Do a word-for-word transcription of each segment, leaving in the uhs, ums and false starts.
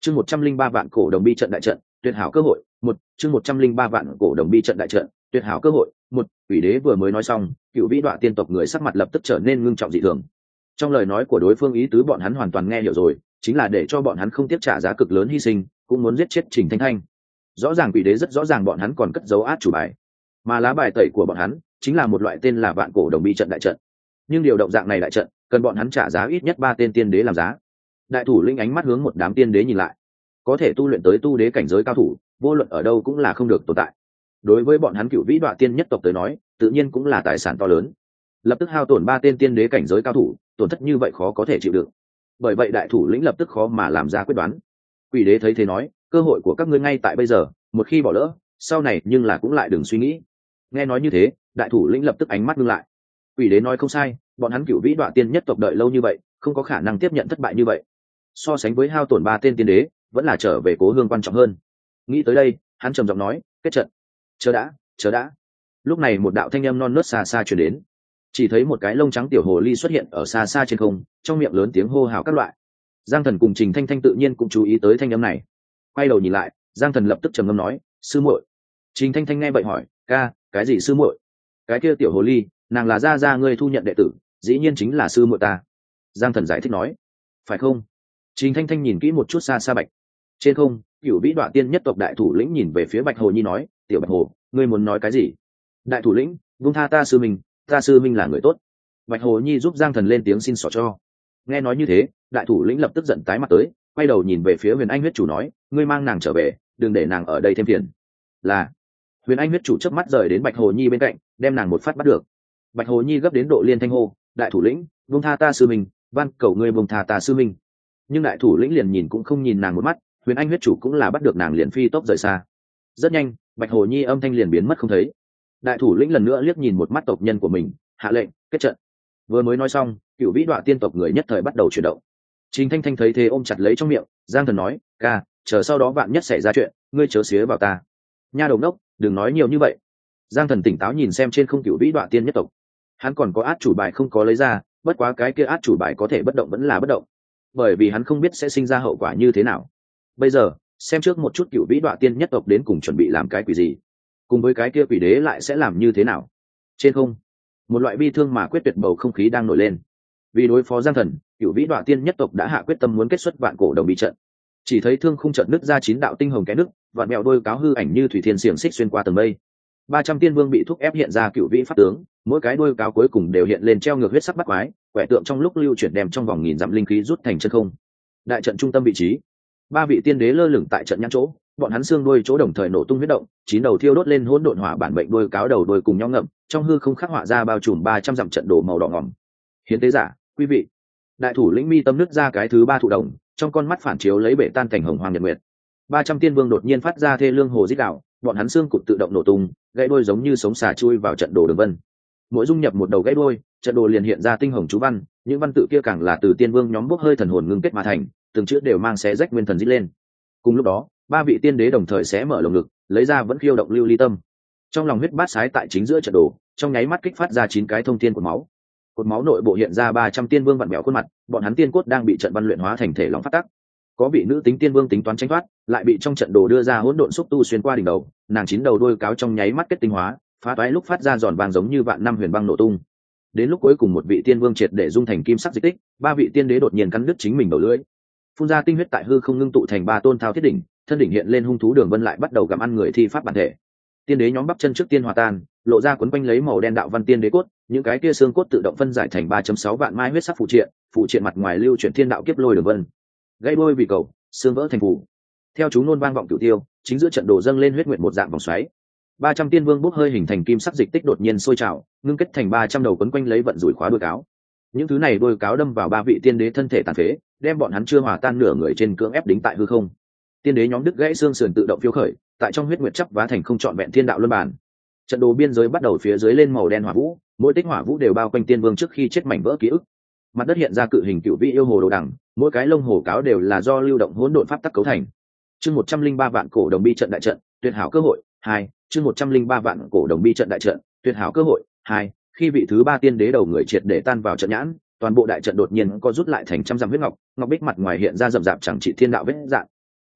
chương một trăm linh ba vạn cổ đồng bi trận đại trận, tuyệt hảo cơ hội. Một chương một trăm linh ba vạn cổ đồng bi trận đại trận, tuyệt hảo cơ hội. Một quỷ đế vừa mới nói xong, cựu vĩ đoạn tiên tộc người sắc mặt lập tức trở nên ngưng trọng dị thường. Trong lời nói của đối phương ý tứ bọn hắn hoàn toàn nghe hiểu rồi, chính là để cho bọn hắn không tiếp trả giá cực lớn hy sinh, cũng muốn giết chết Trình Thanh Thanh. Rõ ràng quỷ đế rất rõ ràng bọn hắn còn cất giấu át chủ bài, mà lá bài tẩy của bọn hắn chính là một loại tên là vạn cổ đồng bi trận đại trận. Nhưng điều động dạng này đại trận cần bọn hắn trả giá ít nhất ba tên tiên đế làm giá. Đại thủ lĩnh ánh mắt hướng một đám tiên đế nhìn lại, có thể tu luyện tới tu đế cảnh giới cao thủ, vô luận ở đâu cũng là không được tồn tại. Đối với bọn hắn cựu vĩ đoạn tiên nhất tộc tới nói, tự nhiên cũng là tài sản to lớn. Lập tức hao tổn ba tên tiên đế cảnh giới cao thủ, tổn thất như vậy khó có thể chịu đựng. Bởi vậy đại thủ lĩnh lập tức khó mà làm ra quyết đoán. Quỷ đế thấy thế nói, cơ hội của các ngươi ngay tại bây giờ, một khi bỏ lỡ, sau này nhưng là cũng lại đừng suy nghĩ. Nghe nói như thế, đại thủ lĩnh lập tức ánh mắt ngưng lại. Quỷ đế nói không sai, bọn hắn cựu vĩ đoạn tiên nhất tộc đợi lâu như vậy, không có khả năng tiếp nhận thất bại như vậy. So sánh với hao tổn ba tên tiên đế, vẫn là trở về cố hương quan trọng hơn. Nghĩ tới đây, hắn trầm giọng nói, kết trận. Chờ đã, chờ đã. Lúc này một đạo thanh âm non nớt xa xa truyền đến. Chỉ thấy một cái lông trắng tiểu hồ ly xuất hiện ở xa xa trên không, trong miệng lớn tiếng hô hào các loại. Giang Thần cùng Trình Thanh Thanh tự nhiên cũng chú ý tới thanh âm này. Quay đầu nhìn lại, Giang Thần lập tức trầm ngâm nói, sư muội. Trình Thanh Thanh nghe vậy hỏi, ca, cái gì sư muội? Cái kia tiểu hồ ly, nàng là gia gia ngươi thu nhận đệ tử, dĩ nhiên chính là sư muội ta. Giang Thần giải thích nói, phải không? Trình Thanh Thanh nhìn kỹ một chút xa xa Bạch. Trên không, cửu vĩ đoạn tiên nhất tộc đại thủ lĩnh nhìn về phía Bạch Hồ Nhi nói, tiểu Bạch Hồ, ngươi muốn nói cái gì? Đại thủ lĩnh, vung tha ta sư mình, ta sư minh là người tốt. Bạch Hồ Nhi giúp Giang Thần lên tiếng xin xỏ cho. Nghe nói như thế, đại thủ lĩnh lập tức giận tái mặt tới, quay đầu nhìn về phía Huyền Anh huyết chủ nói, ngươi mang nàng trở về, đừng để nàng ở đây thêm phiền. Là. Huyền Anh huyết chủ chớp mắt rời đến Bạch Hồ Nhi bên cạnh, đem nàng một phát bắt được. Bạch Hồ Nhi gấp đến độ liên thanh hô, đại thủ lĩnh, vung tha ta sư minh, van cầu ngươi vung tha ta sư minh. Nhưng đại thủ lĩnh liền nhìn cũng không nhìn nàng một mắt, Huyền Anh huyết chủ cũng là bắt được nàng liền phi tốc rời xa. Rất nhanh, Bạch Hồ Nhi âm thanh liền biến mất không thấy. Đại thủ lĩnh lần nữa liếc nhìn một mắt tộc nhân của mình, hạ lệnh kết trận. Vừa mới nói xong, cựu vĩ đoạn tiên tộc người nhất thời bắt đầu chuyển động. Trình Thanh Thanh thấy thế ôm chặt lấy trong miệng, Giang Thần nói, ca, chờ sau đó vạn nhất xảy ra chuyện, ngươi chớ xía vào ta. Nha đầu đốc, đừng nói nhiều như vậy. Giang Thần tỉnh táo nhìn xem trên không cựu vĩ đoạn tiên nhất tộc, hắn còn có át chủ bài không có lấy ra, bất quá cái kia át chủ bài có thể bất động vẫn là bất động, bởi vì hắn không biết sẽ sinh ra hậu quả như thế nào. Bây giờ xem trước một chút cựu vĩ đoạn tiên nhất tộc đến cùng chuẩn bị làm cái quỷ gì, cùng với cái kia quỷ đế lại sẽ làm như thế nào. Trên không, một loại bi thương mà quyết tuyệt bầu không khí đang nổi lên. Vì đối phó Giang Thần, cựu vĩ đoạn tiên nhất tộc đã hạ quyết tâm muốn kết xuất vạn cổ đồng bi trận. Chỉ thấy thương khung trận nứt ra chín đạo tinh hồng cái nước, vạn mèo đôi cáo hư ảnh như thủy thiên xiềng xích xuyên qua tầng mây. Ba trăm tiên vương bị thúc ép hiện ra cựu vĩ pháp tướng, mỗi cái đôi cáo cuối cùng đều hiện lên treo ngược huyết sắc bắt quái, quẻ tượng trong lúc lưu chuyển đem trong vòng nghìn dặm linh khí rút thành chân không. Đại trận trung tâm vị trí, ba vị tiên đế lơ lửng tại trận nhãn chỗ, bọn hắn xương đuôi chỗ đồng thời nổ tung huyết động, chín đầu thiêu đốt lên hỗn độn hỏa bản bệnh đuôi cáo đầu đuôi cùng nhau ngậm, trong hư không khắc họa ra bao trùm ba trăm dặm trận đồ màu đỏ ngòm. Hiến tế giả, quý vị. Đại thủ lĩnh mi tâm nứt ra cái thứ ba thụ đồng, trong con mắt phản chiếu lấy bể tan thành hồng hoàng nhật nguyệt. Ba trăm tiên vương đột nhiên phát ra thê lương hồ rít đạo, bọn hắn xương cụt tự động nổ tung, gãy đuôi giống như sống xà chui vào trận đồ đường vân. Mỗi dung nhập một đầu gãy đuôi, trận đồ liền hiện ra tinh hồng chú văn, những văn tự kia càng là từ tiên vương nhóm bốc hơi thần hồn ngưng kết mà thành, từng chữ đều mang xé rách nguyên thần rít lên. Cùng lúc đó, ba vị tiên đế đồng thời xé mở lồng ngực, lấy ra vẫn khiêu động lưu ly tâm. Trong lòng huyết bát sái tại chính giữa trận đồ, trong nháy mắt kích phát ra chín cái thông thiên cột máu. Cột máu nội bộ hiện ra ba trăm tiên vương vặn bẹo khuôn mặt, bọn hắn tiên cốt đang bị trận văn luyện hóa thành thể lỏng phát tắc. Có vị nữ tính tiên vương tính toán tránh thoát, lại bị trong trận đồ đưa ra hỗn độn xúc tu xuyên qua đỉnh đầu, nàng chín đầu đôi cáo trong nháy mắt kết tinh hóa, phá toái lúc phát ra giòn vàng giống như vạn năm huyền băng nổ tung. Đến lúc cuối cùng một vị tiên vương triệt để dung thành kim sắc dịch tích, ba vị tiên đế đột nhiên cắn đứt chính mình đầu lưỡi, phun ra tinh huyết tại hư không ngưng tụ thành ba tôn thao thiết đỉnh, thân đỉnh hiện lên hung thú đường vân lại bắt đầu gặm ăn người thi pháp bản thể. Tiên đế nhóm bắp chân trước tiên hòa tan, lộ ra quấn quanh lấy màu đen đạo văn tiên đế cốt, những cái kia xương cốt tự động phân giải thành ba chấm sáu vạn mai huyết sắc phụ triện, phụ triện mặt ngoài lưu chuyển thiên đạo kiếp lôi đường vân. Gây đôi vì cầu, xương vỡ thành phủ. Theo chú nôn vang vọng cửu tiêu, chính giữa trận đồ dâng lên huyết nguyện một dạng vòng xoáy. Ba trăm tiên vương bốc hơi hình thành kim sắc dịch tích đột nhiên sôi trào, ngưng kết thành ba trăm đầu quấn quanh lấy vận rủi khóa đuôi cáo. Những thứ này đuôi cáo đâm vào ba vị tiên đế thân thể tàn phế, đem bọn hắn chưa hòa tan nửa người trên cưỡng ép đính tại hư không. Tiên đế nhóm đứt gãy xương sườn tự động phiêu khởi, tại trong huyết nguyệt chắp vá thành không trọn vẹn thiên đạo luân bản. Trận đồ biên giới bắt đầu phía dưới lên màu đen hỏa vũ, mỗi tích hỏa vũ đều bao quanh tiên vương trước khi chết mảnh vỡ ký ức. Mặt đất hiện ra cự hình cựu vị yêu hồ đồ đằng, mỗi cái lông hồ cáo đều là do lưu động hỗn độn pháp tắc cấu thành. Chương một trăm linh ba vạn cổ đồng bi trận đại trận, tuyệt hảo cơ hội. Hai, chương một trăm linh ba vạn cổ đồng bi trận đại trận, tuyệt hảo cơ hội. Hai, khi vị thứ ba tiên đế đầu người triệt để tan vào trận nhãn, toàn bộ đại trận đột nhiên có rút lại thành trăm dặm huyết ngọc, ngọc bích mặt ngoài hiện ra rậm rạp chẳng trị thiên đạo vết dạng.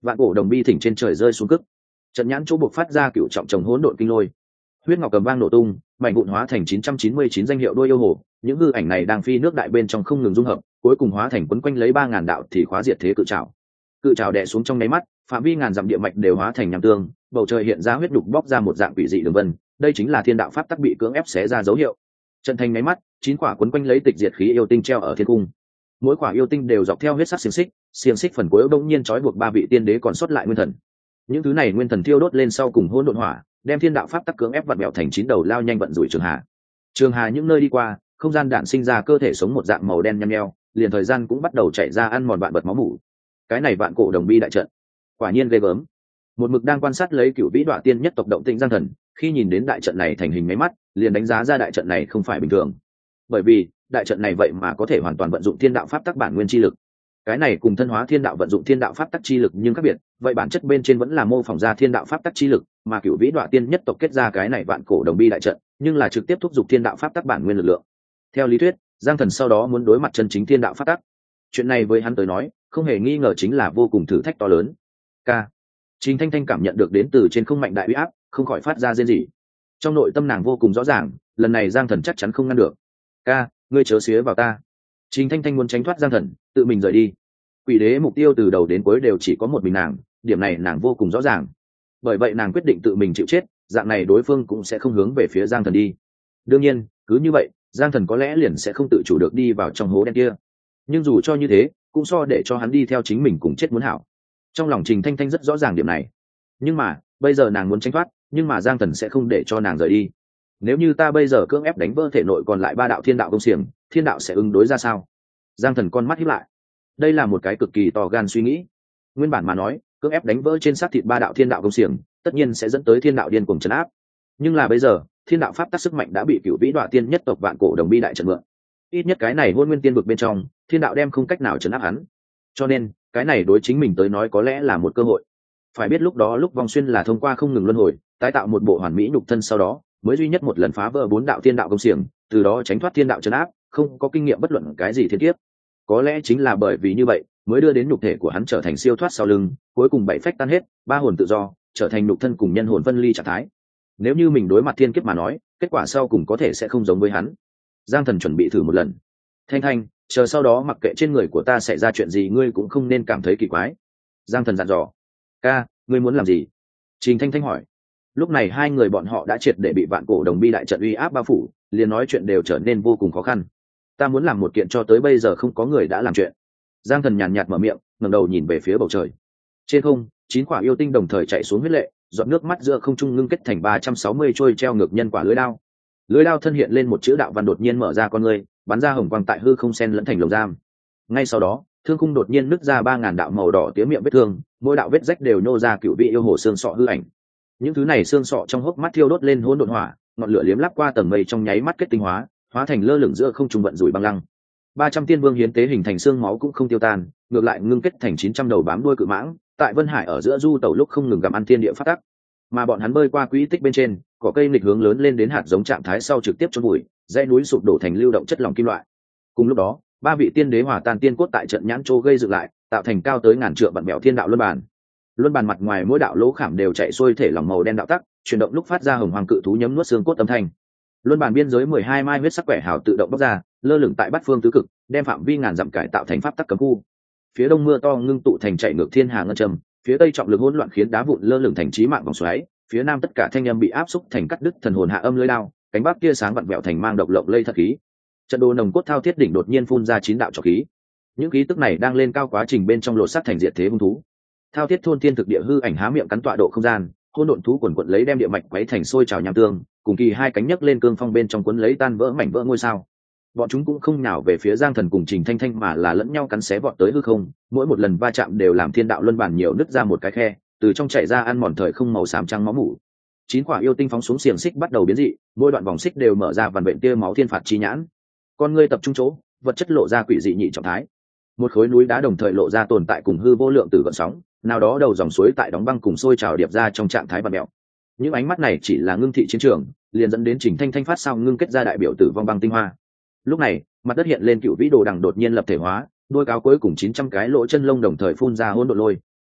vạn cổ đồng bi thỉnh trên trời rơi xuống cức, trận nhãn chỗ buộc phát ra cựu trọng trồng hỗn độn kinh lôi, huyết ngọc cầm vang nổ tung, mảnh vụn hóa thành chín trăm chín mươi chín danh hiệu đôi yêu hồ. Những hư ảnh này đang phi nước đại bên trong không ngừng dung hợp, cuối cùng hóa thành quấn quanh lấy ba ngàn đạo thì khóa diệt thế cự trảo. Cự trảo đè xuống trong nháy mắt, phạm vi ngàn dặm địa mạch đều hóa thành nham tương, bầu trời hiện ra huyết đục bóc ra một dạng quỷ dị đường vân. Đây chính là thiên đạo pháp tắc bị cưỡng ép xé ra dấu hiệu. Trận thành nháy mắt, chín quả quấn quanh lấy tịch diệt khí yêu tinh treo ở thiên cung. Mỗi quả yêu tinh đều dọc theo huyết sắc xiềng xích, xiềng xích phần cuối bỗng nhiên trói buộc ba vị tiên đế còn sót lại nguyên thần. Những thứ này nguyên thần thiêu đốt lên sau cùng hỗn độn hỏa, đem thiên đạo pháp tắc cưỡng ép vặn bẹo thành chín đầu lao nhanh vận rủi trường hà. Trường hà những nơi đi qua, không gian đạn sinh ra cơ thể sống một dạng màu đen nhăm nheo, liền thời gian cũng bắt đầu chảy ra ăn mòn vạn vật máu mủ. Cái này vạn cổ đồng bi đại trận, quả nhiên ghê gớm. Một mực đang quan sát lấy cựu vĩ đoạ tiên nhất tộc động tĩnh Giang Thần, khi nhìn đến đại trận này thành hình mấy mắt, liền đánh giá ra đại trận này không phải bình thường. Bởi vì đại trận này vậy mà có thể hoàn toàn vận dụng thiên đạo pháp tắc bản nguyên chi lực. Cái này cùng thân hóa thiên đạo vận dụng thiên đạo pháp tắc chi lực nhưng khác biệt, vậy bản chất bên trên vẫn là mô phỏng ra thiên đạo pháp tắc chi lực, mà cựu vĩ đoạ tiên nhất tộc kết ra cái này vạn cổ đồng bi đại trận, nhưng là trực tiếp thúc giục thiên đạo pháp tắc bản nguyên lực lượng. Theo lý thuyết, Giang Thần sau đó muốn đối mặt chân chính thiên đạo pháp tắc. Chuyện này với hắn tới nói, không hề nghi ngờ chính là vô cùng thử thách to lớn. K. Trình Thanh Thanh cảm nhận được đến từ trên không mạnh đại uy áp, không khỏi phát ra rên rỉ. Trong nội tâm nàng vô cùng rõ ràng, lần này Giang Thần chắc chắn không ngăn được. Ca, ngươi chớ xía vào ta. Trình Thanh Thanh muốn tránh thoát Giang Thần, tự mình rời đi. Quỷ đế mục tiêu từ đầu đến cuối đều chỉ có một mình nàng, điểm này nàng vô cùng rõ ràng. Bởi vậy nàng quyết định tự mình chịu chết, dạng này đối phương cũng sẽ không hướng về phía Giang Thần đi. Đương nhiên, cứ như vậy, Giang Thần có lẽ liền sẽ không tự chủ được đi vào trong hố đen kia. Nhưng dù cho như thế, cũng so để cho hắn đi theo chính mình cùng chết muốn hảo. Trong lòng Trình Thanh Thanh rất rõ ràng điểm này. Nhưng mà, bây giờ nàng muốn tránh thoát, nhưng mà Giang Thần sẽ không để cho nàng rời đi. Nếu như ta bây giờ cưỡng ép đánh vỡ thể nội còn lại ba đạo thiên đạo công xiềng, thiên đạo sẽ ứng đối ra sao? Giang Thần con mắt híp lại. Đây là một cái cực kỳ to gan suy nghĩ. Nguyên bản mà nói, cưỡng ép đánh vỡ trên xác thịt ba đạo thiên đạo công xiềng, tất nhiên sẽ dẫn tới thiên đạo điên cuồng trấn áp. Nhưng là bây giờ, thiên đạo pháp tắc sức mạnh đã bị cửu vĩ đoạ tiên nhất tộc vạn cổ đồng bi đại trận mượn. Ít nhất cái này hôn nguyên tiên vực bên trong, thiên đạo đem không cách nào trấn áp hắn. Cho nên, cái này đối chính mình tới nói có lẽ là một cơ hội. Phải biết lúc đó lúc vong xuyên là thông qua không ngừng luân hồi, tái tạo một bộ hoàn mỹ nhục thân, sau đó mới duy nhất một lần phá vỡ bốn đạo thiên đạo công xiềng, từ đó tránh thoát thiên đạo trấn áp, không có kinh nghiệm bất luận cái gì thiên kiếp. Có lẽ chính là bởi vì như vậy, mới đưa đến nhục thể của hắn trở thành siêu thoát sau lưng, cuối cùng bảy phách tan hết, ba hồn tự do, trở thành nhục thân cùng nhân hồn phân ly trạng thái. Nếu như mình đối mặt thiên kiếp mà nói, kết quả sau cùng có thể sẽ không giống với hắn. Giang Thần chuẩn bị thử một lần. Thanh Thanh, chờ sau đó mặc kệ trên người của ta xảy ra chuyện gì ngươi cũng không nên cảm thấy kỳ quái. Giang Thần dặn dò. Ca, ngươi muốn làm gì? Trình Thanh Thanh hỏi. Lúc này hai người bọn họ đã triệt để bị vạn cổ đồng bi đại trận uy áp bao phủ, liền nói chuyện đều trở nên vô cùng khó khăn. Ta muốn làm một kiện cho tới bây giờ không có người đã làm chuyện. Giang Thần nhàn nhạt mở miệng, ngẩng đầu nhìn về phía bầu trời. Trên không, chín quả yêu tinh đồng thời chạy xuống huyết lệ, giọt nước mắt giữa không trung ngưng kết thành ba trăm sáu mươi trôi treo ngược nhân quả lưới đao. Lưới đao thân hiện lên một chữ đạo văn, đột nhiên mở ra con ngươi, bắn ra hồng quang tại hư không xen lẫn thành lồng giam. Ngay sau đó, thương khung đột nhiên nứt ra ba ngàn đạo màu đỏ tía miệng vết thương, mỗi đạo vết rách đều nhô ra cựu vị yêu hồ xương sọ hư ảnh. Những thứ này xương sọ trong hốc mắt thiêu đốt lên hỗn độn hỏa, ngọn lửa liếm lắp qua tầng mây trong nháy mắt kết tinh hóa, hóa thành lơ lửng giữa không trung vận rủi băng lăng. Ba trăm tiên vương hiến tế hình thành xương máu cũng không tiêu tan, ngược lại ngưng kết thành chín trăm đầu bám đuôi cự mãng, tại Vân Hải ở giữa du tẩu lúc không ngừng gặm ăn thiên địa phát tắc. Mà bọn hắn bơi qua quỹ tích bên trên, cỏ cây nghịch hướng lớn lên đến hạt giống trạng thái sau trực tiếp chôn bụi, dãy núi sụp đổ thành lưu động chất lỏng kim loại. Cùng lúc đó, ba vị tiên đế hòa tan tiên cốt tại trận nhãn châu gây dựng lại, tạo thành cao tới ngàn trượng vạn mèo thiên đạo luân bàn. Luân bàn mặt ngoài mỗi đạo lỗ khảm đều chạy xuôi thể lỏng màu đen đạo tắc, chuyển động lúc phát ra hồng hoàng cự thú nhấm nuốt xương cốt âm thanh. Luân bàn biên giới mười hai mai huyết sắc quẻ hào tự động bóc ra, lơ lửng tại bát phương tứ cực, đem phạm vi ngàn dặm cải tạo thành pháp tắc cấm khu. Phía đông mưa to ngưng tụ thành chạy ngược thiên hà ngân trầm, phía tây trọng lực hỗn loạn khiến đá vụn lơ lửng thành chí mạng vòng xoáy, phía nam tất cả thanh âm bị áp xúc thành cắt đứt thần hồn hạ âm lưỡi đao, cánh bắc tia sáng vặn vẹo thành mang độc lộng lây thật khí. Trận đồ nồng cốt thao thiết đỉnh đột nhiên phun ra chín đạo trọc khí. Những khí tức này đang lên cao quá trình bên trong lột sắt thành diệt thế hung thú. Thao thiết thôn thiên thực địa hư ảnh há miệng cắn tọa độ không gian, hỗn độn thú quần quật lấy đem địa mạch quấy thành sôi trào nham tương, cùng kỳ hai cánh nhấc lên cương phong bên trong cuốn lấy tan vỡ mảnh vỡ ngôi sao. Bọn chúng cũng không nhào về phía Giang Thần cùng Trình Thanh Thanh mà là lẫn nhau cắn xé vọt tới hư không, mỗi một lần va chạm đều làm thiên đạo luân bản nhiều nứt ra một cái khe, từ trong chảy ra ăn mòn thời không màu xám trắng máu mủ. Chín quả yêu tinh phóng xuống xiềng xích bắt đầu biến dị, mỗi đoạn vòng xích đều mở ra vằn vện tia máu thiên phạt chi nhãn. Con ngươi tập trung chỗ, vật chất lộ ra quỷ dị nhị trọng thái. Một khối núi đá đồng thời lộ ra tồn tại cùng hư vô lượng tử gợn sóng, nào đó đầu dòng suối tại đóng băng cùng sôi trào điệp ra trong trạng thái vặn mèo. Những ánh mắt này chỉ là ngưng thị chiến trường, liền dẫn đến Trình Thanh Thanh phát sao ngưng kết ra đại biểu tử vong băng tinh hoa. Lúc này, mặt đất hiện lên cựu vĩ đồ đằng đột nhiên lập thể hóa, đôi cáo cuối cùng chín trăm cái lỗ chân lông đồng thời phun ra hỗn độn lôi.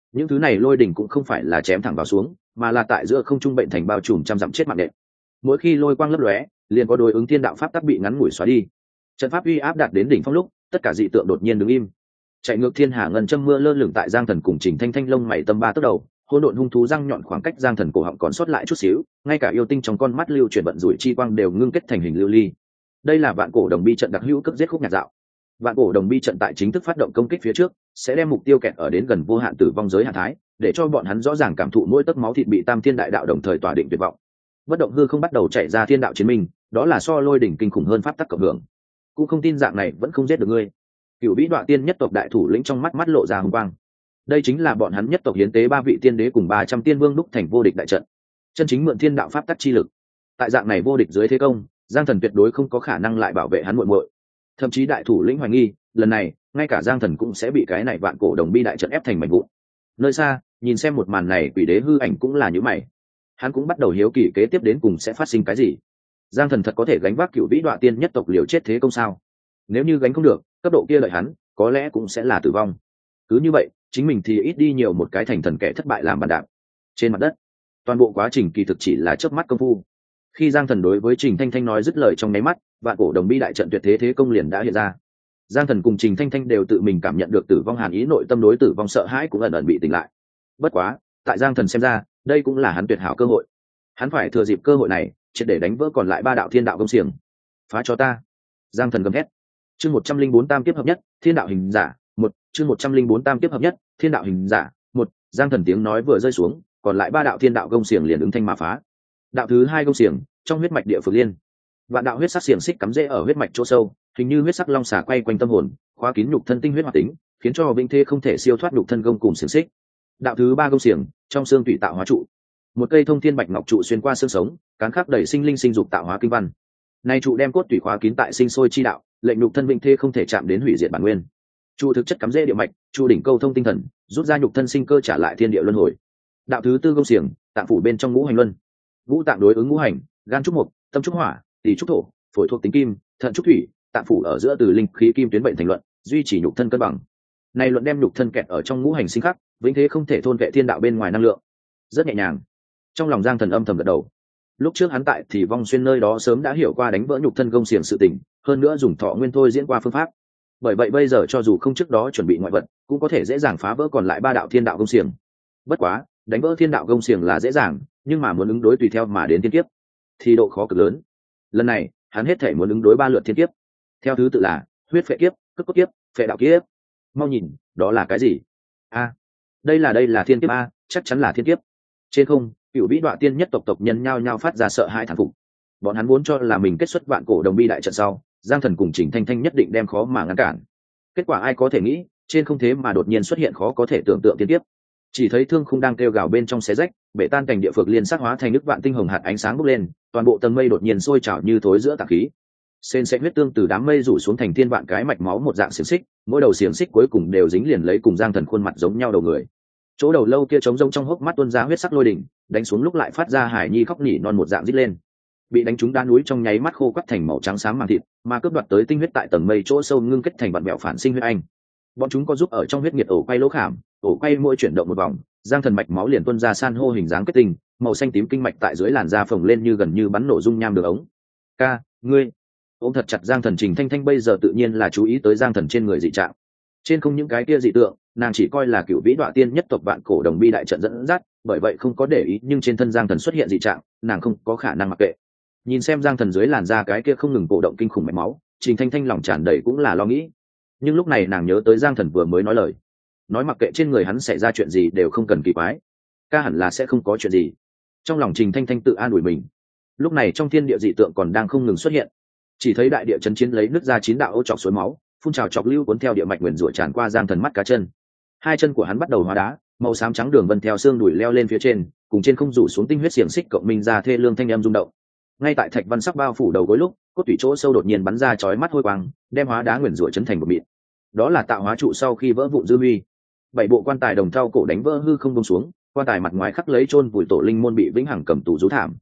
những thứ này lôi đỉnh cũng không phải là chém thẳng vào xuống, mà là tại giữa không trung bệnh thành bao trùm trăm dặm chết mạng nện. Mỗi khi lôi quang lấp lóe, liền có đối ứng thiên đạo pháp tắc bị ngắn ngủi xóa đi. Trận pháp uy áp đạt đến đỉnh phong lúc, tất cả dị tượng đột nhiên đứng im. Chạy ngược thiên hà ngân châm mưa lơ lửng tại Giang Thần cùng Trình Thanh Thanh lông mày tâm ba tấc đầu, hỗn độn hung thú răng nhọn khoảng cách Giang Thần cổ họng còn sót lại chút xíu, ngay cả yêu tinh trong con mắt lưu chuyển vận rủi chi quang đều ngưng kết thành hình lưu ly. Đây là vạn cổ đồng bi trận đặc hữu cấp giết khúc nhạc dạo. Vạn cổ đồng bi trận tại chính thức phát động công kích phía trước, sẽ đem mục tiêu kẹt ở đến gần vô hạn tử vong giới hạn thái, để cho bọn hắn rõ ràng cảm thụ mỗi tấc máu thịt bị Tam Thiên Đại Đạo đồng thời tỏa định tuyệt vọng. Bất động hư không bắt đầu chạy ra thiên đạo chiến minh, đó là so lôi đỉnh kinh khủng hơn pháp tắc cộng hưởng. Cũng không tin dạng này vẫn không giết được ngươi. Cửu Vĩ Đoạ Tiên nhất tộc đại thủ lĩnh trong mắt mắt lộ ra hùng quang. Đây chính là bọn hắn nhất tộc hiến tế ba vị tiên đế cùng ba trăm tiên vương đúc thành vô địch đại trận, chân chính mượn thiên đạo pháp tắc chi lực. Tại dạng này vô địch dưới thế công, Giang Thần tuyệt đối không có khả năng lại bảo vệ hắn muội muội. Thậm chí đại thủ lĩnh hoài nghi, lần này ngay cả Giang Thần cũng sẽ bị cái này vạn cổ đồng bi đại trận ép thành mảnh vụn. Nơi xa, nhìn xem một màn này, quỷ đế hư ảnh cũng là nhíu mày. Hắn cũng bắt đầu hiếu kỳ kế tiếp đến cùng sẽ phát sinh cái gì. Giang Thần thật có thể gánh vác Cửu Vĩ Đoạ Tiên nhất tộc liều chết thế công sao? Nếu như gánh không được, cấp độ kia lợi hắn, có lẽ cũng sẽ là tử vong. Cứ như vậy, chính mình thì ít đi nhiều một cái thành thần kẻ thất bại làm bàn đạp. Trên mặt đất, toàn bộ quá trình kỳ thực chỉ là chớp mắt công phu. Khi Giang Thần đối với Trình Thanh Thanh nói dứt lời trong nháy mắt, vạn cổ đồng bi đại trận tuyệt thế thế công liền đã hiện ra. Giang Thần cùng Trình Thanh Thanh đều tự mình cảm nhận được tử vong hàn ý, nội tâm đối tử vong sợ hãi cũng ẩn ẩn bị tỉnh lại. Bất quá, tại Giang Thần xem ra, đây cũng là hắn tuyệt hảo cơ hội. Hắn phải thừa dịp cơ hội này, triệt để đánh vỡ còn lại ba đạo thiên đạo công xiềng. Phá cho ta! Giang Thần gầm hét. Chương một trăm linh bốn tam kiếp hợp nhất, thiên đạo hình giả, một, chương một trăm linh bốn tam kiếp hợp nhất, thiên đạo hình giả, một. Giang Thần tiếng nói vừa rơi xuống, còn lại ba đạo thiên đạo công xiềng liền ứng thanh mà phá. Đạo thứ hai công xiềng, trong huyết mạch địa phược liên. Vạn đạo huyết sắc xiềng xích cắm rễ ở huyết mạch chỗ sâu, hình như huyết sắc long xà quay quanh tâm hồn, khóa kín nhục thân tinh huyết hoạt tính, khiến cho vĩnh thế không thể siêu thoát nhục thân gông cùng xiềng xích. Đạo thứ ba công xiềng, trong xương tủy tạo hóa trụ. Một cây thông thiên bạch ngọc trụ xuyên qua xương sống, cán khắc đầy sinh linh sinh dục tạo hóa kinh văn. Nay trụ đem cốt tủy khóa kín tại sinh sôi chi đạo, lệnh nhục thân vĩnh thế không thể chạm đến hủy diệt bản nguyên. Trụ thực chất cắm rễ địa mạch, trụ đỉnh câu thông tinh thần, rút ra nhục thân sinh cơ trả lại thiên địa luân hồi. Đạo thứ tư công xiềng, tạng phủ bên trong ngũ hành luân. Ngũ tạng đối ứng ngũ hành, gan trúc mộc, tâm trúc hỏa, tỳ trúc thổ, phổi thuộc tính kim, thận trúc thủy, tạng phủ ở giữa từ linh khí kim tuyến bệnh thành luận, duy trì nhục thân cân bằng. Này luận đem nhục thân kẹt ở trong ngũ hành sinh khắc, vĩnh thế không thể thôn vệ thiên đạo bên ngoài năng lượng. Rất nhẹ nhàng. Trong lòng Giang Thần âm thầm gật đầu. Lúc trước hắn tại thì vong xuyên nơi đó sớm đã hiểu qua đánh vỡ nhục thân công xiềng sự tình, hơn nữa dùng thọ nguyên thôi diễn qua phương pháp. Bởi vậy bây giờ cho dù không trước đó chuẩn bị ngoại vật, cũng có thể dễ dàng phá vỡ còn lại ba đạo thiên đạo công xiềng. Bất quá, đánh vỡ thiên đạo công xiềng là dễ dàng, nhưng mà muốn ứng đối tùy theo mà đến thiên kiếp, thì độ khó cực lớn. Lần này, hắn hết thể muốn ứng đối ba lượt thiên kiếp. Theo thứ tự là huyết phệ kiếp, cất cốt kiếp, phệ đạo kiếp. Mau nhìn, đó là cái gì? A, đây là đây là thiên kiếp a, chắc chắn là thiên kiếp. Trên không, Cửu Vĩ Đoạ Tiên nhất tộc tộc nhân nhao nhao phát ra sợ hãi thán phục. Bọn hắn vốn cho là mình kết xuất vạn cổ đồng bi đại trận sau, Giang Thần cùng Trình Thanh Thanh nhất định đem khó mà ngăn cản. Kết quả ai có thể nghĩ, trên không thế mà đột nhiên xuất hiện khó có thể tưởng tượng thiên kiếp. Chỉ thấy thương khung đang kêu gào bên trong xé rách, bể tan cảnh địa phược liên sắc hóa thành nước vạn tinh hồng hạt ánh sáng bốc lên, toàn bộ tầng mây đột nhiên sôi trào như thối giữa tảng khí. Sên sẽ huyết tương từ đám mây rủ xuống thành thiên vạn cái mạch máu một dạng xiềng xích, mỗi đầu xiềng xích cuối cùng đều dính liền lấy cùng Giang Thần khuôn mặt giống nhau đầu người. Chỗ đầu lâu kia trống rỗng trong hốc mắt tuôn ra huyết sắc lôi đỉnh, đánh xuống lúc lại phát ra hải nhi khóc nỉ non một dạng rít lên. Bị đánh trúng đá núi trong nháy mắt khô quắt thành màu trắng xám màng thịt, mà cướp đoạt tới tinh huyết tại tầng mây chỗ sâu ngưng kết thành vạn mẹo phản sinh huyết anh. Bọn chúng có giúp ở trong huyết nhiệt ổ quay lỗ khảm, ổ quay mỗi chuyển động một vòng, Giang Thần mạch máu liền tuôn ra san hô hình dáng kết tinh, màu xanh tím kinh mạch tại dưới làn da phồng lên như gần như bắn nổ dung nham đường ống. Ca, ngươi ôm thật chặt Giang Thần. Trình Thanh Thanh bây giờ tự nhiên là chú ý tới Giang Thần trên người dị trạng. Trên không những cái kia dị tượng, nàng chỉ coi là Cửu Vĩ Đoạ Tiên nhất tộc vạn cổ đồng bi đại trận dẫn dắt, bởi vậy không có để ý, nhưng trên thân Giang Thần xuất hiện dị trạng, nàng không có khả năng mặc kệ. Nhìn xem Giang Thần dưới làn da cái kia không ngừng cổ động kinh khủng mạch máu, Trình Thanh Thanh lòng tràn đầy cũng là lo nghĩ. Nhưng lúc này nàng nhớ tới Giang Thần vừa mới nói lời, nói mặc kệ trên người hắn xảy ra chuyện gì đều không cần kỳ quái, ca hẳn là sẽ không có chuyện gì. Trong lòng Trình Thanh Thanh tự an ủi mình. Lúc này trong thiên địa dị tượng còn đang không ngừng xuất hiện, chỉ thấy đại địa chấn chiến lấy nứt ra chín đạo ô chọc suối máu, phun trào chọc lưu cuốn theo địa mạch nguyền rủa tràn qua Giang Thần mắt cá chân. Hai chân của hắn bắt đầu hóa đá, màu xám trắng đường vân theo xương đùi leo lên phía trên, cùng trên không rủ xuống tinh huyết xiềng xích cộng minh ra thê lương thanh âm rung động. Ngay tại thạch văn sắc bao phủ đầu gối lúc, cốt tủy chỗ sâu đột nhiên bắn ra chói mắt hôi quang, đem hóa đá nguyền rủa chấn thành một mịn. Đó là tạo hóa trụ sau khi vỡ vụn dư huy. Bảy bộ quan tài đồng thau cổ đánh vỡ hư không buông xuống, quan tài mặt ngoài khắc lấy chôn vùi tổ linh môn bị vĩnh hằng cầm tù rú thảm.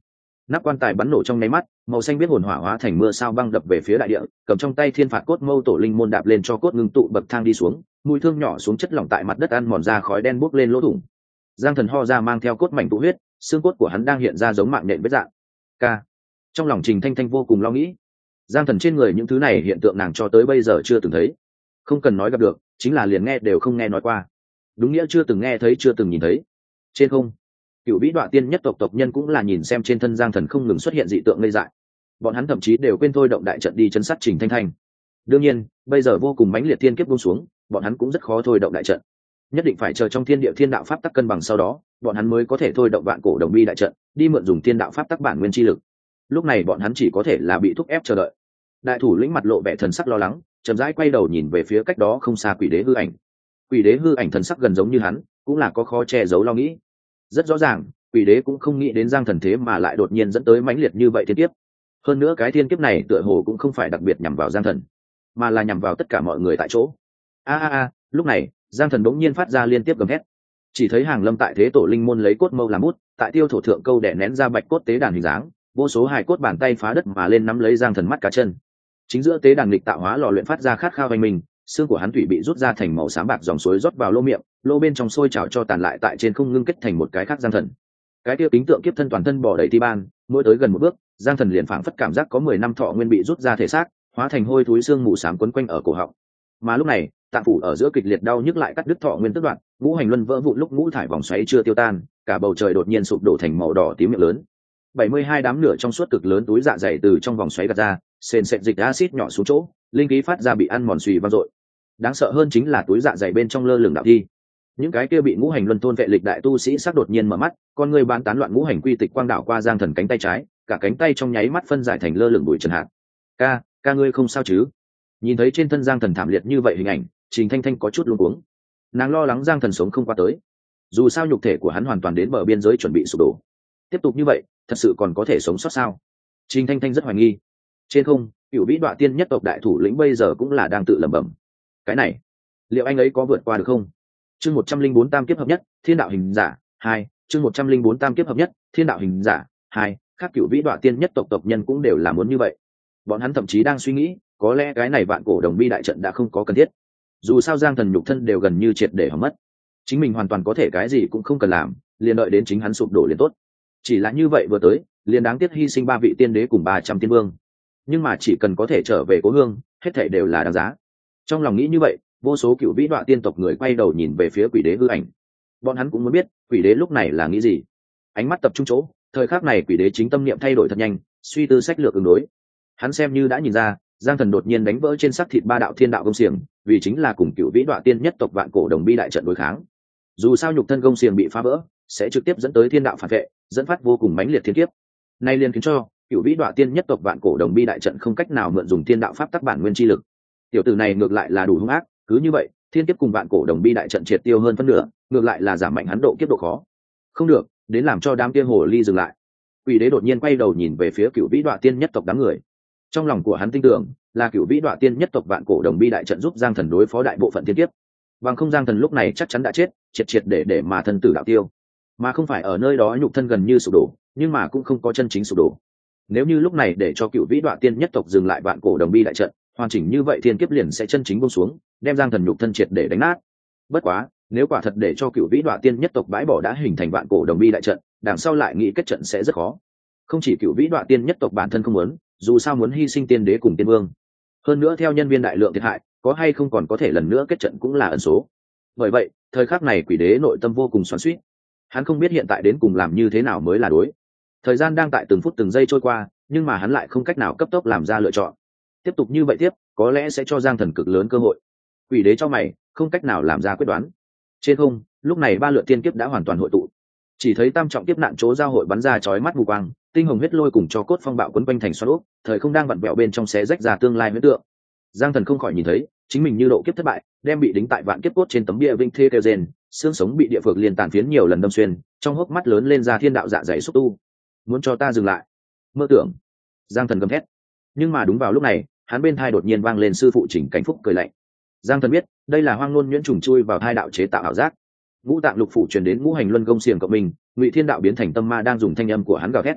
Nắp quan tài bắn nổ trong nháy mắt, màu xanh biết hồn hỏa hóa thành mưa sao băng đập về phía đại địa, cầm trong tay thiên phạt cốt mâu tổ linh môn đạp lên cho cốt ngưng tụ bậc thang đi xuống, mũi thương nhỏ xuống chất lỏng tại mặt đất ăn mòn ra khói đen bốc lên lỗ thủng. Giang Thần ho ra mang theo cốt mảnh tụ huyết, xương cốt của hắn đang hiện ra giống mạng nhện vết dạng. K. Trong lòng Trình Thanh Thanh vô cùng lo nghĩ. Giang Thần trên người những thứ này hiện tượng nàng cho tới bây giờ chưa từng thấy. Không cần nói gặp được, chính là liền nghe đều không nghe nói qua. Đúng nghĩa chưa từng nghe thấy, chưa từng nhìn thấy. Trên không, Cửu Vĩ Đoạ Tiên nhất tộc tộc nhân cũng là nhìn xem trên thân Giang Thần không ngừng xuất hiện dị tượng ngây dại. Bọn hắn thậm chí đều quên thôi động đại trận đi chân sát Trình Thanh Thanh. Đương nhiên, bây giờ vô cùng mãnh liệt thiên kiếp buông xuống, bọn hắn cũng rất khó thôi động đại trận. Nhất định phải chờ trong thiên địa thiên đạo pháp tắc cân bằng sau đó, bọn hắn mới có thể thôi động vạn cổ đồng bi đại trận, đi mượn dùng thiên đạo pháp tắc bản nguyên chi lực. Lúc này bọn hắn chỉ có thể là bị thúc ép chờ đợi. Đại thủ lĩnh mặt lộ vẻ thần sắc lo lắng, chậm rãi quay đầu nhìn về phía cách đó không xa Quỷ Đế hư ảnh. Quỷ Đế hư ảnh thần sắc gần giống như hắn, cũng là có khó che giấu lo nghĩ. Rất rõ ràng, Quỷ Đế cũng không nghĩ đến Giang Thần thế mà lại đột nhiên dẫn tới mãnh liệt như vậy thiên kiếp. Hơn nữa cái thiên kiếp này tựa hồ cũng không phải đặc biệt nhằm vào Giang Thần, mà là nhằm vào tất cả mọi người tại chỗ. A a a, lúc này, Giang Thần bỗng nhiên phát ra liên tiếp gầm hét. Chỉ thấy Hàng Lâm tại thế tổ linh môn lấy cốt mâu làm bút, tại tiêu thổ thượng câu đè nén ra bạch cốt tế đàn hình dáng, vô số hài cốt bàn tay phá đất mà lên nắm lấy Giang Thần mắt cá chân. Chính giữa tế đàn lịch tạo hóa lò luyện phát ra khát khao vành mình, xương của hắn thủy bị rút ra thành màu xám bạc, dòng suối rót vào lô miệng, lô bên trong sôi trào cho tàn lại tại trên không ngưng kết thành một cái khác Giang Thần. Cái kia kính tượng kiếp thân toàn thân bò đầy ti ban, mỗi tới gần một bước, Giang Thần liền phảng phất cảm giác có mười năm thọ nguyên bị rút ra thể xác, hóa thành hôi thối xương mù xám quấn quanh ở cổ họng. Mà lúc này, tạng phủ ở giữa kịch liệt đau nhức lại cắt đứt thọ nguyên tức đoạn, ngũ hành luân vỡ vụn lúc ngũ thải vòng xoáy chưa tiêu tan, cả bầu trời đột nhiên sụp đổ thành màu đỏ tím miệng lớn. bảy mươi hai đám lửa trong suốt cực lớn túi dạ dày từ trong vòng xoáy gạt ra, sền sệt dịch axit nhỏ xuống chỗ, linh khí phát ra bị ăn mòn suy vang dội. Đáng sợ hơn chính là túi dạ dày bên trong lơ lửng đạo thi. Những cái kia bị ngũ hành luân thôn vệ lịch đại tu sĩ sắc đột nhiên mở mắt, con người bán tán loạn ngũ hành quy tịch quang đảo qua Giang Thần cánh tay trái, cả cánh tay trong nháy mắt phân giải thành lơ lửng bụi trần hạt. Ca, ca ngươi không sao chứ? Nhìn thấy trên thân Giang Thần thảm liệt như vậy hình ảnh, Trình Thanh Thanh có chút luống cuống. Nàng lo lắng Giang Thần sống không qua tới. Dù sao nhục thể của hắn hoàn toàn đến bờ biên giới chuẩn bị sụp đổ. Tiếp tục như vậy, thật sự còn có thể sống sót sao? Trình Thanh Thanh rất hoài nghi. Trên không, Cửu Vĩ Đoạ Tiên nhất tộc đại thủ lĩnh bây giờ cũng là đang tự lẩm bẩm. Cái này, liệu anh ấy có vượt qua được không? Chương một trăm linh bốn tam kiếp hợp nhất, Thiên đạo hình giả hai. Chương một trăm linh bốn tam kiếp hợp nhất, Thiên đạo hình giả hai. Các Cửu Vĩ Đoạ Tiên nhất tộc tộc nhân cũng đều là muốn như vậy. Bọn hắn thậm chí đang suy nghĩ, có lẽ cái này vạn cổ đồng bi đại trận đã không có cần thiết. Dù sao Giang Thần nhục thân đều gần như triệt để hỏng mất, chính mình hoàn toàn có thể cái gì cũng không cần làm, liền đợi đến chính hắn sụp đổ liền tốt. Chỉ là như vậy vừa tới, liền đáng tiếc hy sinh ba vị tiên đế cùng ba trăm tiên vương. Nhưng mà chỉ cần có thể trở về cố hương, hết thảy đều là đáng giá. Trong lòng nghĩ như vậy, vô số Cửu Vĩ Đoạ Tiên tộc người quay đầu nhìn về phía Quỷ Đế hư ảnh. Bọn hắn cũng muốn biết, Quỷ Đế lúc này là nghĩ gì. Ánh mắt tập trung chỗ, thời khắc này Quỷ Đế chính tâm niệm thay đổi thật nhanh, suy tư sách lược ứng đối. Hắn xem như đã nhìn ra, Giang Thần đột nhiên đánh vỡ trên xác thịt ba đạo thiên đạo công xiềng, vì chính là cùng Cửu Vĩ Đoạ Tiên nhất tộc vạn cổ đồng bi đại trận đối kháng. Dù sao nhục thân công xiềng bị phá vỡ, sẽ trực tiếp dẫn tới thiên đạo phản vệ, dẫn phát vô cùng mãnh liệt thiên kiếp. Nay liền khiến cho Cửu Vĩ Đoạ Tiên nhất tộc vạn cổ đồng bi đại trận không cách nào mượn dùng thiên đạo pháp tắc bản nguyên chi lực. Tiểu tử này ngược lại là đủ hung ác, cứ như vậy, thiên kiếp cùng vạn cổ đồng bi đại trận triệt tiêu hơn phân nửa, ngược lại là giảm mạnh hắn độ kiếp độ khó. Không được, đến làm cho đám kia hồ ly dừng lại. Quỷ Đế đột nhiên quay đầu nhìn về phía Cửu Vĩ Đoạ Tiên nhất tộc đám người. Trong lòng của hắn tin tưởng, là Cửu Vĩ Đoạ Tiên nhất tộc vạn cổ đồng bi đại trận giúp Giang Thần đối phó đại bộ phận thiên kiếp. Bằng không Giang Thần lúc này chắc chắn đã chết, triệt triệt để để mà thân tử đạo tiêu, mà không phải ở nơi đó nhục thân gần như sụp đổ, nhưng mà cũng không có chân chính sụp đổ. Nếu như lúc này để cho Cửu Vĩ Đoạ Tiên nhất tộc dừng lại vạn cổ đồng bi đại trận, hoàn chỉnh như vậy thiên kiếp liền sẽ chân chính buông xuống, đem Giang Thần nhục thân triệt để đánh nát. Bất quá, nếu quả thật để cho Cửu Vĩ Đoạ Tiên nhất tộc bãi bỏ đã hình thành vạn cổ đồng bi đại trận, đằng sau lại nghĩ kết trận sẽ rất khó. Không chỉ Cửu Vĩ Đoạ Tiên nhất tộc bản thân không muốn, dù sao muốn hy sinh tiên đế cùng tiên vương, hơn nữa theo nhân viên đại lượng thiệt hại, có hay không còn có thể lần nữa kết trận cũng là ẩn số. Bởi vậy, thời khắc này Quỷ Đế nội tâm vô cùng xoắn xuýt. Hắn không biết hiện tại đến cùng làm như thế nào mới là đối. Thời gian đang tại từng phút từng giây trôi qua, nhưng mà hắn lại không cách nào cấp tốc làm ra lựa chọn. Tiếp tục như vậy tiếp, có lẽ sẽ cho Giang Thần cực lớn cơ hội. Quỷ Đế cho mày, không cách nào làm ra quyết đoán. Trên không, lúc này ba lượt tiên kiếp đã hoàn toàn hội tụ. Chỉ thấy tam trọng kiếp nạn chỗ giao hội bắn ra chói mắt mù quang, tinh hồng huyết lôi cùng cho cốt phong bạo quấn quanh thành xoắn ốc, thời không đang vặn vẹo bên trong xé rách ra tương lai huyễn tượng. Giang Thần không khỏi nhìn thấy, chính mình như độ kiếp thất bại, đem bị đính tại vạn kiếp cốt trên tấm bia vinh thê kêu rên, xương sống bị địa phược liền tàn phiến nhiều lần đâm xuyên, trong hốc mắt lớn lên ra thiên đạo dạ dày xúc tu. Muốn cho ta dừng lại? Mơ tưởng! Giang Thần gầm thét. Nhưng mà đúng vào lúc này, hắn bên tai đột nhiên vang lên sư phụ Chỉnh Cảnh Phúc cười lạnh. Giang Thần biết, đây là hoang ngôn nhuyễn trùng chui vào hai đạo chế tạo ảo giác. Ngũ tạng lục phủ truyền đến ngũ hành luân công xiềng cộng mình, Ngụy Thiên đạo biến thành tâm ma đang dùng thanh âm của hắn gào thét.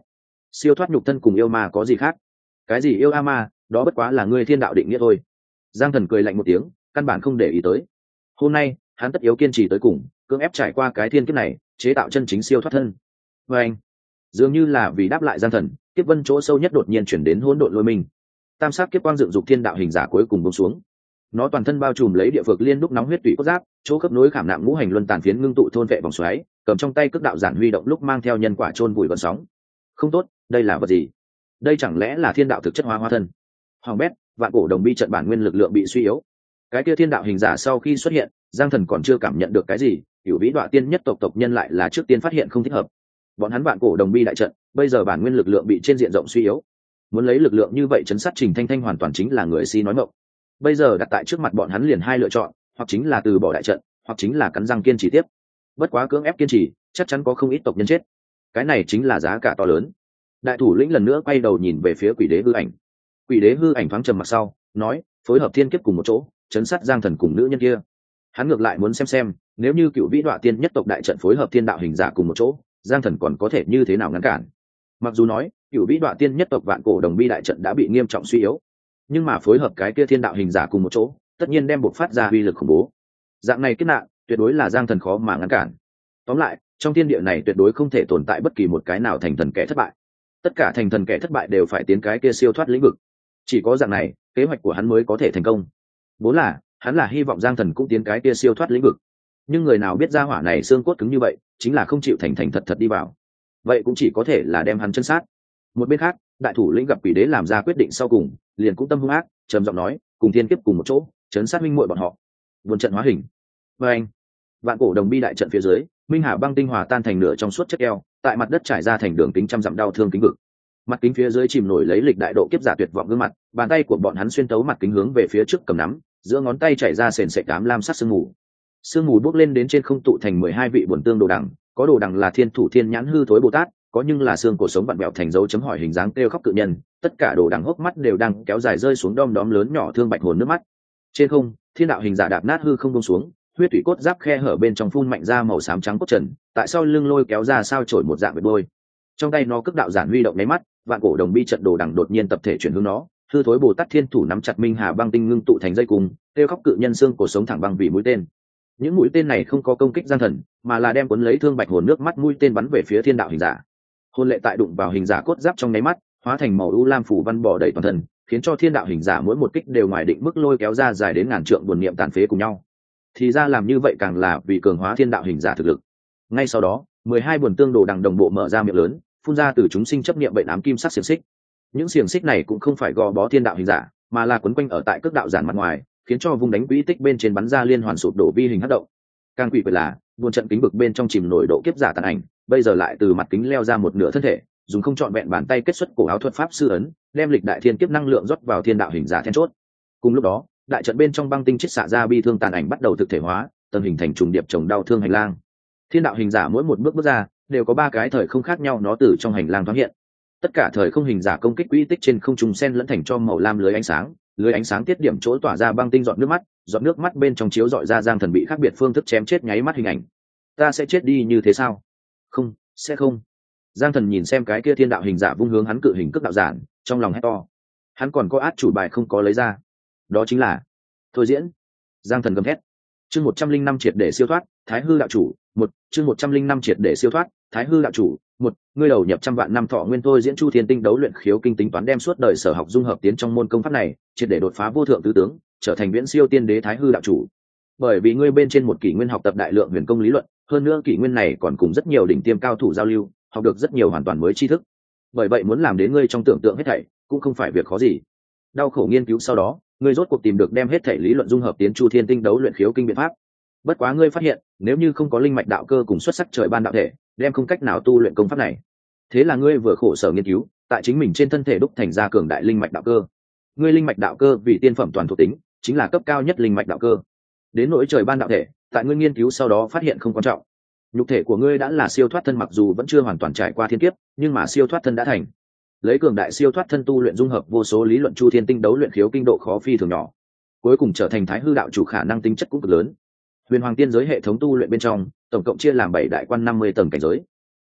siêu thoát nhục thân cùng yêu ma có gì khác? Cái gì yêu a ma, đó bất quá là ngươi thiên đạo định nghĩa thôi. Giang Thần cười lạnh một tiếng, căn bản không để ý tới. Hôm nay hắn tất yếu kiên trì tới cùng, cưỡng ép trải qua cái thiên kiếp này, chế tạo chân chính siêu thoát thân. Và anh dường như là vì đáp lại Giang Thần, kiếp vân chỗ sâu nhất đột nhiên chuyển đến hỗn độn lôi mình. Tam sắc kiếp quang dựng dục thiên đạo hình giả cuối cùng buông xuống. Nó toàn thân bao trùm lấy địa vực liên đúc nóng huyết tủy cốt giáp, chỗ khớp nối khảm nạm ngũ hành luân tàn phiến ngưng tụ thôn vệ vòng xoáy, cầm trong tay cước đạo giản huy động lúc mang theo nhân quả chôn vùi vận sóng. Không tốt, đây là vật gì? Đây chẳng lẽ là thiên đạo thực chất hóa hóa thân? Hoàng bét, vạn cổ đồng bi trận bản nguyên lực lượng bị suy yếu. Cái kia thiên đạo hình giả sau khi xuất hiện, Giang Thần còn chưa cảm nhận được cái gì, Cửu Vĩ Đoạ Tiên nhất tộc tộc nhân lại là trước tiên phát hiện không thích hợp. Bọn hắn vạn cổ đồng bi đại trận, bây giờ bản nguyên lực lượng bị trên diện rộng suy yếu. Muốn lấy lực lượng như vậy chấn sát Trình Thanh Thanh hoàn toàn chính là người si nói mộng. Bây giờ đặt tại trước mặt bọn hắn liền hai lựa chọn, hoặc chính là từ bỏ đại trận, hoặc chính là cắn răng kiên trì tiếp. Bất quá cưỡng ép kiên trì, chắc chắn có không ít tộc nhân chết. Cái này chính là giá cả to lớn. Đại thủ lĩnh lần nữa quay đầu nhìn về phía Quỷ Đế hư ảnh. Quỷ Đế hư ảnh thoáng trầm mặt sau, nói, phối hợp thiên kiếp cùng một chỗ, chấn sát Giang Thần cùng nữ nhân kia. Hắn ngược lại muốn xem xem, nếu như Cửu Vĩ Đoạ Tiên nhất tộc đại trận phối hợp thiên đạo hình giả cùng một chỗ, Giang Thần còn có thể như thế nào ngăn cản. Mặc dù nói Cửu Vĩ Đoạ Tiên nhất tộc vạn cổ đồng bi đại trận đã bị nghiêm trọng suy yếu, nhưng mà phối hợp cái kia thiên đạo hình giả cùng một chỗ, tất nhiên đem bộc phát ra uy lực khủng bố. Dạng này kết nạn, tuyệt đối là Giang Thần khó mà ngăn cản. Tóm lại, trong thiên địa này tuyệt đối không thể tồn tại bất kỳ một cái nào thành thần kẻ thất bại. Tất cả thành thần kẻ thất bại đều phải tiến cái kia siêu thoát lĩnh vực. Chỉ có dạng này, kế hoạch của hắn mới có thể thành công. Vốn là, hắn là hy vọng Giang Thần cũng tiến cái kia siêu thoát lĩnh vực. Nhưng người nào biết ra hỏa này xương cốt cứng như vậy, chính là không chịu thành thành thật thật đi vào. Vậy cũng chỉ có thể là đem hắn chân sát. Một bên khác, đại thủ lĩnh gặp Quỷ Đế làm ra quyết định sau cùng, liền cũng tâm hung ác, trầm giọng nói, cùng thiên kiếp cùng một chỗ, chấn sát minh muội bọn họ. Buồn trận hóa hình. Và anh, vạn cổ đồng bi đại trận phía dưới, minh hà băng tinh hòa tan thành nửa trong suốt chất keo, tại mặt đất trải ra thành đường kính trăm dặm đau thương kính vực. Mặt kính phía dưới chìm nổi lấy lịch đại độ kiếp giả tuyệt vọng gương mặt, bàn tay của bọn hắn xuyên tấu mặt kính hướng về phía trước cầm nắm, giữa ngón tay chảy ra sền sệt cám lam sắc sương mù. Sương mù bốc lên đến trên không tụ thành mười hai vị bổn tương đồ đằng, có đồ đằng là thiên thủ thiên nhãn hư thối bồ tát, có nhưng là xương cổ sống vặn vẹo thành dấu chấm hỏi hình dáng kêu khóc cự nhân, tất cả đồ đằng hốc mắt đều đang kéo dài rơi xuống đom đóm lớn nhỏ thương bạch hồn nước mắt. Trên không, thiên đạo hình giả đạp nát hư không buông xuống, huyết thủy cốt giáp khe hở bên trong phun mạnh ra màu xám trắng cốt trần, tại sau lưng lôi kéo ra sao chổi một dạng vệt đôi. Trong tay nó cước đạo giản huy động nháy mắt, vạn cổ đồng bi trận đồ đằng đột nhiên tập thể chuyển hướng nó, hư thối bồ tát thiên thủ nắm chặt minh hà băng tinh ngưng tụ thành dây cung, kêu khóc cự nhân xương cổ sống thẳng băng vì mũi tên. Những mũi tên này không có công kích Giang Thần, mà là đem cuốn lấy thương bạch hồn nước mắt mũi tên bắn về phía thiên đạo hình giả. Hồn lệ tại đụng vào hình giả cốt giáp trong nháy mắt, hóa thành màu u lam phủ văn bò đầy toàn thân, khiến cho thiên đạo hình giả mỗi một kích đều ngoài định mức lôi kéo ra dài đến ngàn trượng buồn niệm tàn phế cùng nhau. Thì ra làm như vậy càng là vì cường hóa thiên đạo hình giả thực lực. Ngay sau đó, mười hai buồn tương đồ đằng đồng bộ mở ra miệng lớn, phun ra từ chúng sinh chấp niệm bệnh ám kim sắc xiềng xích. Những xiềng xích này cũng không phải gò bó thiên đạo hình giả, mà là quấn quanh ở tại cước đạo giản mặt ngoài, khiến cho vùng đánh quỹ tích bên trên bắn ra liên hoàn sụp đổ vi hình hất động. Càng quỷ quyệt là, buồn trận kính bực bên trong chìm nổi độ kiếp giả tàn ảnh, bây giờ lại từ mặt kính leo ra một nửa thân thể, dùng không trọn vẹn bàn tay kết xuất cổ áo thuật pháp sư ấn, đem lịch đại thiên kiếp năng lượng rót vào thiên đạo hình giả then chốt. Cùng lúc đó, đại trận bên trong băng tinh chiết xạ ra bi thương tàn ảnh bắt đầu thực thể hóa, tầng hình thành trùng điệp chồng đau thương hành lang. Thiên đạo hình giả mỗi một bước bước ra, đều có ba cái thời không khác nhau nó từ trong hành lang thoáng hiện. Tất cả thời không hình giả công kích quỹ tích trên không trung xen lẫn thành cho màu lam lưới ánh sáng, lưới ánh sáng tiết điểm chỗ tỏa ra băng tinh giọt nước mắt, giọt nước mắt bên trong chiếu dọi ra Giang Thần bị khác biệt phương thức chém chết nháy mắt hình ảnh. Ta sẽ chết đi như thế sao? Không, sẽ không. Giang Thần nhìn xem cái kia thiên đạo hình giả vung hướng hắn cự hình cước đạo giản, trong lòng hét to. Hắn còn có át chủ bài không có lấy ra, đó chính là thôi diễn. Giang Thần gầm thét. Chương một trăm linh năm triệt để siêu thoát, Thái hư đạo chủ, một, chương một trăm linh năm triệt để siêu thoát, Thái hư đạo chủ, một, ngươi đầu nhập trăm vạn năm thọ nguyên thôi diễn chu thiên tinh đấu luyện khiếu kinh tính toán đem suốt đời sở học dung hợp tiến trong môn công pháp này, triệt để đột phá vô thượng tứ tướng, trở thành viễn siêu tiên đế Thái hư đạo chủ. Bởi vì ngươi bên trên một kỷ nguyên học tập đại lượng huyền công lý luận, hơn nữa kỷ nguyên này còn cùng rất nhiều đỉnh tiêm cao thủ giao lưu, học được rất nhiều hoàn toàn mới tri thức. Bởi vậy muốn làm đến ngươi trong tưởng tượng hết thảy, cũng không phải việc khó gì. Đau khổ nghiên cứu sau đó, ngươi rốt cuộc tìm được đem hết thảy lý luận dung hợp tiến chu thiên tinh đấu luyện khiếu kinh biện pháp. Bất quá ngươi phát hiện, nếu như không có linh mạch đạo cơ cùng xuất sắc trời ban đạo thể, đem không cách nào tu luyện công pháp này. Thế là ngươi vừa khổ sở nghiên cứu, tại chính mình trên thân thể đúc thành ra cường đại linh mạch đạo cơ. Ngươi linh mạch đạo cơ vì tiên phẩm toàn thuộc tính, chính là cấp cao nhất linh mạch đạo cơ. Đến nỗi trời ban đạo thể, tại ngươi nghiên cứu sau đó phát hiện không quan trọng. Nhục thể của ngươi đã là siêu thoát thân, mặc dù vẫn chưa hoàn toàn trải qua thiên kiếp, nhưng mà siêu thoát thân đã thành. Lấy cường đại siêu thoát thân tu luyện dung hợp vô số lý luận chu thiên tinh đấu luyện khiếu kinh độ khó phi thường nhỏ, cuối cùng trở thành Thái hư đạo chủ khả năng tính chất cũng cực lớn. Huyền Hoàng tiên giới hệ thống tu luyện bên trong, tổng cộng chia làm bảy đại quan năm mươi tầng cảnh giới.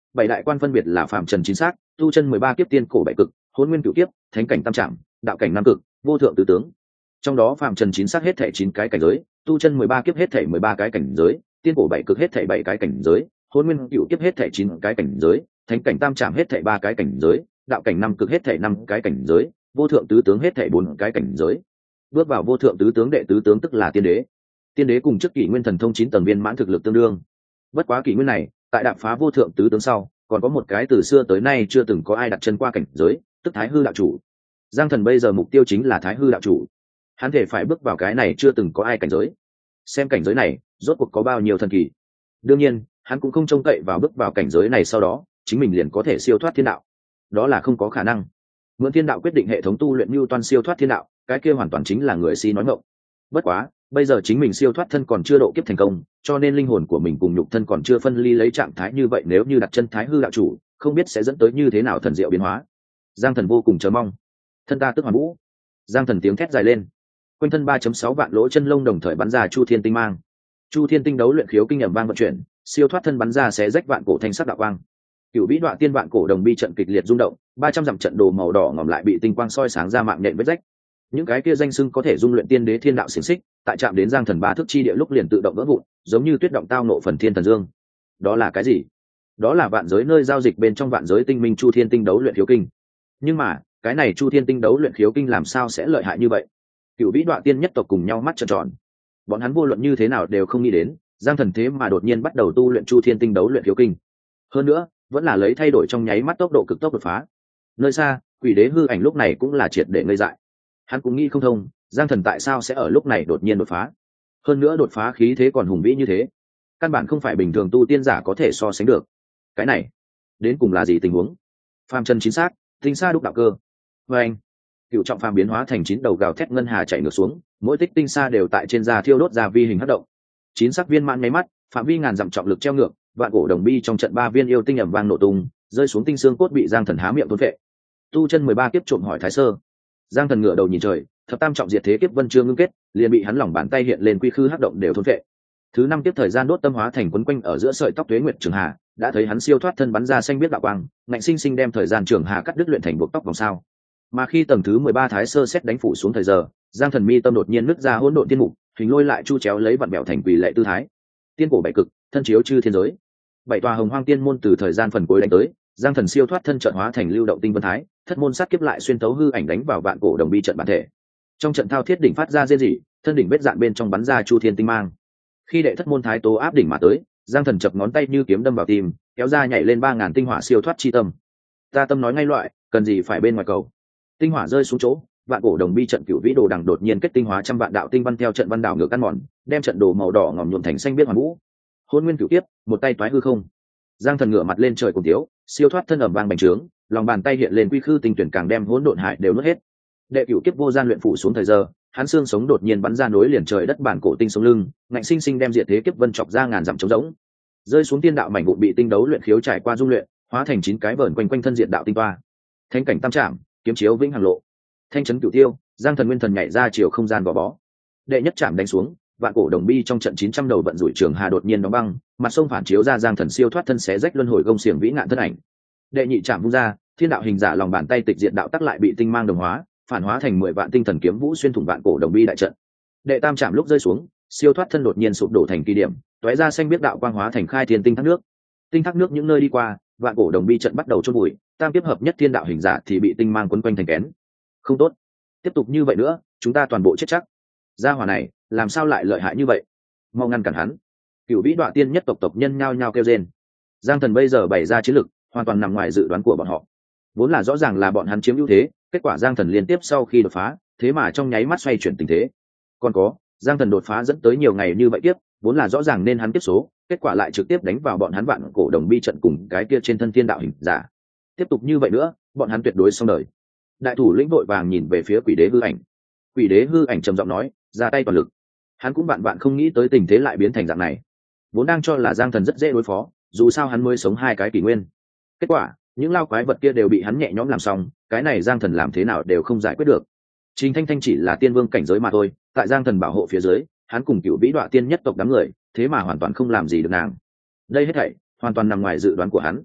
bảy đại quan phân biệt là phạm trần chính xác, tu chân mười ba kiếp tiên cổ bảy cực, hôn nguyên cửu kiếp, thánh cảnh tam trạm, đạo cảnh năm cực, vô thượng tứ tướng. Trong đó phạm trần chính xác hết thảy chín cái cảnh giới, tu chân mười ba kiếp hết thảy mười ba cái cảnh giới, tiên cổ bảy cực hết thảy bảy cái cảnh giới, hôn nguyên cửu kiếp hết thảy chín cái cảnh giới, thánh cảnh tam trạm hết thảy ba cái cảnh giới, đạo cảnh năm cực hết thảy năm cái cảnh giới, vô thượng tứ tướng hết thảy bốn cái cảnh giới. Bước vào vô thượng tứ tướng đệ tứ tướng tức là tiên đế. Tiên đế cùng trước kỷ nguyên thần thông chín tầng viên mãn thực lực tương đương. Bất quá kỷ nguyên này, tại đạp phá vô thượng tứ tướng sau, còn có một cái từ xưa tới nay chưa từng có ai đặt chân qua cảnh giới, tức thái hư đạo chủ. Giang Thần bây giờ mục tiêu chính là thái hư đạo chủ. Hắn thể phải bước vào cái này chưa từng có ai cảnh giới. Xem cảnh giới này, rốt cuộc có bao nhiêu thần kỳ. Đương nhiên, hắn cũng không trông cậy vào bước vào cảnh giới này sau đó, chính mình liền có thể siêu thoát thiên đạo. Đó là không có khả năng. Mượn thiên đạo quyết định hệ thống tu luyện mưu toan siêu thoát thiên đạo, cái kia hoàn toàn chính là người si nói ngọng. Bất quá, bây giờ chính mình siêu thoát thân còn chưa độ kiếp thành công, cho nên linh hồn của mình cùng nhục thân còn chưa phân ly lấy trạng thái như vậy, nếu như đặt chân thái hư đạo chủ, không biết sẽ dẫn tới như thế nào thần diệu biến hóa. Giang Thần vô cùng chờ mong. Thân ta tức hoàn vũ. Giang Thần tiếng thét dài lên. Quanh thân ba phẩy sáu vạn lỗ chân lông đồng thời bắn ra chu thiên tinh mang. Chu thiên tinh đấu luyện khiếu kinh ầm vang vận chuyển, siêu thoát thân bắn ra xé rách vạn cổ thanh sắc đạo quang. Cửu vĩ đoạn tiên vạn cổ đồng bi trận kịch liệt rung động, ba trăm dặm trận đồ màu đỏ ngòm lại bị tinh quang soi sáng ra mạng nhện vết rách. Những cái kia danh xưng có thể dung luyện tiên đế thiên đạo xiển xích, tại chạm đến Giang Thần ba thước chi địa lúc liền tự động vỡ vụn, giống như tuyết động tao nộ phần thiên thần dương. Đó là cái gì? Đó là vạn giới nơi giao dịch bên trong vạn giới tinh minh chu thiên tinh đấu luyện khiếu kinh. Nhưng mà, cái này chu thiên tinh đấu luyện khiếu kinh làm sao sẽ lợi hại như vậy? Cửu vĩ đoạn tiên nhất tộc cùng nhau mắt trợn tròn. Bọn hắn vô luận như thế nào đều không nghĩ đến, Giang Thần thế mà đột nhiên bắt đầu tu luyện chu thiên tinh đấu luyện khiếu kinh. Hơn nữa, vẫn là lấy thay đổi trong nháy mắt tốc độ cực tốc đột phá. Nơi xa, Quỷ Đế hư ảnh lúc này cũng là triệt để ngây dại. Hắn cũng nghĩ không thông, Giang Thần tại sao sẽ ở lúc này đột nhiên đột phá. Hơn nữa đột phá khí thế còn hùng vĩ như thế, căn bản không phải bình thường tu tiên giả có thể so sánh được. Cái này, đến cùng là gì tình huống? Phàm chân chính xác, tinh sa đúc đạo cơ. Và anh, cựu trọng phàm biến hóa thành chín đầu gào thét ngân hà chạy ngược xuống, mỗi tích tinh sa đều tại trên da thiêu đốt ra vi hình hất động. Chín sắc viên mãn nháy mắt, phạm vi ngàn dặm trọng lực treo ngược, vạn cổ đồng bi trong trận ba viên yêu tinh ầm vang nổ tung, rơi xuống tinh xương cốt bị Giang Thần há miệng thôn phệ. Tu chân mười ba kiếp trộm hỏi thái sơ. Giang Thần ngửa đầu nhìn trời, thập tam trọng diệt thế kiếp vân chưa ngưng kết, liền bị hắn lòng bàn tay hiện lên quy khư hắc động đều thôn phệ. Thứ năm tiếp thời gian đốt tâm hóa thành quấn quanh ở giữa sợi tóc tuế nguyệt trường hà, đã thấy hắn siêu thoát thân bắn ra xanh biết đạo quang, ngạnh sinh sinh đem thời gian trường hà cắt đứt luyện thành buộc tóc vòng sao. Mà khi tầng thứ mười ba thái sơ xét đánh phủ xuống thời giờ, Giang Thần mi tâm đột nhiên nứt ra hỗn độn tiên mục, hình lôi lại chu chéo lấy vặn bẹo thành quỷ lệ tư thái. Tiên cổ bảy cực, thân chiếu chư thiên giới. Bảy tòa hồng hoang tiên môn từ thời gian phần cuối đánh tới, Giang Thần siêu thoát thân trận hóa thành lưu động tinh vân thái, thất môn sát kiếp lại xuyên tấu hư ảnh đánh vào vạn cổ đồng bi trận bản thể. Trong trận thao thiết đỉnh phát ra rên rỉ, thân đỉnh vết dạn bên trong bắn ra chu thiên tinh mang. Khi đệ thất môn thái tố áp đỉnh mà tới, Giang Thần chập ngón tay như kiếm đâm vào tim, kéo ra nhảy lên ba ngàn tinh hỏa siêu thoát chi tâm. Ta tâm nói ngay loại, cần gì phải bên ngoài cầu. Tinh hỏa rơi xuống chỗ, vạn cổ đồng bi trận cửu vĩ đồ đằng đột nhiên kết tinh hóa trăm vạn đạo tinh văn theo trận văn đảo ngược ăn mòn, đem trận đồ màu đỏ ngòm nhuộm thành xanh biết hoàn vũ. Hôn nguyên cửu tiếp, một tay toái hư không. Giang Thần ngửa mặt lên trời cùng tiếu, siêu thoát thân ẩm vang bành trướng, lòng bàn tay hiện lên quy khư tinh tuyển càng đem hỗn độn hải đều nuốt hết. Đệ cửu kiếp vô gian luyện phủ xuống thời giờ, hắn xương sống đột nhiên bắn ra nối liền trời đất bản cổ tinh sống lưng, ngạnh sinh sinh đem diệt thế kiếp vân chọc ra ngàn dặm trống rỗng. Rơi xuống tiên đạo mảnh vụn bị tinh đấu luyện khiếu trải qua dung luyện, hóa thành chín cái vờn quanh quanh thân diện đạo tinh toa. Thánh cảnh tam trảm, kiếm chiếu vĩnh hằng lộ. Thanh chấn cửu tiêu, Giang Thần nguyên thần nhảy ra chiều không gian gò bó. Đệ nhất trảm đánh xuống, vạn cổ đồng bi trong trận chín trăm đầu vận rủi trường hà đột nhiên đóng băng, mặt sông phản chiếu ra Giang Thần siêu thoát thân xé rách luân hồi gông xiềng vĩ ngạn thân ảnh. Đệ nhị trảm vung ra, thiên đạo hình giả lòng bàn tay tịch diện đạo tắc lại bị tinh mang đồng hóa, phản hóa thành mười vạn tinh thần kiếm vũ xuyên thủng vạn cổ đồng bi đại trận. Đệ tam trảm lúc rơi xuống, siêu thoát thân đột nhiên sụp đổ thành kỳ điểm, tóe ra xanh biết đạo quang hóa thành khai thiên tinh thác nước. Tinh thác nước những nơi đi qua, vạn cổ đồng bi trận bắt đầu chôn bụi, tam tiếp hợp nhất thiên đạo hình giả thì bị tinh mang quấn quanh thành kén. Không tốt, tiếp tục như vậy nữa, chúng ta toàn bộ chết chắc. Gia hỏa này, làm sao lại lợi hại như vậy? Mau ngăn cản hắn. Cửu vĩ đoạn tiên nhất tộc tộc nhân nhao nhao kêu rên. Giang Thần bây giờ bày ra chiến lực, hoàn toàn nằm ngoài dự đoán của bọn họ. Vốn là rõ ràng là bọn hắn chiếm ưu thế, kết quả Giang Thần liên tiếp sau khi đột phá, thế mà trong nháy mắt xoay chuyển tình thế. Còn có, Giang Thần đột phá dẫn tới nhiều ngày như vậy tiếp, vốn là rõ ràng nên hắn tiếp số, kết quả lại trực tiếp đánh vào bọn hắn vạn cổ đồng bi trận cùng cái kia trên thân thiên đạo hình giả. Tiếp tục như vậy nữa, bọn hắn tuyệt đối xong đời. Đại thủ lĩnh vội vàng nhìn về phía Quỷ Đế hư ảnh. Quỷ Đế hư ảnh trầm giọng nói, ra tay toàn lực. Hắn cũng vạn vạn không nghĩ tới tình thế lại biến thành dạng này. Vốn đang cho là Giang Thần rất dễ đối phó, dù sao hắn mới sống hai cái kỷ nguyên. Kết quả, những lao quái vật kia đều bị hắn nhẹ nhõm làm xong, cái này Giang Thần làm thế nào đều không giải quyết được. Trình Thanh Thanh chỉ là tiên vương cảnh giới mà thôi, tại Giang Thần bảo hộ phía dưới, hắn cùng Cửu Vĩ Đoạ tiên nhất tộc đám người, thế mà hoàn toàn không làm gì được nàng. Đây hết thảy hoàn toàn nằm ngoài dự đoán của hắn.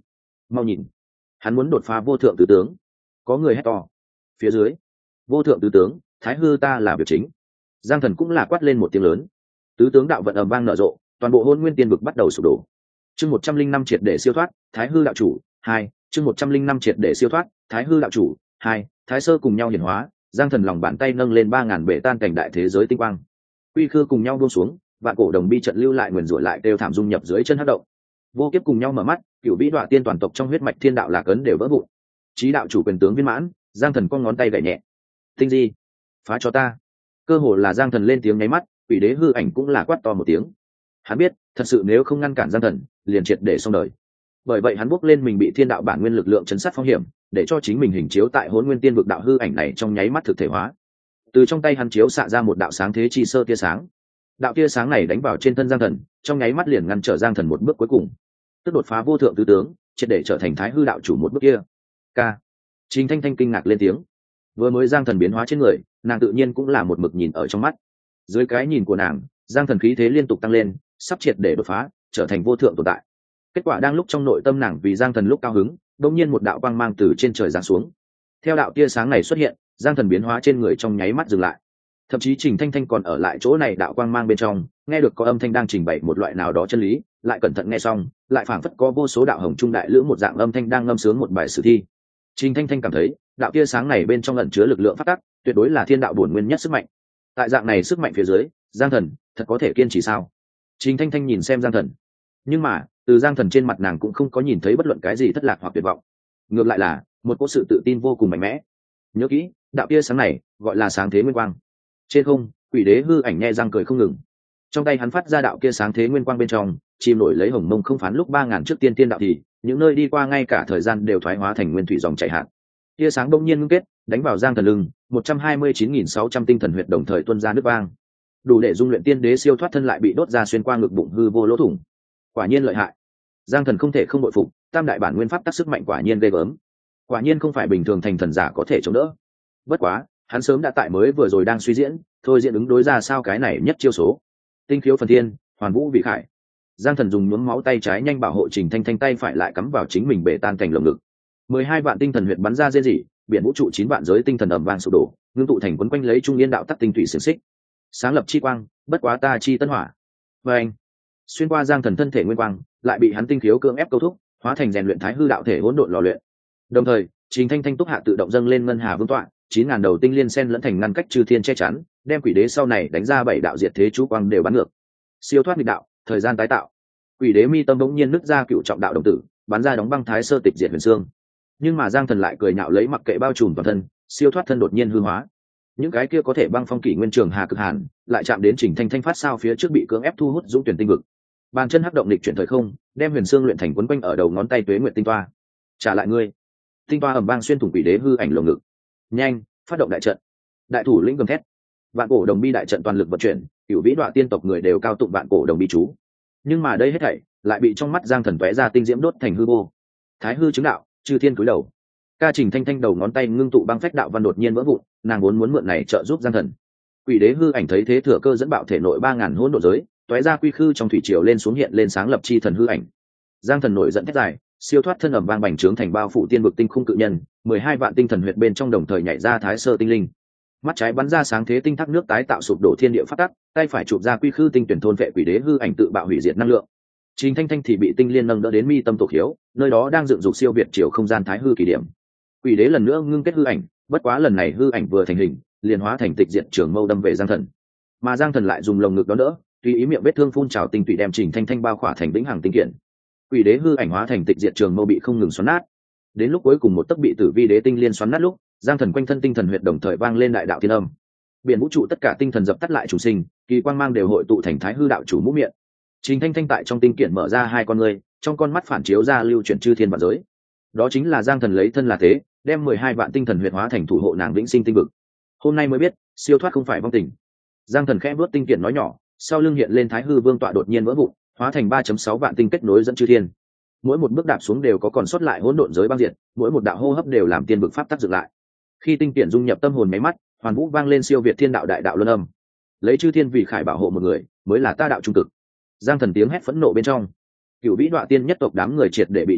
mau nhìn, hắn muốn đột phá vô thượng tứ tướng. Có người hét to. Phía dưới, vô thượng tứ tướng, thái hư ta là việc chính. Giang Thần cũng là quát lên một tiếng lớn. Tứ tướng đạo vận ầm vang nở rộ, toàn bộ hôn nguyên tiên vực bắt đầu sụp đổ. Chương một trăm linh năm triệt để siêu thoát, thái hư đạo chủ hai. Chương một trăm linh năm triệt để siêu thoát, thái hư đạo chủ hai. Thái sơ cùng nhau hiển hóa, Giang Thần lòng bàn tay nâng lên ba ngàn bể tan cảnh đại thế giới tinh quang. Quy khư cùng nhau buông xuống, vạn cổ đồng bi trận lưu lại nguyền rủa lại đều thảm dung nhập dưới chân hắc động. Vô kiếp cùng nhau mở mắt, cửu vĩ đoạ tiên toàn tộc trong huyết mạch thiên đạo lạc ấn đều vỡ vụn. Chí đạo chủ quyền tướng viên mãn, Giang Thần con ngón tay gảy nhẹ. Tinh di, phá cho ta. Cơ hồ là Giang Thần lên tiếng nháy mắt, quỷ đế hư ảnh cũng là quát to một tiếng. Hắn biết, thật sự nếu không ngăn cản Giang Thần, liền triệt để xong đời. Bởi vậy hắn bước lên mình bị thiên đạo bản nguyên lực lượng chấn sát phong hiểm, để cho chính mình hình chiếu tại hỗn nguyên tiên vực đạo hư ảnh này trong nháy mắt thực thể hóa. Từ trong tay hắn chiếu xạ ra một đạo sáng thế chi sơ tia sáng. Đạo tia sáng này đánh vào trên thân Giang Thần, trong nháy mắt liền ngăn trở Giang Thần một bước cuối cùng, tức đột phá vô thượng tứ tướng, triệt để trở thành thái hư đạo chủ một bước kia. K. Trình Thanh Thanh kinh ngạc lên tiếng. Vừa mới Giang Thần biến hóa trên người, nàng tự nhiên cũng là một mực nhìn ở trong mắt. Dưới cái nhìn của nàng, Giang Thần khí thế liên tục tăng lên, sắp triệt để đột phá, trở thành vô thượng tồn tại. Kết quả đang lúc trong nội tâm nàng vì Giang Thần lúc cao hứng, đột nhiên một đạo quang mang từ trên trời giáng xuống. Theo đạo tia sáng này xuất hiện, Giang Thần biến hóa trên người trong nháy mắt dừng lại. Thậm chí Trình Thanh Thanh còn ở lại chỗ này đạo quang mang bên trong, nghe được có âm thanh đang trình bày một loại nào đó chân lý, lại cẩn thận nghe xong, lại phảng phất có vô số đạo hồng trung đại lữ một dạng âm thanh đang ngâm sướng một bài sử thi. Trình Thanh Thanh cảm thấy, đạo tia sáng này bên trong ẩn chứa lực lượng phát tắc, tuyệt đối là thiên đạo bổn nguyên nhất sức mạnh. Tại dạng này sức mạnh phía dưới, Giang Thần thật có thể kiên trì sao? Trình Thanh Thanh nhìn xem Giang Thần, nhưng mà từ Giang Thần trên mặt nàng cũng không có nhìn thấy bất luận cái gì thất lạc hoặc tuyệt vọng, ngược lại là một cỗ sự tự tin vô cùng mạnh mẽ. Nhớ kỹ, đạo tia sáng này gọi là sáng thế nguyên quang. Trên không, quỷ đế hư ảnh nhe răng cười không ngừng, trong tay hắn phát ra đạo kia sáng thế nguyên quang bên trong chìm nổi lấy hồng mông không phán lúc ba ngàn trước tiên tiên đạo thì những nơi đi qua ngay cả thời gian đều thoái hóa thành nguyên thủy dòng chảy hạn. Tia sáng đông nhiên ngưng kết, đánh vào Giang Thần lưng, một trăm hai mươi chín nghìn sáu trăm tinh thần huyệt đồng thời tuôn ra nước vang, đủ để dung luyện tiên đế siêu thoát thân lại bị đốt ra xuyên qua ngực bụng hư vô lỗ thủng. Quả nhiên lợi hại. Giang Thần không thể không bội phục, tam đại bản nguyên pháp tác sức mạnh quả nhiên ghê gớm, quả nhiên không phải bình thường thành thần giả có thể chống đỡ. Bất quá hắn sớm đã tại mới vừa rồi đang suy diễn, thôi diễn ứng đối ra sao cái này nhất chiêu số. Tinh khiếu phần thiên, hoàn vũ vị khải. Giang Thần dùng nhuốm máu tay trái nhanh bảo hộ Trình Thanh Thanh tay phải lại cắm vào chính mình bể tan cảnh lồng ngực. Mười hai vạn tinh thần huyệt bắn ra rên rỉ, biển vũ trụ chín vạn giới tinh thần ầm vang sụp đổ, ngưng tụ thành quấn quanh lấy trung yên đạo tắc tinh thủy xiềng xích. Sáng lập chi quang, bất quá ta chi tân hỏa. Và anh, xuyên qua Giang Thần thân thể nguyên quang, lại bị hắn tinh khiếu cưỡng ép câu thúc, hóa thành rèn luyện thái hư đạo thể hỗn độn lò luyện. Đồng thời, Trình Thanh Thanh túc hạ tự động dâng lên ngân hà vương tọa, chín ngàn đầu tinh liên sen lẫn thành ngăn cách chư thiên che chắn, đem quỷ đế sau này đánh ra bảy đạo diệt thế chú quang đều bắn ngược. Siêu thoát nghịch đạo, thời gian tái tạo. Quỷ đế mi tâm bỗng nhiên nứt ra cựu trọng đạo đồng tử, bắn ra đóng băng thái sơ tịch diệt huyền xương. Nhưng mà Giang Thần lại cười nhạo lấy mặc kệ bao trùm toàn thân, siêu thoát thân đột nhiên hư hóa. Những cái kia có thể băng phong kỷ nguyên trường hà cực hàn, lại chạm đến Trình Thanh Thanh phát sao phía trước bị cưỡng ép thu hút dũng tuyển tinh vực. Bàn chân hắc động lịch chuyển thời không, đem huyền xương luyện thành quấn quanh ở đầu ngón tay tuế nguyện tinh toa. Trả lại ngươi. Tinh toa ầm vang xuyên thủng quỷ đế hư ảnh lồng ngực. Nhanh, phát động đại trận. Đại thủ lĩnh gầm thét. Vạn cổ đồng bi đại trận toàn lực vận chuyển, cửu vĩ đoạ tiên tộc người đều cao tụng vạn cổ đồng bi chú. Nhưng mà đây hết thảy lại bị trong mắt Giang Thần tóe ra tinh diễm đốt thành hư vô. Thái hư chứng đạo, chư thiên cúi đầu. Ca Trình Thanh Thanh đầu ngón tay ngưng tụ băng phách đạo văn đột nhiên vỡ vụn, nàng vốn muốn mượn này trợ giúp Giang Thần. Quỷ đế hư ảnh thấy thế thừa cơ dẫn bạo thể nội ba ngàn hỗn độ giới, tóe ra quy khư trong thủy triều lên xuống hiện lên sáng lập chi thần hư ảnh. Giang Thần nổi giận thét dài, siêu thoát thân ầm vang bành trướng thành bao phủ tiên vực tinh khung cự nhân, mười hai vạn tinh thần huyệt bên trong đồng thời nhảy ra thái sơ tinh linh. Mắt trái bắn ra sáng thế tinh thác nước tái tạo sụp đổ thiên địa phát tắc, tay phải chụp ra quy khư tinh tuyển thôn vệ quỷ đế hư ảnh tự bạo hủy diệt năng lượng. Trình Thanh Thanh thì bị tinh liên nâng đỡ đến mi tâm tổ khiếu, nơi đó đang dựng dục siêu việt chiều không gian thái hư kỳ điểm. Quỷ đế lần nữa ngưng kết hư ảnh, bất quá lần này hư ảnh vừa thành hình, liền hóa thành tịch diện trường mâu đâm về Giang Thần. Mà Giang Thần lại dùng lồng ngực đó đỡ, tùy ý miệng vết thương phun trào tinh tụy đem Trình Thanh Thanh bao khỏa thành vĩnh hằng tinh kiện. Quỷ đế hư ảnh hóa thành tịch diện trường mâu bị không ngừng xoắn nát. Đến lúc cuối cùng một tấc bị tử vi đế tinh liên xoắn nát lúc, Giang Thần quanh thân tinh thần huyệt đồng thời vang lên đại đạo thiên âm. Biển vũ trụ tất cả tinh thần dập tắt lại chủ sinh, kỳ quang mang đều hội tụ thành thái hư đạo chủ mũ miệng. Trình Thanh Thanh tại trong tinh kiện mở ra hai con ngươi, trong con mắt phản chiếu ra lưu chuyển chư thiên vạn giới. Đó chính là Giang Thần lấy thân là thế, đem mười hai vạn tinh thần huyệt hóa thành thủ hộ nàng vĩnh sinh tinh vực. Hôm nay mới biết, siêu thoát không phải vong tình. Giang Thần khẽ bước tinh kiện nói nhỏ, sau lưng hiện lên thái hư vương tọa đột nhiên vỡ vụn, hóa thành ba phẩy sáu vạn tinh kết nối dẫn chư thiên. Mỗi một bước đạp xuống đều có còn sót lại hỗn độn giới băng diệt, mỗi một đạo hô hấp đều làm tiên vực pháp tác dựng lại. Khi tinh kiện dung nhập tâm hồn máy mắt, hoàn vũ vang lên siêu việt thiên đạo đại đạo luân âm. Lấy chư thiên vì khải bảo hộ một người, mới là ta đạo trung cực. Giang Thần tiếng hét phẫn nộ bên trong. Cửu vĩ đoạ tiên nhất tộc đám người triệt để bị chấn động,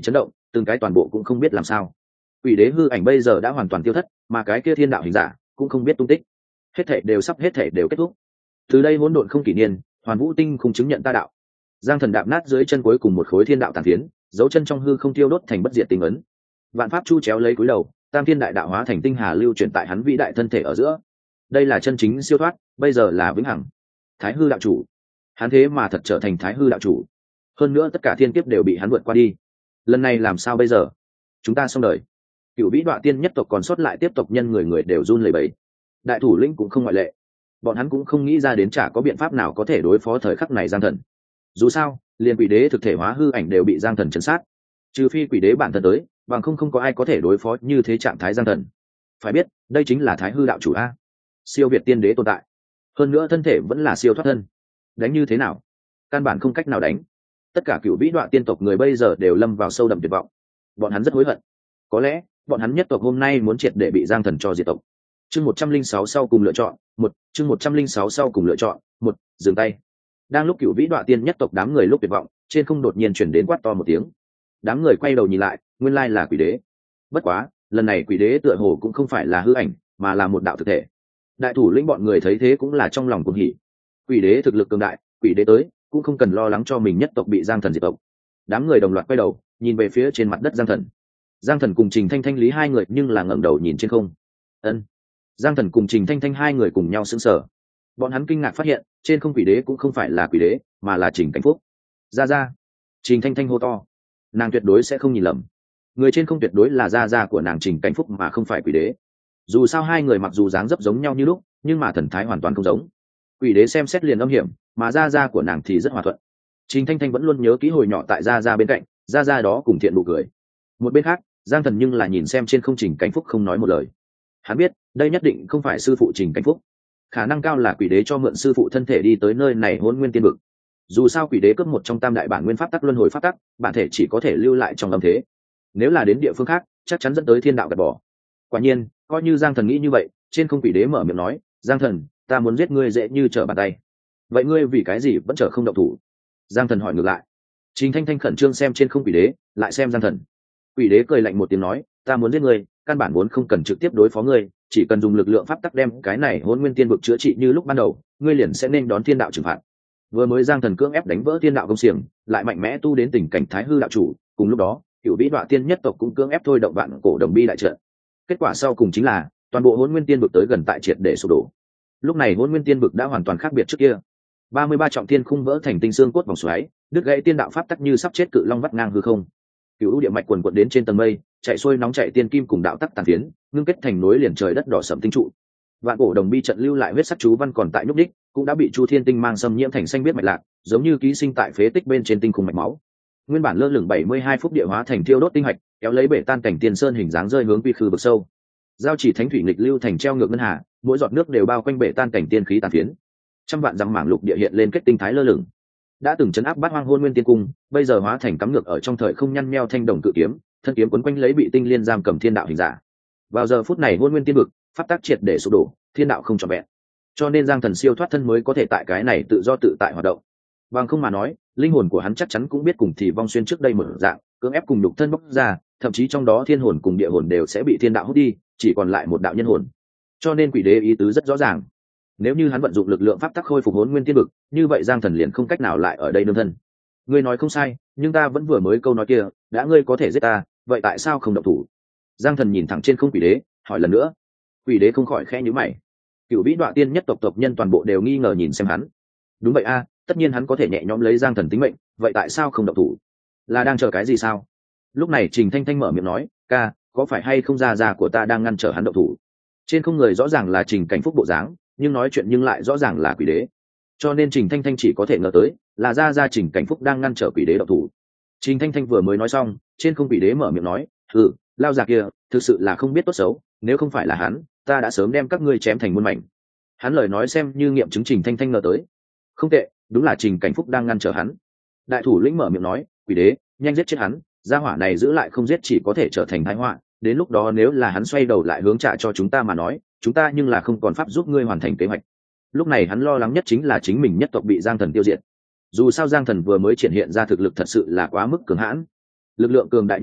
từng cái toàn bộ cũng không biết làm sao. Quỷ đế hư ảnh bây giờ đã hoàn toàn tiêu thất, mà cái kia thiên đạo hình giả cũng không biết tung tích. Hết thảy đều sắp hết thảy đều kết thúc. Từ đây hỗn độn không kỷ niên, hoàn vũ tinh không chứng nhận ta đạo. Giang Thần đạp nát dưới chân cuối cùng một khối thiên đạo tàn phiến, dấu chân trong hư không tiêu đốt thành bất diệt tinh ấn. Vạn pháp chu chéo lấy cúi đầu, tam thiên đại đạo hóa thành tinh hà lưu chuyển tại hắn vĩ đại thân thể ở giữa. Đây là chân chính siêu thoát, bây giờ là vĩnh hằng. Thái hư đạo chủ, hắn thế mà thật trở thành thái hư đạo chủ. Hơn nữa tất cả thiên kiếp đều bị hắn vượt qua đi. Lần này làm sao bây giờ? Chúng ta xong đời. Cựu vĩ đoạ tiên nhất tộc còn sót lại tiếp tục nhân người người đều run lẩy bẩy. Đại thủ lĩnh cũng không ngoại lệ. Bọn hắn cũng không nghĩ ra đến chả có biện pháp nào có thể đối phó thời khắc này Giang Thần. Dù sao, liền quỷ đế thực thể hóa hư ảnh đều bị Giang Thần chấn sát. Trừ phi quỷ đế bản thân tới, bằng không không có ai có thể đối phó như thế trạng thái Giang Thần. Phải biết, đây chính là thái hư đạo chủ a, siêu việt tiên đế tồn tại. Hơn nữa thân thể vẫn là siêu thoát thân. Đánh như thế nào? Căn bản không cách nào đánh. Tất cả cựu vĩ đoạ tiên tộc người bây giờ đều lâm vào sâu đậm tuyệt vọng. Bọn hắn rất hối hận. Có lẽ bọn hắn nhất tộc hôm nay muốn triệt để bị Giang Thần cho diệt tộc. Chương một trăm linh sáu sau cùng lựa chọn một, chương một trăm linh sáu sau cùng lựa chọn một, dừng tay. Đang lúc cựu vĩ đoạ tiên nhất tộc đám người lúc tuyệt vọng, trên không đột nhiên chuyển đến quát to một tiếng. Đám người quay đầu nhìn lại, nguyên lai là quỷ đế. Bất quá, lần này quỷ đế tựa hồ cũng không phải là hư ảnh, mà là một đạo thực thể. Đại thủ lĩnh bọn người thấy thế cũng là trong lòng cuồng hỉ. Quỷ đế thực lực cường đại, quỷ đế tới, cũng không cần lo lắng cho mình nhất tộc bị Giang Thần diệt tộc. Đám người đồng loạt quay đầu, nhìn về phía trên mặt đất Giang Thần. Giang Thần cùng Trình Thanh Thanh lý hai người nhưng là ngẩng đầu nhìn trên không. Ân. Giang Thần cùng Trình Thanh Thanh hai người cùng nhau sững sờ. Bọn hắn kinh ngạc phát hiện, trên không quỷ đế cũng không phải là quỷ đế, mà là Trình Cảnh Phúc. Ra ra. Trình Thanh Thanh hô to. Nàng tuyệt đối sẽ không nhìn lầm. Người trên không tuyệt đối là gia gia của nàng Trình Cảnh Phúc mà không phải quỷ đế. Dù sao hai người mặc dù dáng dấp giống nhau như lúc, nhưng mà thần thái hoàn toàn không giống. Quỷ đế xem xét liền âm hiểm, mà gia gia của nàng thì rất hòa thuận. Trình Thanh Thanh vẫn luôn nhớ kỹ hồi nhỏ tại gia gia bên cạnh, gia gia đó cùng thiện nụ cười. Một bên khác, Giang Thần nhưng là nhìn xem trên không Trình Cảnh Phúc không nói một lời. Hắn biết, đây nhất định không phải sư phụ Trình Cảnh Phúc. Khả năng cao là quỷ đế cho mượn sư phụ thân thể đi tới nơi này Hỗn Nguyên Tiên Vực. Dù sao quỷ đế cướp một trong tam đại bản nguyên pháp tắc luân hồi pháp tắc, bản thể chỉ có thể lưu lại trong âm thế. Nếu là đến địa phương khác, chắc chắn dẫn tới thiên đạo gạt bỏ. Quả nhiên, coi như Giang Thần nghĩ như vậy, trên không quỷ đế mở miệng nói, Giang Thần, ta muốn giết ngươi dễ như trở bàn tay. Vậy ngươi vì cái gì vẫn trở không động thủ? Giang Thần hỏi ngược lại. Trình Thanh Thanh khẩn trương xem trên không quỷ đế, lại xem Giang Thần. Quỷ đế cười lạnh một tiếng nói, ta muốn giết ngươi, căn bản vốn không cần trực tiếp đối phó ngươi, chỉ cần dùng lực lượng pháp tắc đem cái này Hỗn Nguyên Tiên Vực chữa trị như lúc ban đầu, ngươi liền sẽ nên đón thiên đạo trừng phạt. Vừa mới Giang Thần cưỡng ép đánh vỡ thiên đạo công xiềng, lại mạnh mẽ tu đến tình cảnh thái hư đạo chủ, cùng lúc đó, cựu vĩ đoạ tiên nhất tộc cũng cưỡng ép thôi động vạn cổ đồng bi đại trận. Kết quả sau cùng chính là toàn bộ Hỗn Nguyên Tiên Vực tới gần tại triệt để sụp đổ. Lúc này Hỗn Nguyên Tiên Vực đã hoàn toàn khác biệt trước kia. ba mươi ba trọng thiên khung vỡ thành tinh xương cốt vòng xoáy, đứt gãy tiên đạo pháp tắc như sắp chết cự long vắt ngang hư không. Cựu u địa mạch quần quật đến trên tầng mây, chạy xuôi nóng chạy tiên kim cùng đạo tắc tàn phiến, ngưng kết thành núi liền trời đất đỏ sẫm tinh trụ. Vạn cổ đồng bi trận lưu lại huyết sắc chú văn còn tại nhúc đích, cũng đã bị Chu Thiên Tinh mang xâm nhiễm thành xanh biết mạch lạc, giống như ký sinh tại phế tích bên trên tinh khung mạch máu. Nguyên bản lơ lửng bảy mươi hai phút địa hóa thành thiêu đốt tinh hạch, kéo lấy bể tan cảnh tiên sơn hình dáng rơi hướng quy khư vực sâu. Giao chỉ thánh thủy nghịch lưu thành treo ngược ngân hà, mỗi giọt nước đều bao quanh bể tan cảnh tiên khí tàn phiến. Trăm vạn dặm mảng lục địa hiện lên kết tinh thái lơ lửng. Đã từng chấn áp bát hoang hôn nguyên tiên cung, bây giờ hóa thành cắm ngược ở trong thời không nhăn nheo thanh đồng cự kiếm, thân kiếm quấn quanh lấy bị tinh liên giam cầm thiên đạo hình giả. Vào giờ phút này hôn nguyên tiên vực, pháp tác triệt để sụp đổ, thiên đạo không trọn vẹn. Cho nên Giang Thần siêu thoát thân mới có thể tại cái này tự do tự tại hoạt động. Bằng không mà nói, linh hồn của hắn chắc chắn cũng biết cùng thì vong xuyên trước đây một dạng, cưỡng ép cùng nhục thân bóc ra, thậm chí trong đó thiên hồn cùng địa hồn đều sẽ bị thiên đạo hút đi, chỉ còn lại một đạo nhân hồn. Cho nên quỷ đế ý tứ rất rõ ràng. Nếu như hắn vận dụng lực lượng pháp tắc khôi phục hỗn nguyên tiên vực, như vậy Giang Thần liền không cách nào lại ở đây nương thân. Ngươi nói không sai, nhưng ta vẫn vừa mới câu nói kia, đã ngươi có thể giết ta, vậy tại sao không động thủ? Giang Thần nhìn thẳng trên không quỷ đế, hỏi lần nữa. Quỷ đế không khỏi khẽ nhíu mày. Cựu vĩ đoạ tiên nhất tộc tộc nhân toàn bộ đều nghi ngờ nhìn xem hắn. Đúng vậy a, tất nhiên hắn có thể nhẹ nhõm lấy Giang Thần tính mệnh, vậy tại sao không động thủ? Là đang chờ cái gì sao? Lúc này Trình Thanh Thanh mở miệng nói, ca, có phải hay không gia gia của ta đang ngăn trở hắn động thủ? Trên không người rõ ràng là Trình Cảnh Phúc bộ dáng, nhưng nói chuyện nhưng lại rõ ràng là quỷ đế. Cho nên Trình Thanh Thanh chỉ có thể ngờ tới là gia gia Trình Cảnh Phúc đang ngăn trở quỷ đế động thủ. Trình Thanh Thanh vừa mới nói xong, trên không quỷ đế mở miệng nói, ừ, lao già kia thực sự là không biết tốt xấu, nếu không phải là hắn, ta đã sớm đem các ngươi chém thành muôn mảnh. Hắn lời nói xem như nghiệm chứng Trình Thanh Thanh ngờ tới. Không tệ, đúng là Trình Cảnh Phúc đang ngăn trở hắn. Đại thủ lĩnh mở miệng nói, quỷ đế, nhanh giết chết hắn, gia hỏa này giữ lại không giết chỉ có thể trở thành tai họa, đến lúc đó nếu là hắn xoay đầu lại hướng trả cho chúng ta mà nói, chúng ta nhưng là không còn pháp giúp ngươi hoàn thành kế hoạch. Lúc này hắn lo lắng nhất chính là chính mình nhất tộc bị Giang Thần tiêu diệt. Dù sao Giang Thần vừa mới triển hiện ra thực lực thật sự là quá mức cường hãn, lực lượng cường đại như vậy,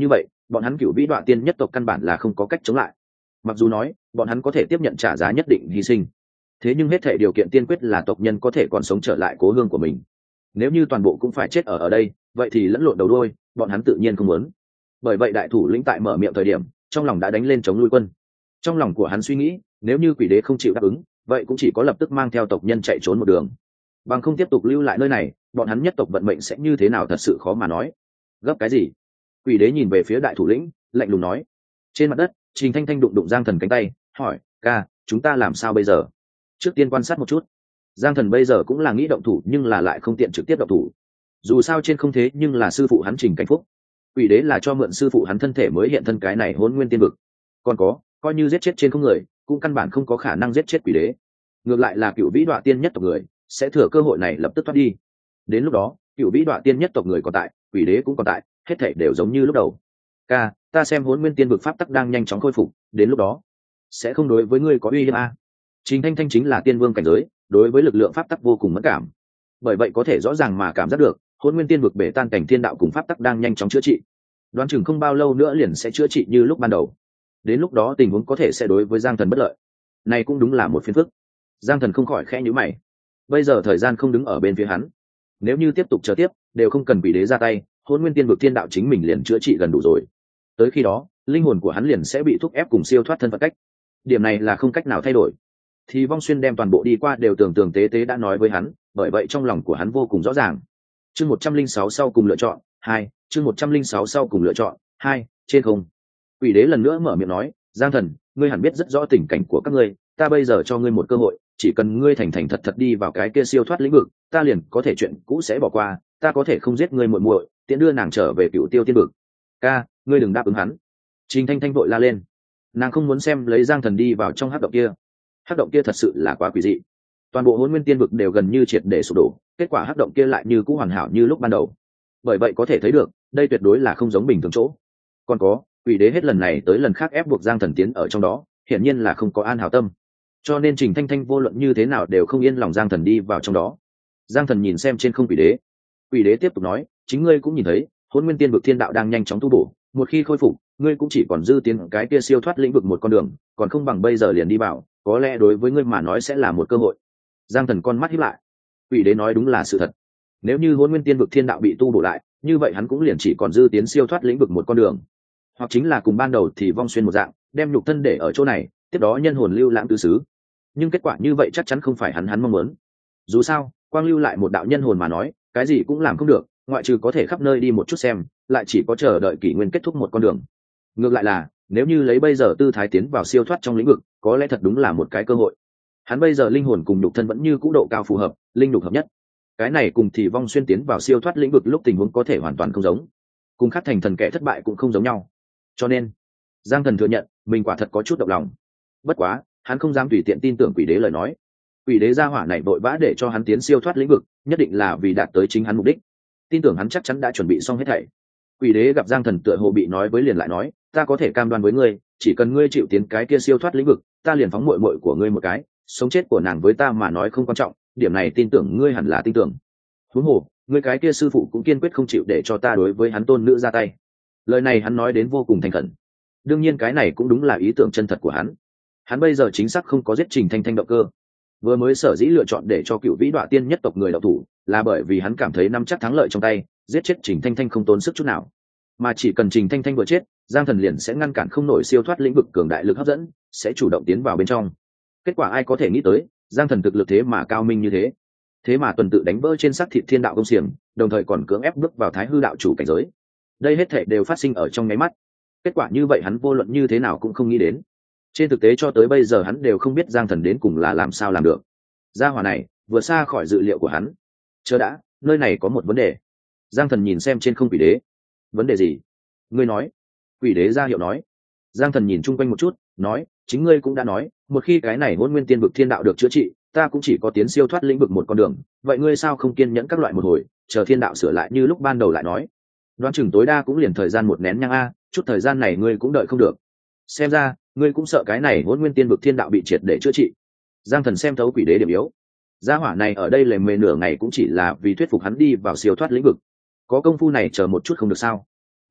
bọn hắn cửu vĩ đoạn tiên nhất tộc căn bản là không có cách chống lại. Mặc dù nói bọn hắn có thể tiếp nhận trả giá nhất định hy sinh, thế nhưng hết thể điều kiện tiên quyết là tộc nhân có thể còn sống trở lại cố hương của mình. Nếu như toàn bộ cũng phải chết ở ở đây, vậy thì lẫn lộn đầu đuôi, bọn hắn tự nhiên không muốn. Bởi vậy đại thủ lĩnh tại mở miệng thời điểm, trong lòng đã đánh lên chống nuôi quân. Trong lòng của hắn suy nghĩ, nếu như quỷ đế không chịu đáp ứng, vậy cũng chỉ có lập tức mang theo tộc nhân chạy trốn một đường, bằng không tiếp tục lưu lại nơi này, bọn hắn nhất tộc vận mệnh sẽ như thế nào thật sự khó mà nói. Gấp cái gì? Quỷ đế nhìn về phía đại thủ lĩnh, lạnh lùng nói. Trên mặt đất, Trình Thanh Thanh đụng đụng Giang Thần cánh tay, hỏi: ca, chúng ta làm sao bây giờ? Trước tiên quan sát một chút. Giang Thần bây giờ cũng là nghĩ động thủ, nhưng là lại không tiện trực tiếp động thủ. Dù sao trên không thế nhưng là sư phụ hắn Trình Cảnh Phúc, quỷ đế là cho mượn sư phụ hắn thân thể mới hiện thân cái này hỗn nguyên tiên vực. Còn có, coi như giết chết trên không người, cũng căn bản không có khả năng giết chết quỷ đế. Ngược lại là cựu vĩ đoạ tiên nhất tộc người sẽ thừa cơ hội này lập tức thoát đi. Đến lúc đó, cựu vĩ đoạ tiên nhất tộc người còn tại, quỷ đế cũng còn tại, hết thảy đều giống như lúc đầu. Ca, ta xem hỗn nguyên tiên vực pháp tắc đang nhanh chóng khôi phục, đến lúc đó sẽ không đối với ngươi có uy hiếp a. Trình Thanh Thanh chính là tiên vương cảnh giới, đối với lực lượng pháp tắc vô cùng mẫn cảm, bởi vậy có thể rõ ràng mà cảm giác được hỗn nguyên tiên vực bể tan cảnh thiên đạo cùng pháp tắc đang nhanh chóng chữa trị. Đoán chừng không bao lâu nữa liền sẽ chữa trị như lúc ban đầu. Đến lúc đó tình huống có thể sẽ đối với Giang Thần bất lợi. Này cũng đúng là một phiền phức. Giang Thần không khỏi khẽ nhíu mày. Bây giờ thời gian không đứng ở bên phía hắn, nếu như tiếp tục chờ tiếp, đều không cần quỷ đế ra tay, hỗn nguyên tiên vực thiên đạo chính mình liền chữa trị gần đủ rồi. Tới khi đó, linh hồn của hắn liền sẽ bị thúc ép cùng siêu thoát thân phận cách. Điểm này là không cách nào thay đổi. Thì Vong Xuyên đem toàn bộ đi qua đều tưởng tường tế tế đã nói với hắn, bởi vậy trong lòng của hắn vô cùng rõ ràng. Chương một trăm linh sáu sau cùng lựa chọn hai, chương một trăm linh sáu sau cùng lựa chọn hai, trên không. Quỷ đế lần nữa mở miệng nói: Giang Thần, ngươi hẳn biết rất rõ tình cảnh của các ngươi, ta bây giờ cho ngươi một cơ hội, chỉ cần ngươi thành thành thật thật đi vào cái kia siêu thoát lĩnh vực, ta liền có thể chuyện cũ sẽ bỏ qua, ta có thể không giết ngươi muội muội, tiện đưa nàng trở về Cựu Tiêu tiên vực. Ca, ngươi đừng đáp ứng hắn. Trình Thanh Thanh vội la lên. Nàng không muốn xem lấy Giang Thần đi vào trong hắc động kia. Hắc động kia thật sự là quá quỷ dị. Toàn bộ hỗn nguyên tiên vực đều gần như triệt để sụp đổ, kết quả hắc động kia lại như cũ hoàn hảo như lúc ban đầu. Bởi vậy có thể thấy được, đây tuyệt đối là không giống bình thường chỗ. Còn có, quỷ đế hết lần này tới lần khác ép buộc Giang Thần tiến ở trong đó, hiển nhiên là không có an hảo tâm. Cho nên Trình Thanh Thanh vô luận như thế nào đều không yên lòng Giang Thần đi vào trong đó. Giang Thần nhìn xem trên không quỷ đế. Quỷ đế tiếp tục nói: chính ngươi cũng nhìn thấy, hỗn nguyên tiên vực thiên đạo đang nhanh chóng tu bổ, một khi khôi phục, ngươi cũng chỉ còn dư tiến cái kia siêu thoát lĩnh vực một con đường, còn không bằng bây giờ liền đi vào, có lẽ đối với ngươi mà nói sẽ là một cơ hội. Giang Thần con mắt híp lại. Quỷ đế nói đúng là sự thật. Nếu như hỗn nguyên tiên vực thiên đạo bị tu bổ lại, như vậy hắn cũng liền chỉ còn dư tiến siêu thoát lĩnh vực một con đường, hoặc chính là cùng ban đầu thì Vong Xuyên một dạng, đem nhục thân để ở chỗ này, tiếp đó nhân hồn lưu lãng tứ xứ. Nhưng kết quả như vậy chắc chắn không phải hắn hắn mong muốn. Dù sao, quang lưu lại một đạo nhân hồn mà nói, cái gì cũng làm không được, ngoại trừ có thể khắp nơi đi một chút xem, lại chỉ có chờ đợi kỷ nguyên kết thúc một con đường. Ngược lại là, nếu như lấy bây giờ tư thái tiến vào siêu thoát trong lĩnh vực, có lẽ thật đúng là một cái cơ hội. Hắn bây giờ linh hồn cùng nhục thân vẫn như cũ độ cao phù hợp, linh nhục hợp nhất. Cái này cùng thì Vong Xuyên tiến vào siêu thoát lĩnh vực lúc tình huống có thể hoàn toàn không giống, cùng khắc thành thần kẻ thất bại cũng không giống nhau. Cho nên Giang Thần thừa nhận mình quả thật có chút động lòng. Bất quá hắn không dám tùy tiện tin tưởng quỷ đế lời nói. Quỷ đế gia hỏa này vội vã để cho hắn tiến siêu thoát lĩnh vực, nhất định là vì đạt tới chính hắn mục đích. Tin tưởng hắn chắc chắn đã chuẩn bị xong hết thảy. Quỷ đế gặp Giang Thần tựa hồ bị nói với, liền lại nói: ta có thể cam đoan với ngươi, chỉ cần ngươi chịu tiến cái kia siêu thoát lĩnh vực, ta liền phóng muội muội của ngươi một cái, sống chết của nàng với ta mà nói không quan trọng, điểm này tin tưởng ngươi hẳn là tin tưởng. Huống hồ, ngươi cái kia sư phụ cũng kiên quyết không chịu để cho ta đối với hắn tôn nữ ra tay. Lời này hắn nói đến vô cùng thành khẩn. Đương nhiên cái này cũng đúng là ý tưởng chân thật của hắn. Hắn bây giờ chính xác không có giết Trình Thanh Thanh động cơ. Vừa mới sở dĩ lựa chọn để cho cựu vĩ đoạ tiên nhất tộc người đạo thủ, là bởi vì hắn cảm thấy nắm chắc thắng lợi trong tay, giết chết Trình Thanh Thanh không tốn sức chút nào. Mà chỉ cần Trình Thanh Thanh vừa chết, Giang Thần liền sẽ ngăn cản không nổi siêu thoát lĩnh vực cường đại lực hấp dẫn, sẽ chủ động tiến vào bên trong. Kết quả ai có thể nghĩ tới, Giang Thần thực lực thế mà cao minh như thế, thế mà tuần tự đánh vỡ trên xác thịt thiên đạo công xiềng, đồng thời còn cưỡng ép bước vào thái hư đạo chủ cảnh giới. Đây hết thảy đều phát sinh ở trong nháy mắt. Kết quả như vậy hắn vô luận như thế nào cũng không nghĩ đến. Trên thực tế cho tới bây giờ hắn đều không biết Giang Thần đến cùng là làm sao làm được. Gia hỏa này vừa xa khỏi dự liệu của hắn. Chờ đã, nơi này có một vấn đề. Giang Thần nhìn xem trên không quỷ đế. Vấn đề gì? Ngươi nói. Quỷ đế ra hiệu nói. Giang Thần nhìn chung quanh một chút, nói: chính ngươi cũng đã nói, một khi cái này hỗn nguyên tiên vực thiên đạo được chữa trị, ta cũng chỉ có tiến siêu thoát lĩnh vực một con đường, vậy ngươi sao không kiên nhẫn các loại một hồi, chờ thiên đạo sửa lại như lúc ban đầu lại nói. Đoán chừng tối đa cũng liền thời gian một nén nhang a, chút thời gian này ngươi cũng đợi không được. Xem ra ngươi cũng sợ cái này hỗn nguyên tiên vực thiên đạo bị triệt để chữa trị. Giang Thần xem thấu quỷ đế điểm yếu. Gia hỏa này ở đây lề mề nửa ngày cũng chỉ là vì thuyết phục hắn đi vào siêu thoát lĩnh vực. Có công phu này chờ một chút không được sao?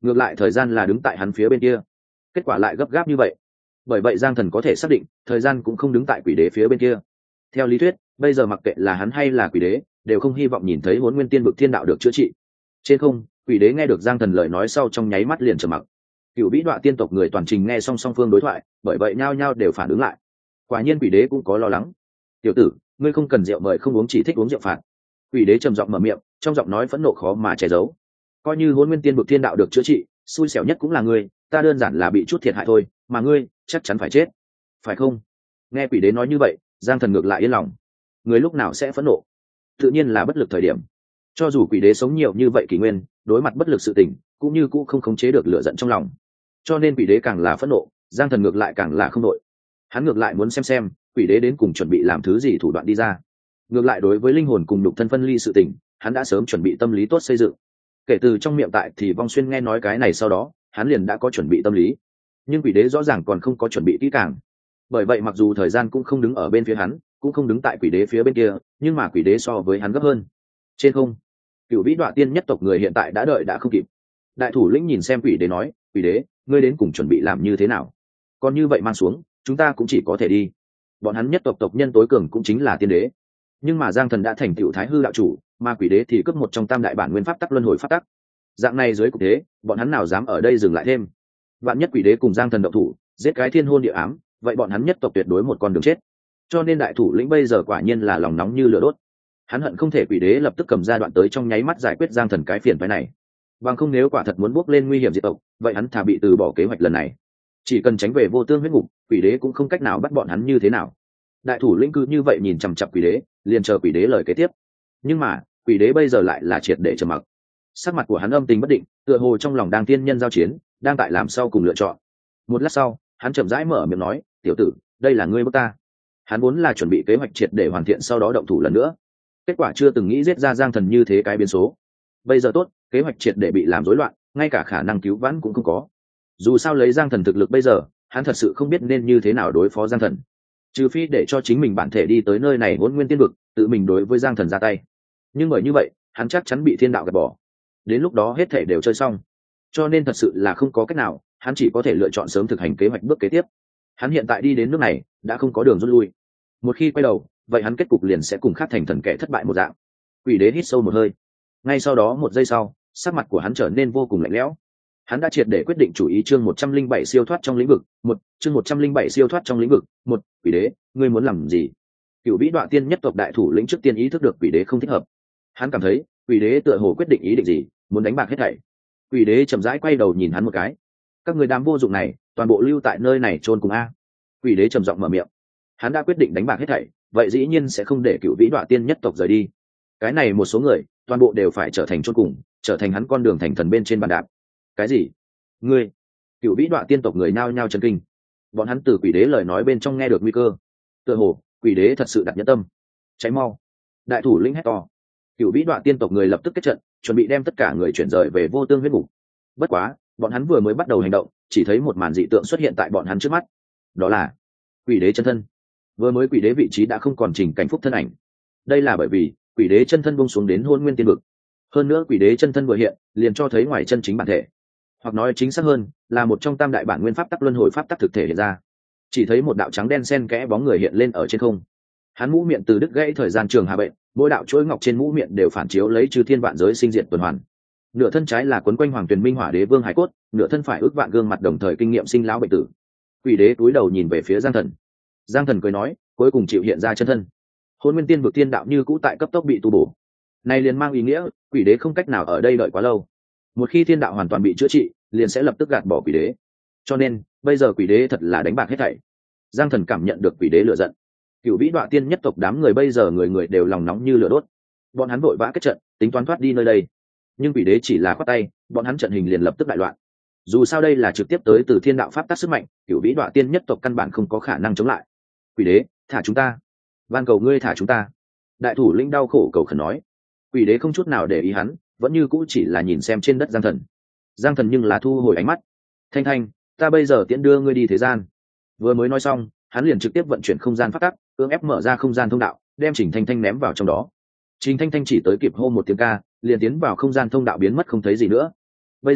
ngược lại thời gian là đứng tại hắn phía bên kia, kết quả lại gấp gáp như vậy. Bởi vậy Giang Thần có thể xác định thời gian cũng không đứng tại quỷ đế phía bên kia. Theo lý thuyết bây giờ mặc kệ là hắn hay là quỷ đế đều không hy vọng nhìn thấy Hỗn Nguyên Tiên Vực thiên đạo được chữa trị. Trên không, quỷ đế nghe được Giang Thần lời nói sau trong nháy mắt liền trầm mặc. Cựu vĩ đoạ tiên tộc người toàn trình nghe song song phương đối thoại, bởi vậy nhao nhao đều phản ứng lại. Quả nhiên quỷ đế cũng có lo lắng. Tiểu tử, ngươi không cần rượu mời không uống, chỉ thích uống rượu phạt. Quỷ đế trầm giọng mở miệng, trong giọng nói phẫn nộ khó mà che giấu. Coi như Hỗn Nguyên Tiên Vực thiên đạo được chữa trị, xui xẻo nhất cũng là ngươi, ta đơn giản là bị chút thiệt hại thôi, mà ngươi chắc chắn phải chết, phải không? Nghe quỷ đế nói như vậy, Giang Thần ngược lại yên lòng. Người lúc nào sẽ phẫn nộ? Tự nhiên là bất lực thời điểm. Cho dù quỷ đế sống nhiều như vậy kỷ nguyên, đối mặt bất lực sự tình cũng như cũ không khống chế được lửa giận trong lòng. Cho nên quỷ đế càng là phẫn nộ, Giang Thần ngược lại càng là không đội. Hắn ngược lại muốn xem xem quỷ đế đến cùng chuẩn bị làm thứ gì thủ đoạn đi ra. Ngược lại đối với linh hồn cùng nhục thân phân ly sự tình, hắn đã sớm chuẩn bị tâm lý tốt xây dựng. Kể từ trong miệng tại thì Vong Xuyên nghe nói cái này sau đó, hắn liền đã có chuẩn bị tâm lý. Nhưng quỷ đế rõ ràng còn không có chuẩn bị kỹ càng. Bởi vậy mặc dù thời gian cũng không đứng ở bên phía hắn, cũng không đứng tại quỷ đế phía bên kia, nhưng mà quỷ đế so với hắn gấp hơn. Trên không, Cửu Vĩ Đoạ Tiên nhất tộc người hiện tại đã đợi đã không kịp. Đại thủ lĩnh nhìn xem quỷ đế nói, quỷ đế, ngươi đến cùng chuẩn bị làm như thế nào? Còn như vậy mang xuống, chúng ta cũng chỉ có thể đi. Bọn hắn nhất tộc tộc nhân tối cường cũng chính là tiên đế, nhưng mà Giang Thần đã thành tựu Thái Hư đạo chủ, mà quỷ đế thì cướp một trong tam đại bản nguyên pháp tắc luân hồi pháp tắc. Dạng này dưới cục thế, bọn hắn nào dám ở đây dừng lại thêm? Vạn nhất quỷ đế cùng Giang Thần động thủ, giết cái thiên hôn địa ám, vậy bọn hắn nhất tộc tuyệt đối một con đường chết. Cho nên đại thủ lĩnh bây giờ quả nhiên là lòng nóng như lửa đốt. Hắn hận không thể quỷ đế lập tức cầm ra đoạn tới trong nháy mắt giải quyết Giang Thần cái phiền phái này. Bằng không nếu quả thật muốn bước lên nguy hiểm diệt tộc, vậy hắn thà bị từ bỏ kế hoạch lần này. Chỉ cần tránh về vô tương huyết ngục, quỷ đế cũng không cách nào bắt bọn hắn như thế nào. Đại thủ lĩnh cứ như vậy nhìn chằm chằm quỷ đế, liền chờ quỷ đế lời kế tiếp. Nhưng mà quỷ đế bây giờ lại là triệt để trầm mặc. Sắc mặt của hắn âm tình bất định, tựa hồ trong lòng đang tiên nhân giao chiến, đang tại làm sau cùng lựa chọn. Một lát sau, hắn chậm rãi mở miệng nói, tiểu tử, đây là ngươi bước ta. Hắn vốn là chuẩn bị kế hoạch triệt để hoàn thiện sau đó động thủ lần nữa. Kết quả chưa từng nghĩ giết ra Giang Thần như thế cái biến số. Bây giờ tốt, kế hoạch triệt để bị làm rối loạn, ngay cả khả năng cứu vãn cũng không có. Dù sao lấy Giang Thần thực lực bây giờ, hắn thật sự không biết nên như thế nào đối phó Giang Thần. Trừ phi để cho chính mình bản thể đi tới nơi này Hỗn Nguyên Tiên Vực, tự mình đối với Giang Thần ra tay. Nhưng bởi như vậy, hắn chắc chắn bị thiên đạo gạt bỏ. Đến lúc đó hết thể đều chơi xong. Cho nên thật sự là không có cách nào, hắn chỉ có thể lựa chọn sớm thực hành kế hoạch bước kế tiếp. Hắn hiện tại đi đến nước này, đã không có đường rút lui. Một khi quay đầu, vậy hắn kết cục liền sẽ cùng khác thành thần kẻ thất bại một dạng. Quỷ đế hít sâu một hơi. Ngay sau đó một giây sau, sắc mặt của hắn trở nên vô cùng lạnh lẽo. Hắn đã triệt để quyết định chủ ý chương một trăm linh bảy siêu thoát trong lĩnh vực, một, chương một trăm linh bảy siêu thoát trong lĩnh vực, một, quỷ đế, ngươi muốn làm gì? Cửu Vĩ Đoạ Tiên nhất tộc đại thủ lĩnh trước tiên ý thức được quỷ đế không thích hợp. Hắn cảm thấy, quỷ đế tựa hồ quyết định ý định gì, muốn đánh bạc hết thảy. Quỷ đế chậm rãi quay đầu nhìn hắn một cái. Các người đám vô dụng này, toàn bộ lưu tại nơi này chôn cùng a. Quỷ đế trầm giọng mở miệng. Hắn đã quyết định đánh bạc hết thảy, vậy dĩ nhiên sẽ không để Cửu Vĩ Đoạ Tiên nhất tộc rời đi. Cái này một số người, toàn bộ đều phải trở thành chôn cùng, trở thành hắn con đường thành thần bên trên bàn đạp. Cái gì? Ngươi? Cửu Vĩ Đoạ Tiên tộc người nhao nhao chấn kinh. Bọn hắn từ quỷ đế lời nói bên trong nghe được nguy cơ. Tựa hồ, quỷ đế thật sự đặt nhẫn tâm. Cháy mau! Đại thủ lĩnh hét to. Cửu Vĩ Đoạ Tiên tộc người lập tức kết trận, chuẩn bị đem tất cả người chuyển rời về vô tương huyết ngục. Bất quá, bọn hắn vừa mới bắt đầu hành động, chỉ thấy một màn dị tượng xuất hiện tại bọn hắn trước mắt. Đó là quỷ đế chân thân. Vừa mới quỷ đế vị trí đã không còn trình cảnh phúc thân ảnh. Đây là bởi vì quỷ đế chân thân buông xuống đến Hỗn Nguyên Tiên Vực. Hơn nữa quỷ đế chân thân vừa hiện, liền cho thấy ngoài chân chính bản thể. Hoặc nói chính xác hơn, là một trong tam đại bản nguyên pháp tắc luân hồi pháp tắc thực thể hiện ra. Chỉ thấy một đạo trắng đen xen kẽ bóng người hiện lên ở trên không. Hắn mũ miệng từ đứt gãy thời gian trường hà bệnh, mỗi đạo chuỗi ngọc trên mũ miệng đều phản chiếu lấy chư thiên vạn giới sinh diệt tuần hoàn. Nửa thân trái là quấn quanh Hoàng Tuyền Minh Hỏa Đế Vương hải cốt, nửa thân phải ước vạn gương mặt đồng thời kinh nghiệm sinh lão bệnh tử. Quỷ đế cúi đầu nhìn về phía Giang Thần. Giang Thần cười nói, cuối cùng chịu hiện ra chân thân. Hỗn Nguyên Tiên Vực tiên đạo như cũ tại cấp tốc bị tu bổ. Này liền mang ý nghĩa, quỷ đế không cách nào ở đây đợi quá lâu. Một khi thiên đạo hoàn toàn bị chữa trị, liền sẽ lập tức gạt bỏ quỷ đế. Cho nên, bây giờ quỷ đế thật là đánh bạc hết thảy. Giang Thần cảm nhận được quỷ đế lửa giận. Cửu Vĩ Đoạ Tiên nhất tộc đám người bây giờ người người đều lòng nóng như lửa đốt. Bọn hắn vội vã kết trận, tính toán thoát đi nơi đây. Nhưng quỷ đế chỉ là khoát tay, bọn hắn trận hình liền lập tức đại loạn. Dù sao đây là trực tiếp tới từ thiên đạo pháp tắc sức mạnh, Cửu Vĩ Đoạ Tiên nhất tộc căn bản không có khả năng chống lại. Quỷ đế, thả chúng ta! Van cầu ngươi thả chúng ta! Đại thủ lĩnh đau khổ cầu khẩn nói. Quỷ đế không chút nào để ý hắn, vẫn như cũ chỉ là nhìn xem trên đất Giang Thần. Giang Thần nhưng là thu hồi ánh mắt. Thanh Thanh, ta bây giờ tiễn đưa ngươi đi thế gian. Vừa mới nói xong, hắn liền trực tiếp vận chuyển không gian pháp tắc, cưỡng ép mở ra không gian thông đạo, đem Trình Thanh Thanh ném vào trong đó. Trình Thanh Thanh chỉ tới kịp hô một tiếng ca, liền tiến vào không gian thông đạo biến mất không thấy gì nữa. Bây giờ,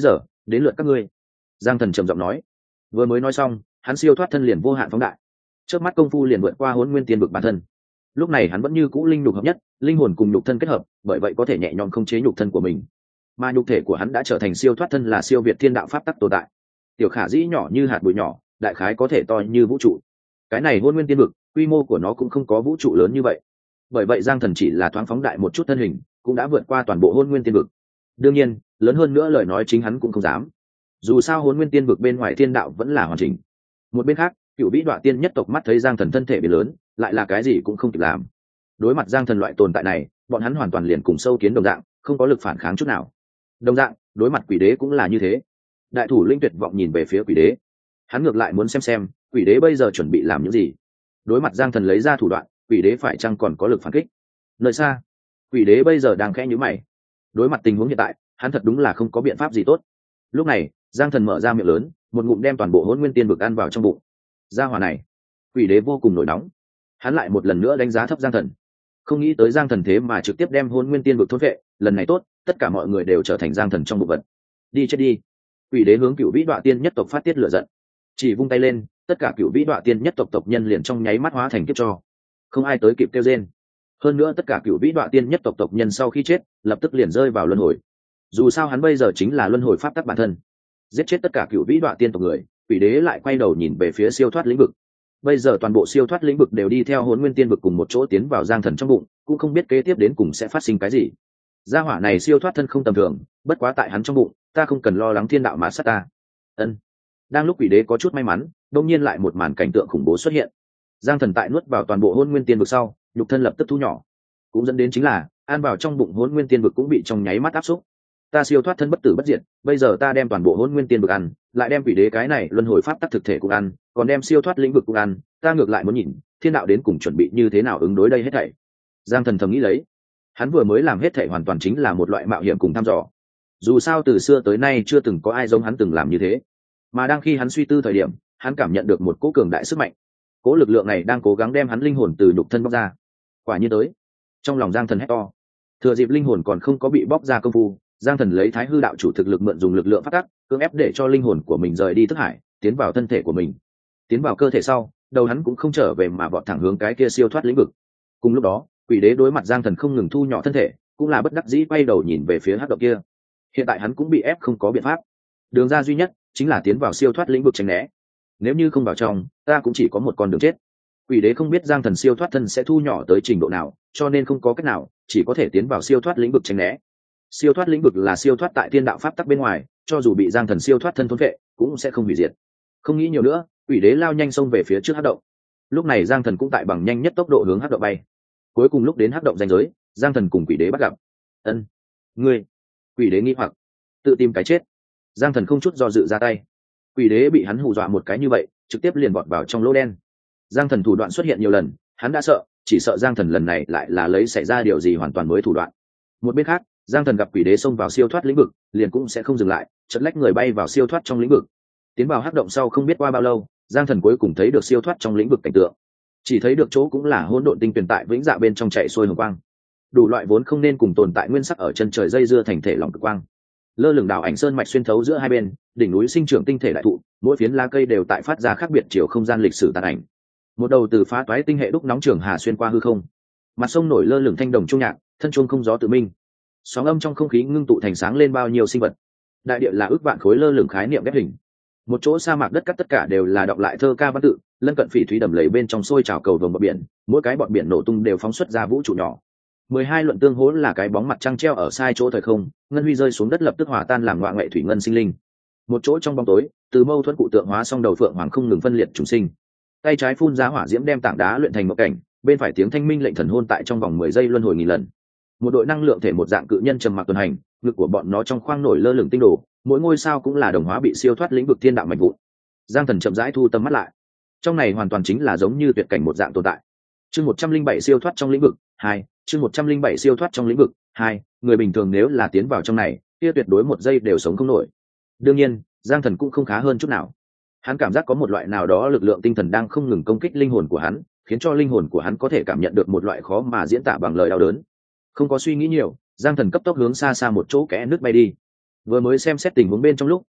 đến lượt các ngươi. Giang thần trầm giọng nói. Vừa mới nói xong, hắn siêu thoát thân liền vô hạn phóng đại, trước mắt công phu liền vượt qua hỗn nguyên tiên vực bản thân. Lúc này hắn vẫn như cũ linh nhục hợp nhất, linh hồn cùng nhục thân kết hợp, bởi vậy có thể nhẹ nhõm khống chế nhục thân của mình, mà nhục thể của hắn đã trở thành siêu thoát thân, là siêu việt thiên đạo pháp tắc tồn tại. Tiểu khả dĩ nhỏ như hạt bụi nhỏ, đại khái có thể to như vũ trụ. Cái này hỗn nguyên tiên vực, quy mô của nó cũng không có vũ trụ lớn như vậy, bởi vậy Giang thần chỉ là thoáng phóng đại một chút thân hình, cũng đã vượt qua toàn bộ hỗn nguyên tiên vực. Đương nhiên, lớn hơn nữa lời nói chính hắn cũng không dám, dù sao hỗn nguyên tiên vực bên ngoài thiên đạo vẫn là hoàn chỉnh. Một bên khác, cựu vĩ đoạ tiên nhất tộc mắt thấy Giang thần thân thể biến lớn, lại là cái gì cũng không kịp làm. Đối mặt Giang thần loại tồn tại này, bọn hắn hoàn toàn liền cùng sâu kiến đồng dạng, không có lực phản kháng chút nào. Đồng dạng, đối mặt quỷ đế cũng là như thế. Đại thủ linh tuyệt vọng nhìn về phía quỷ đế, hắn ngược lại muốn xem xem quỷ đế bây giờ chuẩn bị làm những gì. Đối mặt Giang thần lấy ra thủ đoạn, quỷ đế phải chăng còn có lực phản kích? Nơi xa, quỷ đế bây giờ đang khẽ nhíu mày. Đối mặt tình huống hiện tại, hắn thật đúng là không có biện pháp gì tốt. Lúc này, Giang thần mở ra miệng lớn, một ngụm đem toàn bộ hỗn nguyên tiên vực ăn vào trong bụng. Gia hỏa này, quỷ đế vô cùng nổi nóng. Hắn lại một lần nữa đánh giá thấp Giang thần, không nghĩ tới Giang thần thế mà trực tiếp đem hỗn nguyên tiên vực thôn vệ. Lần này tốt, tất cả mọi người đều trở thành Giang thần trong bụng vật. Đi chết đi! Quỷ đế hướng cựu vĩ đoạ tiên nhất tộc phát tiết lửa giận, chỉ vung tay lên, tất cả cựu vĩ đoạ tiên nhất tộc tộc nhân liền trong nháy mắt hóa thành kiếp cho, không ai tới kịp kêu rên. Hơn nữa tất cả cựu vĩ đoạ tiên nhất tộc tộc nhân sau khi chết, lập tức liền rơi vào luân hồi. Dù sao hắn bây giờ chính là luân hồi pháp tắc bản thân. Giết chết tất cả cựu vĩ đoạ tiên tộc người, quỷ đế lại quay đầu nhìn về phía siêu thoát lĩnh vực. Bây giờ toàn bộ siêu thoát lĩnh vực đều đi theo hỗn nguyên tiên vực cùng một chỗ tiến vào Giang thần trong bụng, cũng không biết kế tiếp đến cùng sẽ phát sinh cái gì. Gia hỏa này siêu thoát thân không tầm thường, bất quá tại hắn trong bụng, ta không cần lo lắng thiên đạo mà sát ta. Ân. Đang lúc quỷ đế có chút may mắn, đột nhiên lại một màn cảnh tượng khủng bố xuất hiện. Giang thần tại nuốt vào toàn bộ hỗn nguyên tiên vực sau, nhục thân lập tức thu nhỏ, cũng dẫn đến chính là an vào trong bụng hỗn nguyên tiên vực cũng bị trong nháy mắt áp xúc. Ta siêu thoát thân bất tử bất diệt, bây giờ ta đem toàn bộ hỗn nguyên tiên vực ăn, lại đem quỷ đế cái này luân hồi pháp tắc thực thể cũng ăn, còn đem siêu thoát lĩnh vực cũng ăn, ta ngược lại muốn nhìn thiên đạo đến cùng chuẩn bị như thế nào ứng đối đây hết thảy. Giang thần thầm nghĩ lấy, hắn vừa mới làm hết thảy hoàn toàn chính là một loại mạo hiểm cùng thăm dò. Dù sao từ xưa tới nay chưa từng có ai giống hắn từng làm như thế, mà đang khi hắn suy tư thời điểm, hắn cảm nhận được một cỗ cường đại sức mạnh. Cỗ lực lượng này đang cố gắng đem hắn linh hồn từ nhục thân bóc ra. Quả nhiên tới. Trong lòng Giang thần hét to. Thừa dịp linh hồn còn không có bị bóc ra công phu, Giang thần lấy thái hư đạo chủ thực lực mượn dùng lực lượng phát tắc, cưỡng ép để cho linh hồn của mình rời đi thức hải, tiến vào thân thể của mình. Tiến vào cơ thể sau, đầu hắn cũng không trở về mà vọt thẳng hướng cái kia siêu thoát lĩnh vực. Cùng lúc đó, quỷ đế đối mặt Giang thần không ngừng thu nhỏ thân thể, cũng là bất đắc dĩ quay đầu nhìn về phía hắc động kia. Hiện tại hắn cũng bị ép không có biện pháp, đường ra duy nhất chính là tiến vào siêu thoát lĩnh vực tránh né. Nếu như không vào trong, ta cũng chỉ có một con đường chết. Quỷ đế không biết Giang thần siêu thoát thân sẽ thu nhỏ tới trình độ nào, cho nên không có cách nào, chỉ có thể tiến vào siêu thoát lĩnh vực tránh né. Siêu thoát lĩnh vực là siêu thoát tại thiên đạo pháp tắc bên ngoài, cho dù bị Giang thần siêu thoát thân thôn vệ, cũng sẽ không hủy diệt. Không nghĩ nhiều nữa, quỷ đế lao nhanh xông về phía trước hắc động. Lúc này Giang thần cũng tại bằng nhanh nhất tốc độ hướng hắc động bay. Cuối cùng lúc đến hắc động ranh giới, Giang thần cùng quỷ đế bắt gặp. Ân, ngươi. Quỷ đế nghi hoặc, tự tìm cái chết. Giang thần không chút do dự ra tay. Quỷ đế bị hắn hù dọa một cái như vậy, trực tiếp liền vọt vào trong lỗ đen. Giang thần thủ đoạn xuất hiện nhiều lần, hắn đã sợ, chỉ sợ Giang thần lần này lại là lấy xảy ra điều gì hoàn toàn mới thủ đoạn. Một bên khác, Giang thần gặp quỷ đế xông vào siêu thoát lĩnh vực, liền cũng sẽ không dừng lại, chợt lách người bay vào siêu thoát trong lĩnh vực. Tiến vào hắc động sau không biết qua bao lâu, Giang thần cuối cùng thấy được siêu thoát trong lĩnh vực cảnh tượng. Chỉ thấy được chỗ cũng là hỗn độn tinh tuyển tại vĩnh dạ bên trong chạy xuôi hồng quang. Đủ loại vốn không nên cùng tồn tại nguyên sắc ở chân trời dây dưa thành thể lỏng cực quang. Lơ lửng đảo ảnh sơn mạch xuyên thấu giữa hai bên, đỉnh núi sinh trưởng tinh thể đại thụ, mỗi phiến lá cây đều tại phát ra khác biệt chiều không gian lịch sử tàn ảnh. Một đầu từ phá toái tinh hệ đúc nóng trường hà xuyên qua hư không. Mặt sông nổi lơ lửng thanh đồng trung nhạc, thân chuông không gió tự minh. Sóng âm trong không khí ngưng tụ thành sáng lên bao nhiêu sinh vật. Đại địa là ước vạn khối lơ lửng khái niệm ghép hình. Một chỗ sa mạc đất cắt tất cả đều là đọc lại thơ ca văn tự, lân cận phỉ thúy đầm lầy bên trong sôi trào cầu vồng bọt biển, mỗi cái bọt biển nổ tung đều phóng xuất ra vũ trụ nhỏ. Mười hai luận tương hỗ là cái bóng mặt trăng treo ở sai chỗ thời không, ngân huy rơi xuống đất lập tức hòa tan làm ngoại ngoại thủy ngân sinh linh. Một chỗ trong bóng tối, từ mâu thuẫn cụ tượng hóa xong đầu phượng hoàng không ngừng phân liệt chúng sinh. Tay trái phun ra hỏa diễm đem tảng đá luyện thành một cảnh, bên phải tiếng thanh minh lệnh thần hôn tại trong vòng mười giây luân hồi nghìn lần. Một đội năng lượng thể một dạng cự nhân trầm mặc tuần hành, ngực của bọn nó trong khoang nổi lơ lửng tinh đồ, mỗi ngôi sao cũng là đồng hóa bị siêu thoát lĩnh vực thiên đạo mạnh vụn. Giang thần chậm rãi thu tâm mắt lại, trong này hoàn toàn chính là giống như tuyệt cảnh một dạng tồn tại. Chương một trăm linh bảy siêu thoát trong lĩnh vực hai, chương một trăm linh bảy siêu thoát trong lĩnh vực hai, người bình thường nếu là tiến vào trong này, kia tuyệt đối một giây đều sống không nổi. Đương nhiên, Giang thần cũng không khá hơn chút nào. Hắn cảm giác có một loại nào đó lực lượng tinh thần đang không ngừng công kích linh hồn của hắn, khiến cho linh hồn của hắn có thể cảm nhận được một loại khó mà diễn tả bằng lời đau đớn. Không có suy nghĩ nhiều, Giang thần cấp tốc hướng xa xa một chỗ kẽ nước bay đi. Vừa mới xem xét tình huống bên trong lúc,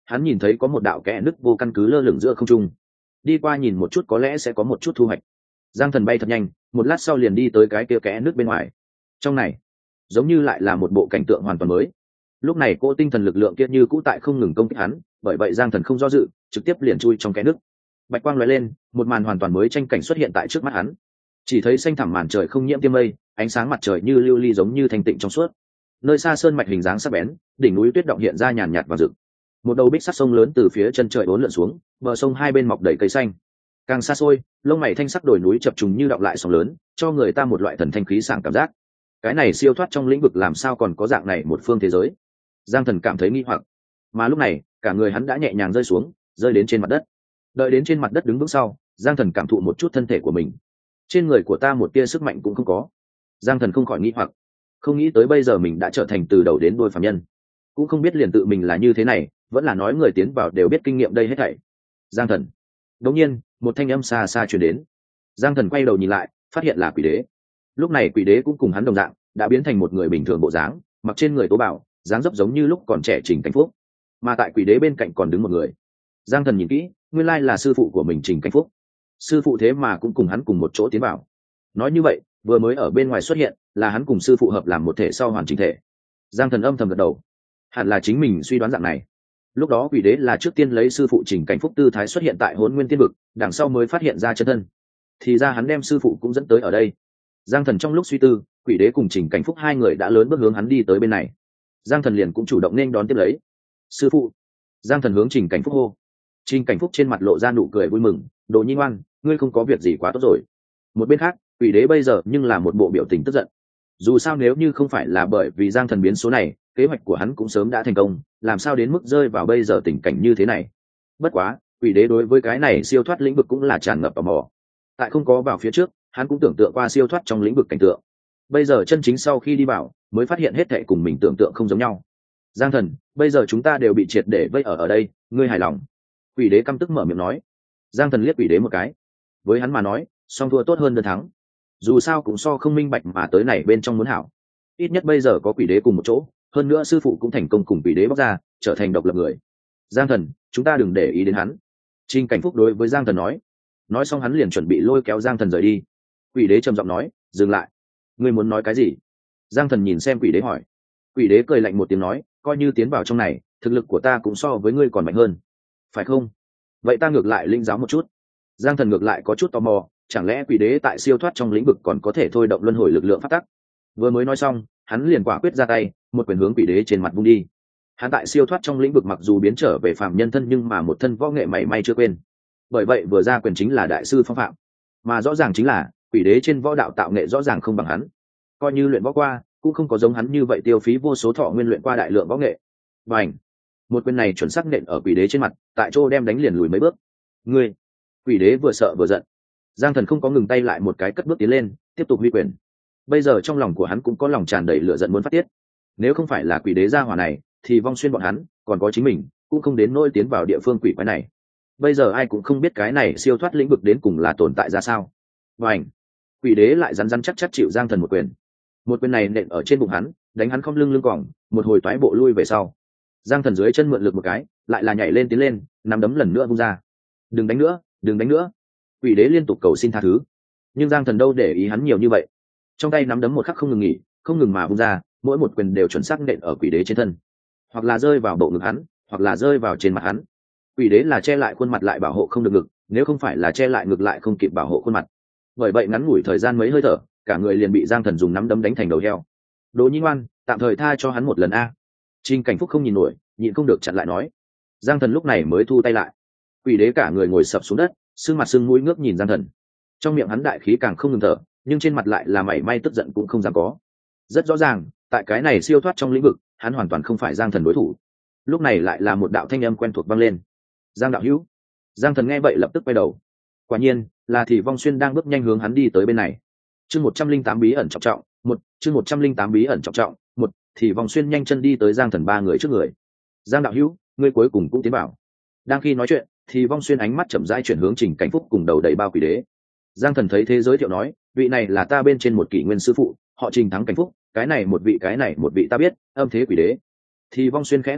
hắn nhìn thấy có một đạo kẽ nứt vô căn cứ lơ lửng giữa không trung. Đi qua nhìn một chút có lẽ sẽ có một chút thu hoạch. Giang Thần bay thật nhanh, một lát sau liền đi tới cái kia kẽ nứt bên ngoài. Trong này giống như lại là một bộ cảnh tượng hoàn toàn mới. Lúc này cỗ tinh thần lực lượng kia như cũ tại không ngừng công kích hắn, bởi vậy Giang Thần không do dự, trực tiếp liền chui trong kẽ nứt. Bạch quang lóe lên, một màn hoàn toàn mới tranh cảnh xuất hiện tại trước mắt hắn. Chỉ thấy xanh thẳm màn trời không nhiễm tiêm mây, ánh sáng mặt trời như lưu ly giống như thanh tịnh trong suốt. Nơi xa sơn mạch hình dáng sắc bén, đỉnh núi tuyết động hiện ra nhàn nhạt và rực. Một đầu bích sắt sông lớn từ phía chân trời uốn lượn xuống, bờ sông hai bên mọc đầy cây xanh. Càng xa xôi, lông mày thanh sắc đồi núi chập trùng như đọng lại sóng lớn, cho người ta một loại thần thanh khí sảng cảm giác. Cái này siêu thoát trong lĩnh vực làm sao còn có dạng này một phương thế giới? Giang Thần cảm thấy nghi hoặc. Mà lúc này, cả người hắn đã nhẹ nhàng rơi xuống, rơi đến trên mặt đất. Đợi đến trên mặt đất đứng vững sau, Giang Thần cảm thụ một chút thân thể của mình. Trên người của ta một tia sức mạnh cũng không có. Giang Thần không khỏi nghi hoặc, không nghĩ tới bây giờ mình đã trở thành từ đầu đến đuôi phàm nhân, cũng không biết liền tự mình là như thế này, vẫn là nói người tiến vào đều biết kinh nghiệm đây hết thảy. Giang Thần. Đột nhiên, một thanh âm xa xa truyền đến. Giang Thần quay đầu nhìn lại, phát hiện là Quỷ Đế. Lúc này Quỷ Đế cũng cùng hắn đồng dạng, đã biến thành một người bình thường bộ dáng, mặc trên người tố bảo, dáng dấp giống như lúc còn trẻ Trình Cảnh Phúc. Mà tại Quỷ Đế bên cạnh còn đứng một người. Giang Thần nhìn kỹ, nguyên lai là sư phụ của mình Trình Cảnh Phúc. Sư phụ thế mà cũng cùng hắn cùng một chỗ tiến vào. Nói như vậy, vừa mới ở bên ngoài xuất hiện, là hắn cùng sư phụ hợp làm một thể sau hoàn chỉnh thể. Giang Thần âm thầm gật đầu, hẳn là chính mình suy đoán dạng này. Lúc đó Quỷ Đế là trước tiên lấy sư phụ Trình Cảnh Phúc tư thái xuất hiện tại Hỗn Nguyên Tiên Vực, đằng sau mới phát hiện ra chân thân. Thì ra hắn đem sư phụ cũng dẫn tới ở đây. Giang Thần trong lúc suy tư, Quỷ Đế cùng Trình Cảnh Phúc hai người đã lớn bước hướng hắn đi tới bên này. Giang Thần liền cũng chủ động nên đón tiếp lấy. Sư phụ. Giang Thần hướng Trình Cảnh Phúc hô. Trình Cảnh Phúc trên mặt lộ ra nụ cười vui mừng, Đồ Nhi ngoan, ngươi không có việc gì quá tốt rồi. Một bên khác, Quỷ Đế bây giờ nhưng là một bộ biểu tình tức giận. Dù sao nếu như không phải là bởi vì Giang Thần biến số này, kế hoạch của hắn cũng sớm đã thành công, làm sao đến mức rơi vào bây giờ tình cảnh như thế này. Bất quá, Quỷ Đế đối với cái này siêu thoát lĩnh vực cũng là tràn ngập tò mò. Tại không có vào phía trước, hắn cũng tưởng tượng qua siêu thoát trong lĩnh vực cảnh tượng. Bây giờ chân chính sau khi đi vào, mới phát hiện hết thảy cùng mình tưởng tượng không giống nhau. Giang Thần, bây giờ chúng ta đều bị triệt để vây ở ở đây, ngươi hài lòng? Quỷ Đế căm tức mở miệng nói. Giang Thần liếc Quỷ Đế một cái. Với hắn mà nói, song thua tốt hơn đơn thắng. Dù sao cũng so không minh bạch mà tới này bên trong muốn hảo. Ít nhất bây giờ có Quỷ Đế cùng một chỗ, hơn nữa sư phụ cũng thành công cùng Quỷ Đế bóc ra, trở thành độc lập người. Giang Thần, chúng ta đừng để ý đến hắn. Trình Cảnh Phúc đối với Giang Thần nói. Nói xong hắn liền chuẩn bị lôi kéo Giang Thần rời đi. Quỷ Đế trầm giọng nói, dừng lại. Ngươi muốn nói cái gì? Giang Thần nhìn xem Quỷ Đế hỏi. Quỷ Đế cười lạnh một tiếng nói, coi như tiến vào trong này, thực lực của ta cũng so với ngươi còn mạnh hơn, phải không? Vậy ta ngược lại linh giáo một chút. Giang Thần ngược lại có chút tò mò, chẳng lẽ Quỷ Đế tại siêu thoát trong lĩnh vực còn có thể thôi động luân hồi lực lượng pháp tắc? Vừa mới nói xong, hắn liền quả quyết ra tay, một quyền hướng Quỷ Đế trên mặt vung đi. Hắn tại siêu thoát trong lĩnh vực mặc dù biến trở về phàm nhân thân nhưng mà một thân võ nghệ mảy may chưa quên. Bởi vậy vừa ra quyền chính là đại sư phong phạm, mà rõ ràng chính là Quỷ Đế trên võ đạo tạo nghệ rõ ràng không bằng hắn. Coi như luyện võ qua, cũng không có giống hắn như vậy tiêu phí vô số thọ nguyên luyện qua đại lượng võ nghệ. Bành! Một quyền này chuẩn xác nện ở Quỷ Đế trên mặt, tại chỗ đem đánh liền lùi mấy bước. Ngươi! Quỷ Đế vừa sợ vừa giận. Giang Thần không có ngừng tay lại một cái cất bước tiến lên, tiếp tục huy quyền. Bây giờ trong lòng của hắn cũng có lòng tràn đầy lửa giận muốn phát tiết. Nếu không phải là Quỷ Đế gia hỏa này, thì vong xuyên bọn hắn, còn có chính mình, cũng không đến nỗi tiến vào địa phương quỷ quái này. Bây giờ ai cũng không biết cái này siêu thoát lĩnh vực đến cùng là tồn tại ra sao. Bành! Quỷ Đế lại rắn rắn chắc chắc chịu Giang Thần một quyền. Một quyền này nện ở trên bụng hắn, đánh hắn không lưng lưng còng, một hồi toái bộ lui về sau. Giang Thần dưới chân mượn lực một cái, lại là nhảy lên tiến lên, nắm đấm lần nữa vung ra. Đừng đánh nữa, đừng đánh nữa. Quỷ Đế liên tục cầu xin tha thứ, nhưng Giang Thần đâu để ý hắn nhiều như vậy. Trong tay nắm đấm một khắc không ngừng nghỉ, không ngừng mà vung ra, mỗi một quyền đều chuẩn xác nện ở Quỷ Đế trên thân, hoặc là rơi vào bộ ngực hắn, hoặc là rơi vào trên mặt hắn. Quỷ Đế là che lại khuôn mặt lại bảo hộ không được ngực, nếu không phải là che lại ngực lại không kịp bảo hộ khuôn mặt. Bởi vậy ngắn ngủi thời gian mấy hơi thở, cả người liền bị Giang Thần dùng nắm đấm đánh thành đầu heo. Đồ Nhi ngoan, tạm thời tha cho hắn một lần a. Trình Cảnh Phúc không nhìn nổi, nhịn không được chặn lại nói. Giang Thần lúc này mới thu tay lại. Quỷ Đế cả người ngồi sập xuống đất, sưng mặt sưng mũi ngước nhìn Giang Thần. Trong miệng hắn đại khí càng không ngừng thở, nhưng trên mặt lại là mảy may tức giận cũng không dám có. Rất rõ ràng, tại cái này siêu thoát trong lĩnh vực, hắn hoàn toàn không phải Giang Thần đối thủ. Lúc này lại là một đạo thanh âm quen thuộc vang lên. Giang đạo hữu. Giang Thần nghe vậy lập tức quay đầu. Quả nhiên, là thì Vong Xuyên đang bước nhanh hướng hắn đi tới bên này. Chương một trăm linh tám bí ẩn trọng trọng, một, chương một trăm linh tám bí ẩn trọng trọng, một, thì Vong Xuyên nhanh chân đi tới Giang Thần ba người trước người. Giang đạo hữu, ngươi cuối cùng cũng tiến bảo. Đang khi nói chuyện, thì Vong Xuyên ánh mắt chậm rãi chuyển hướng Trình Cảnh Phúc cùng đầu đầy bao Quỷ Đế. Giang Thần thấy thế giới thiệu nói, vị này là ta bên trên một kỷ nguyên sư phụ, họ Trình Thắng Cảnh Phúc, cái này một vị cái này một vị ta biết, âm thế Quỷ Đế. Thì Vong Xuyên khẽ gật đầu,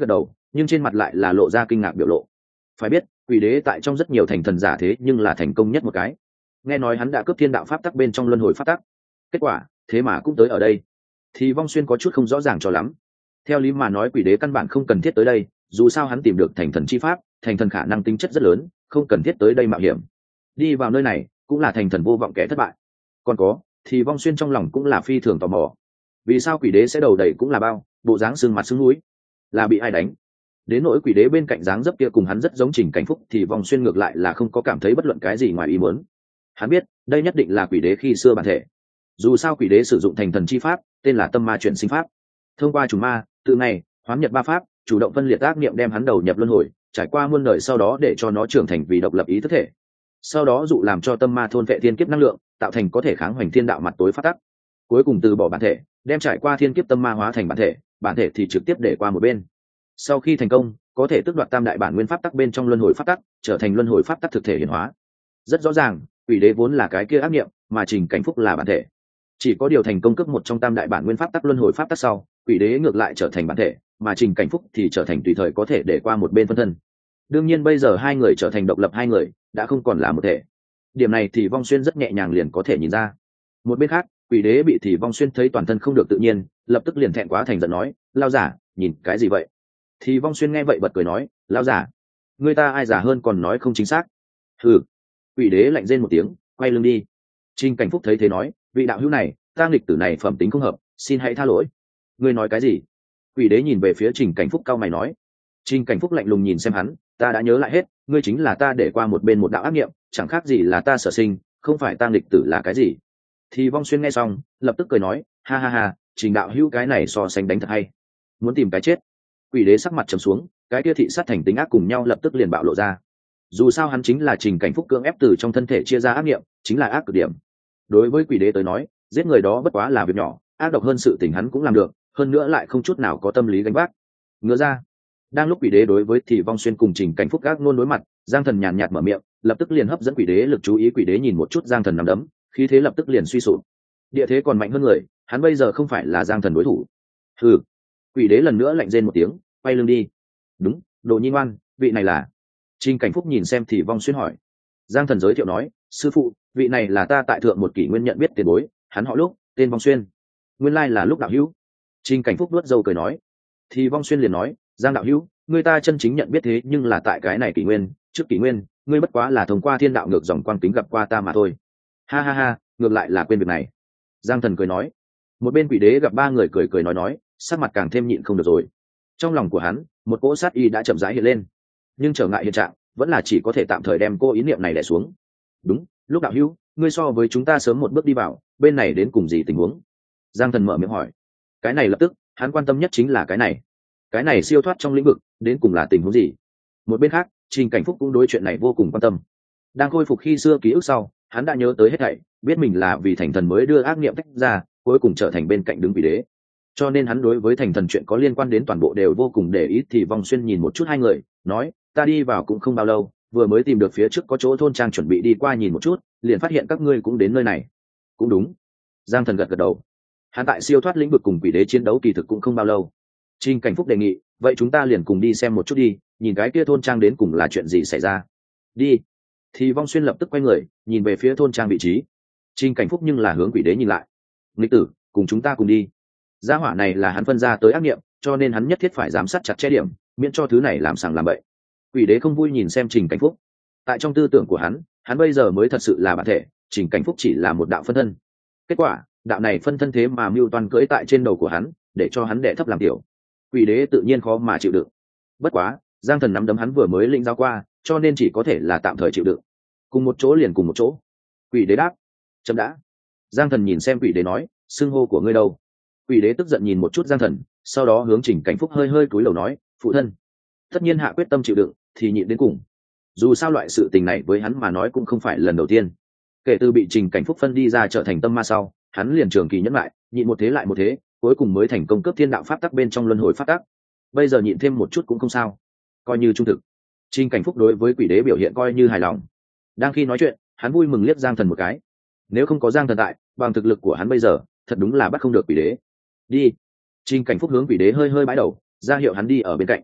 nhưng trên mặt lại là lộ ra kinh ngạc biểu lộ. Phải biết quỷ đế tại trong rất nhiều thành thần giả thế nhưng là thành công nhất một cái. Nghe nói hắn đã cướp thiên đạo pháp tắc bên trong luân hồi pháp tắc, kết quả thế mà cũng tới ở đây. Thì Vong Xuyên có chút không rõ ràng cho lắm. Theo lý mà nói quỷ đế căn bản không cần thiết tới đây, dù sao hắn tìm được thành thần chi pháp, thành thần khả năng tính chất rất lớn, không cần thiết tới đây mạo hiểm. Đi vào nơi này cũng là thành thần vô vọng kẻ thất bại. Còn có, thì Vong Xuyên trong lòng cũng là phi thường tò mò. Vì sao quỷ đế sẽ đầu đầy cũng là bao, bộ dáng sưng mặt sưng mũi, là bị ai đánh? Đến nỗi quỷ đế bên cạnh dáng dấp kia cùng hắn rất giống Trình Cảnh Phúc, thì Vong Xuyên ngược lại là không có cảm thấy bất luận cái gì ngoài ý muốn. Hắn biết đây nhất định là quỷ đế khi xưa bản thể. Dù sao quỷ đế sử dụng thành thần chi pháp tên là tâm ma chuyển sinh pháp, thông qua trùng ma tự này hoán nhật ba pháp, chủ động phân liệt ác niệm đem hắn đầu nhập luân hồi, trải qua muôn đời sau đó để cho nó trưởng thành vì độc lập ý thức thể, sau đó dụ làm cho tâm ma thôn vệ thiên kiếp năng lượng, tạo thành có thể kháng hoành thiên đạo mặt tối phát tắc, cuối cùng từ bỏ bản thể, đem trải qua thiên kiếp tâm ma hóa thành bản thể, bản thể thì trực tiếp để qua một bên. Sau khi thành công, có thể tước đoạt tam đại bản nguyên pháp tắc bên trong luân hồi pháp tắc, trở thành luân hồi pháp tắc thực thể hiển hóa. Rất rõ ràng, quỷ đế vốn là cái kia ác niệm, mà Trình Cảnh Phúc là bản thể. Chỉ có điều thành công cướp một trong tam đại bản nguyên pháp tắc luân hồi pháp tắc sau, quỷ đế ngược lại trở thành bản thể, mà Trình Cảnh Phúc thì trở thành tùy thời có thể để qua một bên phân thân. Đương nhiên bây giờ hai người trở thành độc lập hai người, đã không còn là một thể. Điểm này thì Vong Xuyên rất nhẹ nhàng liền có thể nhìn ra. Một bên khác, quỷ đế bị thì Vong Xuyên thấy toàn thân không được tự nhiên, lập tức liền thẹn quá thành giận nói, lao giả, nhìn cái gì vậy? Thì Vong Xuyên nghe vậy bật cười nói, lao giả, người ta ai giả hơn còn nói không chính xác. Hừ. Quỷ đế lạnh rên một tiếng, quay lưng đi. Trình Cảnh Phúc thấy thế nói, vị đạo hữu này, ta nghịch tử này phẩm tính không hợp, xin hãy tha lỗi. Ngươi nói cái gì? Quỷ đế nhìn về phía Trình Cảnh Phúc cau mày nói. Trình Cảnh Phúc lạnh lùng nhìn xem hắn, ta đã nhớ lại hết, ngươi chính là ta để qua một bên một đạo ác nghiệm, chẳng khác gì là ta sở sinh, không phải ta nghịch tử là cái gì? Thì Vong Xuyên nghe xong, lập tức cười nói, ha ha ha, Trình đạo hữu cái này so sánh đánh thật hay. Muốn tìm cái chết? Quỷ đế sắc mặt trầm xuống, cái kia thị sát thành tính ác cùng nhau lập tức liền bạo lộ ra. Dù sao hắn chính là Trình Cảnh Phúc cưỡng ép từ trong thân thể chia ra ác nghiệm, chính là ác cực điểm. Đối với quỷ đế tới nói, giết người đó bất quá là việc nhỏ, ác độc hơn sự tình hắn cũng làm được, hơn nữa lại không chút nào có tâm lý gánh vác. Ngựa ra. Đang lúc quỷ đế đối với thì Vong Xuyên cùng Trình Cảnh Phúc gác nôn đối mặt, Giang Thần nhàn nhạt mở miệng, lập tức liền hấp dẫn quỷ đế lực chú ý. Quỷ đế nhìn một chút Giang Thần nằm đấm, khí thế lập tức liền suy sụp. Địa thế còn mạnh hơn người, hắn bây giờ không phải là Giang Thần đối thủ. Hừ. Quỷ đế lần nữa lạnh rên một tiếng, quay lưng đi. Đúng, đồ nhi ngoan, vị này là. Trình Cảnh Phúc nhìn xem thì Vong Xuyên hỏi. Giang Thần giới thiệu nói, sư phụ, vị này là ta tại thượng một kỷ nguyên nhận biết tiền bối, hắn họ Lúc, tên Vong Xuyên. Nguyên lai là Lúc đạo hữu. Trình Cảnh Phúc nuốt dâu cười nói. Thì Vong Xuyên liền nói, Giang đạo hữu, người ta chân chính nhận biết thế nhưng là tại cái này kỷ nguyên, trước kỷ nguyên, ngươi bất quá là thông qua thiên đạo ngược dòng quang kính gặp qua ta mà thôi. Ha ha ha, ngược lại là quên việc này. Giang Thần cười nói. Một bên quỷ đế gặp ba người cười cười nói nói, sắc mặt càng thêm nhịn không được rồi. Trong lòng của hắn, một cỗ sát y đã chậm rãi hiện lên, nhưng trở ngại hiện trạng, vẫn là chỉ có thể tạm thời đem cô ý niệm này đè xuống. Đúng, Lúc đạo hữu, ngươi so với chúng ta sớm một bước đi vào, bên này đến cùng gì tình huống? Giang Thần mở miệng hỏi. Cái này lập tức, hắn quan tâm nhất chính là cái này. Cái này siêu thoát trong lĩnh vực, đến cùng là tình huống gì? Một bên khác, Trình Cảnh Phúc cũng đối chuyện này vô cùng quan tâm. Đang khôi phục khi xưa ký ức sau, hắn đã nhớ tới hết thảy, biết mình là vì thành thần mới đưa ác niệm tách ra, cuối cùng trở thành bên cạnh đứng quỷ đế. Cho nên hắn đối với thành thần chuyện có liên quan đến toàn bộ đều vô cùng để ý. Thì Vong Xuyên nhìn một chút hai người, nói, ta đi vào cũng không bao lâu, vừa mới tìm được phía trước có chỗ thôn trang chuẩn bị đi qua nhìn một chút, liền phát hiện các ngươi cũng đến nơi này. Cũng đúng. Giang Thần gật gật đầu. Hắn tại siêu thoát lĩnh vực cùng quỷ đế chiến đấu kỳ thực cũng không bao lâu. Trình Cảnh Phúc đề nghị, vậy chúng ta liền cùng đi xem một chút đi, nhìn cái kia thôn trang đến cùng là chuyện gì xảy ra. Đi. Thì Vong Xuyên lập tức quay người, nhìn về phía thôn trang vị trí. Trình Cảnh Phúc nhưng là hướng quỷ đế nhìn lại. Nghịch tử, cùng chúng ta cùng đi. Gia hỏa này là hắn phân ra tới ác nghiệm, cho nên hắn nhất thiết phải giám sát chặt chẽ điểm, miễn cho thứ này làm sàng làm bậy. Quỷ đế không vui nhìn xem Trình Cảnh Phúc. Tại trong tư tưởng của hắn, hắn bây giờ mới thật sự là bản thể, Trình Cảnh Phúc chỉ là một đạo phân thân. Kết quả, đạo này phân thân thế mà mưu toàn cưỡi tại trên đầu của hắn, để cho hắn đệ thấp làm tiểu. Quỷ đế tự nhiên khó mà chịu đựng. Bất quá, Giang Thần nắm đấm hắn vừa mới lĩnh giáo qua, cho nên chỉ có thể là tạm thời chịu đựng. Cùng một chỗ liền cùng một chỗ. Quỷ đế đáp, chấm đã. Giang Thần nhìn xem quỷ đế nói, xưng hô của ngươi đâu? Quỷ đế tức giận nhìn một chút Giang Thần, sau đó hướng Trình Cảnh Phúc hơi hơi cúi đầu nói, phụ thân. Tất nhiên hạ quyết tâm chịu đựng, thì nhịn đến cùng. Dù sao loại sự tình này với hắn mà nói cũng không phải lần đầu tiên. Kể từ bị Trình Cảnh Phúc phân đi ra trở thành tâm ma sau, hắn liền trường kỳ nhẫn lại, nhịn một thế lại một thế, cuối cùng mới thành công cướp thiên đạo pháp tắc bên trong luân hồi pháp tắc. Bây giờ nhịn thêm một chút cũng không sao, coi như trung thực. Trình Cảnh Phúc đối với quỷ đế biểu hiện coi như hài lòng. Đang khi nói chuyện, hắn vui mừng liếc Giang Thần một cái. Nếu không có Giang Thần tại, bằng thực lực của hắn bây giờ, thật đúng là bắt không được quỷ đế. Đi. Trình Cảnh Phúc hướng quỷ đế hơi hơi bái đầu, ra hiệu hắn đi ở bên cạnh.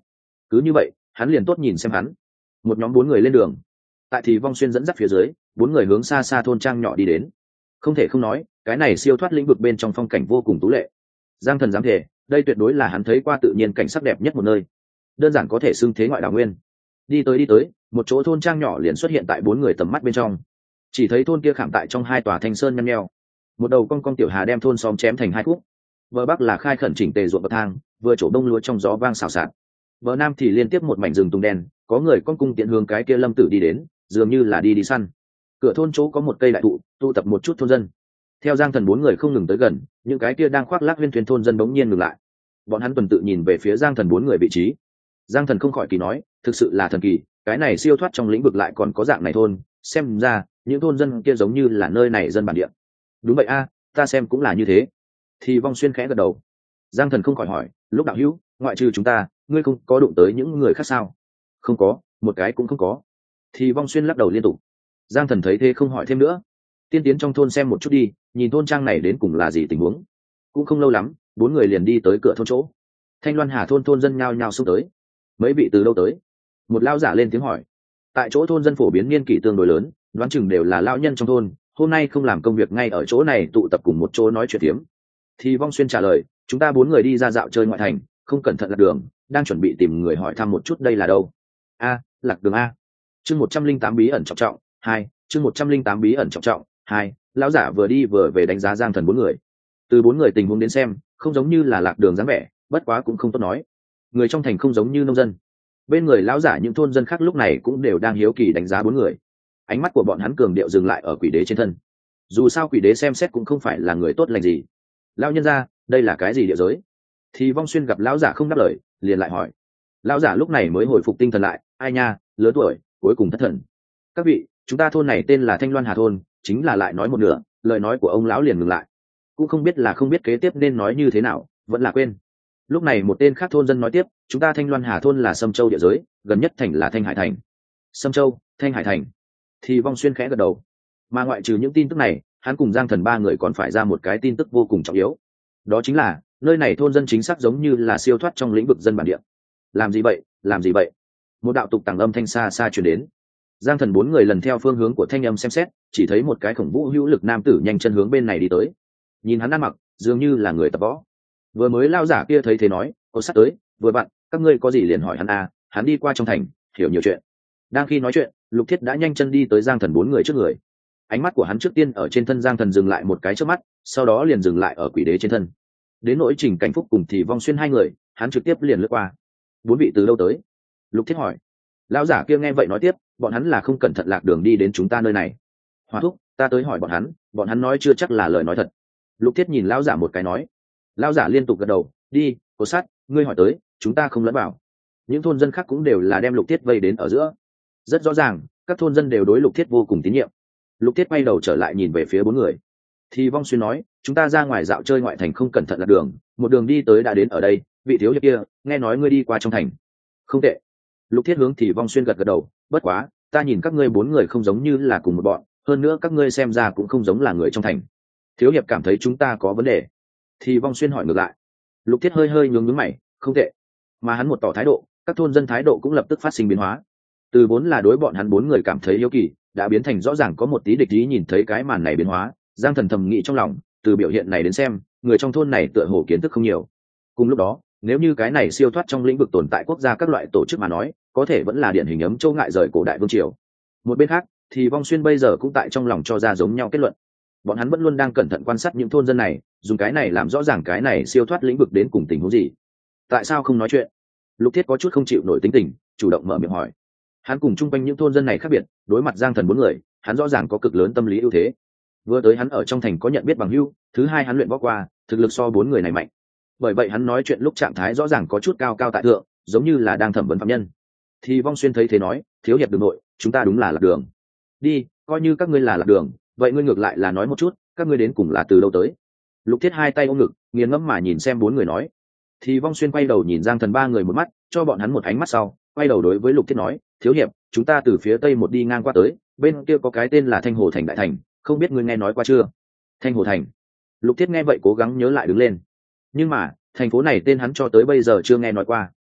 cứ như vậy hắn liền tốt nhìn xem hắn. Một nhóm bốn người lên đường, tại thì Vong Xuyên dẫn dắt phía dưới, bốn người hướng xa xa thôn trang nhỏ đi đến. Không thể không nói, cái này siêu thoát lĩnh vực bên trong phong cảnh vô cùng tú lệ. Giang Thần dám thể, đây tuyệt đối là hắn thấy qua tự nhiên cảnh sắc đẹp nhất một nơi, đơn giản có thể xưng thế ngoại đảo nguyên. Đi tới đi tới, một chỗ thôn trang nhỏ liền xuất hiện tại bốn người tầm mắt bên trong. Chỉ thấy thôn kia khảm tại trong hai tòa thanh sơn nhăn nheo, một đầu cong cong tiểu hà đem thôn xóm chém thành hai khúc. Bờ bắc là khai khẩn chỉnh tề ruộng bậc thang, vừa chỗ đông lúa trong gió vang xào xạc. Bờ nam thì liên tiếp một mảnh rừng tùng đen, có người con cung tiện hướng cái kia lâm tử đi đến, dường như là đi đi săn. Cửa thôn chỗ có một cây đại thụ, tụ tập một chút thôn dân. Theo Giang Thần bốn người không ngừng tới gần, những cái kia đang khoác lác huyên thuyền thôn dân bỗng nhiên ngừng lại. Bọn hắn tuần tự nhìn về phía Giang Thần bốn người vị trí. Giang Thần không khỏi kỳ nói, thực sự là thần kỳ, cái này siêu thoát trong lĩnh vực lại còn có dạng này thôn, xem ra những thôn dân kia giống như là nơi này dân bản địa. Đúng vậy a, ta xem cũng là như thế. Thì Vong Xuyên khẽ gật đầu. Giang Thần không khỏi hỏi, lúc đạo hữu, ngoại trừ chúng ta, ngươi không có đụng tới những người khác sao? Không có, một cái cũng không có. Thì Vong Xuyên lắc đầu liên tục. Giang Thần thấy thế không hỏi thêm nữa. Tiên tiến trong thôn xem một chút đi, nhìn thôn trang này đến cùng là gì tình huống. Cũng không lâu lắm, bốn người liền đi tới cửa thôn chỗ. Thanh Loan Hà thôn thôn dân nhao nhao xông tới. Mấy vị từ đâu tới? Một lao giả lên tiếng hỏi. Tại chỗ thôn dân phổ biến niên kỷ tương đối lớn, đoán chừng đều là lão nhân trong thôn, hôm nay không làm công việc ngay ở chỗ này tụ tập cùng một chỗ nói chuyện tiếm. Thì Vong Xuyên trả lời, chúng ta bốn người đi ra dạo chơi ngoại thành, không cẩn thận lạc đường, đang chuẩn bị tìm người hỏi thăm một chút đây là đâu. A, lạc đường a. Chương một trăm linh tám bí ẩn trọng trọng hai, chương một trăm linh tám bí ẩn trọng trọng hai. Lão giả vừa đi vừa về đánh giá Giang Thần bốn người. Từ bốn người tình huống đến xem, không giống như là lạc đường dáng vẻ, bất quá cũng không tốt nói. Người trong thành không giống như nông dân. Bên người lão giả những thôn dân khác lúc này cũng đều đang hiếu kỳ đánh giá bốn người. Ánh mắt của bọn hắn cường điệu dừng lại ở quỷ đế trên thân. Dù sao quỷ đế xem xét cũng không phải là người tốt lành gì. Lão nhân gia, đây là cái gì địa giới? Thì Vong Xuyên gặp lão giả không đáp lời, liền lại hỏi. Lão giả lúc này mới hồi phục tinh thần lại, ai nha, lớn tuổi, cuối cùng thất thần. Các vị, chúng ta thôn này tên là Thanh Loan Hà thôn, chính là lại nói một nửa, lời nói của ông lão liền ngừng lại. Cũng không biết là không biết kế tiếp nên nói như thế nào, vẫn là quên. Lúc này một tên khác thôn dân nói tiếp, chúng ta Thanh Loan Hà thôn là Sâm Châu địa giới, gần nhất thành là Thanh Hải thành. Sâm Châu, Thanh Hải thành. Thì Vong Xuyên khẽ gật đầu. Mà ngoại trừ những tin tức này, hắn cùng Giang Thần ba người còn phải ra một cái tin tức vô cùng trọng yếu. Đó chính là, nơi này thôn dân chính xác giống như là siêu thoát trong lĩnh vực dân bản địa. Làm gì vậy, làm gì vậy? Một đạo tục tàng âm thanh xa xa truyền đến. Giang Thần bốn người lần theo phương hướng của thanh âm xem xét, chỉ thấy một cái khổng vũ hữu lực nam tử nhanh chân hướng bên này đi tới. Nhìn hắn ăn mặc, dường như là người tập võ. Vừa mới lao giả kia thấy thế nói, "Ô sát tới, vừa bạn, các ngươi có gì liền hỏi hắn à, hắn đi qua trong thành, hiểu nhiều chuyện." Đang khi nói chuyện, Lục Thiết đã nhanh chân đi tới Giang Thần bốn người trước người. Ánh mắt của hắn trước tiên ở trên thân Giang Thần dừng lại một cái trước mắt, sau đó liền dừng lại ở quỷ đế trên thân. Đến nỗi Trình Cảnh Phúc cùng thì Vong Xuyên hai người, hắn trực tiếp liền lướt qua. "Bốn vị từ đâu tới?" Lục Thiết hỏi. Lão giả kia nghe vậy nói tiếp, "Bọn hắn là không cẩn thận lạc đường đi đến chúng ta nơi này." "Hòa thúc, ta tới hỏi bọn hắn, bọn hắn nói chưa chắc là lời nói thật." Lục Thiết nhìn lão giả một cái nói. Lão giả liên tục gật đầu, "Đi, Cố Sát, ngươi hỏi tới, chúng ta không lẫn vào." Những thôn dân khác cũng đều là đem Lục Thiết vây đến ở giữa. Rất rõ ràng, các thôn dân đều đối Lục Thiết vô cùng tín nhiệm. Lục Thiết quay đầu trở lại nhìn về phía bốn người. Thì Vong Xuyên nói, "Chúng ta ra ngoài dạo chơi ngoại thành không cẩn thận lạc đường, một đường đi tới đã đến ở đây, vị thiếu hiệp kia, nghe nói ngươi đi qua trong thành." "Không tệ." Lục Thiết hướng Thì Vong Xuyên gật gật đầu, "Bất quá, ta nhìn các ngươi bốn người không giống như là cùng một bọn, hơn nữa các ngươi xem ra cũng không giống là người trong thành. Thiếu hiệp cảm thấy chúng ta có vấn đề?" Thì Vong Xuyên hỏi ngược lại. Lục Thiết hơi hơi nhướng nhướng mày, "Không tệ." Mà hắn một tỏ thái độ, các thôn dân thái độ cũng lập tức phát sinh biến hóa. Từ vốn là đối bọn hắn bốn người cảm thấy hiếu kỳ, đã biến thành rõ ràng có một tí địch ý. Nhìn thấy cái màn này biến hóa, Giang Thần thầm nghĩ trong lòng, từ biểu hiện này đến xem, người trong thôn này tựa hồ kiến thức không nhiều. Cùng lúc đó, nếu như cái này siêu thoát trong lĩnh vực tồn tại quốc gia các loại tổ chức mà nói, có thể vẫn là điển hình ấm châu ngại rời cổ đại vương triều. Một bên khác, thì Vong Xuyên bây giờ cũng tại trong lòng cho ra giống nhau kết luận. Bọn hắn vẫn luôn đang cẩn thận quan sát những thôn dân này, dùng cái này làm rõ ràng cái này siêu thoát lĩnh vực đến cùng tình huống gì. Tại sao không nói chuyện? Lục Thiết có chút không chịu nổi tính tình, chủ động mở miệng hỏi. Hắn cùng chung quanh những thôn dân này khác biệt, đối mặt Giang Thần bốn người, hắn rõ ràng có cực lớn tâm lý ưu thế. Vừa tới hắn ở trong thành có nhận biết bằng hữu, thứ hai hắn luyện võ qua, thực lực so bốn người này mạnh. Bởi vậy hắn nói chuyện lúc trạng thái rõ ràng có chút cao cao tại thượng, giống như là đang thẩm vấn phạm nhân. Thì Vong Xuyên thấy thế nói, "Thiếu hiệp đường nội, chúng ta đúng là lạc đường. Đi, coi như các ngươi là lạc đường, vậy ngươi ngược lại là nói một chút, các ngươi đến cùng là từ đâu tới?" Lục Thiết hai tay ôm ngực, nghiền ngẫm mà nhìn xem bốn người nói. Thì Vong Xuyên quay đầu nhìn Giang Thần ba người một mắt, cho bọn hắn một ánh mắt sau, quay đầu đối với Lục Thiết nói, "Thiếu hiệp, chúng ta từ phía tây một đi ngang qua tới, bên kia có cái tên là Thanh Hồ thành đại thành, không biết ngươi nghe nói qua chưa?" Thanh Hồ thành. Lục Thiết nghe vậy cố gắng nhớ lại đứng lên. Nhưng mà, thành phố này tên hắn cho tới bây giờ chưa nghe nói qua.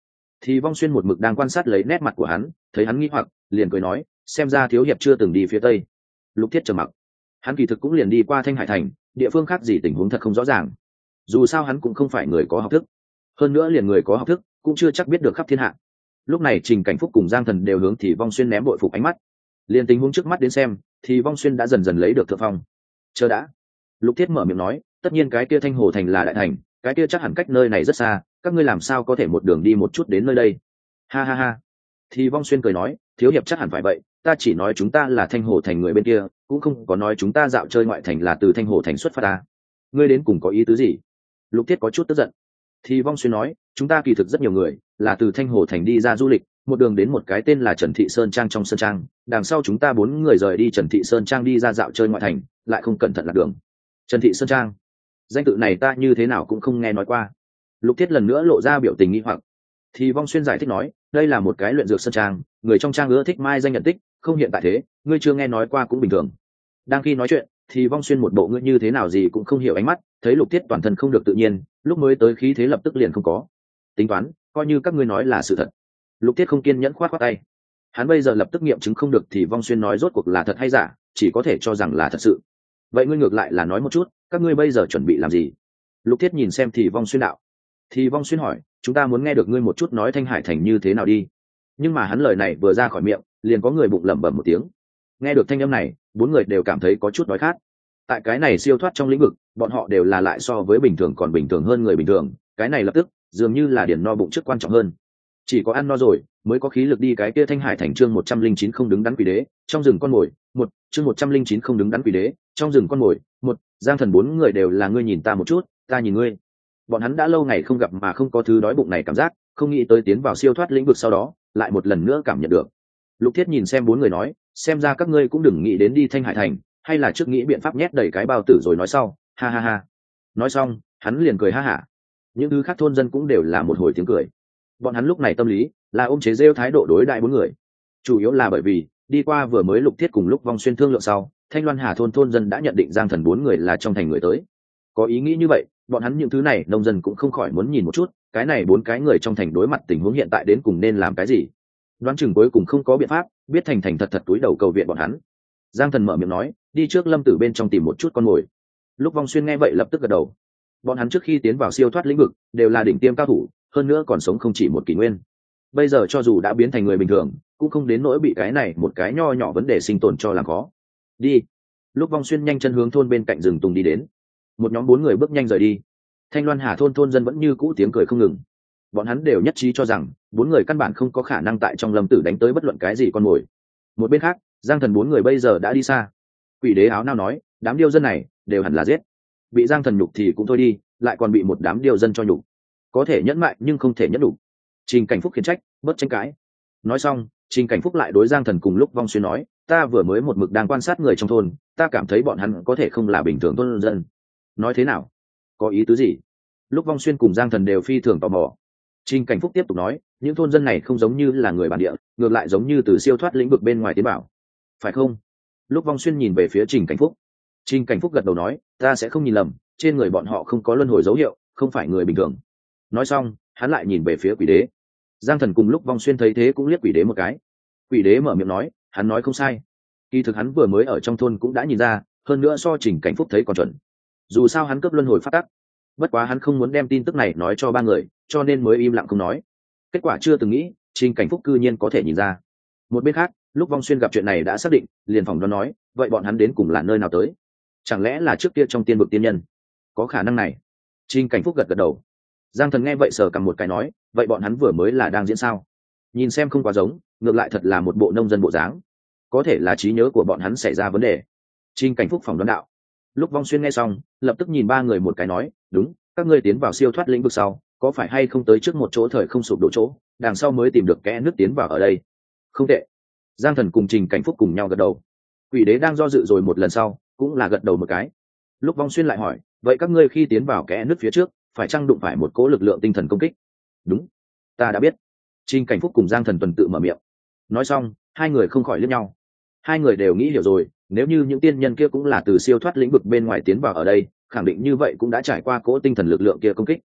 Thì Vong Xuyên một mực đang quan sát lấy nét mặt của hắn, thấy hắn nghi hoặc, liền cười nói, xem ra thiếu hiệp chưa từng đi phía tây. Lục Thiết trầm mặc. Hắn kỳ thực cũng liền đi qua Thanh Hải thành, địa phương khác gì tình huống thật không rõ ràng. Dù sao hắn cũng không phải người có học thức, hơn nữa liền người có học thức cũng chưa chắc biết được khắp thiên hạ. Lúc này Trình Cảnh Phúc cùng Giang Thần đều hướng Thì Vong Xuyên ném bội phục ánh mắt. Liền tình huống trước mắt đến xem, Thì Vong Xuyên đã dần dần lấy được thượng phong. Chờ đã. Lục Thiết mở miệng nói, tất nhiên cái kia Thanh Hồ thành là đại thành, cái kia chắc hẳn cách nơi này rất xa, các ngươi làm sao có thể một đường đi một chút đến nơi đây? Ha ha ha. Thì Vong Xuyên cười nói, thiếu hiệp chắc hẳn phải vậy, ta chỉ nói chúng ta là Thanh Hồ thành người bên kia, cũng không có nói chúng ta dạo chơi ngoại thành là từ Thanh Hồ thành xuất phát ta. Ngươi đến cùng có ý tứ gì? Lục Thiết có chút tức giận. Thì Vong Xuyên nói, chúng ta kỳ thực rất nhiều người là từ Thanh Hồ thành đi ra du lịch, một đường đến một cái tên là Trần Thị Sơn Trang trong sơn trang, đằng sau chúng ta bốn người rời đi Trần Thị Sơn Trang đi ra dạo chơi ngoại thành, lại không cẩn thận lạc đường. Trần Thị Sơn Trang, danh tự này ta như thế nào cũng không nghe nói qua. Lục Thiết lần nữa lộ ra biểu tình nghi hoặc. Thì Vong Xuyên giải thích nói, đây là một cái luyện dược sơn trang, người trong trang ưa thích mai danh nhận tích, không hiện tại thế, ngươi chưa nghe nói qua cũng bình thường. Đang khi nói chuyện, thì Vong Xuyên một bộ ngươi như thế nào gì cũng không hiểu ánh mắt, thấy Lục Thiết toàn thân không được tự nhiên, lúc mới tới khí thế lập tức liền không có. Tính toán, coi như các ngươi nói là sự thật. Lục Thiết không kiên nhẫn khoát khoát tay. Hắn bây giờ lập tức nghiệm chứng không được thì Vong Xuyên nói rốt cuộc là thật hay giả, chỉ có thể cho rằng là thật sự. Vậy ngươi ngược lại là nói một chút, các ngươi bây giờ chuẩn bị làm gì? Lục Thiết nhìn xem thì Vong Xuyên đạo. Thì Vong Xuyên hỏi, chúng ta muốn nghe được ngươi một chút nói Thanh Hải thành như thế nào đi. Nhưng mà hắn lời này vừa ra khỏi miệng, liền có người bụng lẩm bẩm một tiếng. Nghe được thanh âm này, bốn người đều cảm thấy có chút đói khát. Tại cái này siêu thoát trong lĩnh vực, bọn họ đều là lại so với bình thường còn bình thường hơn người bình thường, cái này lập tức dường như là điển no bụng trước quan trọng hơn. Chỉ có ăn no rồi mới có khí lực đi cái kia Thanh Hải thành. Chương một trăm linh chín không đứng đắn quỷ đế trong rừng con mồi một. Chương một trăm linh chín không đứng đắn quỷ đế trong rừng con mồi một. Giang Thần bốn người đều là ngươi nhìn ta một chút, ta nhìn ngươi. Bọn hắn đã lâu ngày không gặp mà không có thứ đói bụng này cảm giác, không nghĩ tới tiến vào siêu thoát lĩnh vực sau đó lại một lần nữa cảm nhận được. Lục Thiết nhìn xem bốn người nói, xem ra các ngươi cũng đừng nghĩ đến đi Thanh Hải thành, hay là trước nghĩ biện pháp nhét đầy cái bao tử rồi nói sau. Ha ha ha. Nói xong hắn liền cười ha hả. Những thứ khác thôn dân cũng đều là một hồi tiếng cười. Bọn hắn lúc này tâm lý là ôm chế rêu thái độ đối đại bốn người, chủ yếu là bởi vì đi qua vừa mới Lục Thiết cùng lúc Vong Xuyên thương lượng sau, Thanh Loan Hà thôn thôn dân đã nhận định Giang Thần bốn người là trong thành người tới. Có ý nghĩ như vậy, bọn hắn những thứ này nông dân cũng không khỏi muốn nhìn một chút, cái này bốn cái người trong thành đối mặt tình huống hiện tại đến cùng nên làm cái gì. Đoán chừng cuối cùng không có biện pháp, biết thành thành thật thật túi đầu cầu viện bọn hắn. Giang Thần mở miệng nói, đi trước Lâm Tử bên trong tìm một chút con mồi. Lúc Vong Xuyên nghe vậy lập tức gật đầu. Bọn hắn trước khi tiến vào siêu thoát lĩnh vực đều là đỉnh tiêm cao thủ, hơn nữa còn sống không chỉ một kỷ nguyên. Bây giờ cho dù đã biến thành người bình thường, cũng không đến nỗi bị cái này một cái nho nhỏ vấn đề sinh tồn cho làm khó. Đi. Lúc Vong Xuyên nhanh chân hướng thôn bên cạnh rừng tùng đi đến. Một nhóm bốn người bước nhanh rời đi. Thanh Loan Hà thôn thôn dân vẫn như cũ tiếng cười không ngừng. Bọn hắn đều nhất trí cho rằng bốn người căn bản không có khả năng tại trong Lâm Tử đánh tới bất luận cái gì con mồi. Một bên khác, Giang Thần bốn người bây giờ đã đi xa. Quỷ đế áo nao nói, đám điêu dân này đều hẳn là giết. Bị Giang Thần nhục thì cũng thôi đi, lại còn bị một đám điêu dân cho nhục. Có thể nhẫn mại nhưng không thể nhẫn đủ. Trình Cảnh Phúc khiển trách, bớt tranh cãi. Nói xong, Trình Cảnh Phúc lại đối Giang Thần cùng lúc Vong Xuyên nói, ta vừa mới một mực đang quan sát người trong thôn, ta cảm thấy bọn hắn có thể không là bình thường thôn dân. Nói thế nào? Có ý tứ gì? Lúc Vong Xuyên cùng Giang Thần đều phi thường tò mò. Trình Cảnh Phúc tiếp tục nói, những thôn dân này không giống như là người bản địa, ngược lại giống như từ siêu thoát lĩnh vực bên ngoài tiến bảo. Phải không? Lúc Vong Xuyên nhìn về phía Trình Cảnh Phúc. Trình Cảnh Phúc gật đầu nói, ta sẽ không nhìn lầm, trên người bọn họ không có luân hồi dấu hiệu, không phải người bình thường. Nói xong, hắn lại nhìn về phía Quỷ đế. Giang Thần cùng lúc Vong Xuyên thấy thế cũng liếc Quỷ đế một cái. Quỷ đế mở miệng nói, hắn nói không sai. Kỳ thực hắn vừa mới ở trong thôn cũng đã nhìn ra, hơn nữa so Trình Cảnh Phúc thấy còn chuẩn. Dù sao hắn cấp luân hồi phát tắc, bất quá hắn không muốn đem tin tức này nói cho ba người, cho nên mới im lặng không nói. Kết quả chưa từng nghĩ, Trình Cảnh Phúc cư nhiên có thể nhìn ra. Một bên khác, lúc Vong Xuyên gặp chuyện này đã xác định, liền phỏng đoán nói, vậy bọn hắn đến cùng là nơi nào tới? Chẳng lẽ là trước kia trong tiên vực tiên nhân? Có khả năng này. Trình Cảnh Phúc gật gật đầu. Giang Thần nghe vậy sờ cầm một cái nói, vậy bọn hắn vừa mới là đang diễn sao? Nhìn xem không quá giống, ngược lại thật là một bộ nông dân bộ dáng. Có thể là trí nhớ của bọn hắn xảy ra vấn đề. Trình Cảnh Phúc phỏng đoán đạo. Lúc Vong Xuyên nghe xong, lập tức nhìn ba người một cái nói, đúng, các ngươi tiến vào siêu thoát lĩnh vực sau, có phải hay không tới trước một chỗ thời không sụp đổ chỗ, đằng sau mới tìm được kẽ nước tiến vào ở đây? Không tệ. Giang Thần cùng Trình Cảnh Phúc cùng nhau gật đầu. Quỷ đế đang do dự rồi một lần sau, cũng là gật đầu một cái. Lúc Vong Xuyên lại hỏi, vậy các ngươi khi tiến vào kẽ nước phía trước, phải chăng đụng phải một cỗ lực lượng tinh thần công kích? Đúng, ta đã biết. Trình Cảnh Phúc cùng Giang Thần tuần tự mở miệng. Nói xong, hai người không khỏi liếc nhau. Hai người đều nghĩ hiểu rồi, nếu như những tiên nhân kia cũng là từ siêu thoát lĩnh vực bên ngoài tiến vào ở đây, khẳng định như vậy cũng đã trải qua cỗ tinh thần lực lượng kia công kích.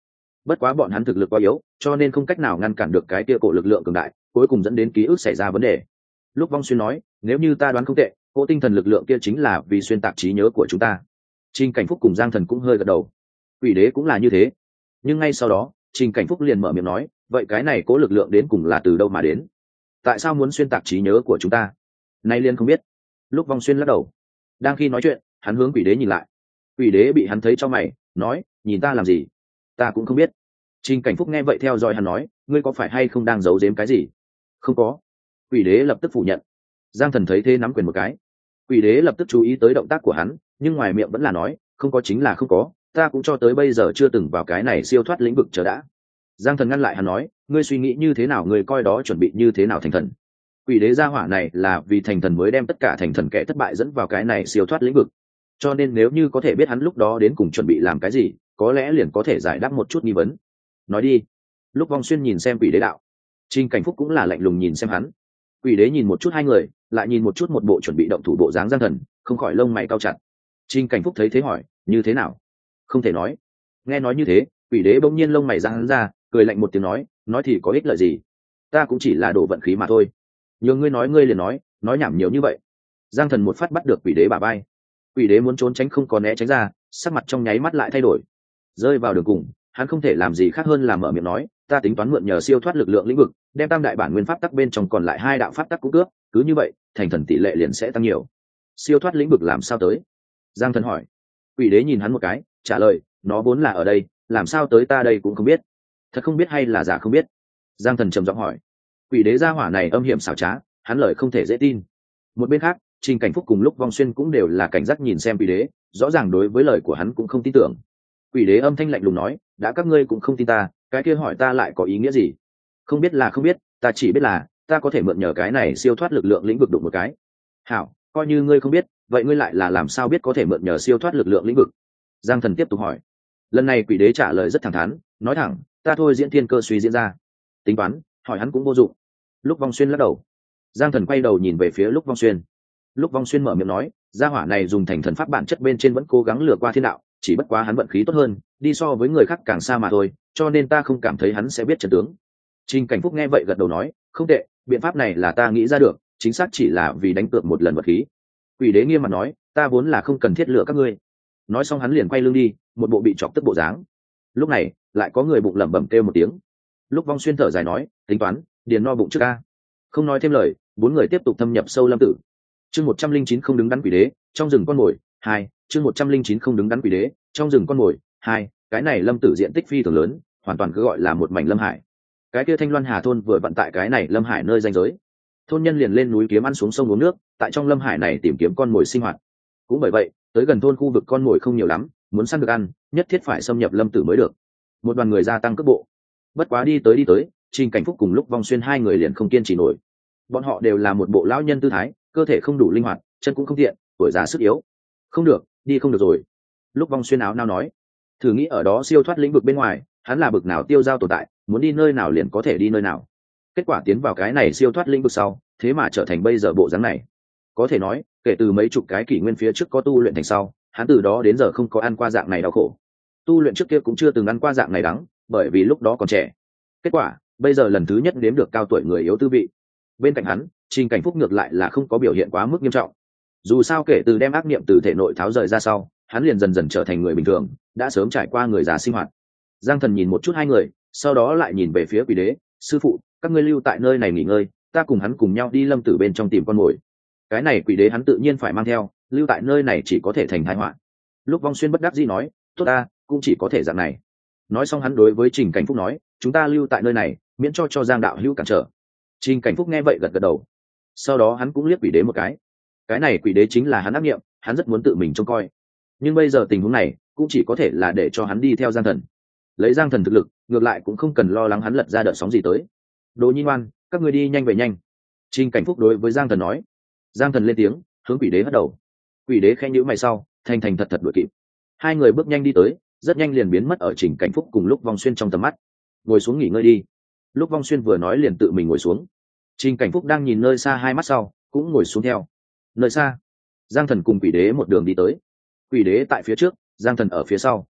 bất quá bọn hắn thực lực quá yếu, cho nên không cách nào ngăn cản được cái kia cổ lực lượng cường đại, cuối cùng dẫn đến ký ức xảy ra vấn đề. Lúc Vong Xuyên nói, nếu như ta đoán không tệ, cỗ tinh thần lực lượng kia chính là vì xuyên tạc trí nhớ của chúng ta. Trình Cảnh Phúc cùng Giang Thần cũng hơi gật đầu. Quỷ đế cũng là như thế. Nhưng ngay sau đó, Trình Cảnh Phúc liền mở miệng nói, vậy cái này cỗ lực lượng đến cùng là từ đâu mà đến? Tại sao muốn xuyên tạc trí nhớ của chúng ta? Nay liên không biết. Lúc Vong Xuyên lắc đầu. Đang khi nói chuyện, hắn hướng quỷ đế nhìn lại. Quỷ đế bị hắn thấy cho mày, nói, nhìn ta làm gì? Ta cũng không biết. Trình Cảnh Phúc nghe vậy theo dõi hắn nói, ngươi có phải hay không đang giấu giếm cái gì? Không có. Quỷ đế lập tức phủ nhận. Giang Thần thấy thế nắm quyền một cái. Quỷ đế lập tức chú ý tới động tác của hắn, nhưng ngoài miệng vẫn là nói, không có chính là không có, ta cũng cho tới bây giờ chưa từng vào cái này siêu thoát lĩnh vực chờ đã. Giang Thần ngăn lại hắn nói, ngươi suy nghĩ như thế nào, ngươi coi đó chuẩn bị như thế nào thành thần? Quỷ đế gia hỏa này là vì thành thần mới đem tất cả thành thần kẻ thất bại dẫn vào cái này siêu thoát lĩnh vực, cho nên nếu như có thể biết hắn lúc đó đến cùng chuẩn bị làm cái gì, có lẽ liền có thể giải đáp một chút nghi vấn. Nói đi. Lúc Vong Xuyên nhìn xem quỷ đế đạo. Trình Cảnh Phúc cũng là lạnh lùng nhìn xem hắn. Quỷ đế nhìn một chút hai người, lại nhìn một chút một bộ chuẩn bị động thủ bộ dáng Giang Thần, không khỏi lông mày cau chặt. Trình Cảnh Phúc thấy thế hỏi, như thế nào? Không thể nói. Nghe nói như thế, quỷ đế bỗng nhiên lông mày giang hắn ra, cười lạnh một tiếng nói, nói thì có ích lợi gì? Ta cũng chỉ là đồ vận khí mà thôi. Nhưng ngươi nói ngươi liền nói, nói nhảm nhiều như vậy. Giang Thần một phát bắt được quỷ đế bả vai. Quỷ đế muốn trốn tránh không có né tránh ra, sắc mặt trong nháy mắt lại thay đổi. Rơi vào đường cùng, hắn không thể làm gì khác hơn là mở miệng nói, ta tính toán mượn nhờ siêu thoát lực lượng lĩnh vực, đem tam đại bản nguyên pháp tắc bên trong còn lại hai đạo pháp tắc cũng cướp, cứ như vậy, thành thần tỷ lệ liền sẽ tăng nhiều. Siêu thoát lĩnh vực làm sao tới? Giang Thần hỏi. Quỷ đế nhìn hắn một cái, trả lời, nó vốn là ở đây, làm sao tới ta đây cũng không biết. Thật không biết hay là giả không biết? Giang Thần trầm giọng hỏi. Quỷ đế gia hỏa này âm hiểm xảo trá, hắn lời không thể dễ tin. Một bên khác, Trình Cảnh Phúc cùng Lúc Vong Xuyên cũng đều là cảnh giác nhìn xem quỷ đế, rõ ràng đối với lời của hắn cũng không tin tưởng. Quỷ đế âm thanh lạnh lùng nói, đã các ngươi cũng không tin ta, cái kia hỏi ta lại có ý nghĩa gì? Không biết là không biết, ta chỉ biết là ta có thể mượn nhờ cái này siêu thoát lực lượng lĩnh vực đụng một cái. Hảo, coi như ngươi không biết, vậy ngươi lại là làm sao biết có thể mượn nhờ siêu thoát lực lượng lĩnh vực? Giang Thần tiếp tục hỏi. Lần này quỷ đế trả lời rất thẳng thắn, nói thẳng, ta thôi diễn thiên cơ suy diễn ra. Tính toán, hỏi hắn cũng vô dụng. Lúc Vong Xuyên lắc đầu. Giang Thần quay đầu nhìn về phía Lúc Vong Xuyên. Lúc Vong Xuyên mở miệng nói, gia hỏa này dùng thành thần pháp bản chất bên trên vẫn cố gắng lừa qua thiên đạo, chỉ bất quá hắn vận khí tốt hơn, đi so với người khác càng xa mà thôi, cho nên ta không cảm thấy hắn sẽ biết trận tướng. Trình Cảnh Phúc nghe vậy gật đầu nói, không tệ, biện pháp này là ta nghĩ ra được, chính xác chỉ là vì đánh cược một lần vật khí. Quỷ đế nghiêm mặt nói, ta vốn là không cần thiết lựa các ngươi. Nói xong hắn liền quay lưng đi, một bộ bị chọc tức bộ dáng. Lúc này lại có người bụng lẩm bẩm kêu một tiếng. Lúc Vong Xuyên thở dài nói, tính toán, điền no bụng trước ca. Không nói thêm lời, bốn người tiếp tục thâm nhập sâu lâm tử. Chương một trăm linh chín không đứng đắn quỷ đế, trong rừng con mồi hai. Chương một trăm linh chín không đứng đắn quỷ đế, trong rừng con mồi hai. Cái này lâm tử diện tích phi thường lớn, hoàn toàn cứ gọi là một mảnh lâm hải. Cái kia Thanh Loan Hà thôn vừa vận tại cái này lâm hải nơi ranh giới. Thôn nhân liền lên núi kiếm ăn xuống sông uống nước, tại trong lâm hải này tìm kiếm con mồi sinh hoạt. Cũng bởi vậy, tới gần thôn khu vực con mồi không nhiều lắm, muốn săn được ăn, nhất thiết phải xâm nhập lâm tử mới được. Một đoàn người gia tăng cước bộ. Bất quá đi tới đi tới, Trình Cảnh Phúc cùng Lúc Vong Xuyên hai người liền không kiên trì nổi. Bọn họ đều là một bộ lão nhân tư thái, cơ thể không đủ linh hoạt, chân cũng không tiện, tuổi già sức yếu. Không được, đi không được rồi. Lúc Vong Xuyên áo nao nói, thử nghĩ ở đó siêu thoát lĩnh vực bên ngoài, hắn là bực nào tiêu dao tồn tại, muốn đi nơi nào liền có thể đi nơi nào. Kết quả tiến vào cái này siêu thoát lĩnh vực sau, thế mà trở thành bây giờ bộ dáng này. Có thể nói, kể từ mấy chục cái kỷ nguyên phía trước có tu luyện thành sau, hắn từ đó đến giờ không có ăn qua dạng này đau khổ. Tu luyện trước kia cũng chưa từng ăn qua dạng này đắng, bởi vì lúc đó còn trẻ. Kết quả, bây giờ lần thứ nhất nếm được cao tuổi người yếu tư vị. Bên cạnh hắn, Trình Cảnh Phúc ngược lại là không có biểu hiện quá mức nghiêm trọng. Dù sao kể từ đem ác niệm từ thể nội tháo rời ra sau, hắn liền dần dần trở thành người bình thường, đã sớm trải qua người già sinh hoạt. Giang Thần nhìn một chút hai người, sau đó lại nhìn về phía quỷ đế, sư phụ, các ngươi lưu tại nơi này nghỉ ngơi, ta cùng hắn cùng nhau đi lâm tử bên trong tìm con mồi. Cái này quỷ đế hắn tự nhiên phải mang theo, lưu tại nơi này chỉ có thể thành tai họa. Lúc Vong Xuyên bất đắc dĩ nói, tốt ta, cũng chỉ có thể dạng này. Nói xong hắn đối với Trình Cảnh Phúc nói, chúng ta lưu tại nơi này, miễn cho cho Giang đạo hữu cản trở. Trình Cảnh Phúc nghe vậy gật gật đầu. Sau đó hắn cũng liếc quỷ đế một cái. Cái này quỷ đế chính là hắn ác nghiệm, hắn rất muốn tự mình trông coi. Nhưng bây giờ tình huống này, cũng chỉ có thể là để cho hắn đi theo Giang Thần. Lấy Giang Thần thực lực, ngược lại cũng không cần lo lắng hắn lật ra đợt sóng gì tới. Đồ Nhi ngoan, các ngươi đi nhanh về nhanh. Trình Cảnh Phúc đối với Giang Thần nói. Giang Thần lên tiếng, hướng quỷ đế hất đầu. Quỷ đế khẽ nhíu mày sau, thành thành thật thật đuổi kịp. Hai người bước nhanh đi tới, rất nhanh liền biến mất ở Trình Cảnh Phúc cùng Lúc Vong Xuyên trong tầm mắt. Ngồi xuống nghỉ ngơi đi. Lúc Vong Xuyên vừa nói liền tự mình ngồi xuống. Trình Cảnh Phúc đang nhìn nơi xa hai mắt sau, cũng ngồi xuống theo. Nơi xa, Giang Thần cùng quỷ đế một đường đi tới. Quỷ đế tại phía trước, Giang Thần ở phía sau.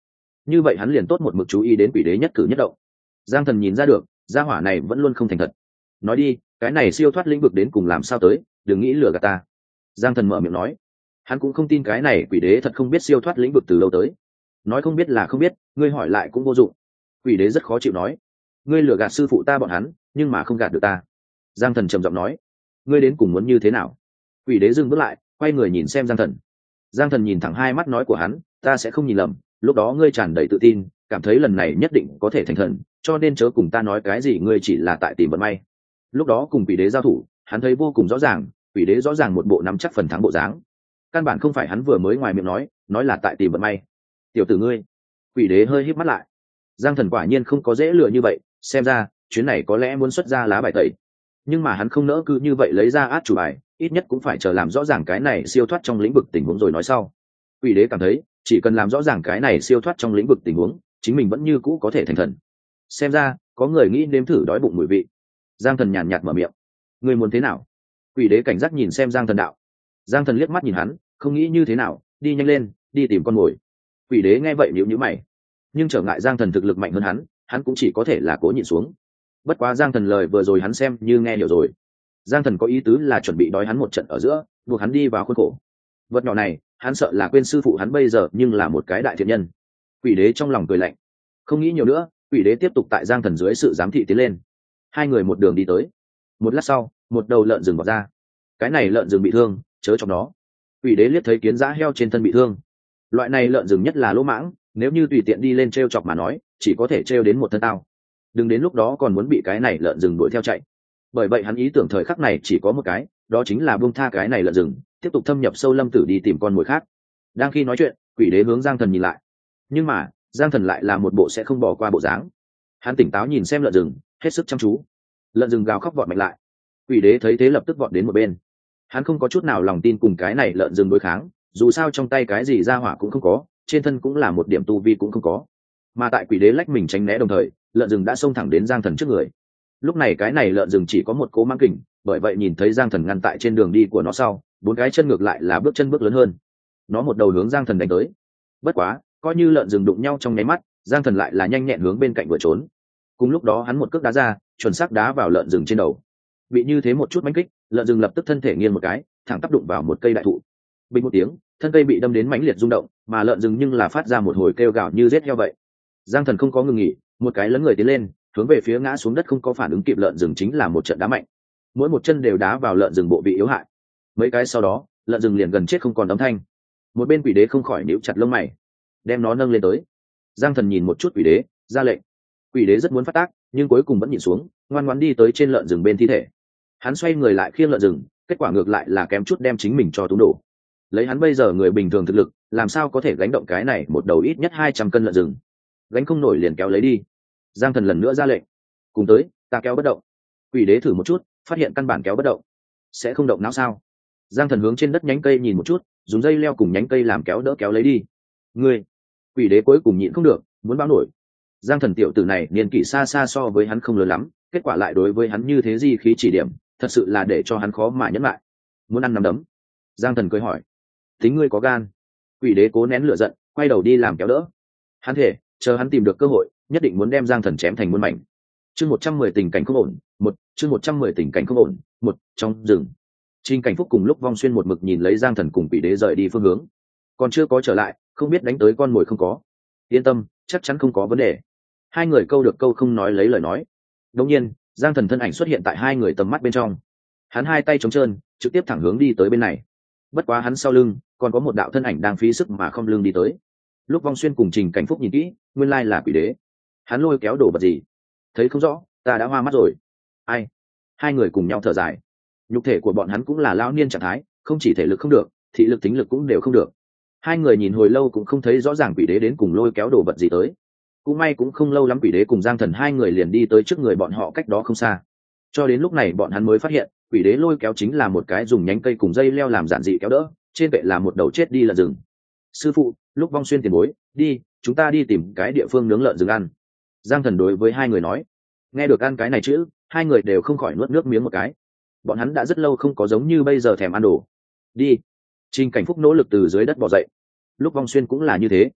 như vậy hắn liền tốt một mực chú ý đến quỷ đế nhất cử nhất động. Giang Thần nhìn ra được gia hỏa này vẫn luôn không thành thật. Nói đi, cái này siêu thoát lĩnh vực đến cùng làm sao tới, đừng nghĩ lừa gạt ta. Giang Thần mở miệng nói. Hắn cũng không tin cái này quỷ đế thật không biết siêu thoát lĩnh vực từ đâu tới. Nói không biết là không biết, ngươi hỏi lại cũng vô dụng. Quỷ đế rất khó chịu nói. Ngươi lừa gạt sư phụ ta bọn hắn, nhưng mà không gạt được ta. Giang Thần trầm giọng nói. Ngươi đến cùng muốn như thế nào? Quỷ đế dừng bước lại, quay người nhìn xem Giang Thần. Giang Thần nhìn thẳng hai mắt nói của hắn, ta sẽ không nhìn lầm, lúc đó ngươi tràn đầy tự tin, cảm thấy lần này nhất định có thể thành thần, cho nên chớ cùng ta nói cái gì ngươi chỉ là tại tìm vận may. Lúc đó cùng quỷ đế giao thủ, hắn thấy vô cùng rõ ràng, quỷ đế rõ ràng một bộ nắm chắc phần thắng bộ dáng. Căn bản không phải hắn vừa mới ngoài miệng nói, nói là tại tìm vận may. Tiểu tử ngươi. Quỷ đế hơi híp mắt lại. Giang Thần quả nhiên không có dễ lừa như vậy, xem ra chuyến này có lẽ muốn xuất ra lá bài tẩy. Nhưng mà hắn không nỡ cứ như vậy lấy ra át chủ bài, ít nhất cũng phải chờ làm rõ ràng cái này siêu thoát trong lĩnh vực tình huống rồi nói sau. Quỷ đế cảm thấy chỉ cần làm rõ ràng cái này siêu thoát trong lĩnh vực tình huống, chính mình vẫn như cũ có thể thành thần. Xem ra có người nghĩ nếm thử đói bụng mùi vị. Giang Thần nhàn nhạt mở miệng. Người muốn thế nào? Quỷ đế cảnh giác nhìn xem Giang Thần đạo. Giang Thần liếc mắt nhìn hắn, không nghĩ như thế nào, đi nhanh lên, đi tìm con mồi. Quỷ đế nghe vậy nhíu nhíu mày, nhưng trở ngại Giang Thần thực lực mạnh hơn hắn, hắn cũng chỉ có thể là cố nhịn xuống. Bất quá Giang Thần lời vừa rồi hắn xem như nghe hiểu rồi. Giang Thần có ý tứ là chuẩn bị đói hắn một trận ở giữa, buộc hắn đi vào khuôn khổ. Vật nhỏ này hắn sợ là quên sư phụ hắn bây giờ nhưng là một cái đại thiện nhân. Quỷ đế trong lòng cười lạnh, không nghĩ nhiều nữa. Quỷ đế tiếp tục tại Giang Thần dưới sự giám thị tiến lên. Hai người một đường đi tới. Một lát sau, một đầu lợn rừng vọt ra. Cái này lợn rừng bị thương, chớ trong nó. Quỷ đế liếc thấy kiến dã heo trên thân bị thương. Loại này lợn rừng nhất là lỗ mãng, nếu như tùy tiện đi lên treo chọc mà nói, chỉ có thể treo đến một thân tao. Đừng đến lúc đó còn muốn bị cái này lợn rừng đuổi theo chạy. Bởi vậy hắn ý tưởng thời khắc này chỉ có một cái, đó chính là buông tha cái này lợn rừng, tiếp tục thâm nhập sâu lâm tử đi tìm con mồi khác. Đang khi nói chuyện, quỷ đế hướng Giang Thần nhìn lại, nhưng mà Giang Thần lại là một bộ sẽ không bỏ qua bộ dáng. Hắn tỉnh táo nhìn xem lợn rừng, hết sức chăm chú. Lợn rừng gào khóc vọt mạnh lại. Quỷ đế thấy thế lập tức vọt đến một bên. Hắn không có chút nào lòng tin cùng cái này lợn rừng đối kháng, dù sao trong tay cái gì ra hỏa cũng không có, trên thân cũng là một điểm tu vi cũng không có. Mà tại quỷ đế lách mình tránh né đồng thời, lợn rừng đã xông thẳng đến Giang Thần trước người. Lúc này cái này lợn rừng chỉ có một cố mang kình, bởi vậy nhìn thấy Giang Thần ngăn tại trên đường đi của nó sau, bốn cái chân ngược lại là bước chân bước lớn hơn. Nó một đầu hướng Giang Thần đánh tới. Bất quá coi như lợn rừng đụng nhau trong nháy mắt, Giang Thần lại là nhanh nhẹn hướng bên cạnh vừa trốn. Cùng lúc đó hắn một cước đá ra, chuẩn xác đá vào lợn rừng trên đầu. Bị như thế một chút mãnh kích, lợn rừng lập tức thân thể nghiêng một cái, thẳng tắp đụng vào một cây đại thụ. Bình một tiếng, thân cây bị đâm đến mãnh liệt rung động, mà lợn rừng nhưng là phát ra một hồi kêu gào như rết heo vậy. Giang Thần không có ngừng nghỉ, một cái lấn người tiến lên, hướng về phía ngã xuống đất không có phản ứng kịp lợn rừng chính là một trận đá mạnh. Mỗi một chân đều đá vào lợn rừng bộ vị yếu hại. Mấy cái sau đó, lợn rừng liền gần chết không còn âm thanh. Một bên quỷ đế không khỏi níu chặt lông mày, đem nó nâng lên tới. Giang Thần nhìn một chút quỷ đế, ra lệnh. Quỷ đế rất muốn phát tác, nhưng cuối cùng vẫn nhìn xuống, ngoan ngoãn đi tới trên lợn rừng bên thi thể. Hắn xoay người lại khiêng lợn rừng, kết quả ngược lại là kém chút đem chính mình cho túng đổ. Lấy hắn bây giờ người bình thường thực lực, làm sao có thể gánh động cái này một đầu ít nhất hai trăm cân lợn rừng. Gánh không nổi liền kéo lấy đi. Giang Thần lần nữa ra lệnh, cùng tới, ta kéo bất động. Quỷ đế thử một chút, phát hiện căn bản kéo bất động. Sẽ không động não sao? Giang Thần hướng trên đất nhánh cây nhìn một chút, dùng dây leo cùng nhánh cây làm kéo đỡ kéo lấy đi. Ngươi, quỷ đế cuối cùng nhịn không được, muốn báo nổi. Giang Thần tiểu tử này niên kỷ xa xa so với hắn không lớn lắm, kết quả lại đối với hắn như thế gì khí chỉ điểm, thật sự là để cho hắn khó mà nhẫn lại. Muốn ăn nắm đấm? Giang Thần cười hỏi. Tính ngươi có gan. Quỷ đế cố nén lửa giận, quay đầu đi làm kéo đỡ. Hắn thể, chờ hắn tìm được cơ hội, nhất định muốn đem Giang Thần chém thành muôn mảnh. Chương một trăm mười tình cảnh không ổn, một, chương một trăm mười tình cảnh không ổn, một, trong rừng. Trình Cảnh Phúc cùng lúc Vong Xuyên một mực nhìn lấy Giang Thần cùng quỷ đế rời đi phương hướng. Còn chưa có trở lại, không biết đánh tới con mồi không có. Yên tâm, chắc chắn không có vấn đề. Hai người câu được câu không nói lấy lời nói. Đột nhiên, Giang Thần thân ảnh xuất hiện tại hai người tầm mắt bên trong. Hắn hai tay trống trơn, trực tiếp thẳng hướng đi tới bên này. Bất quá hắn sau lưng, còn có một đạo thân ảnh đang phí sức mà không lưng đi tới. Lúc Vong Xuyên cùng Trình Cảnh Phúc nhìn kỹ, nguyên lai là quỷ đế. Hắn lôi kéo đồ vật gì? Thấy không rõ, ta đã hoa mắt rồi. Ai? Hai người cùng nhau thở dài. Nhục thể của bọn hắn cũng là lão niên trạng thái, không chỉ thể lực không được, thị lực tính lực cũng đều không được. Hai người nhìn hồi lâu cũng không thấy rõ ràng quỷ đế đến cùng lôi kéo đồ vật gì tới. Cũng may cũng không lâu lắm quỷ đế cùng Giang Thần hai người liền đi tới trước người bọn họ cách đó không xa. Cho đến lúc này bọn hắn mới phát hiện, quỷ đế lôi kéo chính là một cái dùng nhánh cây cùng dây leo làm giản dị kéo đỡ, trên vệ là một đầu chết đi lợn rừng. Sư phụ, lúc Vong Xuyên tiền bối, đi, chúng ta đi tìm cái địa phương nướng lợn rừng ăn. Giang Thần đối với hai người nói. Nghe được ăn cái này chữ, hai người đều không khỏi nuốt nước miếng một cái. Bọn hắn đã rất lâu không có giống như bây giờ thèm ăn đồ. Đi. Trình Cảnh Phúc nỗ lực từ dưới đất bò dậy. Lúc Vong Xuyên cũng là như thế.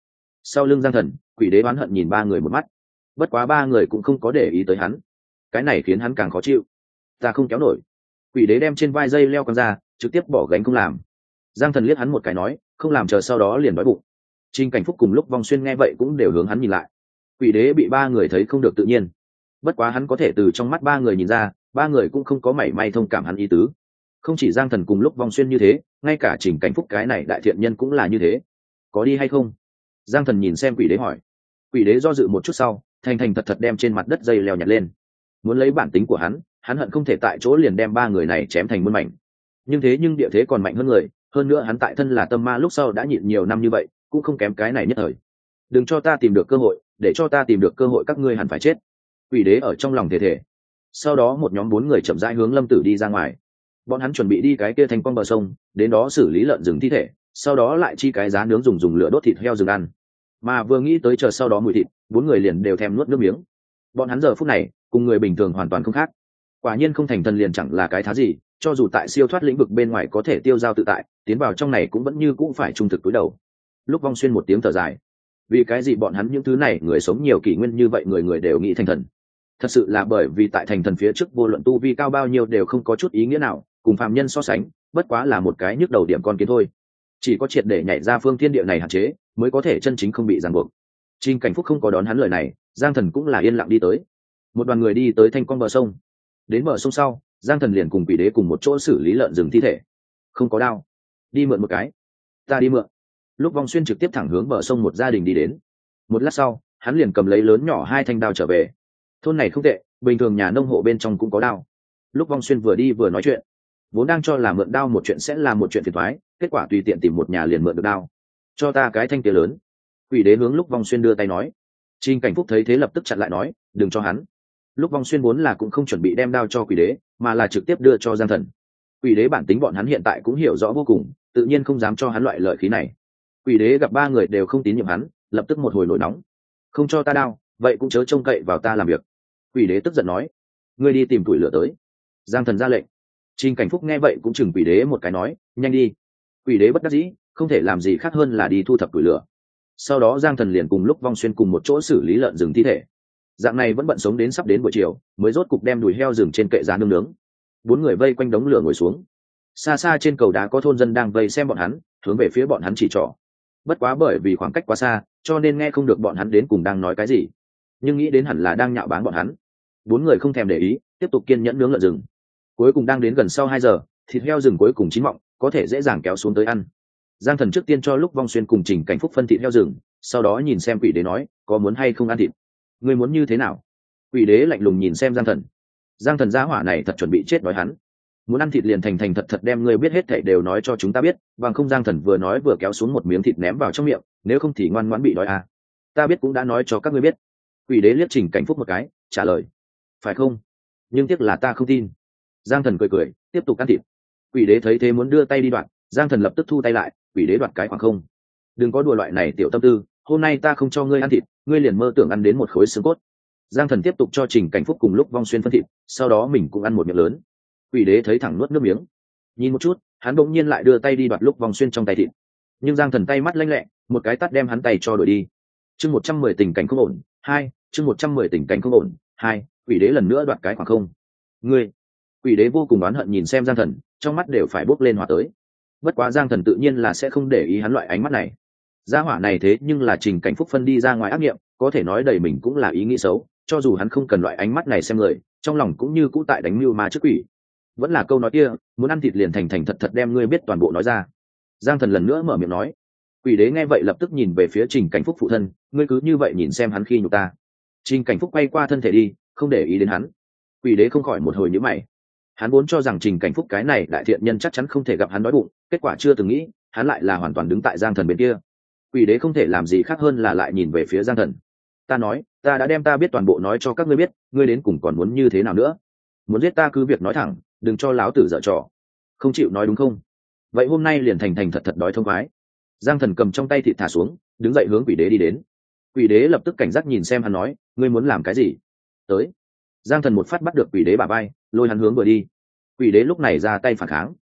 sau lưng giang thần, quỷ đế oán hận nhìn ba người một mắt, bất quá ba người cũng không có để ý tới hắn, cái này khiến hắn càng khó chịu. Ta không kéo nổi. Quỷ đế đem trên vai dây leo quăng ra, trực tiếp bỏ gánh không làm. Giang thần liếc hắn một cái nói, không làm chờ sau đó liền đói bụng. Trình Cảnh Phúc cùng Lúc Vong Xuyên nghe vậy cũng đều hướng hắn nhìn lại. Quỷ đế bị ba người thấy không được tự nhiên, bất quá hắn có thể từ trong mắt ba người nhìn ra, ba người cũng không có mảy may thông cảm hắn ý tứ. Không chỉ Giang thần cùng Lúc Vong Xuyên như thế, ngay cả Trình Cảnh Phúc cái này đại thiện nhân cũng là như thế. Có đi hay không? Giang thần nhìn xem quỷ đế hỏi. Quỷ đế do dự một chút sau, thành thành thật thật đem trên mặt đất dây leo nhặt lên. Muốn lấy bản tính của hắn, hắn hận không thể tại chỗ liền đem ba người này chém thành muôn mảnh. Nhưng thế nhưng địa thế còn mạnh hơn người, hơn nữa hắn tại thân là tâm ma lúc sau đã nhịn nhiều năm như vậy, cũng không kém cái này nhất thời. Đừng cho ta tìm được cơ hội, để cho ta tìm được cơ hội các ngươi hẳn phải chết. Quỷ đế ở trong lòng thề thề. Sau đó một nhóm bốn người chậm rãi hướng Lâm Tử đi ra ngoài. Bọn hắn chuẩn bị đi cái kia thành quang bờ sông, đến đó xử lý lợn rừng thi thể, sau đó lại chi cái giá nướng dùng dùng lửa đốt thịt heo rừng ăn. Mà vừa nghĩ tới chờ sau đó mùi thịt, bốn người liền đều thèm nuốt nước miếng. Bọn hắn giờ phút này cùng người bình thường hoàn toàn không khác. Quả nhiên không thành thần liền chẳng là cái thá gì, cho dù tại siêu thoát lĩnh vực bên ngoài có thể tiêu dao tự tại, tiến vào trong này cũng vẫn như cũng phải trung thực túi đầu. Lúc Vong Xuyên một tiếng thở dài, vì cái gì bọn hắn những thứ này người sống nhiều kỷ nguyên như vậy người người đều nghĩ thành thần? Thật sự là bởi vì tại thành thần phía trước vô luận tu vi cao bao nhiêu đều không có chút ý nghĩa nào, cùng phàm nhân so sánh bất quá là một cái nhức đầu điểm con kiến thôi. Chỉ có triệt để nhảy ra phương thiên địa này hạn chế mới có thể chân chính không bị ràng buộc. Trình Cảnh Phúc không có đón hắn lời này, Giang thần cũng là yên lặng đi tới. Một đoàn người đi tới thanh con bờ sông. Đến bờ sông sau, Giang thần liền cùng quỷ đế cùng một chỗ xử lý lợn rừng thi thể. Không có đao, đi mượn một cái. Ta đi mượn. Lúc Vong Xuyên trực tiếp thẳng hướng bờ sông một gia đình đi đến. Một lát sau, hắn liền cầm lấy lớn nhỏ hai thanh đao trở về. Thôn này không tệ, bình thường nhà nông hộ bên trong cũng có đao. Lúc Vong Xuyên vừa đi vừa nói chuyện, vốn đang cho là mượn đao một chuyện sẽ là một chuyện phiền toái, kết quả tùy tiện tìm một nhà liền mượn được đao. Cho ta cái thanh kia lớn. Quỷ đế hướng Lúc Vong Xuyên đưa tay nói. Trình Cảnh Phúc thấy thế lập tức chặn lại nói, đừng cho hắn. Lúc Vong Xuyên vốn là cũng không chuẩn bị đem đao cho quỷ đế, mà là trực tiếp đưa cho Giang thần. Quỷ đế bản tính bọn hắn hiện tại cũng hiểu rõ vô cùng, tự nhiên không dám cho hắn loại lợi khí này. Quỷ đế gặp ba người đều không tín nhiệm hắn, lập tức một hồi nổi nóng. Không cho ta đao, vậy cũng chớ trông cậy vào ta làm việc. Quỷ đế tức giận nói, ngươi đi tìm tuổi lửa tới. Giang thần ra lệnh. Trình Cảnh Phúc nghe vậy cũng chừng quỷ đế một cái nói, nhanh đi. Quỷ đế bất đắc dĩ, không thể làm gì khác hơn là đi thu thập tuổi lửa. Sau đó Giang thần liền cùng Lúc Vong Xuyên cùng một chỗ xử lý lợn rừng thi thể. Dạng này vẫn bận sống đến sắp đến buổi chiều, mới rốt cục đem đùi heo rừng trên kệ giá nướng nướng. Bốn người vây quanh đống lửa ngồi xuống. Xa xa trên cầu đá có thôn dân đang vây xem bọn hắn, hướng về phía bọn hắn chỉ trỏ. Bất quá bởi vì khoảng cách quá xa, cho nên nghe không được bọn hắn đến cùng đang nói cái gì. Nhưng nghĩ đến hẳn là đang nhạo báng bọn hắn. Bốn người không thèm để ý, tiếp tục kiên nhẫn nướng lợn rừng. Cuối cùng đang đến gần sau hai giờ, thịt heo rừng cuối cùng chín mọng, có thể dễ dàng kéo xuống tới ăn. Giang thần trước tiên cho Lúc Vong Xuyên cùng Trình Cảnh Phúc phân thịt heo rừng, sau đó nhìn xem quỷ đế nói, có muốn hay không ăn thịt? Ngươi muốn như thế nào? Quỷ đế lạnh lùng nhìn xem Giang thần. Giang thần gia hỏa này thật chuẩn bị chết đói hắn. Muốn ăn thịt liền thành thành thật thật đem ngươi biết hết thảy đều nói cho chúng ta biết, bằng không. Giang thần vừa nói vừa kéo xuống một miếng thịt ném vào trong miệng, nếu không thì ngoan ngoãn bị đói à. Ta biết cũng đã nói cho các ngươi biết. Quỷ đế liếc Trình Cảnh Phúc một cái, trả lời, phải không? Nhưng tiếc là ta không tin. Giang thần cười cười, tiếp tục ăn thịt. Quỷ đế thấy thế muốn đưa tay đi đoạt, Giang thần lập tức thu tay lại. Quỷ đế đoạt cái khoảng không. Đừng có đùa loại này tiểu tâm tư, hôm nay ta không cho ngươi ăn thịt, ngươi liền mơ tưởng ăn đến một khối xương cốt. Giang thần tiếp tục cho Trình Cảnh Phúc cùng Lúc Vong Xuyên phân thịt, sau đó mình cũng ăn một miệng lớn. Quỷ đế thấy thẳng nuốt nước miếng. Nhìn một chút, hắn bỗng nhiên lại đưa tay đi đoạt Lúc Vong Xuyên trong tay thịt. Nhưng Giang thần tay mắt lanh lẹ, một cái tát đem hắn tay cho đuổi đi. Chương một trăm mười tình cảnh không ổn, hai, chương một trăm mười tình cảnh không ổn, hai. Quỷ đế lần nữa đoạt cái khoảng không. Ngươi! Quỷ đế vô cùng oán hận nhìn xem Giang thần, trong mắt đều phải bốc lên hỏa tới. Bất quá Giang thần tự nhiên là sẽ không để ý hắn loại ánh mắt này. Gia hỏa này thế nhưng là Trình Cảnh Phúc phân đi ra ngoài ác nghiệm, có thể nói đầy mình cũng là ý nghĩ xấu, cho dù hắn không cần loại ánh mắt này xem người, trong lòng cũng như cũ tại đánh mưu ma trước quỷ. Vẫn là câu nói kia, muốn ăn thịt liền thành thành thật thật đem ngươi biết toàn bộ nói ra. Giang thần lần nữa mở miệng nói. Quỷ đế nghe vậy lập tức nhìn về phía Trình Cảnh Phúc phụ thân, ngươi cứ như vậy nhìn xem hắn khi nhục ta. Trình Cảnh Phúc quay qua thân thể đi, không để ý đến hắn. Quỷ đế không khỏi một hồi nhíu mày. Hắn vốn cho rằng Trình Cảnh Phúc cái này đại thiện nhân chắc chắn không thể gặp hắn đói bụng, kết quả chưa từng nghĩ, hắn lại là hoàn toàn đứng tại Giang thần bên kia. Quỷ đế không thể làm gì khác hơn là lại nhìn về phía Giang thần. Ta nói, ta đã đem ta biết toàn bộ nói cho các ngươi biết, ngươi đến cùng còn muốn như thế nào nữa? Muốn giết ta cứ việc nói thẳng, đừng cho láo tử dở trò. Không chịu nói đúng không? Vậy hôm nay liền thành thành thật thật đói thông khoái. Giang thần cầm trong tay thịt thả xuống, đứng dậy hướng quỷ đế đi đến. Quỷ đế lập tức cảnh giác nhìn xem hắn nói, ngươi muốn làm cái gì? Tới. Giang thần một phát bắt được quỷ đế bả vai, lôi hắn hướng vừa đi. Quỷ đế lúc này ra tay phản kháng.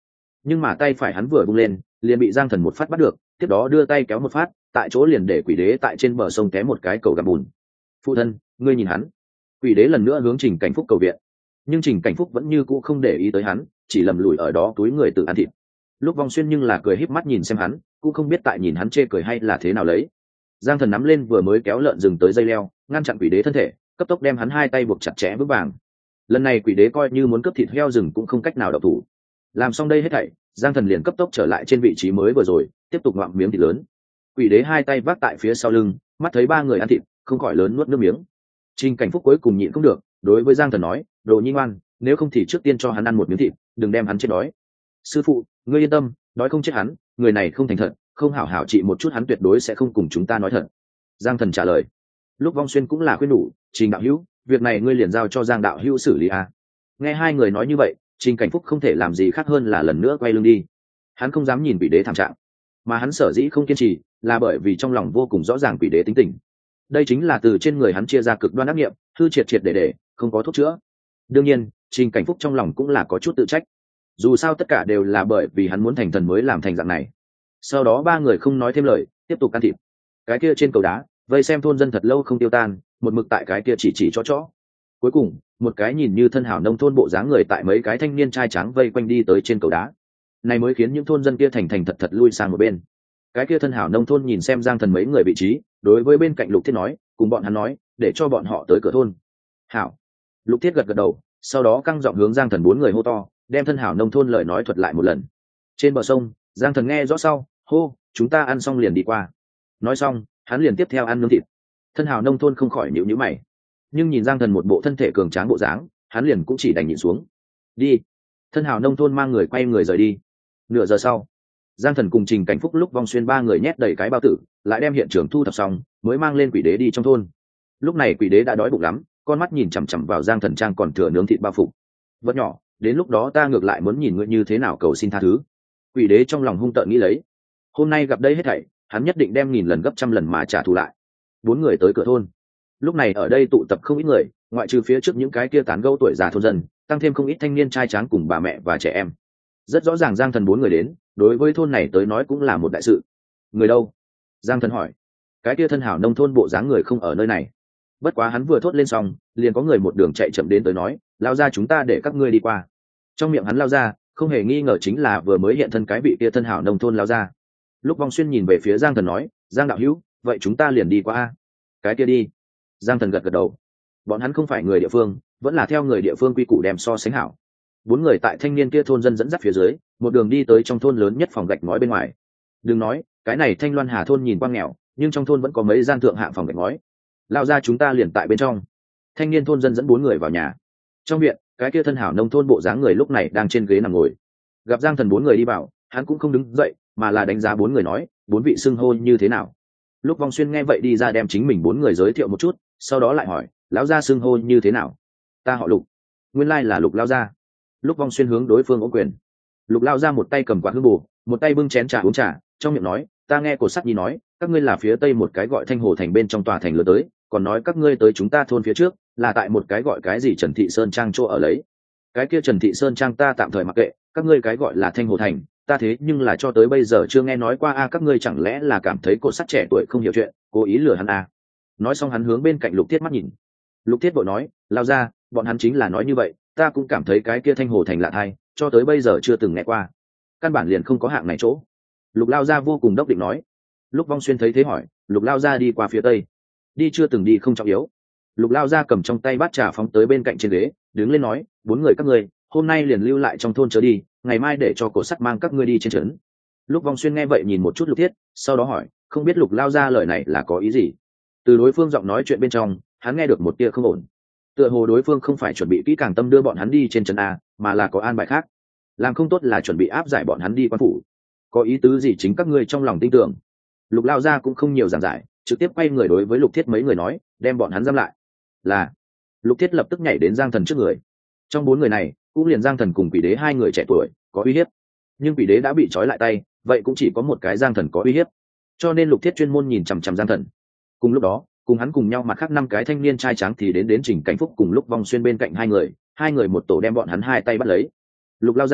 nhưng mà tay phải hắn vừa vung lên liền bị giang thần một phát bắt được, tiếp đó đưa tay kéo một phát, tại chỗ liền để quỷ đế tại trên bờ sông té một cái cầu gặp bùn. Phụ thân, ngươi nhìn hắn. Quỷ đế lần nữa hướng Trình Cảnh Phúc cầu viện, nhưng Trình Cảnh Phúc vẫn như cũ không để ý tới hắn, chỉ lầm lùi ở đó túi người tự ăn thịt. Lúc Vong Xuyên nhưng là cười híp mắt nhìn xem hắn, cũng không biết tại nhìn hắn chê cười hay là thế nào lấy. Giang thần nắm lên vừa mới kéo lợn rừng tới dây leo, ngăn chặn quỷ đế thân thể, cấp tốc đem hắn hai tay buộc chặt chẽ vững vàng. Lần này quỷ đế coi như muốn cướp thịt heo rừng cũng không cách nào độc thủ. Làm xong đây hết thảy, Giang thần liền cấp tốc trở lại trên vị trí mới vừa rồi, tiếp tục ngoạm miếng thịt lớn. Quỷ đế hai tay vác tại phía sau lưng, mắt thấy ba người ăn thịt, không khỏi lớn nuốt nước miếng. Trình Cảnh Phúc cuối cùng nhịn không được, đối với Giang thần nói, đồ nhi ngoan, nếu không thì trước tiên cho hắn ăn một miếng thịt, đừng đem hắn chết đói. Sư phụ, ngươi yên tâm, đói không chết hắn, người này không thành thật, không hảo hảo trị một chút hắn tuyệt đối sẽ không cùng chúng ta nói thật. Giang thần trả lời. Lúc Vong Xuyên cũng là khuyên nhủ, Trình đạo hữu, việc này ngươi liền giao cho Giang đạo hữu xử lý à. Nghe hai người nói như vậy, Trình Cảnh Phúc không thể làm gì khác hơn là lần nữa quay lưng đi. Hắn không dám nhìn quỷ đế thảm trạng, mà hắn sở dĩ không kiên trì là bởi vì trong lòng vô cùng rõ ràng quỷ đế tính tình. Đây chính là từ trên người hắn chia ra cực đoan ác nghiệm, hư triệt triệt để để, không có thuốc chữa. Đương nhiên, Trình Cảnh Phúc trong lòng cũng là có chút tự trách. Dù sao tất cả đều là bởi vì hắn muốn thành thần mới làm thành dạng này. Sau đó ba người không nói thêm lời, tiếp tục can thiệp. Cái kia trên cầu đá, vây xem thôn dân thật lâu không tiêu tan, một mực tại cái kia chỉ chỉ cho chó. Cuối cùng, một cái nhìn như thân hảo nông thôn bộ dáng người tại mấy cái thanh niên trai trắng vây quanh đi tới trên cầu đá. Này mới khiến những thôn dân kia thành thành thật thật lui sang một bên. Cái kia thân hảo nông thôn nhìn xem Giang thần mấy người vị trí, đối với bên cạnh Lục Thiết nói, cùng bọn hắn nói, để cho bọn họ tới cửa thôn. Hảo. Lục Thiết gật gật đầu, sau đó căng giọng hướng Giang thần bốn người hô to, đem thân hảo nông thôn lời nói thuật lại một lần. Trên bờ sông, Giang thần nghe rõ sau, hô, chúng ta ăn xong liền đi qua. Nói xong, hắn liền tiếp theo ăn nướng thịt. Thân hảo nông thôn không khỏi nhíu nhíu mày, nhưng nhìn Giang thần một bộ thân thể cường tráng bộ dáng, hắn liền cũng chỉ đành nhìn xuống. Đi. Thân hảo nông thôn mang người quay người rời đi. Nửa giờ sau, Giang thần cùng Trình Cảnh Phúc lúc Vong Xuyên ba người nhét đầy cái bao tử, lại đem hiện trường thu thập xong, mới mang lên quỷ đế đi trong thôn. Lúc này quỷ đế đã đói bụng lắm, con mắt nhìn chằm chằm vào Giang thần trang còn thừa nướng thịt bao phục. Vật nhỏ, đến lúc đó ta ngược lại muốn nhìn ngươi như thế nào cầu xin tha thứ. Quỷ đế trong lòng hung tợn nghĩ lấy, hôm nay gặp đây hết thảy, hắn nhất định đem nghìn lần gấp trăm lần mà trả thù lại. Bốn người tới cửa thôn. Lúc này ở đây tụ tập không ít người, ngoại trừ phía trước những cái kia tán gẫu tuổi già thôn dân, tăng thêm không ít thanh niên trai tráng cùng bà mẹ và trẻ em. Rất rõ ràng Giang thần bốn người đến, đối với thôn này tới nói cũng là một đại sự. Người đâu? Giang thần hỏi. Cái kia thân hảo nông thôn bộ dáng người không ở nơi này. Bất quá hắn vừa thốt lên xong, liền có người một đường chạy chậm đến tới nói, lao ra chúng ta để các ngươi đi qua. Trong miệng hắn lao ra, không hề nghi ngờ chính là vừa mới hiện thân cái vị kia thân hảo nông thôn lao ra. Lúc Vong Xuyên nhìn về phía Giang thần nói, Giang đạo hữu, vậy chúng ta liền đi qua. Cái kia đi. Giang thần gật gật đầu. Bọn hắn không phải người địa phương, vẫn là theo người địa phương quy củ đem so sánh hảo. Bốn người tại thanh niên kia thôn dân dẫn dắt phía dưới, một đường đi tới trong thôn lớn nhất phòng gạch ngói bên ngoài. Đừng nói, cái này Thanh Loan Hà thôn nhìn quang nghèo, nhưng trong thôn vẫn có mấy gian thượng hạng phòng gạch ngói. Lao ra chúng ta liền tại bên trong. Thanh niên thôn dân dẫn bốn người vào nhà. Trong viện, cái kia thân hảo nông thôn bộ dáng người lúc này đang trên ghế nằm ngồi. Gặp Giang thần bốn người đi vào, hắn cũng không đứng dậy, mà là đánh giá bốn người nói, bốn vị xưng hô như thế nào. Lúc Vong Xuyên nghe vậy đi ra đem chính mình bốn người giới thiệu một chút, sau đó lại hỏi, lão gia xưng hô như thế nào. Ta họ Lục. Nguyên lai là Lục lao gia. Lúc Vong Xuyên hướng đối phương ôm quyền. Lục lao ra một tay cầm quạt hương bù, một tay bưng chén trà uống trà, trong miệng nói, ta nghe Cột Sắt Nhi nói, các ngươi là phía tây một cái gọi Thanh Hồ thành bên trong tòa thành lớn tới, còn nói các ngươi tới chúng ta thôn phía trước, là tại một cái gọi cái gì Trần Thị Sơn Trang chỗ ở lấy. Cái kia Trần Thị Sơn Trang ta tạm thời mặc kệ, các ngươi cái gọi là Thanh Hồ thành, ta thế nhưng là cho tới bây giờ chưa nghe nói qua a, các ngươi chẳng lẽ là cảm thấy Cột Sắt trẻ tuổi không hiểu chuyện, cố ý lừa hắn a. Nói xong hắn hướng bên cạnh Lục Thiết mắt nhìn. Lục Thiết vội nói, lao ra, bọn hắn chính là nói như vậy, ta cũng cảm thấy cái kia Thanh Hồ thành lạ thay, cho tới bây giờ chưa từng nghe qua, căn bản liền không có hạng này chỗ. Lục lao gia vô cùng đốc định nói. Lúc Vong Xuyên thấy thế hỏi, Lục lao gia đi qua phía tây. Đi chưa từng đi không trọng yếu. Lục lao gia cầm trong tay bát trà phóng tới bên cạnh trên ghế, đứng lên nói, bốn người các ngươi hôm nay liền lưu lại trong thôn chớ đi, ngày mai để cho Cột Sắt mang các ngươi đi trên trấn. Lúc Vong Xuyên nghe vậy nhìn một chút Lục Thiết, sau đó hỏi, không biết Lục lao gia lời này là có ý gì. Từ đối phương giọng nói chuyện bên trong, hắn nghe được một tia không ổn. Tựa hồ đối phương không phải chuẩn bị kỹ càng tâm đưa bọn hắn đi trên trấn a, mà là có an bài khác. Làm không tốt là chuẩn bị áp giải bọn hắn đi quan phủ. Có ý tứ gì chính các ngươi trong lòng tin tưởng. Lục lao gia cũng không nhiều giảng giải, trực tiếp quay người đối với Lục Thiết mấy người nói, đem bọn hắn giam lại. Là. Lục Thiết lập tức nhảy đến Giang thần trước người. Trong bốn người này, cũng liền Giang thần cùng Quỷ Đế hai người trẻ tuổi có uy hiếp, nhưng Quỷ Đế đã bị trói lại tay, vậy cũng chỉ có một cái Giang thần có uy hiếp, cho nên Lục Thiết chuyên môn nhìn chằm chằm Giang thần. Cùng lúc đó, cùng hắn cùng nhau mặt khác năm cái thanh niên trai tráng thì đến đến Trình Cảnh Phúc cùng Lúc Vong Xuyên bên cạnh hai người, hai người một tổ đem bọn hắn hai tay bắt lấy. Lục lao ra,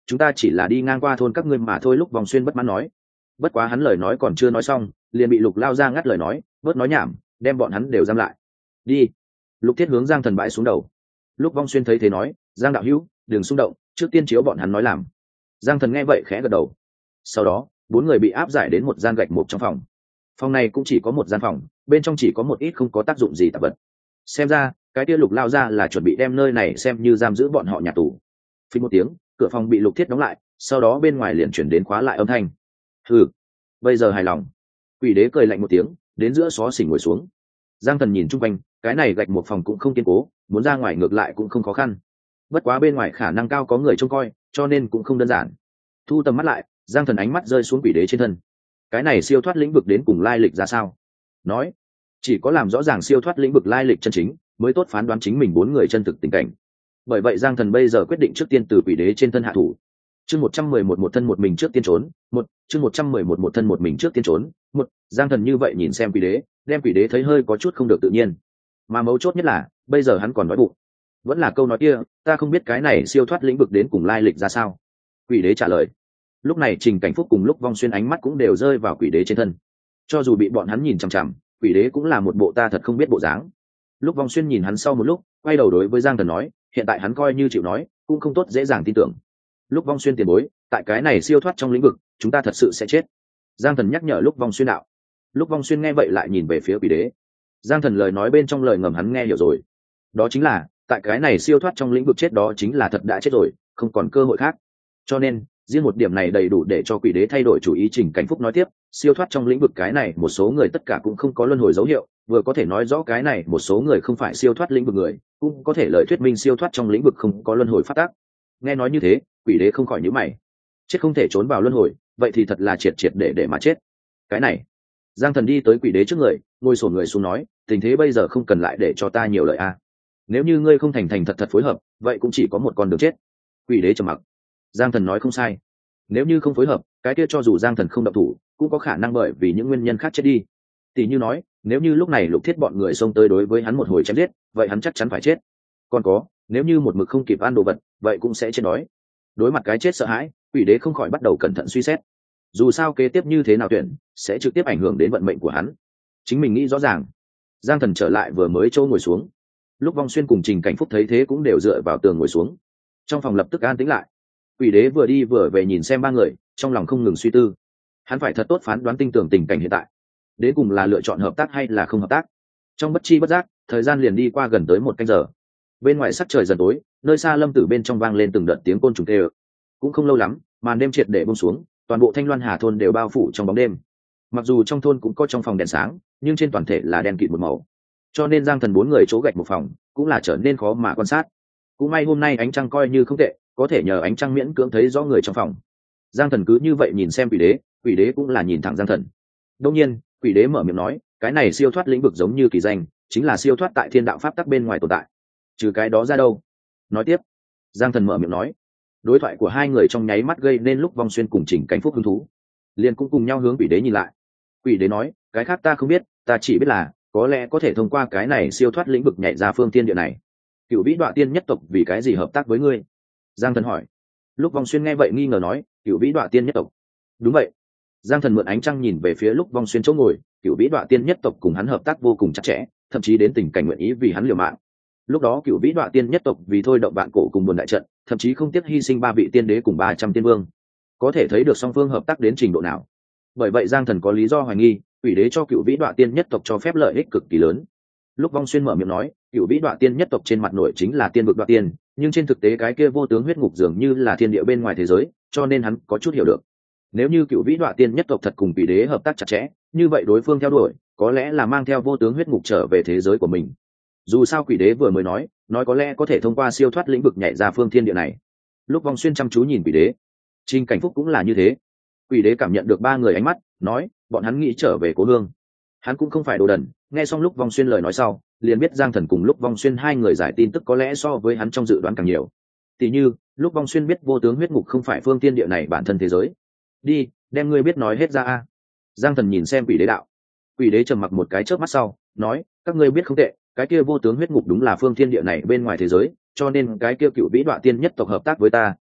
chúng ta chỉ là đi ngang qua thôn các ngươi mà thôi. Lúc Vong Xuyên bất mãn nói. Bất quá hắn lời nói còn chưa nói xong, liền bị Lục Lao Gia ngắt lời nói, bớt nói nhảm, đem bọn hắn đều giam lại. Đi. Lục Thiết hướng Giang Thần bãi xuống đầu. Lúc Vong Xuyên thấy thế nói, Giang đạo hữu, đừng xung động, trước tiên chiếu bọn hắn nói làm. Giang Thần nghe vậy khẽ gật đầu. Sau đó bốn người bị áp giải đến một gian gạch mục trong phòng. Phòng này cũng chỉ có một gian phòng, bên trong chỉ có một ít không có tác dụng gì tạp vật. Xem ra cái kia Lục Lao Gia là chuẩn bị đem nơi này xem như giam giữ bọn họ nhà tù. Phình một tiếng, cửa phòng bị Lục Thiết đóng lại, sau đó bên ngoài liền chuyển đến khóa lại âm thanh. Hừ, bây giờ hài lòng. Quỷ đế cười lạnh một tiếng, đến giữa xó xỉnh ngồi xuống. Giang Thần nhìn chung quanh, cái này gạch một phòng cũng không kiên cố, muốn ra ngoài ngược lại cũng không khó khăn. Bất quá bên ngoài khả năng cao có người trông coi, cho nên cũng không đơn giản. Thu tầm mắt lại, Giang Thần ánh mắt rơi xuống quỷ đế trên thân. Cái này siêu thoát lĩnh vực đến cùng lai lịch ra sao? Nói, chỉ có làm rõ ràng siêu thoát lĩnh vực lai lịch chân chính, mới tốt phán đoán chính mình bốn người chân thực tình cảnh. Bởi vậy Giang Thần bây giờ quyết định trước tiên từ quỷ đế trên thân hạ thủ. Chương một trăm mười một một thân một mình trước tiên trốn, một, chương một trăm mười một một thân một mình trước tiên trốn, một. Giang Thần như vậy nhìn xem quỷ đế, đem quỷ đế thấy hơi có chút không được tự nhiên. Mà mấu chốt nhất là, bây giờ hắn còn nói bụng. Vẫn là câu nói kia, ta không biết cái này siêu thoát lĩnh vực đến cùng lai lịch ra sao. Quỷ đế trả lời. Lúc này Trình Cảnh Phúc cùng Lúc Vong Xuyên ánh mắt cũng đều rơi vào quỷ đế trên thân. Cho dù bị bọn hắn nhìn chằm chằm, quỷ đế cũng là một bộ ta thật không biết bộ dáng. Lúc Vong Xuyên nhìn hắn sau một lúc, quay đầu đối với Giang Thần nói, hiện tại hắn coi như chịu nói, cũng không tốt dễ dàng tin tưởng. Lúc Vong Xuyên tiền bối, tại cái này siêu thoát trong lĩnh vực, chúng ta thật sự sẽ chết. Giang Thần nhắc nhở Lúc Vong Xuyên đạo. Lúc Vong Xuyên nghe vậy lại nhìn về phía quỷ đế. Giang Thần lời nói bên trong lời ngầm hắn nghe hiểu rồi. Đó chính là, tại cái này siêu thoát trong lĩnh vực chết đó chính là thật đã chết rồi, không còn cơ hội khác. Cho nên, riêng một điểm này đầy đủ để cho quỷ đế thay đổi chủ ý. Trình Cảnh Phúc nói tiếp, siêu thoát trong lĩnh vực cái này một số người tất cả cũng không có luân hồi dấu hiệu, vừa có thể nói rõ cái này một số người không phải siêu thoát lĩnh vực người, cũng có thể lời thuyết minh siêu thoát trong lĩnh vực không có luân hồi phát tác. Nghe nói như thế, quỷ đế không khỏi nhíu mày. Chết không thể trốn vào luân hồi, vậy thì thật là triệt triệt để để mà chết. Cái này, Giang Thần đi tới quỷ đế trước người, ngồi xổm người xuống nói, tình thế bây giờ không cần lại để cho ta nhiều lời a. Nếu như ngươi không thành thành thật thật phối hợp, vậy cũng chỉ có một con đường chết. Quỷ đế trầm mặc. Giang Thần nói không sai. Nếu như không phối hợp, cái kia cho dù Giang Thần không động thủ, cũng có khả năng bởi vì những nguyên nhân khác chết đi. Tỷ như nói, nếu như lúc này Lục Thiết bọn người xông tới đối với hắn một hồi chém giết, vậy hắn chắc chắn phải chết. Còn có, nếu như một mực không kịp ăn đồ vật, vậy cũng sẽ chết đói. Đối mặt cái chết sợ hãi, quỷ đế không khỏi bắt đầu cẩn thận suy xét. Dù sao kế tiếp như thế nào tuyển, sẽ trực tiếp ảnh hưởng đến vận mệnh của hắn. Chính mình nghĩ rõ ràng. Giang Thần trở lại vừa mới chỗ ngồi xuống. Lúc Vong Xuyên cùng Trình Cảnh Phúc thấy thế cũng đều dựa vào tường ngồi xuống. Trong phòng lập tức an tĩnh lại. Quỷ đế vừa đi vừa về nhìn xem ba người, trong lòng không ngừng suy tư. Hắn phải thật tốt phán đoán tinh tường tình cảnh hiện tại. Đến cùng là lựa chọn hợp tác hay là không hợp tác. Trong bất chi bất giác, thời gian liền đi qua gần tới một canh giờ. Bên ngoài sắc trời dần tối, nơi xa lâm tử bên trong vang lên từng đợt tiếng côn trùng tê ơ. Cũng không lâu lắm, màn đêm triệt để buông xuống, toàn bộ Thanh Loan Hà thôn đều bao phủ trong bóng đêm. Mặc dù trong thôn cũng có trong phòng đèn sáng, nhưng trên toàn thể là đèn kịt một màu. Cho nên Giang Thần bốn người chỗ gạch một phòng, cũng là trở nên khó mà quan sát. Cũng may hôm nay ánh trăng coi như không tệ, có thể nhờ ánh trăng miễn cưỡng thấy rõ người trong phòng. Giang Thần cứ như vậy nhìn xem quỷ đế, quỷ đế cũng là nhìn thẳng Giang Thần. Đương nhiên, quỷ đế mở miệng nói, cái này siêu thoát lĩnh vực giống như kỳ danh, chính là siêu thoát tại thiên đạo pháp tắc bên ngoài tồn tại. Trừ cái đó ra đâu? Nói tiếp, Giang Thần mở miệng nói. Đối thoại của hai người trong nháy mắt gây nên Lúc Vong Xuyên cùng Trình Cảnh Phúc hứng thú, liền cũng cùng nhau hướng quỷ đế nhìn lại. Quỷ đế nói, cái khác ta không biết, ta chỉ biết là có lẽ có thể thông qua cái này siêu thoát lĩnh vực nhảy ra phương thiên địa này. Cựu Vĩ Đoạ Tiên nhất tộc vì cái gì hợp tác với ngươi? Giang Thần hỏi. Lúc Vong Xuyên nghe vậy nghi ngờ nói, Cựu Vĩ Đoạ Tiên nhất tộc. Đúng vậy. Giang Thần mượn ánh trăng nhìn về phía Lúc Vong Xuyên chỗ ngồi, Cựu Vĩ Đoạ Tiên nhất tộc cùng hắn hợp tác vô cùng chặt chẽ, thậm chí đến tình cảnh nguyện ý vì hắn liều mạng. Lúc đó Cựu Vĩ Đoạ Tiên nhất tộc vì thôi động vạn cổ cùng buồn đại trận, thậm chí không tiếc hy sinh ba vị tiên đế cùng ba trăm tiên vương. Có thể thấy được song phương hợp tác đến trình độ nào. Bởi vậy Giang Thần có lý do hoài nghi, quỷ đế cho Cựu Vĩ Đoạ Tiên nhất tộc cho phép lợi ích cực kỳ lớn. Lúc Vong Xuyên mở miệng nói, Cựu Vĩ Đoạ Tiên nhất tộc trên mặt nội chính là tiên vực đoạ tiên, nhưng trên thực tế cái kia vô tướng huyết ngục dường như là thiên địa bên ngoài thế giới, cho nên hắn có chút hiểu được. Nếu như Cựu Vĩ Đoạ Tiên nhất tộc thật cùng quỷ đế hợp tác chặt chẽ, như vậy đối phương theo đuổi, có lẽ là mang theo vô tướng huyết ngục trở về thế giới của mình. Dù sao quỷ đế vừa mới nói, nói có lẽ có thể thông qua siêu thoát lĩnh vực nhảy ra phương thiên địa này. Lúc Vong Xuyên chăm chú nhìn quỷ đế, Trình Cảnh Phúc cũng là như thế. Quỷ đế cảm nhận được ba người ánh mắt, nói, bọn hắn nghĩ trở về cố hương. Hắn cũng không phải đồ đần, nghe xong Lúc Vong Xuyên lời nói sau, liền biết Giang Thần cùng Lúc Vong Xuyên hai người giải tin tức có lẽ so với hắn trong dự đoán càng nhiều. Tỷ như, Lúc Vong Xuyên biết vô tướng huyết ngục không phải phương tiên địa này bản thân thế giới. Đi, đem ngươi biết nói hết ra a. Giang Thần nhìn xem quỷ đế đạo. Quỷ đế trầm mặc một cái chớp mắt sau, nói, các ngươi biết không tệ, cái kia vô tướng huyết ngục đúng là phương thiên địa này bên ngoài thế giới, cho nên cái kia Cựu Vĩ Đoạ Tiên nhất tộc hợp tác với ta,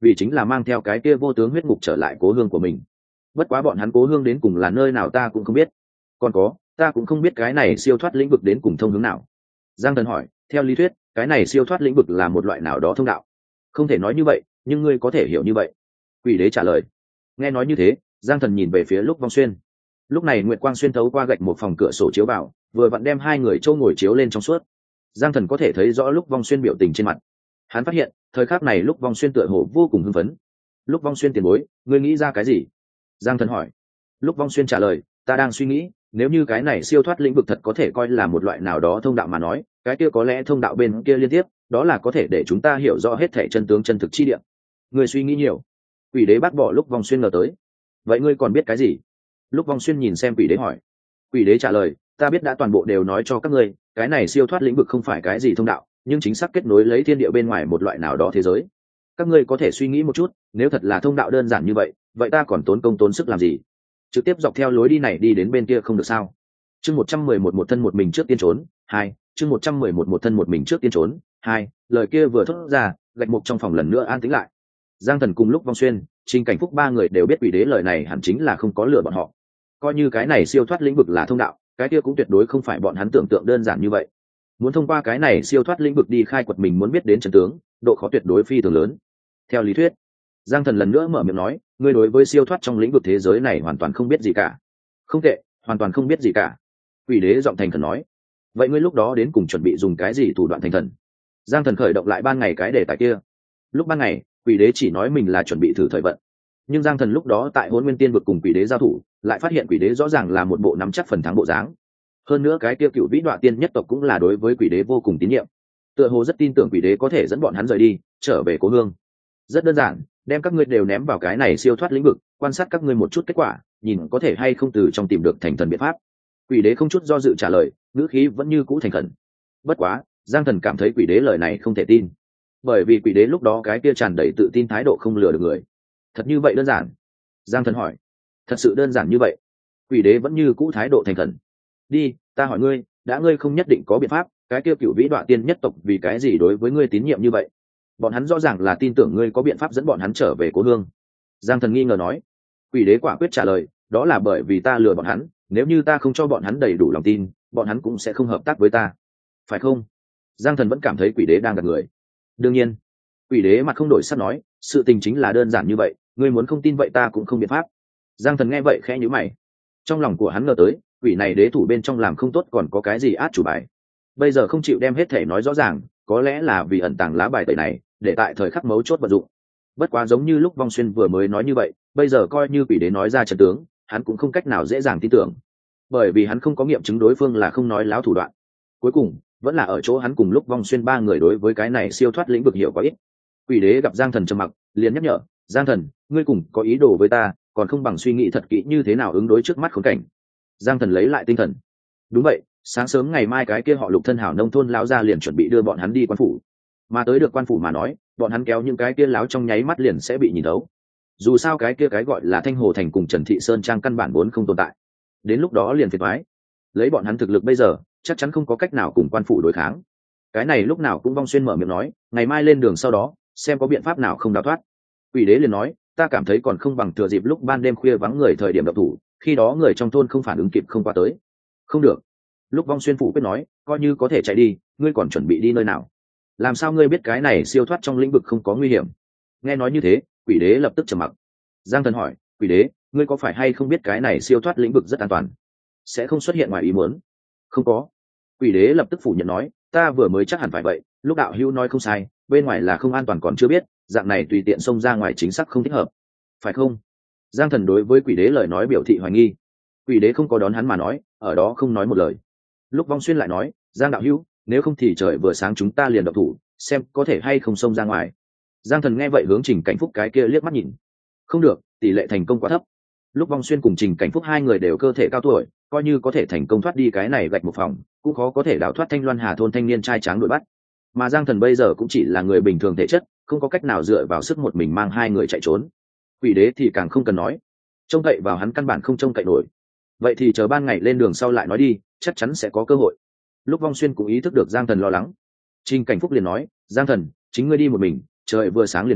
vì chính là mang theo cái kia vô tướng huyết ngục trở lại cố hương của mình. Bất quá bọn hắn cố hương đến cùng là nơi nào ta cũng không biết, còn có ta cũng không biết cái này siêu thoát lĩnh vực đến cùng thông hướng nào. Giang Thần hỏi, theo lý thuyết cái này siêu thoát lĩnh vực là một loại nào đó thông đạo. Không thể nói như vậy, nhưng ngươi có thể hiểu như vậy. Quỷ đế trả lời. Nghe nói như thế, Giang Thần nhìn về phía Lúc Vong Xuyên. Lúc này nguyệt quang xuyên thấu qua gạch một phòng cửa sổ chiếu vào, vừa vặn đem hai người châu ngồi chiếu lên trong suốt. Giang Thần có thể thấy rõ Lúc Vong Xuyên biểu tình trên mặt. Hắn phát hiện thời khắc này Lúc Vong Xuyên tựa hồ vô cùng hưng phấn. Lúc Vong Xuyên tiền bối, ngươi nghĩ ra cái gì? Giang Thần hỏi. Lúc Vong Xuyên trả lời, ta đang suy nghĩ, nếu như cái này siêu thoát lĩnh vực thật có thể coi là một loại nào đó thông đạo mà nói, cái kia có lẽ thông đạo bên kia liên tiếp, đó là có thể để chúng ta hiểu rõ hết thể chân tướng chân thực chi địa. Ngươi suy nghĩ nhiều. Quỷ đế bác bỏ Lúc Vong Xuyên ngờ tới. Vậy ngươi còn biết cái gì? Lúc Vong Xuyên nhìn xem quỷ đế hỏi. Quỷ đế trả lời, ta biết đã toàn bộ đều nói cho các ngươi, cái này siêu thoát lĩnh vực không phải cái gì thông đạo, nhưng chính xác kết nối lấy thiên địa bên ngoài một loại nào đó thế giới. Các ngươi có thể suy nghĩ một chút, nếu thật là thông đạo đơn giản như vậy, vậy ta còn tốn công tốn sức làm gì? Trực tiếp dọc theo lối đi này đi đến bên kia không được sao? Chương một trăm mười một một thân một mình trước tiên trốn, hai, chương một trăm mười một một thân một mình trước tiên trốn, hai, lời kia vừa thốt ra, gạch mục trong phòng lần nữa an tĩnh lại. Giang Thần cùng Lúc Vong Xuyên, Trình Cảnh Phúc ba người đều biết quỷ đế lời này hẳn chính là không có lừa bọn họ. Coi như cái này siêu thoát lĩnh vực là thông đạo, cái kia cũng tuyệt đối không phải bọn hắn tưởng tượng đơn giản như vậy. Muốn thông qua cái này siêu thoát lĩnh vực đi khai quật mình muốn biết đến chân tướng, độ khó tuyệt đối phi thường lớn. Theo lý thuyết, Giang Thần lần nữa mở miệng nói, ngươi đối với siêu thoát trong lĩnh vực thế giới này hoàn toàn không biết gì cả. Không tệ, hoàn toàn không biết gì cả. Quỷ đế giọng thành thần nói. Vậy ngươi lúc đó đến cùng chuẩn bị dùng cái gì thủ đoạn thành thần? Giang Thần khởi động lại ban ngày cái đề tài kia. Lúc ban ngày, quỷ đế chỉ nói mình là chuẩn bị thử thời vận, nhưng Giang Thần lúc đó tại Hỗn Nguyên Tiên vực cùng quỷ đế giao thủ, lại phát hiện quỷ đế rõ ràng là một bộ nắm chắc phần thắng bộ dáng. Hơn nữa cái kia cựu vĩ đoạ tiên nhất tộc cũng là đối với quỷ đế vô cùng tín nhiệm, tựa hồ rất tin tưởng quỷ đế có thể dẫn bọn hắn rời đi, trở về cố hương. Rất đơn giản, đem các ngươi đều ném vào cái này siêu thoát lĩnh vực, quan sát các ngươi một chút kết quả, nhìn có thể hay không từ trong tìm được thành thần biện pháp. Quỷ đế không chút do dự trả lời, ngữ khí vẫn như cũ thành khẩn. Bất quá, Giang Thần cảm thấy quỷ đế lời này không thể tin, bởi vì quỷ đế lúc đó cái kia tràn đầy tự tin thái độ không lừa được người. Thật như vậy đơn giản? Giang Thần hỏi. Thật sự đơn giản như vậy? Quỷ đế vẫn như cũ thái độ thành khẩn. Đi, ta hỏi ngươi, đã ngươi không nhất định có biện pháp, cái kia cựu vĩ đoạ tiên nhất tộc vì cái gì đối với ngươi tín nhiệm như vậy? Bọn hắn rõ ràng là tin tưởng ngươi có biện pháp dẫn bọn hắn trở về cố hương. Giang Thần nghi ngờ nói. Quỷ đế quả quyết trả lời, đó là bởi vì ta lừa bọn hắn, nếu như ta không cho bọn hắn đầy đủ lòng tin, bọn hắn cũng sẽ không hợp tác với ta, phải không? Giang Thần vẫn cảm thấy quỷ đế đang gạt người. Đương nhiên. Quỷ đế mặt không đổi sắc nói, sự tình chính là đơn giản như vậy, ngươi muốn không tin vậy ta cũng không biện pháp. Giang Thần nghe vậy khẽ nhíu mày. Trong lòng của hắn ngờ tới, quỷ này đế thủ bên trong làm không tốt còn có cái gì át chủ bài. Bây giờ không chịu đem hết thể nói rõ ràng, có lẽ là vì ẩn tàng lá bài tẩy này, để tại thời khắc mấu chốt vận dụng. Bất quá giống như Lúc Vong Xuyên vừa mới nói như vậy, bây giờ coi như quỷ đế nói ra trận tướng, hắn cũng không cách nào dễ dàng tin tưởng, bởi vì hắn không có nghiệm chứng đối phương là không nói láo thủ đoạn. Cuối cùng vẫn là ở chỗ hắn cùng Lúc Vong Xuyên ba người đối với cái này siêu thoát lĩnh vực hiểu quá ít. Quỷ đế gặp Giang Thần trầm mặc, liền nhắc nhở, Giang Thần, ngươi cùng có ý đồ với ta, còn không bằng suy nghĩ thật kỹ như thế nào ứng đối trước mắt khốn cảnh. Giang Thần lấy lại tinh thần. Đúng vậy, sáng sớm ngày mai cái kia họ Lục thân hảo nông thôn lão gia liền chuẩn bị đưa bọn hắn đi quan phủ, mà tới được quan phủ mà nói, bọn hắn kéo những cái kia láo trong nháy mắt liền sẽ bị nhìn thấu. Dù sao cái kia cái gọi là Thanh Hồ Thành cùng Trần Thị Sơn Trang căn bản vốn không tồn tại, đến lúc đó liền phiền toái. Lấy bọn hắn thực lực bây giờ, chắc chắn không có cách nào cùng quan phủ đối kháng. Cái này lúc nào cũng Vong Xuyên mở miệng nói, ngày mai lên đường sau đó, xem có biện pháp nào không đào thoát. Quỷ đế liền nói, ta cảm thấy còn không bằng thừa dịp lúc ban đêm khuya vắng người thời điểm độc thủ, khi đó người trong thôn không phản ứng kịp không qua tới. Không được. Lúc Vong Xuyên phủ quyết nói, coi như có thể chạy đi, ngươi còn chuẩn bị đi nơi nào? Làm sao ngươi biết cái này siêu thoát trong lĩnh vực không có nguy hiểm? Nghe nói như thế, quỷ đế lập tức trầm mặc. Giang Thần hỏi, quỷ đế, ngươi có phải hay không biết cái này siêu thoát lĩnh vực rất an toàn, sẽ không xuất hiện ngoài ý muốn? Không có. Quỷ đế lập tức phủ nhận nói, ta vừa mới chắc hẳn phải vậy, lúc đạo hữu nói không sai, bên ngoài là không an toàn còn chưa biết, dạng này tùy tiện xông ra ngoài chính xác không thích hợp, phải không? Giang Thần đối với quỷ đế lời nói biểu thị hoài nghi. Quỷ đế không có đón hắn mà nói, ở đó không nói một lời. Lúc Vong Xuyên lại nói, Giang đạo hữu, nếu không thì trời vừa sáng chúng ta liền động thủ, xem có thể hay không xông ra ngoài. Giang Thần nghe vậy hướng Trình Cảnh Phúc cái kia liếc mắt nhìn. Không được, tỷ lệ thành công quá thấp. Lúc Vong Xuyên cùng Trình Cảnh Phúc hai người đều cơ thể cao tuổi, coi như có thể thành công thoát đi cái này gạch một phòng, cũng khó có thể đào thoát Thanh Loan Hà thôn thanh niên trai tráng đuổi bắt. Mà Giang Thần bây giờ cũng chỉ là người bình thường thể chất, không có cách nào dựa vào sức một mình mang hai người chạy trốn. Quỷ đế thì càng không cần nói, trông cậy vào hắn căn bản không trông cậy nổi. Vậy thì chờ ban ngày lên đường sau lại nói đi, chắc chắn sẽ có cơ hội. Lúc Vong Xuyên cũng ý thức được Giang Thần lo lắng. Trình Cảnh Phúc liền nói, Giang Thần, chính ngươi đi một mình, trời vừa sáng liền đi,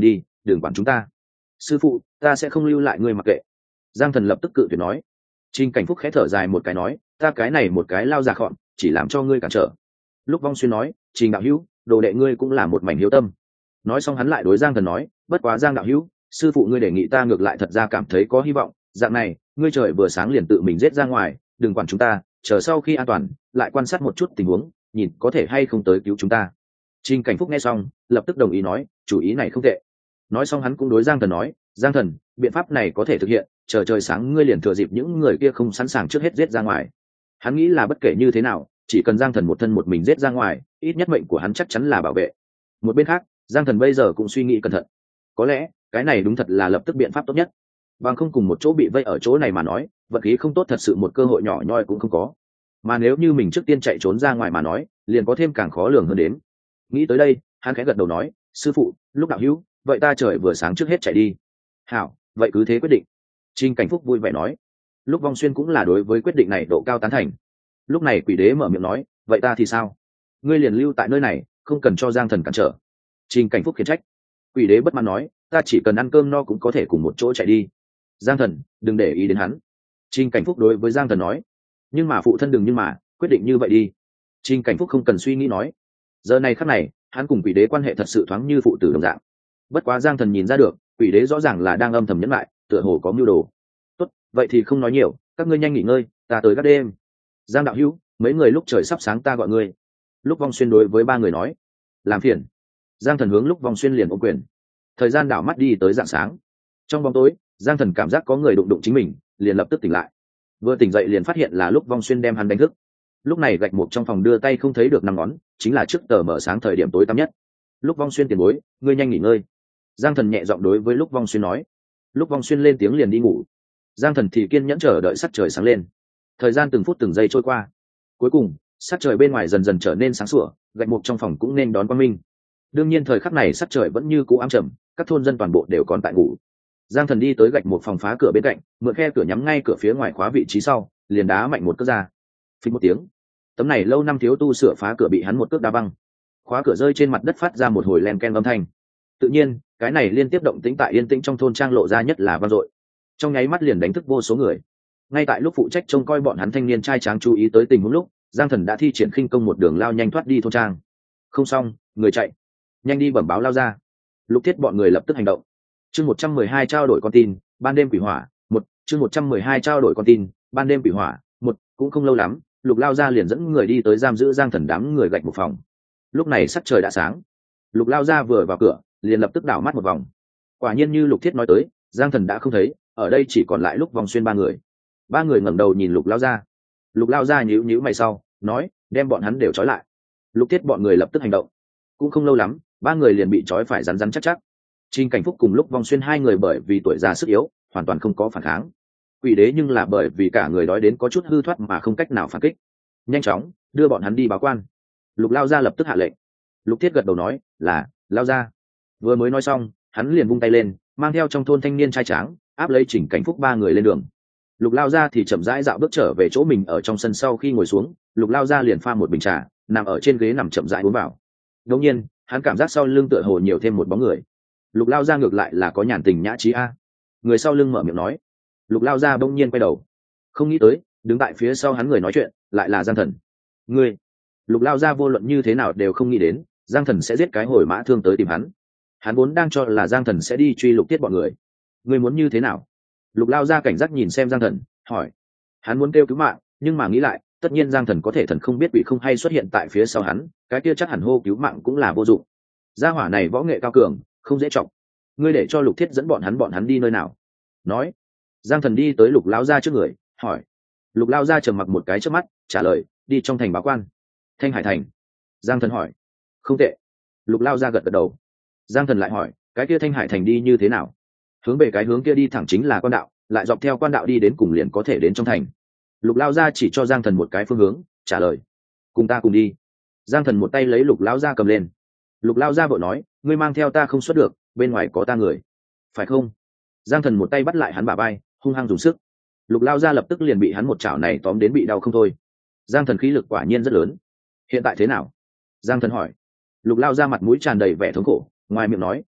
đừng quản chúng ta. Sư phụ, ta sẽ không lưu lại ngươi mặc kệ. Giang Thần lập tức cự tuyệt nói. Trình Cảnh Phúc khẽ thở dài một cái nói, ta cái này một cái lao già khọn, chỉ làm cho ngươi cản trở. Lúc Vong Xuyên nói, Trình đạo hữu, đồ đệ ngươi cũng là một mảnh hiếu tâm. Nói xong hắn lại đối Giang Thần nói, bất quá Giang đạo hữu, sư phụ ngươi đề nghị ta ngược lại thật ra cảm thấy có hy vọng, dạng này, ngươi trời vừa sáng liền tự mình giết ra ngoài, đừng quản chúng ta, chờ sau khi an toàn, lại quan sát một chút tình huống, nhìn có thể hay không tới cứu chúng ta. Trình Cảnh Phúc nghe xong, lập tức đồng ý nói, chủ ý này không tệ. Nói xong hắn cũng đối Giang Thần nói, Giang Thần, biện pháp này có thể thực hiện, chờ trời sáng ngươi liền thừa dịp những người kia không sẵn sàng trước hết giết ra ngoài. Hắn nghĩ là bất kể như thế nào, chỉ cần Giang Thần một thân một mình giết ra ngoài, ít nhất mệnh của hắn chắc chắn là bảo vệ. Một bên khác, Giang Thần bây giờ cũng suy nghĩ cẩn thận. Có lẽ, cái này đúng thật là lập tức biện pháp tốt nhất. Bằng không cùng một chỗ bị vây ở chỗ này mà nói, vật khí không tốt thật sự một cơ hội nhỏ nhoi cũng không có. Mà nếu như mình trước tiên chạy trốn ra ngoài mà nói, liền có thêm càng khó lường hơn đến. Nghĩ tới đây, hắn khẽ gật đầu nói, sư phụ, lúc đạo hữu, vậy ta trời vừa sáng trước hết chạy đi. Hảo, vậy cứ thế quyết định. Trình Cảnh Phúc vui vẻ nói. Lúc Vong Xuyên cũng là đối với quyết định này độ cao tán thành. Lúc này Quỷ Đế mở miệng nói, vậy ta thì sao? Ngươi liền lưu tại nơi này, không cần cho Giang Thần cản trở. Trình Cảnh Phúc khiển trách. Quỷ Đế bất mãn nói, ta chỉ cần ăn cơm no cũng có thể cùng một chỗ chạy đi. Giang Thần, đừng để ý đến hắn. Trình Cảnh Phúc đối với Giang Thần nói. Nhưng mà phụ thân đừng nhưng mà, quyết định như vậy đi. Trình Cảnh Phúc không cần suy nghĩ nói. Giờ này khắc này, hắn cùng Quỷ Đế quan hệ thật sự thoáng như phụ tử đồng dạng. Bất quá Giang Thần nhìn ra được, Quỷ Đế rõ ràng là đang âm thầm nhẫn lại, tựa hồ có mưu đồ. Tốt, vậy thì không nói nhiều, các ngươi nhanh nghỉ ngơi, ta tới gác đêm. Giang đạo hữu, mấy người lúc trời sắp sáng ta gọi ngươi. Lúc Vong Xuyên đối với ba người nói. Làm phiền. Giang Thần hướng Lúc Vong Xuyên liền ôm quyền. Thời gian đảo mắt đi tới rạng sáng. Trong bóng tối, Giang Thần cảm giác có người đụng đụng chính mình, liền lập tức tỉnh lại. Vừa tỉnh dậy liền phát hiện là Lúc Vong Xuyên đem hắn đánh thức. Lúc này gạch mục trong phòng đưa tay không thấy được năm ngón, chính là trước tờ mở sáng thời điểm tối tăm nhất. Lúc Vong Xuyên tiền bối, ngươi nhanh nghỉ ngơi. Giang Thần nhẹ giọng đối với Lúc Vong Xuyên nói. Lúc Vong Xuyên lên tiếng liền đi ngủ. Giang Thần thì kiên nhẫn chờ đợi sắc trời sáng lên. Thời gian từng phút từng giây trôi qua. Cuối cùng, sắc trời bên ngoài dần dần trở nên sáng sủa, gạch mục trong phòng cũng nên đón quang minh. Đương nhiên thời khắc này sắc trời vẫn như cũ ám trầm, các thôn dân toàn bộ đều còn tại ngủ. Giang Thần đi tới gạch một phòng phá cửa bên cạnh, mượn khe cửa nhắm ngay cửa phía ngoài khóa vị trí sau, liền đá mạnh một cước ra. Phình một tiếng, tấm này lâu năm thiếu tu sửa phá cửa bị hắn một cước đá văng. Khóa cửa rơi trên mặt đất phát ra một hồi len ken âm thanh. Tự nhiên, cái này liên tiếp động tĩnh tại yên tĩnh trong thôn trang lộ ra nhất là vang dội. Trong nháy mắt liền đánh thức vô số người. Ngay tại lúc phụ trách trông coi bọn hắn thanh niên trai tráng chú ý tới tình huống lúc, Giang Thần đã thi triển khinh công một đường lao nhanh thoát đi thôn trang. Không xong, người chạy. Nhanh đi bẩm báo lao ra. Lục Thiết bọn người lập tức hành động. Chương một trăm mười hai trao đổi con tin, ban đêm quỷ hỏa, một, chương một trăm mười hai trao đổi con tin, ban đêm quỷ hỏa, một, cũng không lâu lắm, Lục lao ra liền dẫn người đi tới giam giữ Giang Thần đám người gạch một phòng. Lúc này sắc trời đã sáng. Lục lao ra vừa vào cửa, liền lập tức đảo mắt một vòng. Quả nhiên như Lục Thiết nói tới, Giang Thần đã không thấy, ở đây chỉ còn lại Lúc Vong Xuyên ba người. Ba người ngẩng đầu nhìn Lục lao ra. Lục lao ra nhíu nhíu mày sau, nói, đem bọn hắn đều trói lại. Lục Thiết bọn người lập tức hành động. Cũng không lâu lắm, ba người liền bị trói phải rắn rắn chắc chắc. Trình Cảnh Phúc cùng Lúc Vong Xuyên hai người bởi vì tuổi già sức yếu, hoàn toàn không có phản kháng. Quỷ Đế nhưng là bởi vì cả người đói đến có chút hư thoát mà không cách nào phản kích. Nhanh chóng đưa bọn hắn đi báo quan. Lục lao ra lập tức hạ lệnh. Lục Thiết gật đầu nói, là lao ra. Vừa mới nói xong, hắn liền vung tay lên, mang theo trong thôn thanh niên trai tráng, áp lấy Trình Cảnh Phúc ba người lên đường. Lục lao ra thì chậm rãi dạo bước trở về chỗ mình ở trong sân. Sau khi ngồi xuống, Lục lao ra liền pha một bình trà, nằm ở trên ghế nằm chậm rãi uống vào. Đột nhiên, hắn cảm giác sau lưng tựa hồ nhiều thêm một bóng người. Lục lao ra ngược lại là có nhàn tình nhã trí a. Người sau lưng mở miệng nói. Lục lao ra bỗng nhiên quay đầu, không nghĩ tới đứng tại phía sau hắn người nói chuyện lại là Giang Thần. Ngươi. Lục lao ra vô luận như thế nào đều không nghĩ đến Giang Thần sẽ giết cái hồi mã thương tới tìm hắn. Hắn vốn đang cho là Giang Thần sẽ đi truy Lục Tiết bọn người. Ngươi muốn như thế nào? Lục lao ra cảnh giác nhìn xem Giang Thần, hỏi. Hắn muốn kêu cứu mạng, nhưng mà nghĩ lại, tất nhiên Giang Thần có thể thần không biết quỷ không hay xuất hiện tại phía sau hắn, cái kia chắc hẳn hô cứu mạng cũng là vô dụng. Gia hỏa này võ nghệ cao cường, không dễ trọng. Ngươi để cho Lục Thiết dẫn bọn hắn bọn hắn đi nơi nào? Nói. Giang Thần đi tới Lục lão gia trước người, hỏi. Lục lão gia trầm mặc một cái trước mắt, trả lời, đi trong thành báo quan. Thanh Hải thành. Giang Thần hỏi. Không tệ. Lục lão gia gật gật đầu. Giang Thần lại hỏi, cái kia Thanh Hải thành đi như thế nào? Hướng về cái hướng kia đi thẳng chính là quan đạo, lại dọc theo quan đạo đi đến cùng liền có thể đến trong thành. Lục lão gia chỉ cho Giang Thần một cái phương hướng, trả lời. Cùng ta cùng đi. Giang Thần một tay lấy Lục lão gia cầm lên. Lục lão gia vội nói, ngươi mang theo ta không xuất được, bên ngoài có ta người, phải không? Giang Thần một tay bắt lại hắn bả vai, hung hăng dùng sức. Lục lao ra lập tức liền bị hắn một chảo này tóm đến bị đau không thôi. Giang Thần khí lực quả nhiên rất lớn. Hiện tại thế nào? Giang Thần hỏi. Lục lao ra mặt mũi tràn đầy vẻ thống khổ, ngoài miệng nói, thật tốt,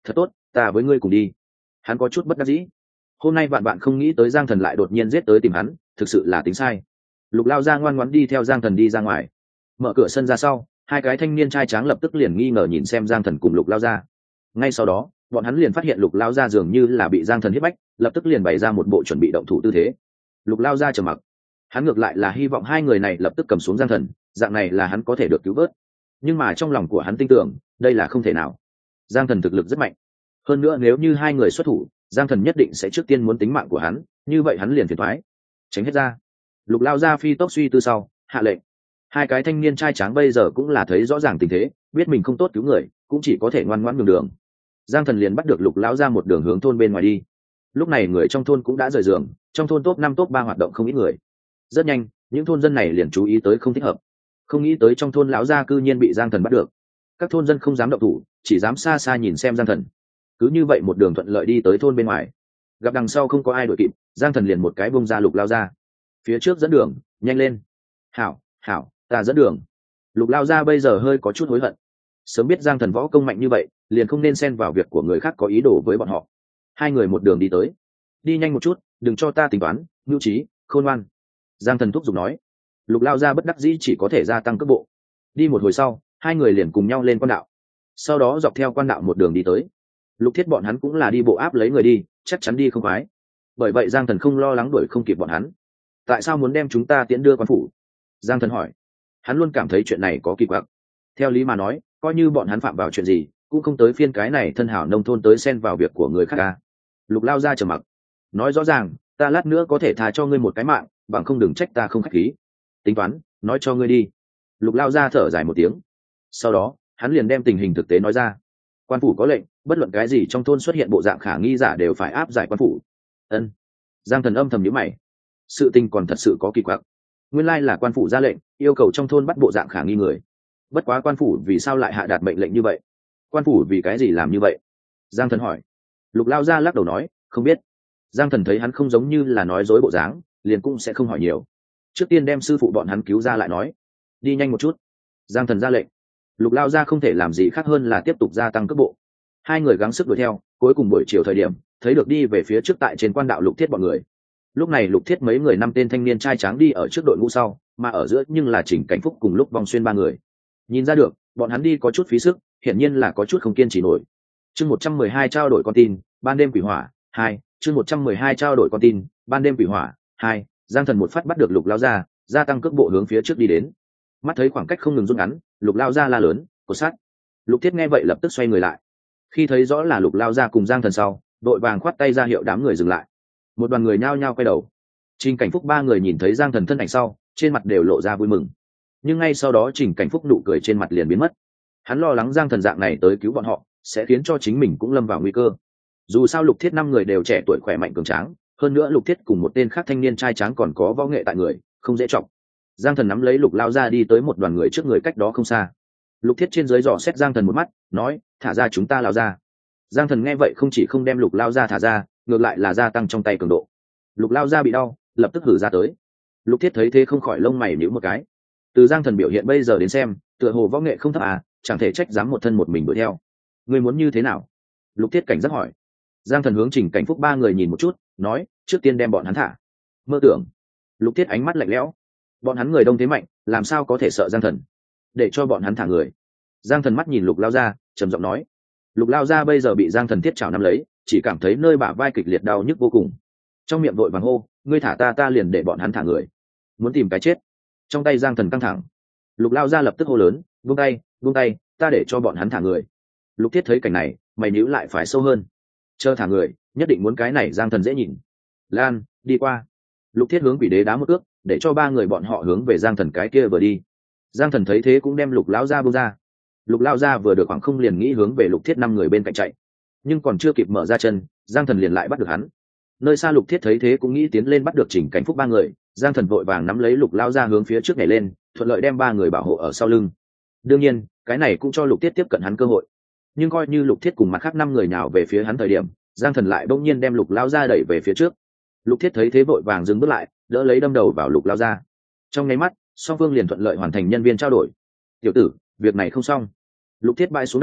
ta với ngươi cùng đi. Hắn có chút bất đắc dĩ. Hôm nay vạn bạn không nghĩ tới Giang Thần lại đột nhiên giết tới tìm hắn, thực sự là tính sai. Lục Lao Gia ngoan ngoãn đi theo Giang Thần đi ra ngoài. Mở cửa sân ra sau, hai cái thanh niên trai tráng lập tức liền nghi ngờ nhìn xem Giang Thần cùng Lục Lao Gia. Ngay sau đó, bọn hắn liền phát hiện Lục Lao Gia dường như là bị Giang Thần hiếp bách, lập tức liền bày ra một bộ chuẩn bị động thủ tư thế. Lục Lao Gia trầm mặc. Hắn ngược lại là hy vọng hai người này lập tức cầm xuống Giang Thần, dạng này là hắn có thể được cứu vớt. Nhưng mà trong lòng của hắn tin tưởng, đây là không thể nào. Giang Thần thực lực rất mạnh, hơn nữa nếu như hai người xuất thủ, Giang Thần nhất định sẽ trước tiên muốn tính mạng của hắn, như vậy hắn liền phiền toái. Tránh hết ra. Lục Lao Gia phi tốc suy tư sau, hạ lệnh. Hai cái thanh niên trai tráng bây giờ cũng là thấy rõ ràng tình thế, biết mình không tốt cứu người, cũng chỉ có thể ngoan ngoãn nhường đường. Giang Thần liền bắt được Lục Lão Gia một đường hướng thôn bên ngoài đi. Lúc này người trong thôn cũng đã rời giường, trong thôn top năm top ba hoạt động không ít người. Rất nhanh, những thôn dân này liền chú ý tới không thích hợp. Không nghĩ tới trong thôn lão gia cư nhiên bị Giang Thần bắt được. Các thôn dân không dám động thủ, chỉ dám xa xa nhìn xem Giang Thần. Cứ như vậy một đường thuận lợi đi tới thôn bên ngoài. Gặp đằng sau không có ai đuổi kịp, Giang Thần liền một cái bung ra Lục Lao Gia. Phía trước dẫn đường, nhanh lên. Hảo, hảo, ta dẫn đường. Lục Lao Gia bây giờ hơi có chút hối hận. Sớm biết Giang Thần võ công mạnh như vậy, liền không nên xen vào việc của người khác có ý đồ với bọn họ. Hai người một đường đi tới. Đi nhanh một chút, đừng cho ta tính toán, nhu trí, khôn ngoan. Giang Thần thúc giục nói. Lục Lao Gia bất đắc dĩ chỉ có thể gia tăng cấp bộ. Đi một hồi sau, hai người liền cùng nhau lên quan đạo. Sau đó dọc theo quan đạo một đường đi tới. Lục Thiết bọn hắn cũng là đi bộ áp lấy người đi, chắc chắn đi không khoái. Bởi vậy Giang Thần không lo lắng đuổi không kịp bọn hắn. Tại sao muốn đem chúng ta tiễn đưa quan phủ? Giang Thần hỏi. Hắn luôn cảm thấy chuyện này có kỳ quặc. Theo lý mà nói, coi như bọn hắn phạm vào chuyện gì, cũng không tới phiên cái này thân hảo nông thôn tới xen vào việc của người khác à. Lục Lao Gia trầm mặc. Nói rõ ràng, ta lát nữa có thể tha cho ngươi một cái mạng, bằng không đừng trách ta không khách khí. Tính toán, nói cho ngươi đi. Lục Lao Gia thở dài một tiếng. Sau đó, hắn liền đem tình hình thực tế nói ra. Quan phủ có lệnh, bất luận cái gì trong thôn xuất hiện bộ dạng khả nghi giả đều phải áp giải quan phủ. Ân. Giang Thần âm thầm nhíu mày. Sự tình còn thật sự có kỳ quặc. Nguyên lai là quan phủ ra lệnh, yêu cầu trong thôn bắt bộ dạng khả nghi người. Bất quá quan phủ vì sao lại hạ đạt mệnh lệnh như vậy? Quan phủ vì cái gì làm như vậy? Giang Thần hỏi. Lục Lao Gia lắc đầu nói, không biết. Giang Thần thấy hắn không giống như là nói dối bộ dáng, liền cũng sẽ không hỏi nhiều. Trước tiên đem sư phụ bọn hắn cứu ra lại nói. Đi nhanh một chút. Giang Thần ra lệnh. Lục Lao Gia không thể làm gì khác hơn là tiếp tục gia tăng cấp bộ. Hai người gắng sức đuổi theo, cuối cùng buổi chiều thời điểm, thấy được đi về phía trước tại trên quan đạo Lục Thiết bọn người. Lúc này Lục Thiết mấy người năm tên thanh niên trai tráng đi ở trước đội ngũ sau, mà ở giữa nhưng là Trình Cảnh Phúc cùng Lúc Vong Xuyên ba người. Nhìn ra được, bọn hắn đi có chút phí sức, hiển nhiên là có chút không kiên trì nổi. Chương một trăm mười hai trao đổi con tin, ban đêm quỷ hỏa, hai, chương một trăm mười hai trao đổi con tin, ban đêm quỷ hỏa, hai. Giang Thần một phát bắt được Lục Lao Gia, gia tăng cước bộ hướng phía trước đi đến. Mắt thấy khoảng cách không ngừng rút ngắn, Lục Lao Gia la lớn, "Cột sát!" Lục Thiết nghe vậy lập tức xoay người lại. Khi thấy rõ là Lục Lao Gia cùng Giang Thần sau, đội vàng khoát tay ra hiệu đám người dừng lại. Một đoàn người nhao nhao quay đầu. Trình Cảnh Phúc ba người nhìn thấy Giang Thần thân ảnh sau, trên mặt đều lộ ra vui mừng. Nhưng ngay sau đó Trình Cảnh Phúc nụ cười trên mặt liền biến mất. Hắn lo lắng Giang Thần dạng này tới cứu bọn họ, sẽ khiến cho chính mình cũng lâm vào nguy cơ. Dù sao Lục Thiết năm người đều trẻ tuổi khỏe mạnh cường tráng, hơn nữa Lục Thiết cùng một tên khác thanh niên trai tráng còn có võ nghệ tại người, không dễ trọng. Giang Thần nắm lấy Lục Lao Gia đi tới một đoàn người trước người cách đó không xa. Lục Thiết trên dưới dò xét Giang Thần một mắt, nói, "Thả ra chúng ta Lao Gia." Giang Thần nghe vậy không chỉ không đem Lục Lao Gia thả ra, ngược lại là gia tăng trong tay cường độ. Lục Lao Gia bị đau, lập tức hử ra tới. Lục Thiết thấy thế không khỏi lông mày nhíu một cái. Từ Giang Thần biểu hiện bây giờ đến xem, tựa hồ võ nghệ không thấp à, chẳng thể trách dám một thân một mình đuổi theo. Ngươi muốn như thế nào? Lục Thiết cảnh giác hỏi. Giang Thần hướng Trình Cảnh Phúc ba người nhìn một chút, nói, trước tiên đem bọn hắn thả. Mơ tưởng. Lục Thiết ánh mắt lạnh lẽo. Bọn hắn người đông thế mạnh, làm sao có thể sợ Giang Thần? Để cho bọn hắn thả người. Giang Thần mắt nhìn Lục Lao Gia, trầm giọng nói. Lục Lao Gia bây giờ bị Giang Thần thiết chảo nắm lấy, chỉ cảm thấy nơi bả vai kịch liệt đau nhức vô cùng. Trong miệng vội vàng hô, ngươi thả ta ta liền để bọn hắn thả người. Muốn tìm cái chết. Trong tay Giang Thần căng thẳng. Lục Lao Gia lập tức hô lớn, buông tay, buông tay, ta để cho bọn hắn thả người. Lục Thiết thấy cảnh này, mày nhíu lại phải sâu hơn. Chờ thả người, nhất định muốn cái này Giang Thần dễ nhìn. Lan, đi qua. Lục Thiết hướng Quỷ Đế đá một cước, để cho ba người bọn họ hướng về Giang Thần cái kia vừa đi. Giang Thần thấy thế cũng đem Lục Lão Gia buông ra. Lục Lão Gia vừa được khoảng không liền nghĩ hướng về Lục Thiết năm người bên cạnh chạy, nhưng còn chưa kịp mở ra chân, Giang Thần liền lại bắt được hắn. Nơi xa Lục Thiết thấy thế cũng nghĩ tiến lên bắt được Trình Cảnh Phúc ba người, Giang Thần vội vàng nắm lấy Lục Lão Gia hướng phía trước nhảy lên, thuận lợi đem ba người bảo hộ ở sau lưng. Đương nhiên, cái này cũng cho Lục Thiết tiếp cận hắn cơ hội. Nhưng coi như Lục Thiết cùng mặt khác năm người nhào về phía hắn thời điểm, Giang Thần lại bỗng nhiên đem Lục Lão Gia đẩy về phía trước. Lục Thiết thấy thế vội vàng dừng bước lại, đỡ lấy đâm đầu vào Lục Lão Gia. Trong nháy mắt, song phương liền thuận lợi hoàn thành nhân viên trao đổi. "Tiểu tử, việc này không xong." Lục Thiết bay xuống đầu,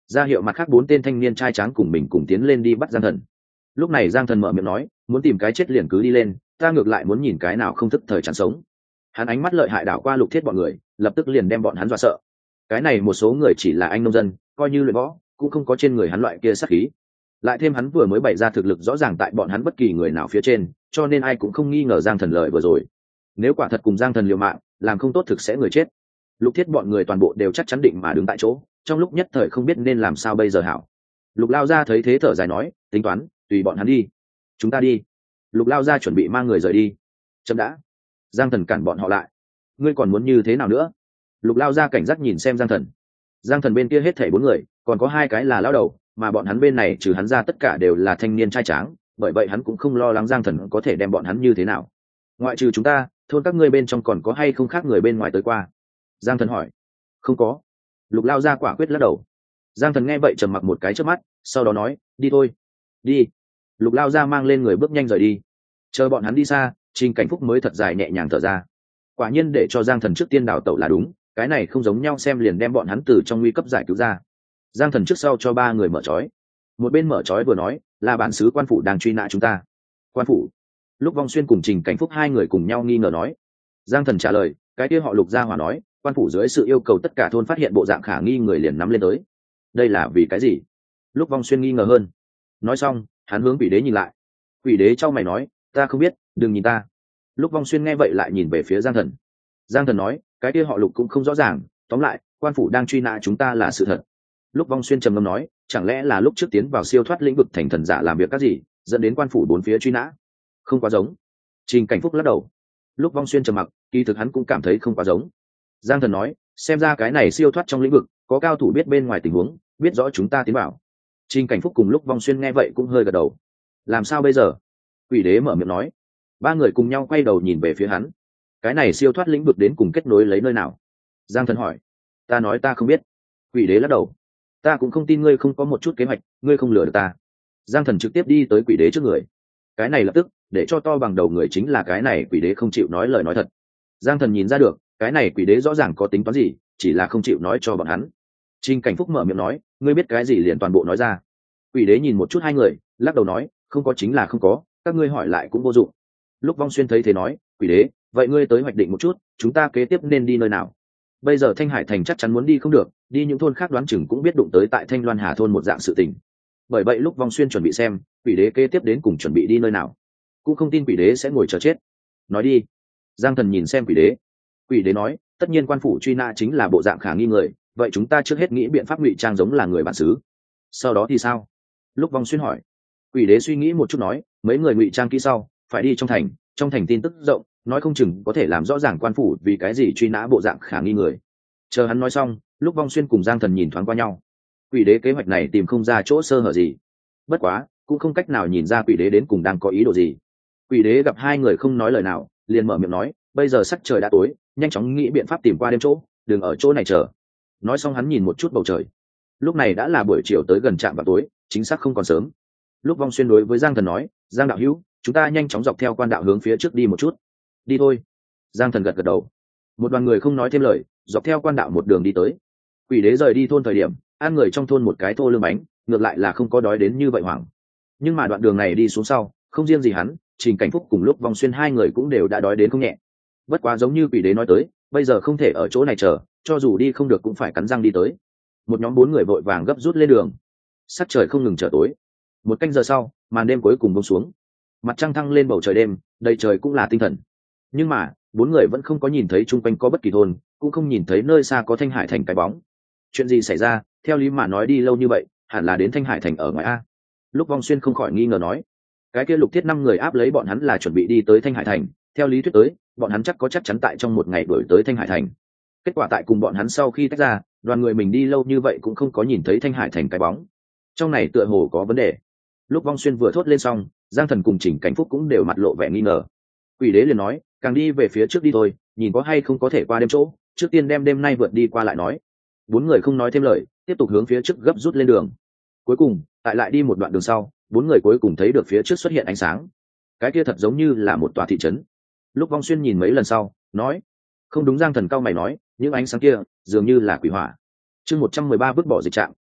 ra hiệu mặt khác bốn tên thanh niên trai tráng cùng mình cùng tiến lên đi bắt giang thần. Lúc này giang thần mở miệng nói, muốn tìm cái chết liền cứ đi lên, ta ngược lại muốn nhìn cái nào không thức thời chán sống. Hắn ánh mắt lợi hại đảo qua Lục Thiết bọn người, lập tức liền đem bọn hắn dọa sợ. Cái này một số người chỉ là anh nông dân, coi như luyện võ cũng không có trên người hắn loại kia sát khí, lại thêm hắn vừa mới bày ra thực lực rõ ràng tại bọn hắn bất kỳ người nào phía trên, cho nên ai cũng không nghi ngờ giang thần lời vừa rồi. Nếu quả thật cùng giang thần liều mạng, làm không tốt thực sẽ người chết. Lục Thiết bọn người toàn bộ đều chắc chắn định mà đứng tại chỗ, trong lúc nhất thời không biết nên làm sao bây giờ hảo. Lục Lao Gia thấy thế thở dài nói, tính toán tùy bọn hắn đi, chúng ta đi. Lục Lao Gia chuẩn bị mang người rời đi. Chậm đã. Giang thần cản bọn họ lại. Ngươi còn muốn như thế nào nữa? Lục Lao Gia cảnh giác nhìn xem giang thần. Giang thần bên kia hết thảy bốn người, còn có hai cái là lão đầu, mà bọn hắn bên này trừ hắn ra tất cả đều là thanh niên trai tráng, bởi vậy hắn cũng không lo lắng giang thần có thể đem bọn hắn như thế nào. Ngoại trừ chúng ta, thôn các ngươi bên trong còn có hay không khác người bên ngoài tới qua? Giang thần hỏi. Không có. Lục Lao Gia quả quyết lắc đầu. Giang thần nghe vậy trầm mặc một cái trước mắt, sau đó nói, đi thôi. Đi. Lục Lao Gia mang lên người bước nhanh rời đi. Chờ bọn hắn đi xa, Trình Cảnh Phúc mới thật dài nhẹ nhàng thở ra. Quả nhiên để cho giang thần trước tiên đào tẩu là đúng, cái này không giống nhau, xem liền đem bọn hắn từ trong nguy cấp giải cứu ra. Giang thần trước sau cho ba người mở trói. Một bên mở trói vừa nói, là bản xứ quan phủ đang truy nã chúng ta. Quan phủ? Lúc Vong Xuyên cùng Trình Cảnh Phúc hai người cùng nhau nghi ngờ nói. Giang thần trả lời, cái kia họ Lục gia hỏa nói, quan phủ dưới sự yêu cầu tất cả thôn phát hiện bộ dạng khả nghi người liền nắm lên tới. Đây là vì cái gì? Lúc Vong Xuyên nghi ngờ hơn. Nói xong, hắn hướng Quỷ Đế nhìn lại. Quỷ Đế trao mày nói, ta không biết, đừng nhìn ta. Lúc Vong Xuyên nghe vậy lại nhìn về phía Giang thần. Giang thần nói, cái kia họ Lục cũng không rõ ràng, tóm lại quan phủ đang truy nã chúng ta là sự thật. Lúc Vong Xuyên trầm ngâm nói, chẳng lẽ là lúc trước tiến vào siêu thoát lĩnh vực thành thần giả làm việc các gì dẫn đến quan phủ bốn phía truy nã? Không quá giống. Trình Cảnh Phúc lắc đầu. Lúc Vong Xuyên trầm mặc, kỳ thực hắn cũng cảm thấy không quá giống. Giang thần nói, xem ra cái này siêu thoát trong lĩnh vực có cao thủ biết bên ngoài tình huống, biết rõ chúng ta tiến vào. Trình Cảnh Phúc cùng Lúc Vong Xuyên nghe vậy cũng hơi gật đầu. Làm sao bây giờ? Quỷ Đế mở miệng nói. Ba người cùng nhau quay đầu nhìn về phía hắn. Cái này siêu thoát lĩnh vực đến cùng kết nối lấy nơi nào? Giang thần hỏi. Ta nói ta không biết. Quỷ Đế lắc đầu. Ta cũng không tin ngươi không có một chút kế hoạch, ngươi không lừa được ta. Giang thần trực tiếp đi tới Quỷ Đế trước người. Cái này lập tức để cho to bằng đầu người chính là cái này Quỷ Đế không chịu nói lời nói thật. Giang thần nhìn ra được, cái này Quỷ Đế rõ ràng có tính toán gì, chỉ là không chịu nói cho bọn hắn. Trình Cảnh Phúc mở miệng nói, ngươi biết cái gì liền toàn bộ nói ra. Quỷ Đế nhìn một chút hai người, lắc đầu nói, không có chính là không có, các ngươi hỏi lại cũng vô dụng. Lúc Vong Xuyên thấy thế nói, Quỷ Đế, vậy ngươi tới hoạch định một chút, chúng ta kế tiếp nên đi nơi nào? Bây giờ Thanh Hải thành chắc chắn muốn đi không được, đi những thôn khác đoán chừng cũng biết đụng tới tại Thanh Loan Hà thôn một dạng sự tình. Bởi vậy lúc Vong Xuyên chuẩn bị xem Quỷ Đế kế tiếp đến cùng chuẩn bị đi nơi nào, cũng không tin Quỷ Đế sẽ ngồi chờ chết. Nói đi. Giang thần nhìn xem Quỷ Đế. Quỷ Đế nói, tất nhiên quan phủ truy nã chính là bộ dạng khả nghi người, vậy chúng ta trước hết nghĩ biện pháp ngụy trang giống là người bản xứ. Sau đó thì sao? Lúc Vong Xuyên hỏi. Quỷ Đế suy nghĩ một chút nói, mấy người ngụy trang kỹ sau, phải đi trong thành, trong thành tin tức rộng, nói không chừng có thể làm rõ ràng quan phủ vì cái gì truy nã bộ dạng khả nghi người. Chờ hắn nói xong, lúc Vong Xuyên cùng Giang thần nhìn thoáng qua nhau. Quỷ Đế kế hoạch này tìm không ra chỗ sơ hở gì, bất quá cũng không cách nào nhìn ra Quỷ Đế đến cùng đang có ý đồ gì. Quỷ Đế gặp hai người không nói lời nào, liền mở miệng nói, bây giờ sắc trời đã tối, nhanh chóng nghĩ biện pháp tìm qua đêm chỗ, đừng ở chỗ này chờ. Nói xong hắn nhìn một chút bầu trời. Lúc này đã là buổi chiều tới gần trạm vào tối, chính xác không còn sớm. Lúc Vong Xuyên đối với Giang thần nói, Giang đạo hữu, chúng ta nhanh chóng dọc theo quan đạo hướng phía trước đi một chút. Đi thôi. Giang thần gật gật đầu. Một đoàn người không nói thêm lời, dọc theo quan đạo một đường đi tới. Quỷ Đế rời đi thôn thời điểm, ăn người trong thôn một cái thô lương bánh, ngược lại là không có đói đến như vậy hoảng. Nhưng mà đoạn đường này đi xuống sau, không riêng gì hắn, Trình Cảnh Phúc cùng Lúc Vong Xuyên hai người cũng đều đã đói đến không nhẹ. Bất quá giống như Quỷ Đế nói tới, bây giờ không thể ở chỗ này chờ, cho dù đi không được cũng phải cắn răng đi tới. Một nhóm bốn người vội vàng gấp rút lên đường. Sắc trời không ngừng trở tối. Một canh giờ sau, màn đêm cuối cùng buông xuống. Mặt trăng thăng lên bầu trời đêm, đầy trời cũng là tinh thần. Nhưng mà bốn người vẫn không có nhìn thấy chung quanh có bất kỳ thôn, cũng không nhìn thấy nơi xa có Thanh Hải thành cái bóng. Chuyện gì xảy ra? Theo lý mà nói đi lâu như vậy, hẳn là đến Thanh Hải thành ở ngoài a. Lúc Vong Xuyên không khỏi nghi ngờ nói, cái kia Lục Thiết năm người áp lấy bọn hắn là chuẩn bị đi tới Thanh Hải thành, theo lý thuyết tới bọn hắn chắc có chắc chắn tại trong một ngày đuổi tới Thanh Hải thành. Kết quả tại cùng bọn hắn sau khi tách ra, đoàn người mình đi lâu như vậy cũng không có nhìn thấy Thanh Hải thành cái bóng. Trong này tựa hồ có vấn đề. Lúc Vong Xuyên vừa thốt lên xong, Giang thần cùng Trình Cảnh Phúc cũng đều mặt lộ vẻ nghi ngờ. Quỷ Đế liền nói, càng đi về phía trước đi thôi, nhìn có hay không có thể qua đêm chỗ, trước tiên đem đêm nay vượt đi qua lại nói. Bốn người không nói thêm lời, tiếp tục hướng phía trước gấp rút lên đường. Cuối cùng tại lại đi một đoạn đường sau, bốn người cuối cùng thấy được phía trước xuất hiện ánh sáng. Cái kia thật giống như là một tòa thị trấn. Lúc Vong Xuyên nhìn mấy lần sau, nói, không đúng. Giang thần cao mày nói, những ánh sáng kia dường như là quỷ hỏa. Chương một trăm mười ba vứt bỏ dịch trạm, một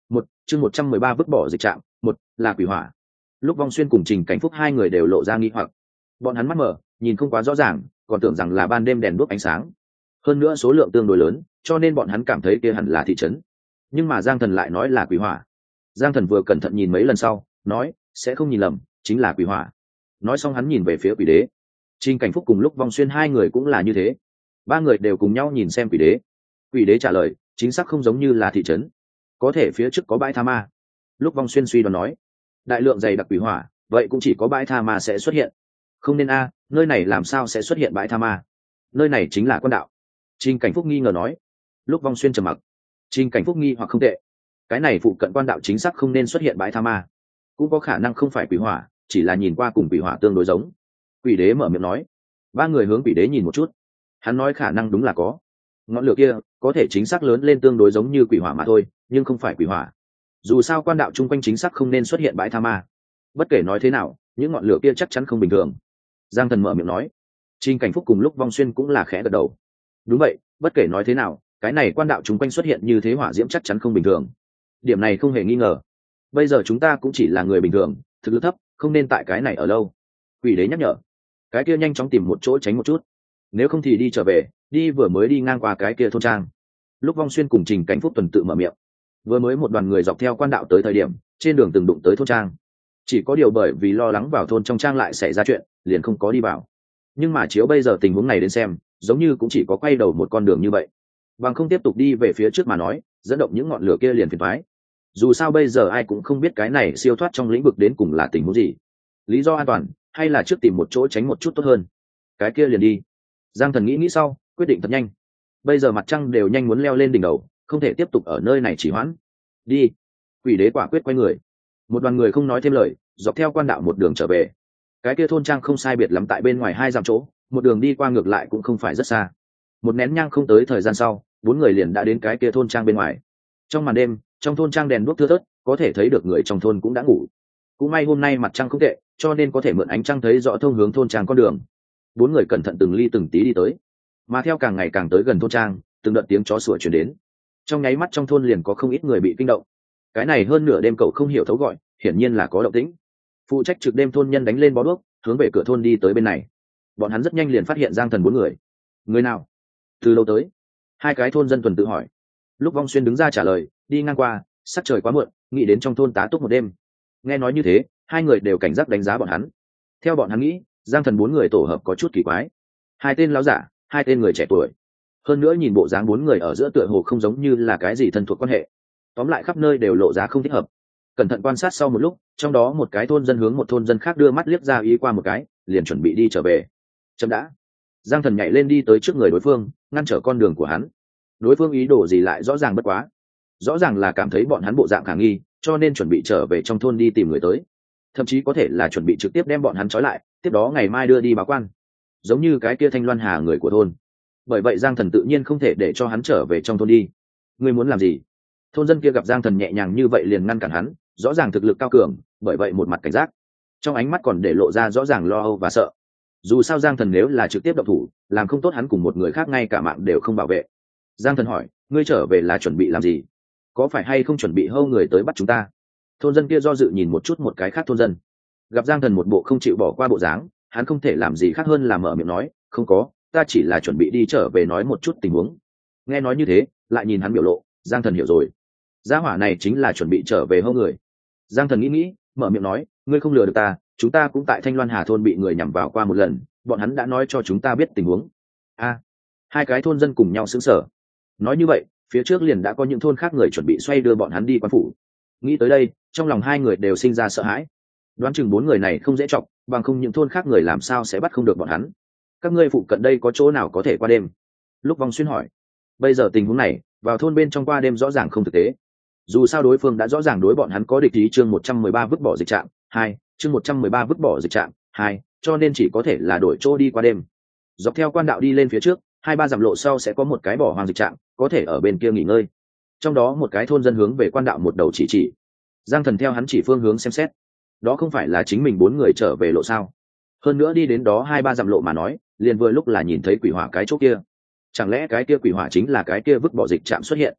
chương một trăm mười ba vứt bỏ dịch trạm. Một là quỷ hỏa. Lúc Vong Xuyên cùng Trình Cảnh Phúc hai người đều lộ ra nghi hoặc. Bọn hắn mắt mở, nhìn không quá rõ ràng, còn tưởng rằng là ban đêm đèn đuốc ánh sáng. Hơn nữa số lượng tương đối lớn, cho nên bọn hắn cảm thấy kia hẳn là thị trấn. Nhưng mà Giang Thần lại nói là quỷ hỏa. Giang Thần vừa cẩn thận nhìn mấy lần sau, nói sẽ không nhìn lầm, chính là quỷ hỏa. Nói xong hắn nhìn về phía Quỷ Đế. Trình Cảnh Phúc cùng Lúc Vong Xuyên hai người cũng là như thế. Ba người đều cùng nhau nhìn xem Quỷ Đế. Quỷ Đế trả lời chính xác không giống như là thị trấn, có thể phía trước có bãi tha ma. Lúc Vong Xuyên suy đoán nói đại lượng dày đặc quỷ hỏa, vậy cũng chỉ có bãi tha ma sẽ xuất hiện. Không nên a, nơi này làm sao sẽ xuất hiện bãi tha ma? Nơi này chính là quan đạo. Trình Cảnh Phúc nghi ngờ nói. Lúc Vong Xuyên trầm mặc. Trình Cảnh Phúc nghi hoặc không tệ, cái này phụ cận quan đạo chính xác không nên xuất hiện bãi tha ma, cũng có khả năng không phải quỷ hỏa, chỉ là nhìn qua cùng quỷ hỏa tương đối giống. Quỷ Đế mở miệng nói. Ba người hướng Quỷ Đế nhìn một chút. Hắn nói khả năng đúng là có. Ngọn lửa kia có thể chính xác lớn lên tương đối giống như quỷ hỏa mà thôi, nhưng không phải quỷ hỏa. Dù sao quan đạo chung quanh chính xác không nên xuất hiện bãi tha ma. Bất kể nói thế nào, những ngọn lửa kia chắc chắn không bình thường. Giang Thần mở miệng nói. Trình Cảnh Phúc cùng Lúc Vong Xuyên cũng là khẽ gật đầu. Đúng vậy, bất kể nói thế nào, cái này quan đạo chung quanh xuất hiện như thế hỏa diễm chắc chắn không bình thường. Điểm này không hề nghi ngờ. Bây giờ chúng ta cũng chỉ là người bình thường, thực lực thấp, không nên tại cái này ở lâu. Quỷ Đế nhắc nhở. Cái kia nhanh chóng tìm một chỗ tránh một chút, nếu không thì đi trở về, đi vừa mới đi ngang qua cái kia thôn trang. Lúc Vong Xuyên cùng Trình Cảnh Phúc tuần tự mở miệng. Vừa mới một đoàn người dọc theo quan đạo tới thời điểm, trên đường từng đụng tới thôn trang. Chỉ có điều bởi vì lo lắng vào thôn trong trang lại xảy ra chuyện, liền không có đi vào. Nhưng mà chiếu bây giờ tình huống này đến xem, giống như cũng chỉ có quay đầu một con đường như vậy. Bằng không tiếp tục đi về phía trước mà nói, dẫn động những ngọn lửa kia liền phiền toái. Dù sao bây giờ ai cũng không biết cái này siêu thoát trong lĩnh vực đến cùng là tình huống gì. Lý do an toàn, hay là trước tìm một chỗ tránh một chút tốt hơn. Cái kia liền đi. Giang Thần nghĩ nghĩ sau, quyết định thật nhanh. Bây giờ mặt trăng đều nhanh muốn leo lên đỉnh đầu, không thể tiếp tục ở nơi này trì hoãn. Đi. Quỷ Đế quả quyết quay người. Một đoàn người không nói thêm lời, dọc theo quan đạo một đường trở về. Cái kia thôn trang không sai biệt lắm tại bên ngoài hai dặm chỗ, một đường đi qua ngược lại cũng không phải rất xa. Một nén nhang không tới thời gian sau, bốn người liền đã đến cái kia thôn trang bên ngoài. Trong màn đêm, trong thôn trang đèn đuốc thưa thớt, có thể thấy được người trong thôn cũng đã ngủ. Cũng may hôm nay mặt trăng không tệ, cho nên có thể mượn ánh trăng thấy rõ thông hướng thôn trang con đường. Bốn người cẩn thận từng ly từng tí đi tới, mà theo càng ngày càng tới gần thôn trang, từng đợt tiếng chó sủa truyền đến. Trong nháy mắt trong thôn liền có không ít người bị kinh động. Cái này hơn nửa đêm cậu không hiểu thấu gọi, hiển nhiên là có động tĩnh. Phụ trách trực đêm thôn nhân đánh lên bó đuốc, hướng về cửa thôn đi tới bên này. Bọn hắn rất nhanh liền phát hiện Giang Thần bốn người. Người nào? Từ lâu tới? Hai cái thôn dân tuần tự hỏi. Lúc Vong Xuyên đứng ra trả lời, đi ngang qua, sắc trời quá muộn, nghĩ đến trong thôn tá túc một đêm. Nghe nói như thế, hai người đều cảnh giác đánh giá bọn hắn. Theo bọn hắn nghĩ, Giang Thần bốn người tổ hợp có chút kỳ quái. Hai tên lão giả, hai tên người trẻ tuổi. Hơn nữa nhìn bộ dáng bốn người ở giữa tựa hồ không giống như là cái gì thân thuộc quan hệ. Tóm lại khắp nơi đều lộ ra không thích hợp. Cẩn thận quan sát sau một lúc, trong đó một cái thôn dân hướng một thôn dân khác đưa mắt liếc ra ý qua một cái, liền chuẩn bị đi trở về. Chậm đã. Giang Thần nhảy lên đi tới trước người đối phương, ngăn trở con đường của hắn. Đối phương ý đồ gì lại rõ ràng bất quá. Rõ ràng là cảm thấy bọn hắn bộ dạng khả nghi, cho nên chuẩn bị trở về trong thôn đi tìm người tới. Thậm chí có thể là chuẩn bị trực tiếp đem bọn hắn trói lại, tiếp đó ngày mai đưa đi báo quan. Giống như cái kia Thanh Loan Hà người của thôn. Bởi vậy Giang Thần tự nhiên không thể để cho hắn trở về trong thôn đi. Ngươi muốn làm gì? Thôn dân kia gặp Giang Thần nhẹ nhàng như vậy liền ngăn cản hắn, rõ ràng thực lực cao cường, bởi vậy một mặt cảnh giác, trong ánh mắt còn để lộ ra rõ ràng lo âu và sợ. Dù sao Giang Thần nếu là trực tiếp động thủ, làm không tốt hắn cùng một người khác ngay cả mạng đều không bảo vệ. Giang Thần hỏi, ngươi trở về là chuẩn bị làm gì? Có phải hay không chuẩn bị hâu người tới bắt chúng ta? Thôn dân kia do dự nhìn một chút một cái khác thôn dân, gặp Giang Thần một bộ không chịu bỏ qua bộ dáng, hắn không thể làm gì khác hơn là mở miệng nói, không có, ta chỉ là chuẩn bị đi trở về nói một chút tình huống. Nghe nói như thế, lại nhìn hắn biểu lộ, Giang Thần hiểu rồi, gia hỏa này chính là chuẩn bị trở về hâu người. Giang Thần nghĩ nghĩ, mở miệng nói, ngươi không lừa được ta, chúng ta cũng tại Thanh Loan Hà thôn bị người nhằm vào qua một lần, bọn hắn đã nói cho chúng ta biết tình huống. A, hai cái thôn dân cùng nhau sững sờ. Nói như vậy, phía trước liền đã có những thôn khác người chuẩn bị xoay đưa bọn hắn đi quan phủ. Nghĩ tới đây, trong lòng hai người đều sinh ra sợ hãi. Đoán chừng bốn người này không dễ chọc, bằng không những thôn khác người làm sao sẽ bắt không được bọn hắn. Các ngươi phụ cận đây có chỗ nào có thể qua đêm? Lúc Vong Xuyên hỏi. Bây giờ tình huống này, vào thôn bên trong qua đêm rõ ràng không thực tế. Dù sao đối phương đã rõ ràng đối bọn hắn có địch ý, chương một trăm mười ba vứt bỏ dịch trạm hai, chương một trăm mười ba vứt bỏ dịch trạm hai, cho nên chỉ có thể là đổi chỗ đi qua đêm. Dọc theo quan đạo đi lên phía trước, hai ba dặm lộ sau sẽ có một cái bỏ hoang dịch trạm, có thể ở bên kia nghỉ ngơi. Trong đó một cái thôn dân hướng về quan đạo một đầu chỉ chỉ. Giang Thần theo hắn chỉ phương hướng xem xét. Đó không phải là chính mình bốn người trở về lộ sao? Hơn nữa đi đến đó hai ba dặm lộ mà nói, liền vừa lúc là nhìn thấy quỷ hỏa cái chỗ kia. Chẳng lẽ cái kia quỷ hỏa chính là cái kia vứt bỏ dịch trạm xuất hiện?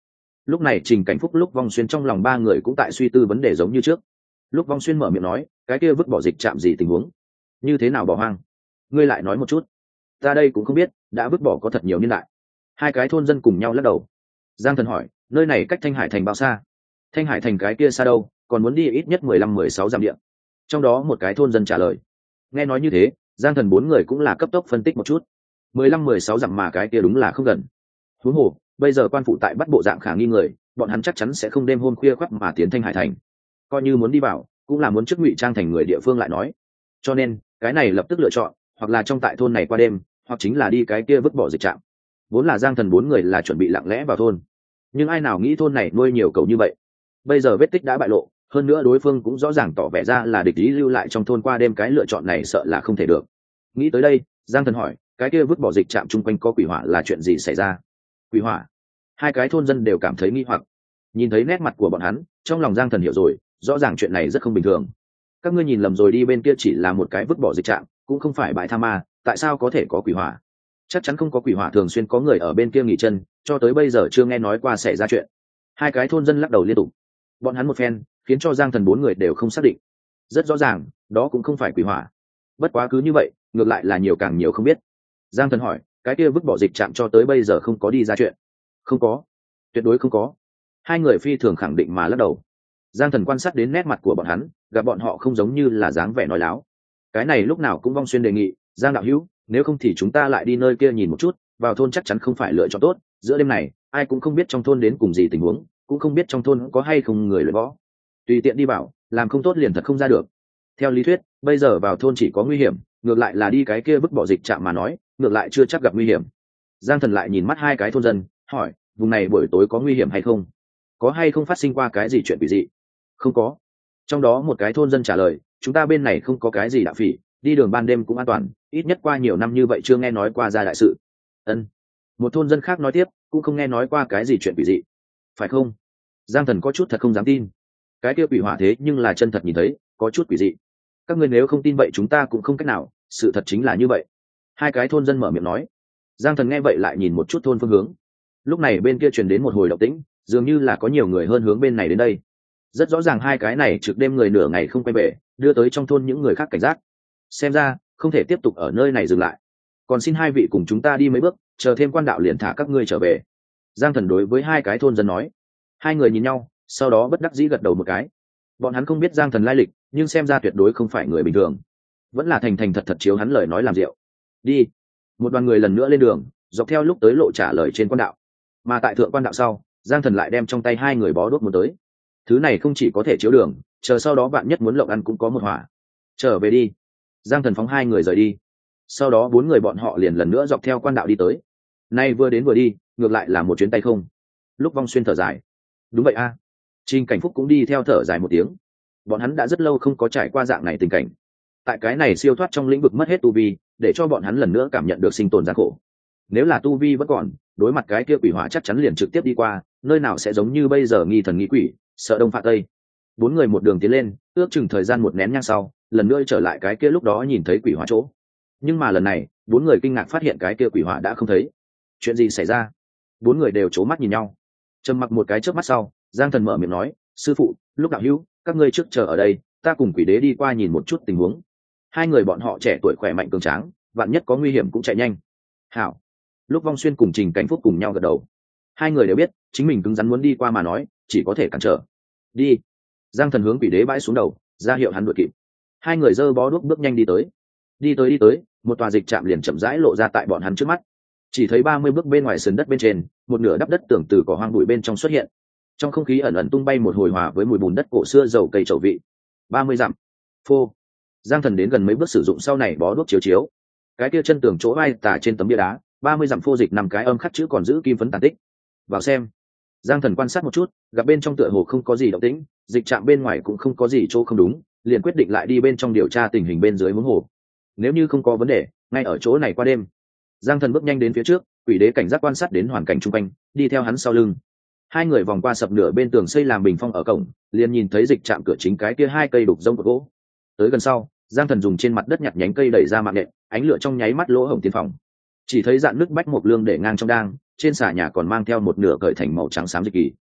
Lúc này Trình Cảnh Phúc, Lúc Vong Xuyên trong lòng ba người cũng tại suy tư vấn đề giống như trước. Lúc Vong Xuyên mở miệng nói, cái kia vứt bỏ dịch trạm gì tình huống, như thế nào bỏ hoang, ngươi lại nói một chút. Ta đây cũng không biết, đã vứt bỏ có thật nhiều niên đại. Hai cái thôn dân cùng nhau lắc đầu. Giang Thần hỏi, nơi này cách Thanh Hải thành bao xa? Thanh Hải thành cái kia xa đâu, còn muốn đi ít nhất mười lăm mười sáu dặm địa. Trong đó một cái thôn dân trả lời. Nghe nói như thế, Giang Thần bốn người cũng là cấp tốc phân tích một chút. mười lăm mười sáu dặm mà cái kia đúng là không gần. Huống hồ, bây giờ quan phụ tại bắt bộ dạng khả nghi người, bọn hắn chắc chắn sẽ không đêm hôm khuya khoắt mà tiến Thanh Hải thành. Coi như muốn đi vào, cũng là muốn trước ngụy trang thành người địa phương lại nói. Cho nên, cái này lập tức lựa chọn, hoặc là trong tại thôn này qua đêm, hoặc chính là đi cái kia vứt bỏ dịch trạm. Vốn là Giang Thần bốn người là chuẩn bị lặng lẽ vào thôn, nhưng ai nào nghĩ thôn này nuôi nhiều cẩu như vậy. Bây giờ vết tích đã bại lộ, hơn nữa đối phương cũng rõ ràng tỏ vẻ ra là địch ý lưu lại trong thôn qua đêm, cái lựa chọn này sợ là không thể được. Nghĩ tới đây, Giang Thần hỏi, cái kia vứt bỏ dịch trạm chung quanh có quỷ hỏa là chuyện gì xảy ra? Quỷ hỏa? Hai cái thôn dân đều cảm thấy nghi hoặc. Nhìn thấy nét mặt của bọn hắn, trong lòng Giang Thần hiểu rồi, rõ ràng chuyện này rất không bình thường. Các ngươi nhìn lầm rồi đi, bên kia chỉ là một cái vứt bỏ dịch trạm, cũng không phải bãi tha ma, tại sao có thể có quỷ hỏa? Chắc chắn không có quỷ hỏa, thường xuyên có người ở bên kia nghỉ chân, cho tới bây giờ chưa nghe nói qua xảy ra chuyện. Hai cái thôn dân lắc đầu liên tục. Bọn hắn một phen khiến cho Giang Thần bốn người đều không xác định. Rất rõ ràng, đó cũng không phải quỷ hỏa. Bất quá cứ như vậy, ngược lại là nhiều càng nhiều không biết. Giang Thần hỏi, cái kia vứt bỏ dịch trạm cho tới bây giờ không có đi ra chuyện? Không có, tuyệt đối không có. Hai người phi thường khẳng định mà lắc đầu. Giang Thần quan sát đến nét mặt của bọn hắn, gặp bọn họ không giống như là dáng vẻ nói láo. Cái này lúc nào cũng Vong Xuyên đề nghị, Giang đạo hữu, nếu không thì chúng ta lại đi nơi kia nhìn một chút, vào thôn chắc chắn không phải lựa chọn tốt, giữa đêm này ai cũng không biết trong thôn đến cùng gì tình huống, cũng không biết trong thôn có hay không người luyện võ, tùy tiện đi vào làm không tốt liền thật không ra được. Theo lý thuyết bây giờ vào thôn chỉ có nguy hiểm, ngược lại là đi cái kia vứt bỏ dịch trạm mà nói, ngược lại chưa chắc gặp nguy hiểm. Giang Thần lại nhìn mắt hai cái thôn dân, hỏi, vùng này buổi tối có nguy hiểm hay không, có hay không phát sinh qua cái gì chuyện quỷ dị? Không có. Trong đó một cái thôn dân trả lời, chúng ta bên này không có cái gì đạo phỉ, đi đường ban đêm cũng an toàn, ít nhất qua nhiều năm như vậy chưa nghe nói qua ra đại sự. Ân. Một thôn dân khác nói tiếp, cũng không nghe nói qua cái gì chuyện quỷ dị. Phải không? Giang Thần có chút thật không dám tin. Cái kia quỷ hỏa thế nhưng là chân thật nhìn thấy, có chút quỷ dị. Các ngươi nếu không tin vậy chúng ta cũng không cách nào, sự thật chính là như vậy. Hai cái thôn dân mở miệng nói. Giang Thần nghe vậy lại nhìn một chút thôn phương hướng. Lúc này bên kia truyền đến một hồi động tĩnh, dường như là có nhiều người hơn hướng bên này đến đây. Rất rõ ràng hai cái này trực đêm người nửa ngày không quay về, đưa tới trong thôn những người khác cảnh giác. Xem ra không thể tiếp tục ở nơi này dừng lại, còn xin hai vị cùng chúng ta đi mấy bước, chờ thêm quan đạo liền thả các ngươi trở về. Giang Thần đối với hai cái thôn dân nói. Hai người nhìn nhau, sau đó bất đắc dĩ gật đầu một cái. Bọn hắn không biết Giang Thần lai lịch, nhưng xem ra tuyệt đối không phải người bình thường, vẫn là thành thành thật thật chiếu hắn lời nói làm rượu. Đi. Một đoàn người lần nữa lên đường, dọc theo lúc tới lộ trả lời trên quan đạo. Mà tại thượng quan đạo sau, Giang Thần lại đem trong tay hai người bó đuốc muốn tới. Thứ này không chỉ có thể chiếu đường, chờ sau đó bạn nhất muốn lộng ăn cũng có một hỏa. Trở về đi. Giang Thần phóng hai người rời đi. Sau đó bốn người bọn họ liền lần nữa dọc theo quan đạo đi tới. Nay vừa đến vừa đi, ngược lại là một chuyến tay không. Lúc Vong Xuyên thở dài. Đúng vậy a. À. Trình Cảnh Phúc cũng đi theo thở dài một tiếng. Bọn hắn đã rất lâu không có trải qua dạng này tình cảnh. Tại cái này siêu thoát trong lĩnh vực mất hết tu vi, để cho bọn hắn lần nữa cảm nhận được sinh tồn gian khổ. Nếu là tu vi vẫn còn, đối mặt cái kia quỷ hỏa chắc chắn liền trực tiếp đi qua, nơi nào sẽ giống như bây giờ nghi thần nghi quỷ, sợ đông phạt tây. Bốn người một đường tiến lên, ước chừng thời gian một nén nhang sau, lần nữa trở lại cái kia lúc đó nhìn thấy quỷ hỏa chỗ. Nhưng mà lần này, bốn người kinh ngạc phát hiện cái kia quỷ hỏa đã không thấy. Chuyện gì xảy ra? Bốn người đều c h ố mắt nhìn nhau. Trầm mặc một cái trước mắt sau, Giang Thần mở miệng nói, sư phụ, Lúc đạo hữu, các ngươi trước chờ ở đây, ta cùng quỷ đế đi qua nhìn một chút tình huống. Hai người bọn họ trẻ tuổi khỏe mạnh cường tráng, vạn nhất có nguy hiểm cũng chạy nhanh. Hảo. Lúc Vong Xuyên cùng Trình Cảnh Phúc cùng nhau gật đầu. Hai người đều biết chính mình cứng rắn muốn đi qua mà nói, chỉ có thể cản trở. Đi. Giang Thần hướng quỷ đế bãi xuống đầu, ra hiệu hắn đuổi kịp. Hai người giơ bó đuốc bước nhanh đi tới. Đi tới đi tới, một tòa dịch trạm liền chậm rãi lộ ra tại bọn hắn trước mắt. Chỉ thấy ba mươi bước bên ngoài sườn đất bên trên, một nửa đắp đất tưởng từ cỏ hoang bụi bên trong xuất hiện. Trong không khí ẩn ẩn tung bay một hồi hòa với mùi bùn đất cổ xưa dầu cây trầu vị. ba mươi dặm. Phô. Giang Thần đến gần mấy bước sử dụng sau này bó đuốc chiếu chiếu. Cái kia chân tường chỗ ai tả trên tấm bia đá, ba mươi dặm phô dịch năm cái âm khắc chữ còn giữ kim phấn tàn tích. Vào xem. Giang Thần quan sát một chút, gặp bên trong tựa hồ không có gì động tĩnh, dịch trạm bên ngoài cũng không có gì chỗ không đúng, liền quyết định lại đi bên trong điều tra tình hình bên dưới huống hồ. Nếu như không có vấn đề, ngay ở chỗ này qua đêm. Giang Thần bước nhanh đến phía trước, quỷ đế cảnh giác quan sát đến hoàn cảnh xung quanh, đi theo hắn sau lưng. Hai người vòng qua sập nửa bên tường xây làm bình phong ở cổng, liền nhìn thấy dịch trạm cửa chính cái kia hai cây đục rông của gỗ. Tới gần sau, Giang Thần dùng trên mặt đất nhặt nhánh cây đẩy ra mạng nện, ánh lửa trong nháy mắt lỗ hổng tiến phòng. Chỉ thấy dạn nước bách một lương để ngang trong đang, trên xà nhà còn mang theo một nửa cởi thành màu trắng xám dịch kỳ.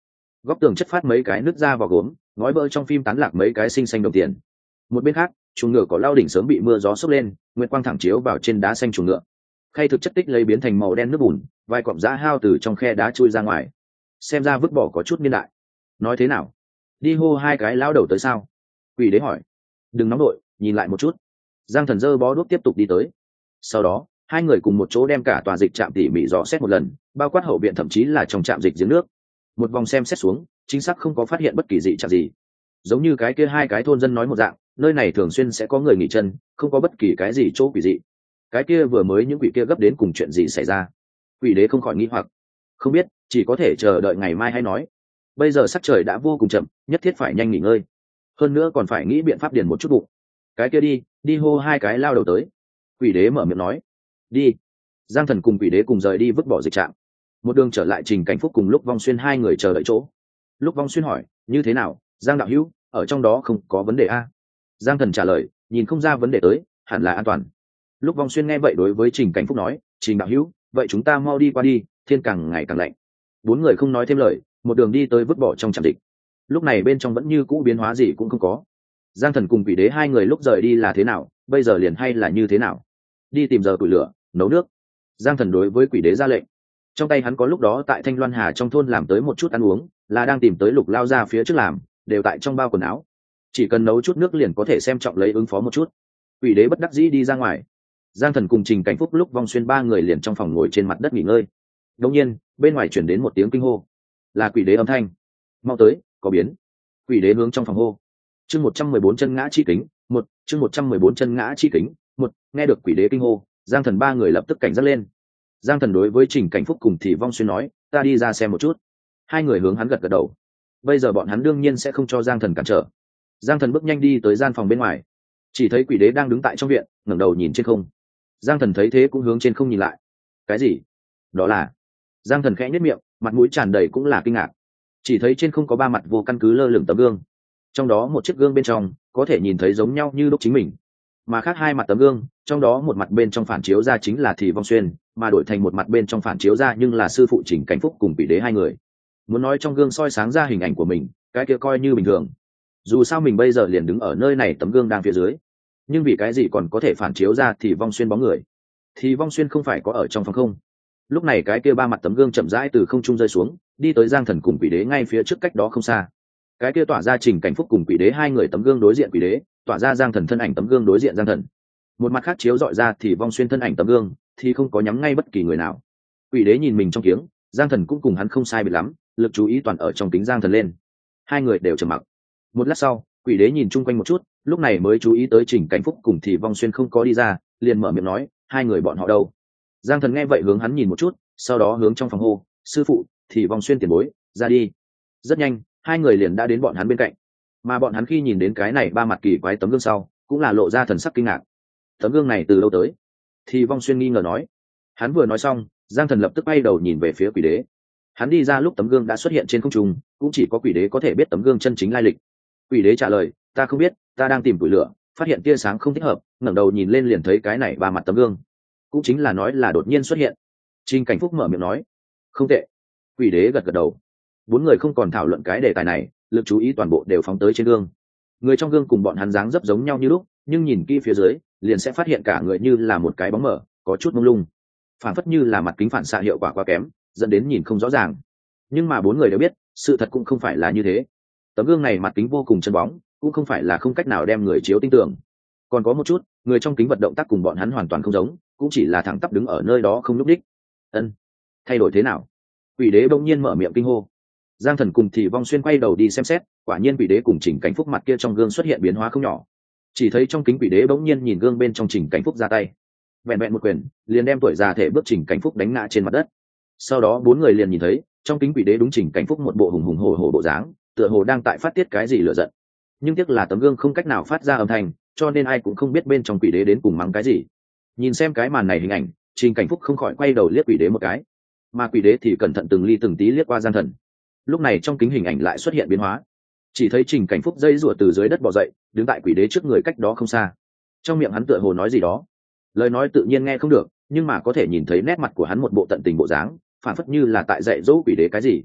góc tường chất phát mấy cái nứt ra vào gốm, ngói vỡ trong phim tán lạc mấy cái xinh xanh đồng tiền. Một bên khác, chuồng ngựa có lao đỉnh sớm bị mưa gió xốc lên, nguyệt quang thẳng chiếu vào trên đá xanh chuồng ngựa. Khay thực chất tích lấy biến thành màu đen nước bùn, vài cọng giã hao từ trong khe đá chui ra ngoài, xem ra vứt bỏ có chút niên đại. Nói thế nào, đi hô hai cái lao đầu tới sao? Quỷ đế hỏi. Đừng nóng đội, nhìn lại một chút. Giang Thần giơ bó đuốc tiếp tục đi tới. Sau đó hai người cùng một chỗ đem cả tòa dịch trạm tỉ mỉ dò xét một lần, bao quát hậu viện thậm chí là trong trạm dịch giếng nước. Một vòng xem xét xuống, chính xác không có phát hiện bất kỳ dị trạng gì. Giống như cái kia hai cái thôn dân nói một dạng, nơi này thường xuyên sẽ có người nghỉ chân, không có bất kỳ cái gì chỗ quỷ dị. Cái kia vừa mới những quỷ kia gấp đến cùng chuyện gì xảy ra? Quỷ đế không khỏi nghi hoặc. Không biết, chỉ có thể chờ đợi ngày mai hay nói. Bây giờ sắc trời đã vô cùng chậm, nhất thiết phải nhanh nghỉ ngơi. Hơn nữa còn phải nghĩ biện pháp điền một chút bụng. Cái kia đi, đi hô hai cái lao đầu tới. Quỷ đế mở miệng nói. Đi. Giang Thần cùng quỷ đế cùng rời đi vứt bỏ dịch trạm. Một đường trở lại Trình Cảnh Phúc cùng Lúc Vong Xuyên hai người chờ đợi chỗ. Lúc Vong Xuyên hỏi, như thế nào, Giang đạo hữu, ở trong đó không có vấn đề a? Giang Thần trả lời, nhìn không ra vấn đề tới, hẳn là an toàn. Lúc Vong Xuyên nghe vậy đối với Trình Cảnh Phúc nói, Trình đạo hữu, vậy chúng ta mau đi qua đi, thiên càng ngày càng lạnh. Bốn người không nói thêm lời, một đường đi tới vứt bỏ trong trạm dịch. Lúc này bên trong vẫn như cũ biến hóa gì cũng không có. Giang Thần cùng quỷ đế hai người lúc rời đi là thế nào, bây giờ liền hay là như thế nào? Đi tìm giờ củi lửa, nấu nước. Giang Thần đối với quỷ đế ra lệnh. Trong tay hắn có lúc đó tại Thanh Loan Hà trong thôn làm tới một chút ăn uống, là đang tìm tới Lục lao ra phía trước làm, đều tại trong bao quần áo. Chỉ cần nấu chút nước liền có thể xem trọng lấy ứng phó một chút. Quỷ đế bất đắc dĩ đi ra ngoài. Giang Thần cùng Trình Cảnh Phúc Lúc Vong Xuyên ba người liền trong phòng ngồi trên mặt đất nghỉ ngơi. Đột nhiên, bên ngoài chuyển đến một tiếng kinh hô. Là quỷ đế âm thanh. Mau tới, có biến. Quỷ đế hướng trong phòng hô. Chương một trăm mười bốn chân ngã chi kính, một, chương một trăm mười bốn chân ngã chi kính, một, nghe được quỷ đế kinh hô, Giang Thần ba người lập tức cảnh giác lên. Giang Thần đối với Trình Cảnh Phúc cùng Thì Vong Xuyên nói, ta đi ra xem một chút. Hai người hướng hắn gật gật đầu. Bây giờ bọn hắn đương nhiên sẽ không cho Giang Thần cản trở. Giang Thần bước nhanh đi tới gian phòng bên ngoài, chỉ thấy quỷ đế đang đứng tại trong viện, ngẩng đầu nhìn trên không. Giang Thần thấy thế cũng hướng trên không nhìn lại. Cái gì? Đó là... Giang Thần khẽ nhếch miệng, mặt mũi tràn đầy cũng là kinh ngạc. Chỉ thấy trên không có ba mặt vô căn cứ lơ lửng tấm gương, trong đó một chiếc gương bên trong có thể nhìn thấy giống nhau như lúc chính mình, mà khác hai mặt tấm gương, trong đó một mặt bên trong phản chiếu ra chính là Thì Vong Xuyên, mà đổi thành một mặt bên trong phản chiếu ra nhưng là sư phụ Trình Cảnh Phúc cùng quỷ đế hai người. Muốn nói trong gương soi sáng ra hình ảnh của mình, cái kia coi như bình thường. Dù sao mình bây giờ liền đứng ở nơi này, tấm gương đang phía dưới, nhưng vì cái gì còn có thể phản chiếu ra Thì Vong Xuyên bóng người? Thì Vong Xuyên không phải có ở trong phòng không? Lúc này cái kia ba mặt tấm gương chậm rãi từ không trung rơi xuống, đi tới Giang Thần cùng quỷ đế ngay phía trước cách đó không xa. Cái kia tỏa ra Trình Cảnh Phúc cùng quỷ đế hai người tấm gương đối diện quỷ đế, tỏa ra Giang Thần thân ảnh tấm gương đối diện Giang Thần. Một mặt khác chiếu dọi ra Thì Vong Xuyên thân ảnh tấm gương, thì không có nhắm ngay bất kỳ người nào. Quỷ đế nhìn mình trong kiếng, Giang Thần cũng cùng hắn không sai biệt lắm, lực chú ý toàn ở trong kính Giang Thần lên. Hai người đều trầm mặc. Một lát sau, quỷ đế nhìn chung quanh một chút, lúc này mới chú ý tới Trình Cảnh Phúc cùng Thì Vong Xuyên không có đi ra, liền mở miệng nói, hai người bọn họ đâu? Giang Thần nghe vậy hướng hắn nhìn một chút, sau đó hướng trong phòng hô, sư phụ, Thì Vong Xuyên tiền bối, ra đi. Rất nhanh, hai người liền đã đến bọn hắn bên cạnh. Mà bọn hắn khi nhìn đến cái này ba mặt kỳ quái tấm gương sau, cũng là lộ ra thần sắc kinh ngạc. Tấm gương này từ đâu tới? Thì Vong Xuyên nghi ngờ nói. Hắn vừa nói xong, Giang Thần lập tức bay đầu nhìn về phía quỷ đế. Hắn đi ra lúc tấm gương đã xuất hiện trên không trung, cũng chỉ có quỷ đế có thể biết tấm gương chân chính lai lịch. Quỷ đế trả lời, ta không biết, ta đang tìm củi lửa, phát hiện tia sáng không thích hợp, ngẩng đầu nhìn lên liền thấy cái này ba mặt tấm gương, cũng chính là nói là đột nhiên xuất hiện. Trình Cảnh Phúc mở miệng nói, không tệ. Quỷ đế gật gật đầu. Bốn người không còn thảo luận cái đề tài này, lực chú ý toàn bộ đều phóng tới trên gương. Người trong gương cùng bọn hắn dáng dấp giống nhau như lúc, nhưng nhìn kỹ phía dưới liền sẽ phát hiện cả người như là một cái bóng mờ, có chút mông lung, phản phất như là mặt kính phản xạ hiệu quả quá kém, dẫn đến nhìn không rõ ràng. Nhưng mà bốn người đều biết, sự thật cũng không phải là như thế. Tấm gương này mặt kính vô cùng chân bóng, cũng không phải là không cách nào đem người chiếu tinh tưởng. Còn có một chút, người trong kính vật động tác cùng bọn hắn hoàn toàn không giống, cũng chỉ là thẳng tắp đứng ở nơi đó không nhúc đích. Ân, thay đổi thế nào? Quỷ đế bỗng nhiên mở miệng kinh hô. Giang Thần cùng Thì Vong Xuyên quay đầu đi xem xét, quả nhiên quỷ đế cùng Trình Cảnh Phúc mặt kia trong gương xuất hiện biến hóa không nhỏ. Chỉ thấy trong kính quỷ đế bỗng nhiên nhìn gương bên trong Trình Cảnh Phúc ra tay, vẹn vẹn một quyền liền đem tuổi già thể bước Trình Cảnh Phúc đánh ngã trên mặt đất. Sau đó bốn người liền nhìn thấy trong kính quỷ đế đúng Trình Cảnh Phúc một bộ hùng hùng hổ hổ bộ dáng, tựa hồ đang tại phát tiết cái gì lửa giận. Nhưng tiếc là tấm gương không cách nào phát ra âm thanh, cho nên ai cũng không biết bên trong quỷ đế đến cùng mắng cái gì. Nhìn xem cái màn này hình ảnh, Trình Cảnh Phúc không khỏi quay đầu liếc quỷ đế một cái, mà quỷ đế thì cẩn thận từng ly từng tí liếc qua Giang Thần. Lúc này trong kính hình ảnh lại xuất hiện biến hóa, chỉ thấy Trình Cảnh Phúc dây rủa từ dưới đất bò dậy, đứng tại quỷ đế trước người cách đó không xa. Trong miệng hắn tựa hồ nói gì đó, lời nói tự nhiên nghe không được, nhưng mà có thể nhìn thấy nét mặt của hắn một bộ tận tình bộ dáng, phản phất như là tại dạy dỗ quỷ đế cái gì.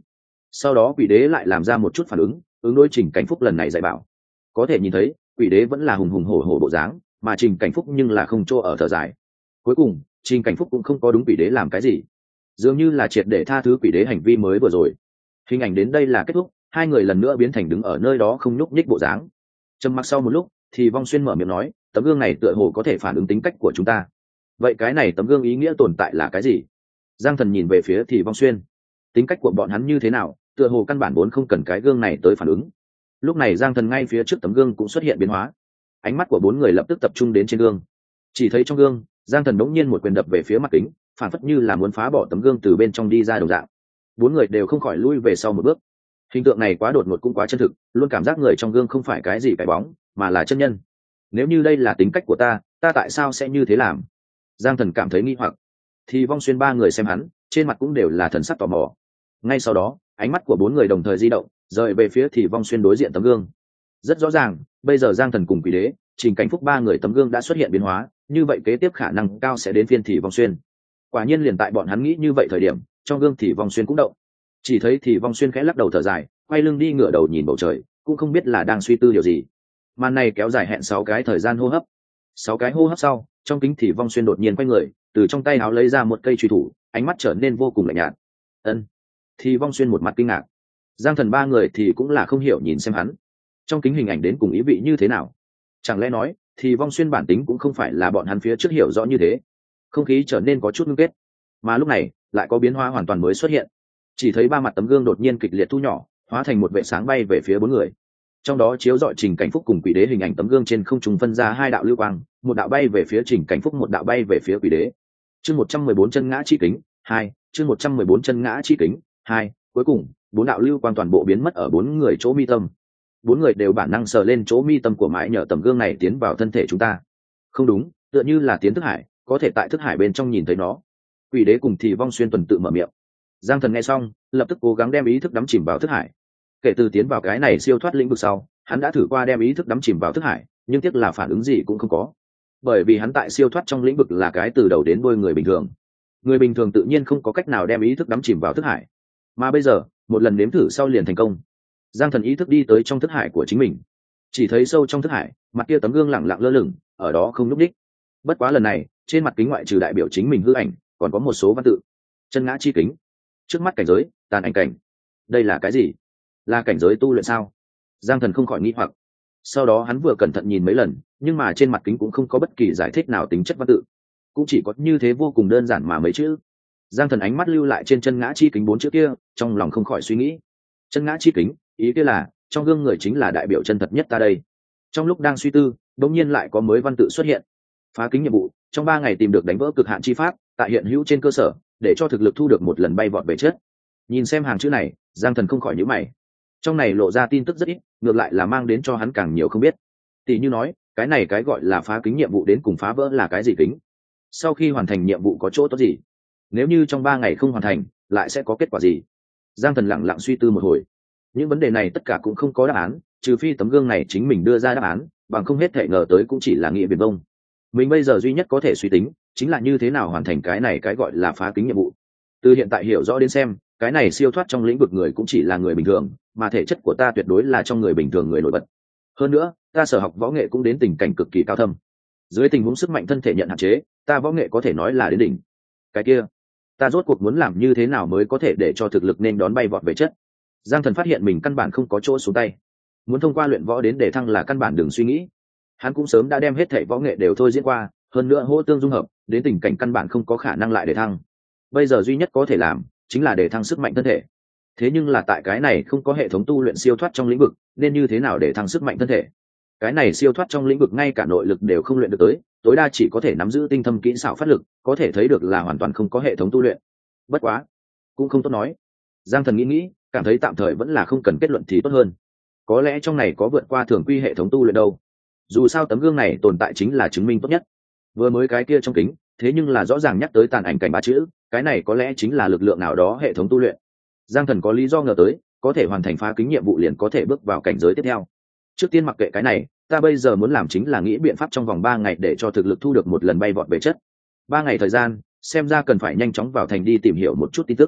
Sau đó quỷ đế lại làm ra một chút phản ứng ứng đối Trình Cảnh Phúc lần này dạy bảo. Có thể nhìn thấy quỷ đế vẫn là hùng hùng hổ hổ bộ dáng, mà Trình Cảnh Phúc nhưng là không chỗ ở thở dài. Cuối cùng Trình Cảnh Phúc cũng không có đúng quỷ đế làm cái gì, dường như là triệt để tha thứ quỷ đế hành vi mới vừa rồi. Hình ảnh đến đây là kết thúc, hai người lần nữa biến thành đứng ở nơi đó không nhúc nhích bộ dáng. Trầm mặc sau một lúc thì Vong Xuyên mở miệng nói, tấm gương này tựa hồ có thể phản ứng tính cách của chúng ta. Vậy cái này tấm gương ý nghĩa tồn tại là cái gì? Giang Thần nhìn về phía thì Vong Xuyên. Tính cách của bọn hắn như thế nào, tựa hồ căn bản vốn không cần cái gương này tới phản ứng. Lúc này Giang Thần ngay phía trước tấm gương cũng xuất hiện biến hóa. Ánh mắt của bốn người lập tức tập trung đến trên gương. Chỉ thấy trong gương, Giang Thần đống nhiên một quyền đập về phía mặt kính, phản phất như là muốn phá bỏ tấm gương từ bên trong đi ra đồng dạng. Bốn người đều không khỏi lui về sau một bước. Hình tượng này quá đột ngột cũng quá chân thực, luôn cảm giác người trong gương không phải cái gì cái bóng, mà là chân nhân. Nếu như đây là tính cách của ta, ta tại sao sẽ như thế làm? Giang Thần cảm thấy nghi hoặc. Thì Vong Xuyên ba người xem hắn, trên mặt cũng đều là thần sắc tò mò. Ngay sau đó, ánh mắt của bốn người đồng thời di động, rời về phía Thì Vong Xuyên đối diện tấm gương. Rất rõ ràng, bây giờ Giang Thần cùng Quỷ Đế, Trình Cảnh Phúc ba người tấm gương đã xuất hiện biến hóa, như vậy kế tiếp khả năng cao sẽ đến phiên Thì Vong Xuyên. Quả nhiên liền tại bọn hắn nghĩ như vậy thời điểm, trong gương Thì Vong Xuyên cũng động. Chỉ thấy Thì Vong Xuyên khẽ lắc đầu thở dài, quay lưng đi ngửa đầu nhìn bầu trời, cũng không biết là đang suy tư điều gì. Màn này kéo dài hẹn sáu cái thời gian hô hấp. Sáu cái hô hấp sau, trong kính Thì Vong Xuyên đột nhiên quay người, từ trong tay áo lấy ra một cây chùy thủ, ánh mắt trở nên vô cùng lạnh nhạt. Ân. Thì Vong Xuyên một mặt kinh ngạc. Giang Thần ba người thì cũng là không hiểu nhìn xem hắn, trong kính hình ảnh đến cùng ý vị như thế nào. Chẳng lẽ nói Thì Vong Xuyên bản tính cũng không phải là bọn hắn phía trước hiểu rõ như thế. Không khí trở nên có chút ngưng kết, mà lúc này lại có biến hóa hoàn toàn mới xuất hiện. Chỉ thấy ba mặt tấm gương đột nhiên kịch liệt thu nhỏ, hóa thành một vệ sáng bay về phía bốn người. Trong đó chiếu rọi Trình Cảnh Phúc cùng Quỷ Đế hình ảnh tấm gương trên không trung phân ra hai đạo lưu quang, một đạo bay về phía Trình Cảnh Phúc, một đạo bay về phía Quỷ Đế. Chương một trăm mười bốn chân ngã chi kính hai, chương một trăm mười bốn chân ngã chi kính hai. Cuối cùng bốn đạo lưu quang toàn bộ biến mất ở bốn người chỗ mi tâm. Bốn người đều bản năng sờ lên chỗ mi tâm của mãi nhờ tấm gương này tiến vào thân thể chúng ta. Không đúng, tựa như là tiến thức hải, có thể tại thức hải bên trong nhìn thấy nó. Quỷ Đế cùng Thì Vong Xuyên tuần tự mở miệng. Giang Thần nghe xong, lập tức cố gắng đem ý thức đắm chìm vào thức hải. Kể từ tiến vào cái này siêu thoát lĩnh vực sau, hắn đã thử qua đem ý thức đắm chìm vào thức hải, nhưng tiếc là phản ứng gì cũng không có. Bởi vì hắn tại siêu thoát trong lĩnh vực là cái từ đầu đến đuôi người bình thường. Người bình thường tự nhiên không có cách nào đem ý thức đắm chìm vào thức hải. Mà bây giờ, một lần nếm thử sau liền thành công. Giang Thần ý thức đi tới trong thức hải của chính mình. Chỉ thấy sâu trong thức hải, mặt kia tấm gương lẳng lặng lơ lửng, ở đó không nhúc nhích. Bất quá lần này, trên mặt kính ngoại trừ đại biểu chính mình hư ảnh, còn có một số văn tự. Chân ngã chi kính. Trước mắt cảnh giới, tàn ảnh cảnh. Đây là cái gì? Là cảnh giới tu luyện sao? Giang Thần không khỏi nghi hoặc. Sau đó hắn vừa cẩn thận nhìn mấy lần, nhưng mà trên mặt kính cũng không có bất kỳ giải thích nào tính chất văn tự, cũng chỉ có như thế vô cùng đơn giản mà mấy chữ. Giang Thần ánh mắt lưu lại trên chân ngã chi kính bốn chữ kia, trong lòng không khỏi suy nghĩ. Chân ngã chi kính, ý kia là trong gương người chính là đại biểu chân thật nhất ta đây. Trong lúc đang suy tư, đột nhiên lại có mới văn tự xuất hiện. Phá kính nhiệm vụ, trong ba ngày tìm được đánh vỡ cực hạn chi pháp, tại hiện hữu trên cơ sở, để cho thực lực thu được một lần bay vọt về chết. Nhìn xem hàng chữ này, Giang Thần không khỏi nhíu mày. Trong này lộ ra tin tức rất ít, ngược lại là mang đến cho hắn càng nhiều không biết. Tỷ như nói, cái này cái gọi là phá kính nhiệm vụ đến cùng phá vỡ là cái gì kính? Sau khi hoàn thành nhiệm vụ có chỗ tốt gì? Nếu như trong ba ngày không hoàn thành, lại sẽ có kết quả gì? Giang Thần lặng lặng suy tư một hồi. Những vấn đề này tất cả cũng không có đáp án, trừ phi tấm gương này chính mình đưa ra đáp án, bằng không hết thể ngờ tới cũng chỉ là nghĩa viển vông. Mình bây giờ duy nhất có thể suy tính, chính là như thế nào hoàn thành cái này cái gọi là phá kính nhiệm vụ. Từ hiện tại hiểu rõ đến xem, cái này siêu thoát trong lĩnh vực người cũng chỉ là người bình thường, mà thể chất của ta tuyệt đối là trong người bình thường người nổi bật. Hơn nữa, ta sở học võ nghệ cũng đến tình cảnh cực kỳ cao thâm. Dưới tình huống sức mạnh thân thể nhận hạn chế, ta võ nghệ có thể nói là đến đỉnh. Cái kia, ta rốt cuộc muốn làm như thế nào mới có thể để cho thực lực nên đón bay vọt về chất? Giang Thần phát hiện mình căn bản không có chỗ xuống tay. Muốn thông qua luyện võ đến để thăng là căn bản đừng suy nghĩ. Hắn cũng sớm đã đem hết thảy võ nghệ đều thôi diễn qua, hơn nữa hỗ tương dung hợp, đến tình cảnh căn bản không có khả năng lại để thăng. Bây giờ duy nhất có thể làm chính là để thăng sức mạnh thân thể. Thế nhưng là tại cái này không có hệ thống tu luyện siêu thoát trong lĩnh vực, nên như thế nào để thăng sức mạnh thân thể? Cái này siêu thoát trong lĩnh vực ngay cả nội lực đều không luyện được tới, tối đa chỉ có thể nắm giữ tinh thâm kỹ xảo phát lực, có thể thấy được là hoàn toàn không có hệ thống tu luyện. Bất quá, cũng không tốt nói. Giang Thần nghĩ nghĩ, cảm thấy tạm thời vẫn là không cần kết luận thì tốt hơn. Có lẽ trong này có vượt qua thường quy hệ thống tu luyện đâu. Dù sao tấm gương này tồn tại chính là chứng minh tốt nhất. Vừa mới cái kia trong kính, thế nhưng là rõ ràng nhắc tới tàn ảnh cảnh ba chữ, cái này có lẽ chính là lực lượng nào đó hệ thống tu luyện. Giang Thần có lý do ngờ tới, có thể hoàn thành phá kính nhiệm vụ liền có thể bước vào cảnh giới tiếp theo. Trước tiên mặc kệ cái này, ta bây giờ muốn làm chính là nghĩ biện pháp trong vòng ba ngày để cho thực lực thu được một lần bay vọt về chất. Ba ngày thời gian, xem ra cần phải nhanh chóng vào thành đi tìm hiểu một chút tin tức.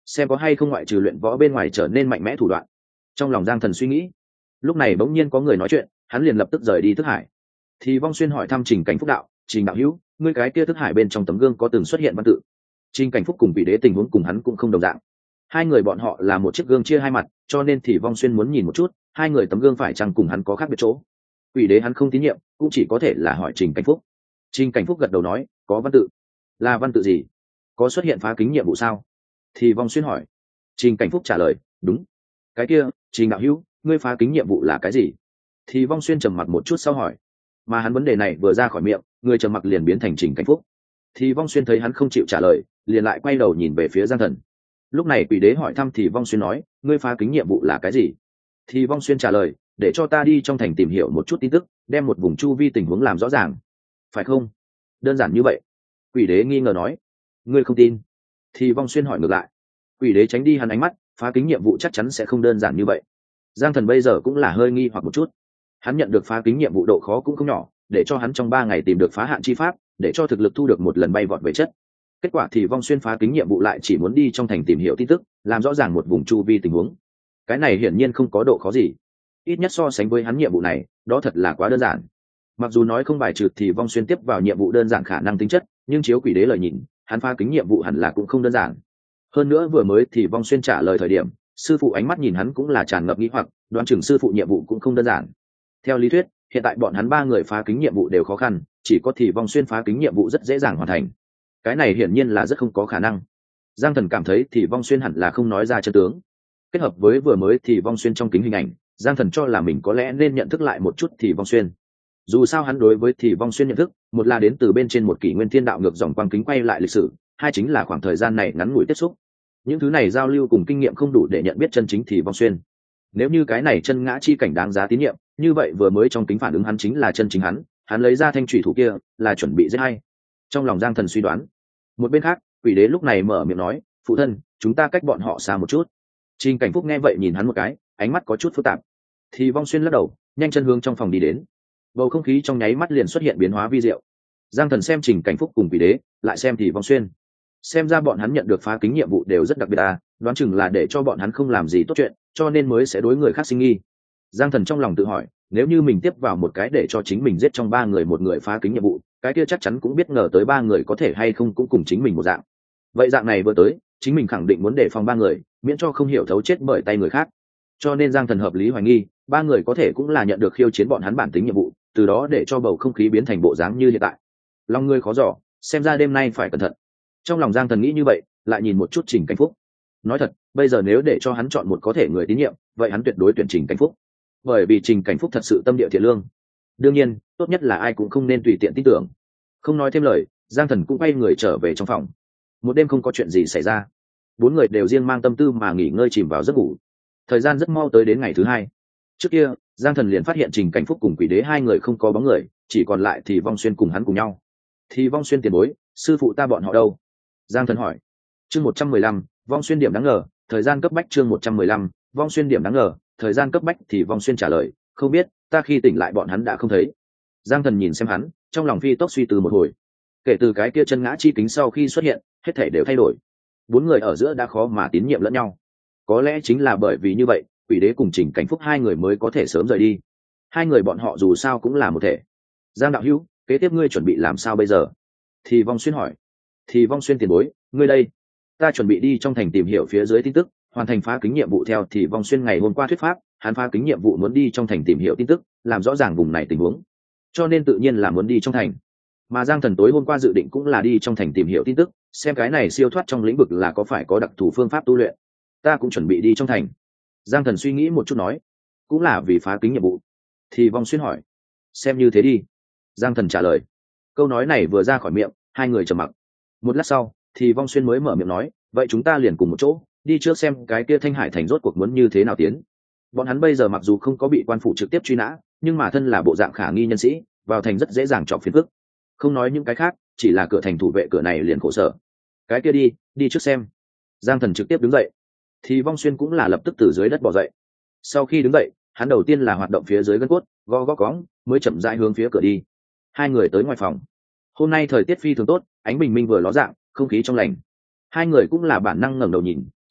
xem có hay không ngoại trừ luyện võ bên ngoài trở nên mạnh mẽ thủ đoạn. Trong lòng Giang Thần suy nghĩ, lúc này bỗng nhiên có người nói chuyện, hắn liền lập tức rời đi thức hải. Thì Vong Xuyên hỏi thăm Trình Cảnh Phúc đạo: Trình đạo hữu, ngươi cái kia thức hải bên trong tấm gương có từng xuất hiện văn tự? Trình Cảnh Phúc cùng Vị Đế tình huống cùng hắn cũng không đồng dạng, hai người bọn họ là một chiếc gương chia hai mặt, cho nên thì Vong Xuyên muốn nhìn một chút hai người tấm gương phải chăng cùng hắn có khác biệt chỗ. Vị Đế hắn không tín nhiệm, cũng chỉ có thể là hỏi Trình Cảnh Phúc. Trình Cảnh Phúc gật đầu nói: có văn tự. Là văn tự gì? Có xuất hiện phá kính nhiệm vụ sao? Thì Vong Xuyên hỏi. Trình Cảnh Phúc trả lời: đúng. Cái kia, Trình đạo hữu, ngươi phá kính nhiệm vụ là cái gì? Thì Vong Xuyên trầm mặc một chút sau hỏi. Mà hắn vấn đề này vừa ra khỏi miệng, người trầm mặc liền biến thành Trình Cảnh Phúc. Thì Vong Xuyên thấy hắn không chịu trả lời, liền lại quay đầu nhìn về phía Giang Thần. Lúc này Quỷ Đế hỏi thăm thì Vong Xuyên nói: ngươi phá kính nhiệm vụ là cái gì? Thì Vong Xuyên trả lời: để cho ta đi trong thành tìm hiểu một chút tin tức, đem một vùng chu vi tình huống làm rõ ràng. Phải không? Đơn giản như vậy? Quỷ Đế nghi ngờ nói. Ngươi không tin? Thì Vong Xuyên hỏi ngược lại. Quỷ Đế tránh đi hắn ánh mắt, phá kính nhiệm vụ chắc chắn sẽ không đơn giản như vậy. Giang Thần bây giờ cũng là hơi nghi hoặc một chút. Hắn nhận được phá kính nhiệm vụ độ khó cũng không nhỏ, để cho hắn trong ba ngày tìm được phá hạn chi pháp, để cho thực lực thu được một lần bay vọt về chất. Kết quả thì Vong Xuyên phá kính nhiệm vụ lại chỉ muốn đi trong thành tìm hiểu tin tức, làm rõ ràng một vùng chu vi tình huống. Cái này hiển nhiên không có độ khó gì, ít nhất so sánh với hắn nhiệm vụ này, đó thật là quá đơn giản. Mặc dù nói không bài trừ thì Vong Xuyên tiếp vào nhiệm vụ đơn giản khả năng tính chất, nhưng chiếu Quỷ Đế lời nhìn, hắn phá kính nhiệm vụ hẳn là cũng không đơn giản. Hơn nữa vừa mới thì Vong Xuyên trả lời thời điểm, sư phụ ánh mắt nhìn hắn cũng là tràn ngập nghi hoặc, đoán chừng sư phụ nhiệm vụ cũng không đơn giản. Theo lý thuyết, hiện tại bọn hắn ba người phá kính nhiệm vụ đều khó khăn, chỉ có thì Vong Xuyên phá kính nhiệm vụ rất dễ dàng hoàn thành. Cái này hiển nhiên là rất không có khả năng. Giang Thần cảm thấy thì Vong Xuyên hẳn là không nói ra chân tướng. Kết hợp với vừa mới thì Vong Xuyên trong kính hình ảnh, Giang Thần cho là mình có lẽ nên nhận thức lại một chút thì Vong Xuyên. Dù sao hắn đối với thì Vong Xuyên nhận thức, một là đến từ bên trên một kỷ nguyên thiên đạo ngược dòng quang kính quay lại lịch sử, hai chính là khoảng thời gian này ngắn ngủi tiếp xúc. Những thứ này giao lưu cùng kinh nghiệm không đủ để nhận biết chân chính thì Vong Xuyên. Nếu như cái này chân ngã chi cảnh đáng giá tín nhiệm, như vậy vừa mới trong kính phản ứng hắn chính là chân chính hắn, hắn lấy ra thanh thủy thủ kia là chuẩn bị giết hay. Trong lòng Giang Thần suy đoán. Một bên khác, Quỷ Đế lúc này mở miệng nói: phụ thân, chúng ta cách bọn họ xa một chút. Trình Cảnh Phúc nghe vậy nhìn hắn một cái, ánh mắt có chút phức tạp. Thì Vong Xuyên lắc đầu, nhanh chân hướng trong phòng đi đến. Bầu không khí trong nháy mắt liền xuất hiện biến hóa vi diệu. Giang Thần xem Trình Cảnh Phúc cùng Quỷ Đế, lại xem thì Vong Xuyên. Xem ra bọn hắn nhận được phá kính nhiệm vụ đều rất đặc biệt à, đoán chừng là để cho bọn hắn không làm gì tốt chuyện, cho nên mới sẽ đối người khác sinh nghi. Giang Thần trong lòng tự hỏi, nếu như mình tiếp vào một cái để cho chính mình giết trong ba người một người phá kính nhiệm vụ, cái kia chắc chắn cũng biết ngờ tới ba người có thể hay không cũng cùng chính mình một dạng. Vậy dạng này vừa tới, chính mình khẳng định muốn đề phòng ba người, miễn cho không hiểu thấu chết bởi tay người khác. Cho nên Giang Thần hợp lý hoài nghi, ba người có thể cũng là nhận được khiêu chiến bọn hắn bản tính nhiệm vụ, từ đó để cho bầu không khí biến thành bộ dáng như hiện tại. Lòng người khó dò, xem ra đêm nay phải cẩn thận. Trong lòng Giang Thần nghĩ như vậy, lại nhìn một chút Trình Cảnh Phúc. Nói thật, bây giờ nếu để cho hắn chọn một có thể người tín nhiệm, vậy hắn tuyệt đối tuyển Trình Cảnh Phúc, bởi vì Trình Cảnh Phúc thật sự tâm địa thiện lương. Đương nhiên, tốt nhất là ai cũng không nên tùy tiện tin tưởng. Không nói thêm lời, Giang Thần cũng quay người trở về trong phòng. Một đêm không có chuyện gì xảy ra, bốn người đều riêng mang tâm tư mà nghỉ ngơi chìm vào giấc ngủ. Thời gian rất mau tới đến ngày thứ hai. Trước kia, Giang Thần liền phát hiện Trình Cảnh Phúc cùng Quỷ Đế hai người không có bóng người, chỉ còn lại thì Vong Xuyên cùng hắn cùng nhau. Thì Vong Xuyên tiền bối, sư phụ ta bọn họ đâu? Giang Thần hỏi. Chương một trăm mười lăm, Vong Xuyên điểm đáng ngờ, thời gian cấp bách. Chương một trăm mười lăm, Vong Xuyên điểm đáng ngờ, thời gian cấp bách. Thì Vong Xuyên trả lời, không biết, ta khi tỉnh lại bọn hắn đã không thấy. Giang Thần nhìn xem hắn, trong lòng phi tốc suy tư một hồi. Kể từ cái kia chân ngã chi kính sau khi xuất hiện, hết thảy đều thay đổi. Bốn người ở giữa đã khó mà tín nhiệm lẫn nhau. Có lẽ chính là bởi vì như vậy, Quỷ Đế cùng Trình Cảnh Phúc hai người mới có thể sớm rời đi. Hai người bọn họ dù sao cũng là một thể. Giang đạo hữu, kế tiếp ngươi chuẩn bị làm sao bây giờ? Thì Vong Xuyên hỏi. Thì Vong Xuyên tiền bối, ngươi đây? Ta chuẩn bị đi trong thành tìm hiểu phía dưới tin tức, hoàn thành phá kính nhiệm vụ. Theo thì Vong Xuyên ngày hôm qua thuyết pháp, hắn phá kính nhiệm vụ muốn đi trong thành tìm hiểu tin tức, làm rõ ràng vùng này tình huống, cho nên tự nhiên là muốn đi trong thành. Mà Giang Thần tối hôm qua dự định cũng là đi trong thành tìm hiểu tin tức, xem cái này siêu thoát trong lĩnh vực là có phải có đặc thù phương pháp tu luyện. Ta cũng chuẩn bị đi trong thành. Giang Thần suy nghĩ một chút nói, cũng là vì phá kính nhiệm vụ. Thì Vong Xuyên hỏi, xem như thế đi. Giang Thần trả lời. Câu nói này vừa ra khỏi miệng, hai người trầm mặc. Một lát sau, thì Vong Xuyên mới mở miệng nói, vậy chúng ta liền cùng một chỗ đi trước xem cái kia Thanh Hải thành rốt cuộc muốn như thế nào tiến. Bọn hắn bây giờ mặc dù không có bị quan phủ trực tiếp truy nã, nhưng mà thân là bộ dạng khả nghi nhân sĩ, vào thành rất dễ dàng chọc phiền phức. Không nói những cái khác, chỉ là cửa thành thủ vệ cửa này liền khổ sở. Cái kia đi, đi trước xem. Giang Thần trực tiếp đứng dậy. Thì Vong Xuyên cũng là lập tức từ dưới đất bò dậy. Sau khi đứng dậy, hắn đầu tiên là hoạt động phía dưới gân cốt, gõ gõ cóng, mới chậm rãi hướng phía cửa đi. Hai người tới ngoài phòng. Hôm nay thời tiết phi thường tốt, ánh bình minh vừa ló dạng, không khí trong lành. Hai người cũng là bản năng ngẩng đầu nhìn,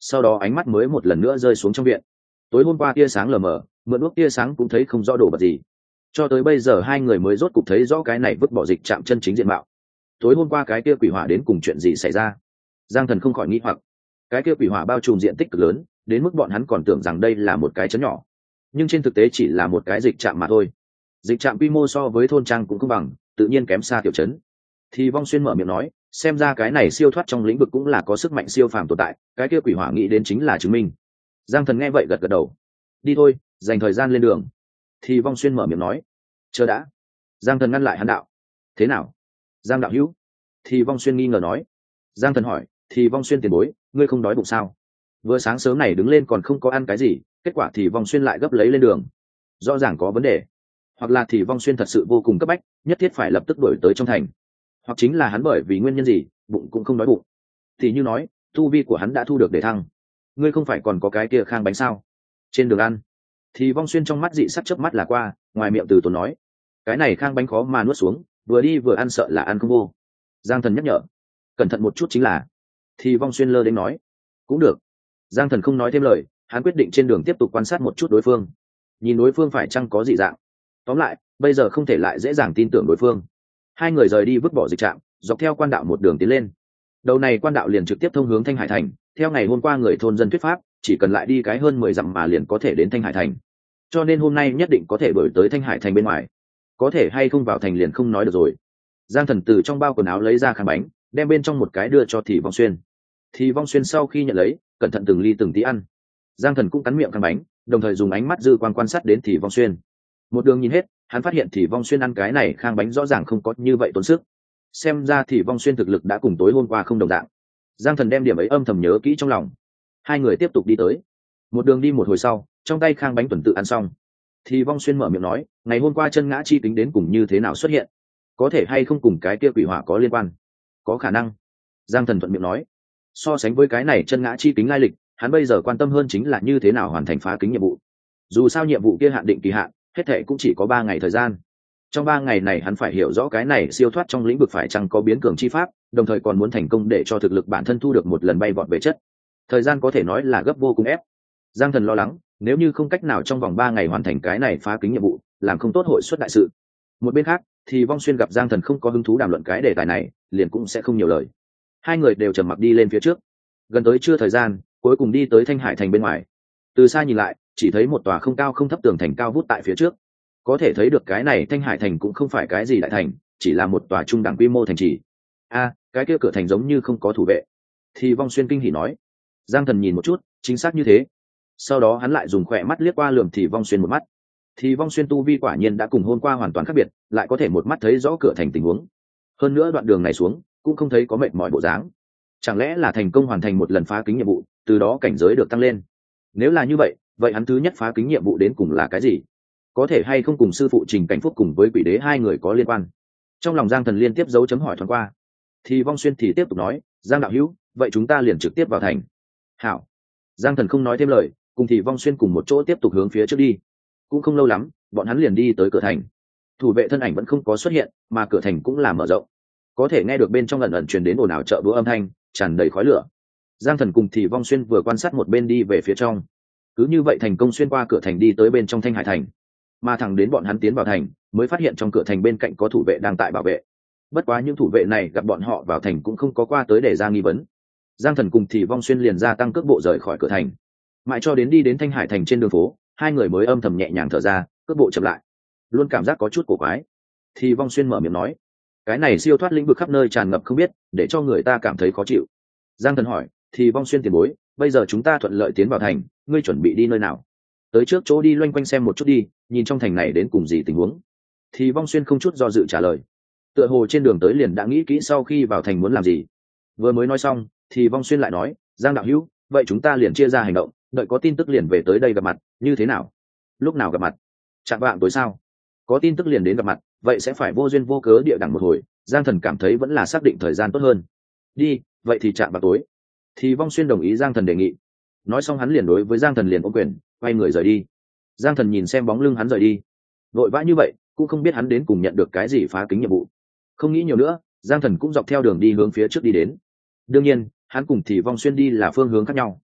sau đó ánh mắt mới một lần nữa rơi xuống trong viện. Tối hôm qua tia sáng lờ mờ, mượn đuốc tia sáng cũng thấy không rõ đồ vật gì, cho tới bây giờ hai người mới rốt cục thấy rõ cái này vứt bỏ dịch chạm chân chính diện mạo. Tối hôm qua cái kia quỷ hỏa đến cùng chuyện gì xảy ra? Giang Thần không khỏi nghĩ hoặc. Cái kia quỷ hỏa bao trùm diện tích cực lớn, đến mức bọn hắn còn tưởng rằng đây là một cái trấn nhỏ, nhưng trên thực tế chỉ là một cái dịch trạm mà thôi. Dịch trạm quy mô so với thôn trang cũng không bằng, tự nhiên kém xa tiểu trấn. Thì Vong Xuyên mở miệng nói, xem ra cái này siêu thoát trong lĩnh vực cũng là có sức mạnh siêu phàm tồn tại, cái kia quỷ hỏa nghĩ đến chính là chứng minh. Giang Thần nghe vậy gật gật đầu. Đi thôi, dành thời gian lên đường. Thì Vong Xuyên mở miệng nói. Chờ đã. Giang Thần ngăn lại hắn đạo. Thế nào? Giang đạo hữu. Thì Vong Xuyên nghi ngờ nói. Giang Thần hỏi, Thì Vong Xuyên tiền bối, ngươi không đói bụng sao? Vừa sáng sớm này đứng lên còn không có ăn cái gì, kết quả Thì Vong Xuyên lại gấp lấy lên đường. Rõ ràng có vấn đề. Hoặc là Thì Vong Xuyên thật sự vô cùng cấp bách, nhất thiết phải lập tức đuổi tới trong thành. Hoặc chính là hắn bởi vì nguyên nhân gì, bụng cũng không đói bụng. Thì như nói, tu vi của hắn đã thu được để thăng. Ngươi không phải còn có cái kia khang bánh sao? Trên đường ăn. Thì Vong Xuyên trong mắt dị sắc chớp mắt là qua, ngoài miệng từ tốn nói, cái này khang bánh khó mà nuốt xuống, vừa đi vừa ăn sợ là ăn không vô. Giang Thần nhắc nhở, cẩn thận một chút chính là. Thì Vong Xuyên lơ đến nói, cũng được. Giang Thần không nói thêm lời, hắn quyết định trên đường tiếp tục quan sát một chút đối phương, nhìn đối phương phải chăng có dị dạng. Tóm lại, bây giờ không thể lại dễ dàng tin tưởng đối phương. Hai người rời đi vứt bỏ dịch trạm, dọc theo quan đạo một đường tiến lên. Đầu này quan đạo liền trực tiếp thông hướng Thanh Hải thành, theo ngày hôm qua người thôn dân thuyết pháp, chỉ cần lại đi cái hơn mười dặm mà liền có thể đến Thanh Hải thành. Cho nên hôm nay nhất định có thể đuổi tới Thanh Hải thành bên ngoài. Có thể hay không vào thành liền không nói được rồi. Giang Thần từ trong bao quần áo lấy ra khăn bánh, đem bên trong một cái đưa cho Thì Vong Xuyên. Thì Vong Xuyên sau khi nhận lấy, cẩn thận từng ly từng tí ăn. Giang Thần cũng cắn miệng khăn bánh, đồng thời dùng ánh mắt dư quan quan sát đến Thì Vong Xuyên. Một đường nhìn hết, hắn phát hiện Thì Vong Xuyên ăn cái này khang bánh rõ ràng không có như vậy tốn sức. Xem ra Thì Vong Xuyên thực lực đã cùng tối hôm qua không đồng dạng. Giang Thần đem điểm ấy âm thầm nhớ kỹ trong lòng. Hai người tiếp tục đi tới. Một đường đi một hồi sau, trong tay khang bánh tuần tự ăn xong, Thì Vong Xuyên mở miệng nói, ngày hôm qua chân ngã chi tính đến cùng như thế nào xuất hiện, có thể hay không cùng cái kia quỷ hỏa có liên quan? Có khả năng. Giang Thần thuận miệng nói. So sánh với cái này chân ngã chi kính lai lịch, hắn bây giờ quan tâm hơn chính là như thế nào hoàn thành phá kính nhiệm vụ. Dù sao nhiệm vụ kia hạn định kỳ hạn, hết thệ cũng chỉ có ba ngày thời gian. Trong ba ngày này hắn phải hiểu rõ cái này siêu thoát trong lĩnh vực phải chăng có biến cường chi pháp, đồng thời còn muốn thành công để cho thực lực bản thân thu được một lần bay vọt về chất. Thời gian có thể nói là gấp vô cùng ép. Giang Thần lo lắng, nếu như không cách nào trong vòng ba ngày hoàn thành cái này phá kính nhiệm vụ, làm không tốt hội xuất đại sự. Một bên khác, thì Vong Xuyên gặp Giang Thần không có hứng thú đàm luận cái đề tài này, liền cũng sẽ không nhiều lời. Hai người đều trầm mặc đi lên phía trước. Gần tới trưa thời gian, cuối cùng đi tới Thanh Hải thành bên ngoài. Từ xa nhìn lại, chỉ thấy một tòa không cao không thấp tường thành cao vút tại phía trước. Có thể thấy được cái này Thanh Hải thành cũng không phải cái gì đại thành, chỉ là một tòa trung đẳng quy mô thành trì. A, cái kia cửa thành giống như không có thủ vệ. Thì Vong Xuyên kinh hỉ nói. Giang Thần nhìn một chút, chính xác như thế. Sau đó hắn lại dùng khỏe mắt liếc qua lườm Thì Vong Xuyên một mắt. Thì Vong Xuyên tu vi quả nhiên đã cùng hôm qua hoàn toàn khác biệt, lại có thể một mắt thấy rõ cửa thành tình huống. Hơn nữa đoạn đường này xuống, cũng không thấy có mệt mỏi bộ dáng. Chẳng lẽ là thành công hoàn thành một lần phá kính nhiệm vụ, từ đó cảnh giới được tăng lên? Nếu là như vậy, vậy hắn thứ nhất phá kính nhiệm vụ đến cùng là cái gì? Có thể hay không cùng sư phụ Trình Cảnh Phúc cùng với Quỷ Đế hai người có liên quan? Trong lòng Giang Thần liên tiếp dấu chấm hỏi thoáng qua. Thì Vong Xuyên thì tiếp tục nói, Giang đạo hữu, vậy chúng ta liền trực tiếp vào thành. Hảo. Giang Thần không nói thêm lời, cùng Thì Vong Xuyên cùng một chỗ tiếp tục hướng phía trước đi. Cũng không lâu lắm, bọn hắn liền đi tới cửa thành. Thủ vệ thân ảnh vẫn không có xuất hiện, mà cửa thành cũng là mở rộng. Có thể nghe được bên trong ẩn ẩn truyền đến ồn ào chợ búa âm thanh, tràn đầy khói lửa. Giang Thần cùng Thì Vong Xuyên vừa quan sát một bên đi về phía trong. Cứ như vậy thành công xuyên qua cửa thành đi tới bên trong Thanh Hải thành. Mà thẳng đến bọn hắn tiến vào thành, mới phát hiện trong cửa thành bên cạnh có thủ vệ đang tại bảo vệ. Bất quá những thủ vệ này gặp bọn họ vào thành cũng không có qua tới để ra nghi vấn. Giang Thần cùng Thì Vong Xuyên liền gia tăng cước bộ rời khỏi cửa thành. Mãi cho đến đi đến Thanh Hải thành trên đường phố, hai người mới âm thầm nhẹ nhàng thở ra, cước bộ chậm lại. Luôn cảm giác có chút cổ quái. Thì Vong Xuyên mở miệng nói, cái này siêu thoát lĩnh vực khắp nơi tràn ngập không biết, để cho người ta cảm thấy khó chịu. Giang Thần hỏi, Thì Vong Xuyên tiền bối, bây giờ chúng ta thuận lợi tiến vào thành, ngươi chuẩn bị đi nơi nào? Tới trước chỗ đi loanh quanh xem một chút đi, nhìn trong thành này đến cùng gì tình huống. Thì Vong Xuyên không chút do dự trả lời. Tựa hồ trên đường tới liền đã nghĩ kỹ sau khi vào thành muốn làm gì. Vừa mới nói xong, Thì Vong Xuyên lại nói, Giang đạo hữu, vậy chúng ta liền chia ra hành động, đợi có tin tức liền về tới đây gặp mặt, như thế nào? Lúc nào gặp mặt? Chạng vạng tối sao? Có tin tức liền đến gặp mặt, vậy sẽ phải vô duyên vô cớ địa đẳng một hồi. Giang Thần cảm thấy vẫn là xác định thời gian tốt hơn. Đi, vậy thì chạm vào tối. Thì Vong Xuyên đồng ý Giang Thần đề nghị. Nói xong hắn liền đối với Giang Thần liền ôm quyền, quay người rời đi. Giang Thần nhìn xem bóng lưng hắn rời đi, vội vã như vậy, cũng không biết hắn đến cùng nhận được cái gì phá kính nhiệm vụ. Không nghĩ nhiều nữa, Giang Thần cũng dọc theo đường đi hướng phía trước đi đến. Đương nhiên, hắn cùng Thì Vong Xuyên đi là phương hướng khác nhau.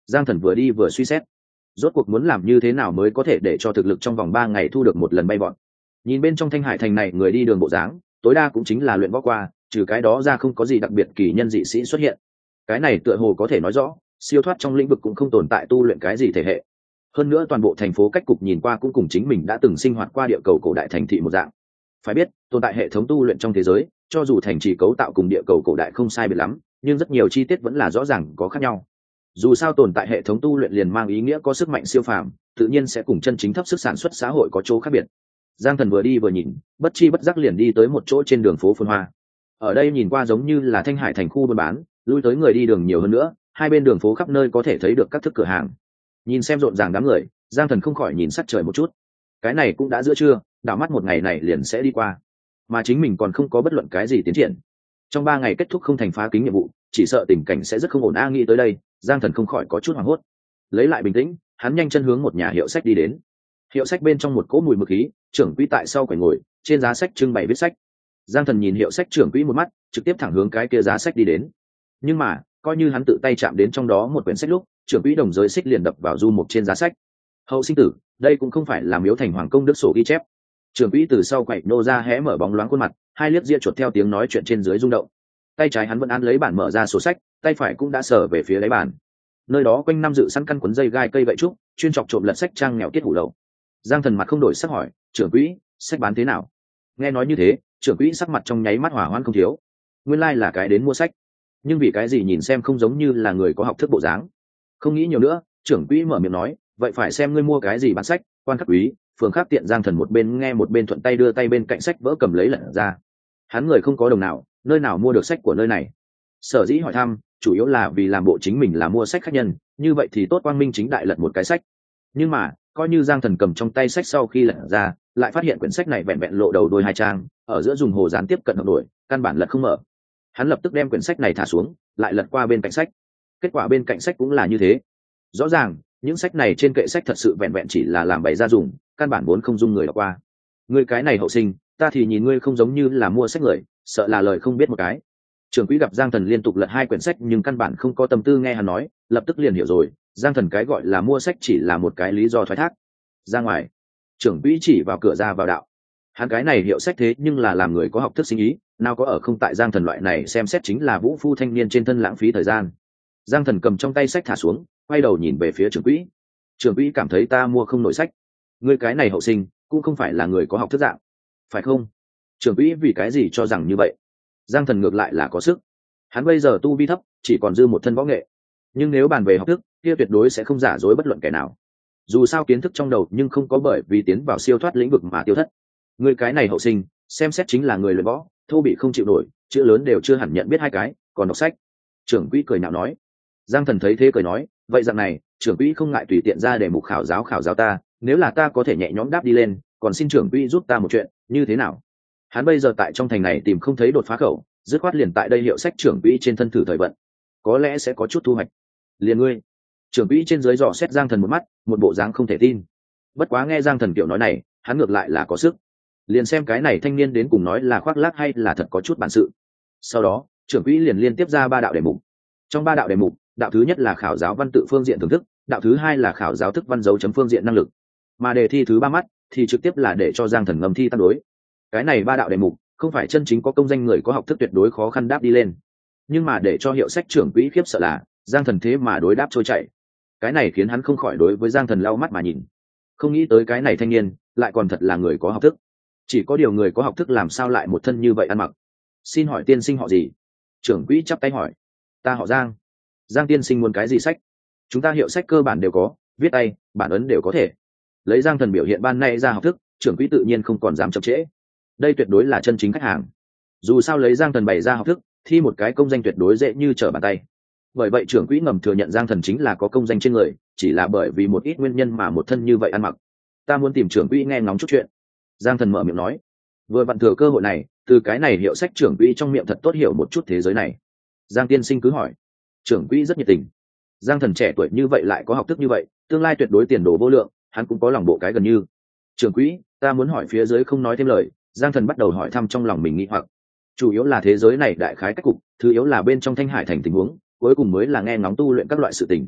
Giang Thần vừa đi vừa suy xét, rốt cuộc muốn làm như thế nào mới có thể để cho thực lực trong vòng ba ngày thu được một lần bay bọn. Nhìn bên trong Thanh Hải thành này người đi đường bộ dáng, tối đa cũng chính là luyện võ qua, trừ cái đó ra không có gì đặc biệt kỳ nhân dị sĩ xuất hiện. Cái này tựa hồ có thể nói rõ, siêu thoát trong lĩnh vực cũng không tồn tại tu luyện cái gì thể hệ. Hơn nữa toàn bộ thành phố cách cục nhìn qua cũng cùng chính mình đã từng sinh hoạt qua địa cầu cổ đại thành thị một dạng. Phải biết, tồn tại hệ thống tu luyện trong thế giới, cho dù thành trì cấu tạo cùng địa cầu cổ đại không sai biệt lắm, nhưng rất nhiều chi tiết vẫn là rõ ràng có khác nhau. Dù sao tồn tại hệ thống tu luyện liền mang ý nghĩa có sức mạnh siêu phàm, tự nhiên sẽ cùng chân chính thấp sức sản xuất xã hội có chỗ khác biệt. Giang Thần vừa đi vừa nhìn, bất chi bất giác liền đi tới một chỗ trên đường phố phồn hoa. Ở đây nhìn qua giống như là Thanh Hải thành khu buôn bán, lui tới người đi đường nhiều hơn nữa, hai bên đường phố khắp nơi có thể thấy được các thức cửa hàng. Nhìn xem rộn ràng đám người, Giang Thần không khỏi nhìn sắc trời một chút. Cái này cũng đã giữa trưa, đảo mắt một ngày này liền sẽ đi qua, mà chính mình còn không có bất luận cái gì tiến triển. Trong ba ngày kết thúc không thành phá kính nhiệm vụ, chỉ sợ tình cảnh sẽ rất không ổn. A nghĩ tới đây, Giang Thần không khỏi có chút hoảng hốt. Lấy lại bình tĩnh, hắn nhanh chân hướng một nhà hiệu sách đi đến. Hiệu sách bên trong một cỗ mùi mực khí, trưởng quỹ tại sau quầy ngồi, trên giá sách trưng bày viết sách. Giang Thần nhìn hiệu sách trưởng quỹ một mắt, trực tiếp thẳng hướng cái kia giá sách đi đến. Nhưng mà, coi như hắn tự tay chạm đến trong đó một quyển sách lúc, trưởng quỹ đồng giới xích liền đập vào du mục trên giá sách. Hậu sinh tử, đây cũng không phải là Miếu Thành Hoàng công đức sổ ghi chép. Trưởng quỹ từ sau quầy nô ra hé mở bóng loáng khuôn mặt, hai liếc ria chuột theo tiếng nói chuyện trên dưới rung động. Tay trái hắn vẫn án lấy bản mở ra sổ sách, tay phải cũng đã sờ về phía lấy bản. Nơi đó quanh năm dự sẵn căn cuốn dây gai cây gậy trúc, chuyên chọc trộm lật sách trang nghèo tiết hủ lậu. Giang Thần mặt không đổi sắc hỏi, trưởng quỹ, sách bán thế nào? Nghe nói như thế, trưởng quỹ sắc mặt trong nháy mắt hỏa hoãn không thiếu. Nguyên lai là cái đến mua sách, nhưng vì cái gì nhìn xem không giống như là người có học thức bộ dáng. Không nghĩ nhiều nữa, trưởng quỹ mở miệng nói, vậy phải xem ngươi mua cái gì bán sách. Quan khắc quý, phường khắc tiện. Giang Thần một bên nghe một bên thuận tay đưa tay bên cạnh sách vỡ cầm lấy lật ra. Hắn người không có đồng nào, nơi nào mua được sách của nơi này. Sở dĩ hỏi thăm, chủ yếu là vì làm bộ chính mình là mua sách khách nhân, như vậy thì tốt quang minh chính đại lật một cái sách. Nhưng mà, coi như Giang Thần cầm trong tay sách sau khi lật ra, lại phát hiện quyển sách này vẹn vẹn lộ đầu đôi hai trang, ở giữa dùng hồ dán tiếp cận hợp đổi, căn bản lật không mở. Hắn lập tức đem quyển sách này thả xuống, lại lật qua bên cạnh sách. Kết quả bên cạnh sách cũng là như thế. Rõ ràng, những sách này trên kệ sách thật sự vẹn vẹn chỉ là làm bày ra dùng, căn bản vốn không dung người đọc qua. Ngươi cái này hậu sinh, ta thì nhìn ngươi không giống như là mua sách người, sợ là lời không biết một cái. Trưởng quỹ gặp Giang Thần liên tục lật hai quyển sách nhưng căn bản không có tâm tư nghe hắn nói, lập tức liền hiểu rồi, Giang Thần cái gọi là mua sách chỉ là một cái lý do thoái thác. Ra ngoài. Trưởng quỹ chỉ vào cửa ra vào đạo. Hắn cái này hiệu sách thế nhưng là làm người có học thức sinh ý, nào có ở không tại Giang Thần loại này xem xét chính là vũ phu thanh niên trên thân lãng phí thời gian. Giang Thần cầm trong tay sách thả xuống, quay đầu nhìn về phía trưởng quỹ. Trưởng quỹ cảm thấy ta mua không nổi sách. Ngươi cái này hậu sinh, cũng không phải là người có học thức dạng, phải không? Trưởng quỹ vì cái gì cho rằng như vậy? Giang Thần ngược lại là có sức. Hắn bây giờ tu vi thấp, chỉ còn dư một thân võ nghệ. Nhưng nếu bàn về học thức, kia tuyệt đối sẽ không giả dối bất luận kẻ nào. Dù sao kiến thức trong đầu nhưng không có bởi vì tiến vào siêu thoát lĩnh vực mà tiêu thất. Người cái này hậu sinh, xem xét chính là người luyện võ, thô bị không chịu nổi, chữ lớn đều chưa hẳn nhận biết hai cái, còn đọc sách. Trưởng quỹ cười nhạo nói. Giang Thần thấy thế cười nói, vậy dạng này, trưởng quỹ không ngại tùy tiện ra để mục khảo giáo khảo giáo ta, nếu là ta có thể nhẹ nhõm đáp đi lên, còn xin trưởng quỹ giúp ta một chuyện, như thế nào? Hắn bây giờ tại trong thành này tìm không thấy đột phá khẩu, dứt khoát liền tại đây hiệu sách trưởng quỹ trên thân thử thời vận, có lẽ sẽ có chút thu hoạch. Liền ngươi. Trưởng quỹ trên dưới dò xét Giang Thần một mắt, một bộ dáng không thể tin. Bất quá nghe Giang Thần kiểu nói này, hắn ngược lại là có sức. Liền xem cái này thanh niên đến cùng nói là khoác lác hay là thật có chút bản sự. Sau đó, trưởng quỹ liền liên tiếp ra ba đạo đề mục. Trong ba đạo đề mục, đạo thứ nhất là khảo giáo văn tự phương diện thưởng thức, đạo thứ hai là khảo giáo thức văn dấu chấm phương diện năng lực, mà đề thi thứ ba mắt thì trực tiếp là để cho Giang Thần ngầm thi tăng đối. Cái này ba đạo đề mục không phải chân chính có công danh người có học thức tuyệt đối khó khăn đáp đi lên, nhưng mà để cho hiệu sách trưởng quỹ khiếp sợ là Giang Thần thế mà đối đáp trôi chảy. Cái này khiến hắn không khỏi đối với Giang Thần lau mắt mà nhìn. Không nghĩ tới cái này thanh niên lại còn thật là người có học thức. Chỉ có điều người có học thức làm sao lại một thân như vậy ăn mặc? Xin hỏi tiên sinh họ gì? Trưởng quỹ chắp tay hỏi. Ta họ Giang. Giang tiên sinh muốn cái gì sách? Chúng ta hiệu sách cơ bản đều có, viết tay, bản ấn đều có thể. Lấy Giang Thần biểu hiện ban nay ra học thức, trưởng quỹ tự nhiên không còn dám chậm trễ. Đây tuyệt đối là chân chính khách hàng. Dù sao lấy Giang Thần bày ra học thức, thi một cái công danh tuyệt đối dễ như trở bàn tay. Bởi vậy trưởng quỹ ngầm thừa nhận Giang Thần chính là có công danh trên người, chỉ là bởi vì một ít nguyên nhân mà một thân như vậy ăn mặc. Ta muốn tìm trưởng quỹ nghe ngóng chút chuyện. Giang Thần mở miệng nói. Vừa vặn thừa cơ hội này, từ cái này hiệu sách trưởng quỹ trong miệng thật tốt hiểu một chút thế giới này. Giang tiên sinh cứ hỏi. Trưởng quỹ rất nhiệt tình. Giang Thần trẻ tuổi như vậy lại có học thức như vậy, tương lai tuyệt đối tiền đồ vô lượng, hắn cũng có lòng bộ cái gần như. Trưởng quỹ, ta muốn hỏi phía dưới không nói thêm lời. Giang Thần bắt đầu hỏi thăm trong lòng mình nghĩ hoặc. Chủ yếu là thế giới này đại khái cách cục, thứ yếu là bên trong Thanh Hải thành tình huống, cuối cùng mới là nghe ngóng tu luyện các loại sự tình.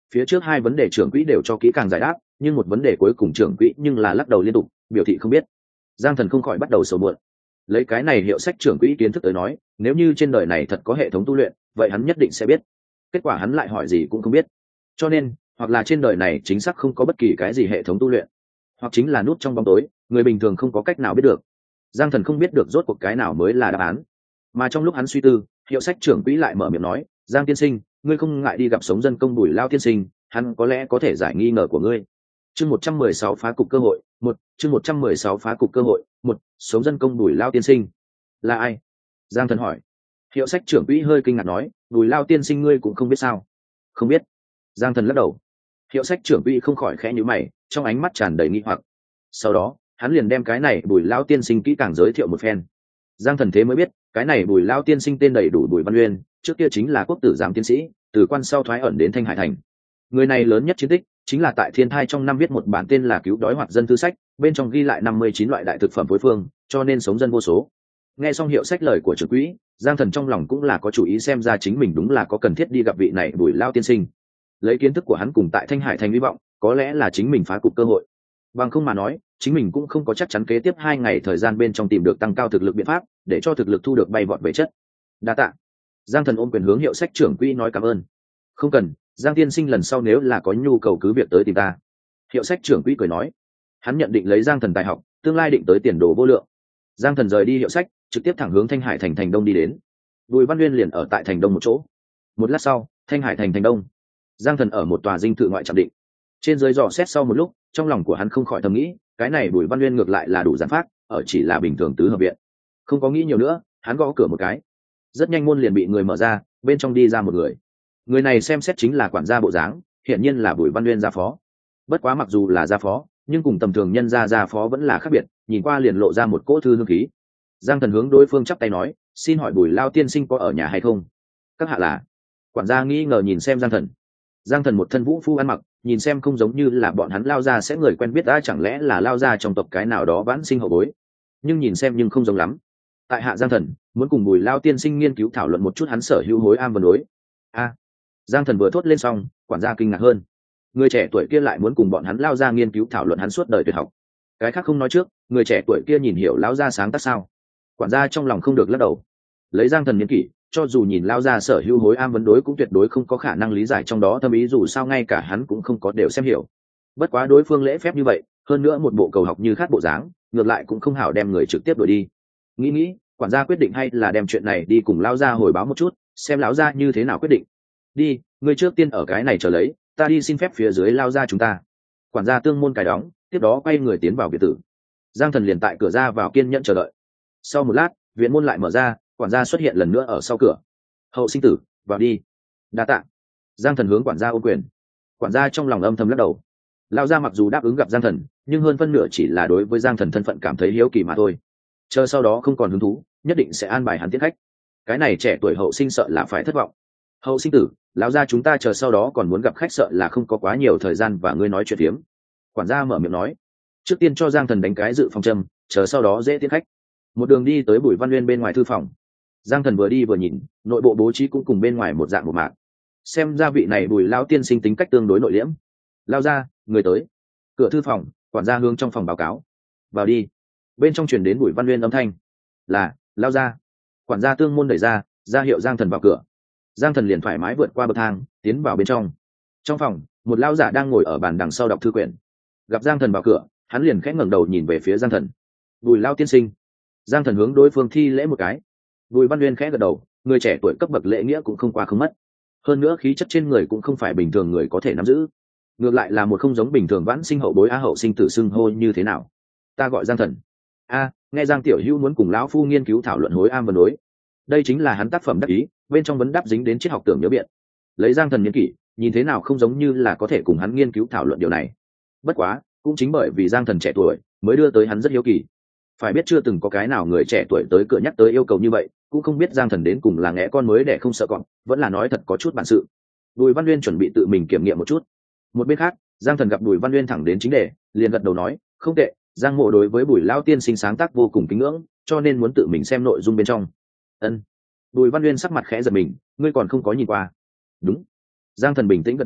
Phía trước hai vấn đề trưởng quỹ đều cho kỹ càng giải đáp, nhưng một vấn đề cuối cùng trưởng quỹ nhưng là lắc đầu liên tục, biểu thị không biết. Giang Thần không khỏi bắt đầu sầu muộn. Lấy cái này hiệu sách trưởng quỹ kiến thức tới nói, nếu như trên đời này thật có hệ thống tu luyện, vậy hắn nhất định sẽ biết. Kết quả hắn lại hỏi gì cũng không biết. Cho nên, hoặc là trên đời này chính xác không có bất kỳ cái gì hệ thống tu luyện, hoặc chính là nút trong bóng tối, người bình thường không có cách nào biết được. Giang Thần không biết được rốt cuộc cái nào mới là đáp án. Mà trong lúc hắn suy tư, hiệu sách trưởng quỹ lại mở miệng nói, Giang tiên sinh, ngươi không ngại đi gặp sống dân công Bùi Lao tiên sinh, hắn có lẽ có thể giải nghi ngờ của ngươi. Chương một trăm mười sáu phá cục cơ hội, một, chương một trăm mười sáu phá cục cơ hội, một, sống dân công Bùi Lao tiên sinh. Là ai? Giang Thần hỏi. Hiệu sách trưởng quỹ hơi kinh ngạc nói, Bùi Lao tiên sinh ngươi cũng không biết sao? Không biết. Giang Thần lắc đầu. Hiệu sách trưởng quỹ không khỏi khẽ nhíu mày, trong ánh mắt tràn đầy nghi hoặc. Sau đó, hắn liền đem cái này Bùi Lao tiên sinh kỹ càng giới thiệu một phen. Giang Thần thế mới biết, cái này Bùi Lao tiên sinh tên đầy đủ Bùi Văn Uyên, trước kia chính là quốc tử giám tiến sĩ, từ quan sau thoái ẩn đến Thanh Hải thành. Người này lớn nhất chiến tích chính là tại Thiên Thai trong năm viết một bản tên là Cứu đói hoạt dân thư sách, bên trong ghi lại năm mươi chín loại đại thực phẩm phối phương, cho nên sống dân vô số. Nghe xong hiệu sách lời của trưởng quỹ, Giang Thần trong lòng cũng là có chủ ý, xem ra chính mình đúng là có cần thiết đi gặp vị này Bùi Lao tiên sinh. Lấy kiến thức của hắn cùng tại Thanh Hải thành hy vọng, có lẽ là chính mình phá cục cơ hội. Bằng không mà nói, chính mình cũng không có chắc chắn kế tiếp hai ngày thời gian bên trong tìm được tăng cao thực lực biện pháp, để cho thực lực thu được bay vọt về chất. Đa tạ. Giang Thần ôm quyền hướng hiệu sách trưởng quỹ nói cảm ơn. Không cần, Giang tiên sinh lần sau nếu là có nhu cầu cứ việc tới tìm ta. Hiệu sách trưởng quỹ cười nói. Hắn nhận định lấy Giang Thần tài học, tương lai định tới tiền đồ vô lượng. Giang Thần rời đi hiệu sách, trực tiếp thẳng hướng Thanh Hải thành thành đông đi đến. Bùi Văn Uyên liền ở tại thành đông một chỗ. Một lát sau, Thanh Hải thành thành đông. Giang Thần ở một tòa dinh thự ngoại trạm định. Trên dưới dò xét sau một lúc, trong lòng của hắn không khỏi thầm nghĩ, cái này Bùi Văn Uyên ngược lại là đủ giản phát, ở chỉ là bình thường tứ hợp viện. Không có nghĩ nhiều nữa, hắn gõ cửa một cái. Rất nhanh môn liền bị người mở ra, bên trong đi ra một người. Người này xem xét chính là quản gia bộ dáng, hiển nhiên là Bùi Văn Uyên gia phó. Bất quá mặc dù là gia phó, nhưng cùng tầm thường nhân gia gia phó vẫn là khác biệt, nhìn qua liền lộ ra một cỗ thư hương khí. Giang Thần hướng đối phương chắp tay nói, xin hỏi Bùi Lao tiên sinh có ở nhà hay không? Các hạ là? Quản gia nghi ngờ nhìn xem Giang Thần. Giang Thần một thân vũ phu ăn mặc, nhìn xem không giống như là bọn hắn Lao gia sẽ người quen biết, đã chẳng lẽ là Lao gia trong tộc cái nào đó vãn sinh hậu bối? Nhưng nhìn xem nhưng không giống lắm. Tại hạ Giang Thần muốn cùng Bùi Lao tiên sinh nghiên cứu thảo luận một chút hắn sở hữu hối am vân đối. A. Giang Thần vừa thốt lên xong, quản gia kinh ngạc hơn. Người trẻ tuổi kia lại muốn cùng bọn hắn Lao gia nghiên cứu thảo luận hắn suốt đời tuyệt học. Cái khác không nói trước, người trẻ tuổi kia nhìn hiểu Lão gia sáng tác sao? Quản gia trong lòng không được lắc đầu. Lấy Giang Thần niên kỷ, cho dù nhìn Lao gia sở hữu hối am vấn đối cũng tuyệt đối không có khả năng lý giải trong đó thâm ý, dù sao ngay cả hắn cũng không có đều xem hiểu. Bất quá đối phương lễ phép như vậy, hơn nữa một bộ cầu học như khát bộ dáng, ngược lại cũng không hảo đem người trực tiếp đuổi đi. Nghĩ nghĩ, quản gia quyết định hay là đem chuyện này đi cùng Lao gia hồi báo một chút, xem lão gia như thế nào quyết định. Đi, ngươi trước tiên ở cái này chờ lấy, ta đi xin phép phía dưới Lao gia chúng ta. Quản gia tương môn cài đóng, tiếp đó quay người tiến vào biệt tử. Giang Thần liền tại cửa ra vào kiên nhẫn chờ đợi. Sau một lát, viện môn lại mở ra, quản gia xuất hiện lần nữa ở sau cửa. Hậu sinh tử, vào đi. Đa tạ. Giang Thần hướng quản gia ôm quyền. Quản gia trong lòng âm thầm lắc đầu. Lao gia mặc dù đáp ứng gặp Giang Thần, nhưng hơn phân nửa chỉ là đối với Giang Thần thân phận cảm thấy hiếu kỳ mà thôi. Chờ sau đó không còn hứng thú, nhất định sẽ an bài hắn tiễn khách. Cái này trẻ tuổi hậu sinh sợ là phải thất vọng. Hậu sinh tử, lão gia chúng ta chờ sau đó còn muốn gặp khách, sợ là không có quá nhiều thời gian và ngươi nói chuyện phiếm. Quản gia mở miệng nói. Trước tiên cho Giang Thần đánh cái dự phòng châm, chờ sau đó dễ tiễn khách. Một đường đi tới Bùi Văn Uyên bên ngoài thư phòng. Giang Thần vừa đi vừa nhìn, nội bộ bố trí cũng cùng bên ngoài một dạng một mạc. Xem ra vị này Bùi Lão tiên sinh tính cách tương đối nội liễm. Lao ra, người tới. Cửa thư phòng, quản gia hướng trong phòng báo cáo. Vào đi. Bên trong truyền đến Bùi Văn Uyên âm thanh. Là, Lao ra. Quản gia tương môn đẩy ra, ra hiệu Giang Thần vào cửa. Giang Thần liền thoải mái vượt qua bậc thang, tiến vào bên trong. Trong phòng, một lão giả đang ngồi ở bàn đằng sau đọc thư quyển. Gặp Giang Thần vào cửa, hắn liền khẽ ngẩng đầu nhìn về phía Giang Thần. Bùi Lao tiên sinh. Giang Thần hướng đối phương thi lễ một cái. Bùi Văn Uyên khẽ gật đầu, người trẻ tuổi cấp bậc lễ nghĩa cũng không qua không mất. Hơn nữa khí chất trên người cũng không phải bình thường người có thể nắm giữ. Ngược lại là một không giống bình thường vãn sinh hậu bối. A hậu sinh tử xưng hô như thế nào? Ta gọi Giang Thần. A, nghe Giang tiểu hữu muốn cùng lão phu nghiên cứu thảo luận hối am vân đối. Đây chính là hắn tác phẩm đắc ý, bên trong vấn đáp dính đến triết học tưởng nhớ biện. Lấy Giang Thần niên kỷ, nhìn thế nào không giống như là có thể cùng hắn nghiên cứu thảo luận điều này. Bất quá, cũng chính bởi vì Giang Thần trẻ tuổi, mới đưa tới hắn rất hiếu kỳ. Phải biết chưa từng có cái nào người trẻ tuổi tới cửa nhắc tới yêu cầu như vậy, cũng không biết Giang Thần đến cùng là ngẽ con mới để không sợ cọp, vẫn là nói thật có chút bản sự. Bùi Văn Uyên chuẩn bị tự mình kiểm nghiệm một chút. Một bên khác, Giang Thần gặp Bùi Văn Uyên thẳng đến chính đề, liền gật đầu nói, không tệ, Giang Mộ đối với Bùi Lão tiên sinh sáng tác vô cùng kính ngưỡng, cho nên muốn tự mình xem nội dung bên trong. Ân. Bùi Văn Uyên sắc mặt khẽ giật mình, ngươi còn không có nhìn qua? Đúng. Giang Thần bình tĩnh gật đầu,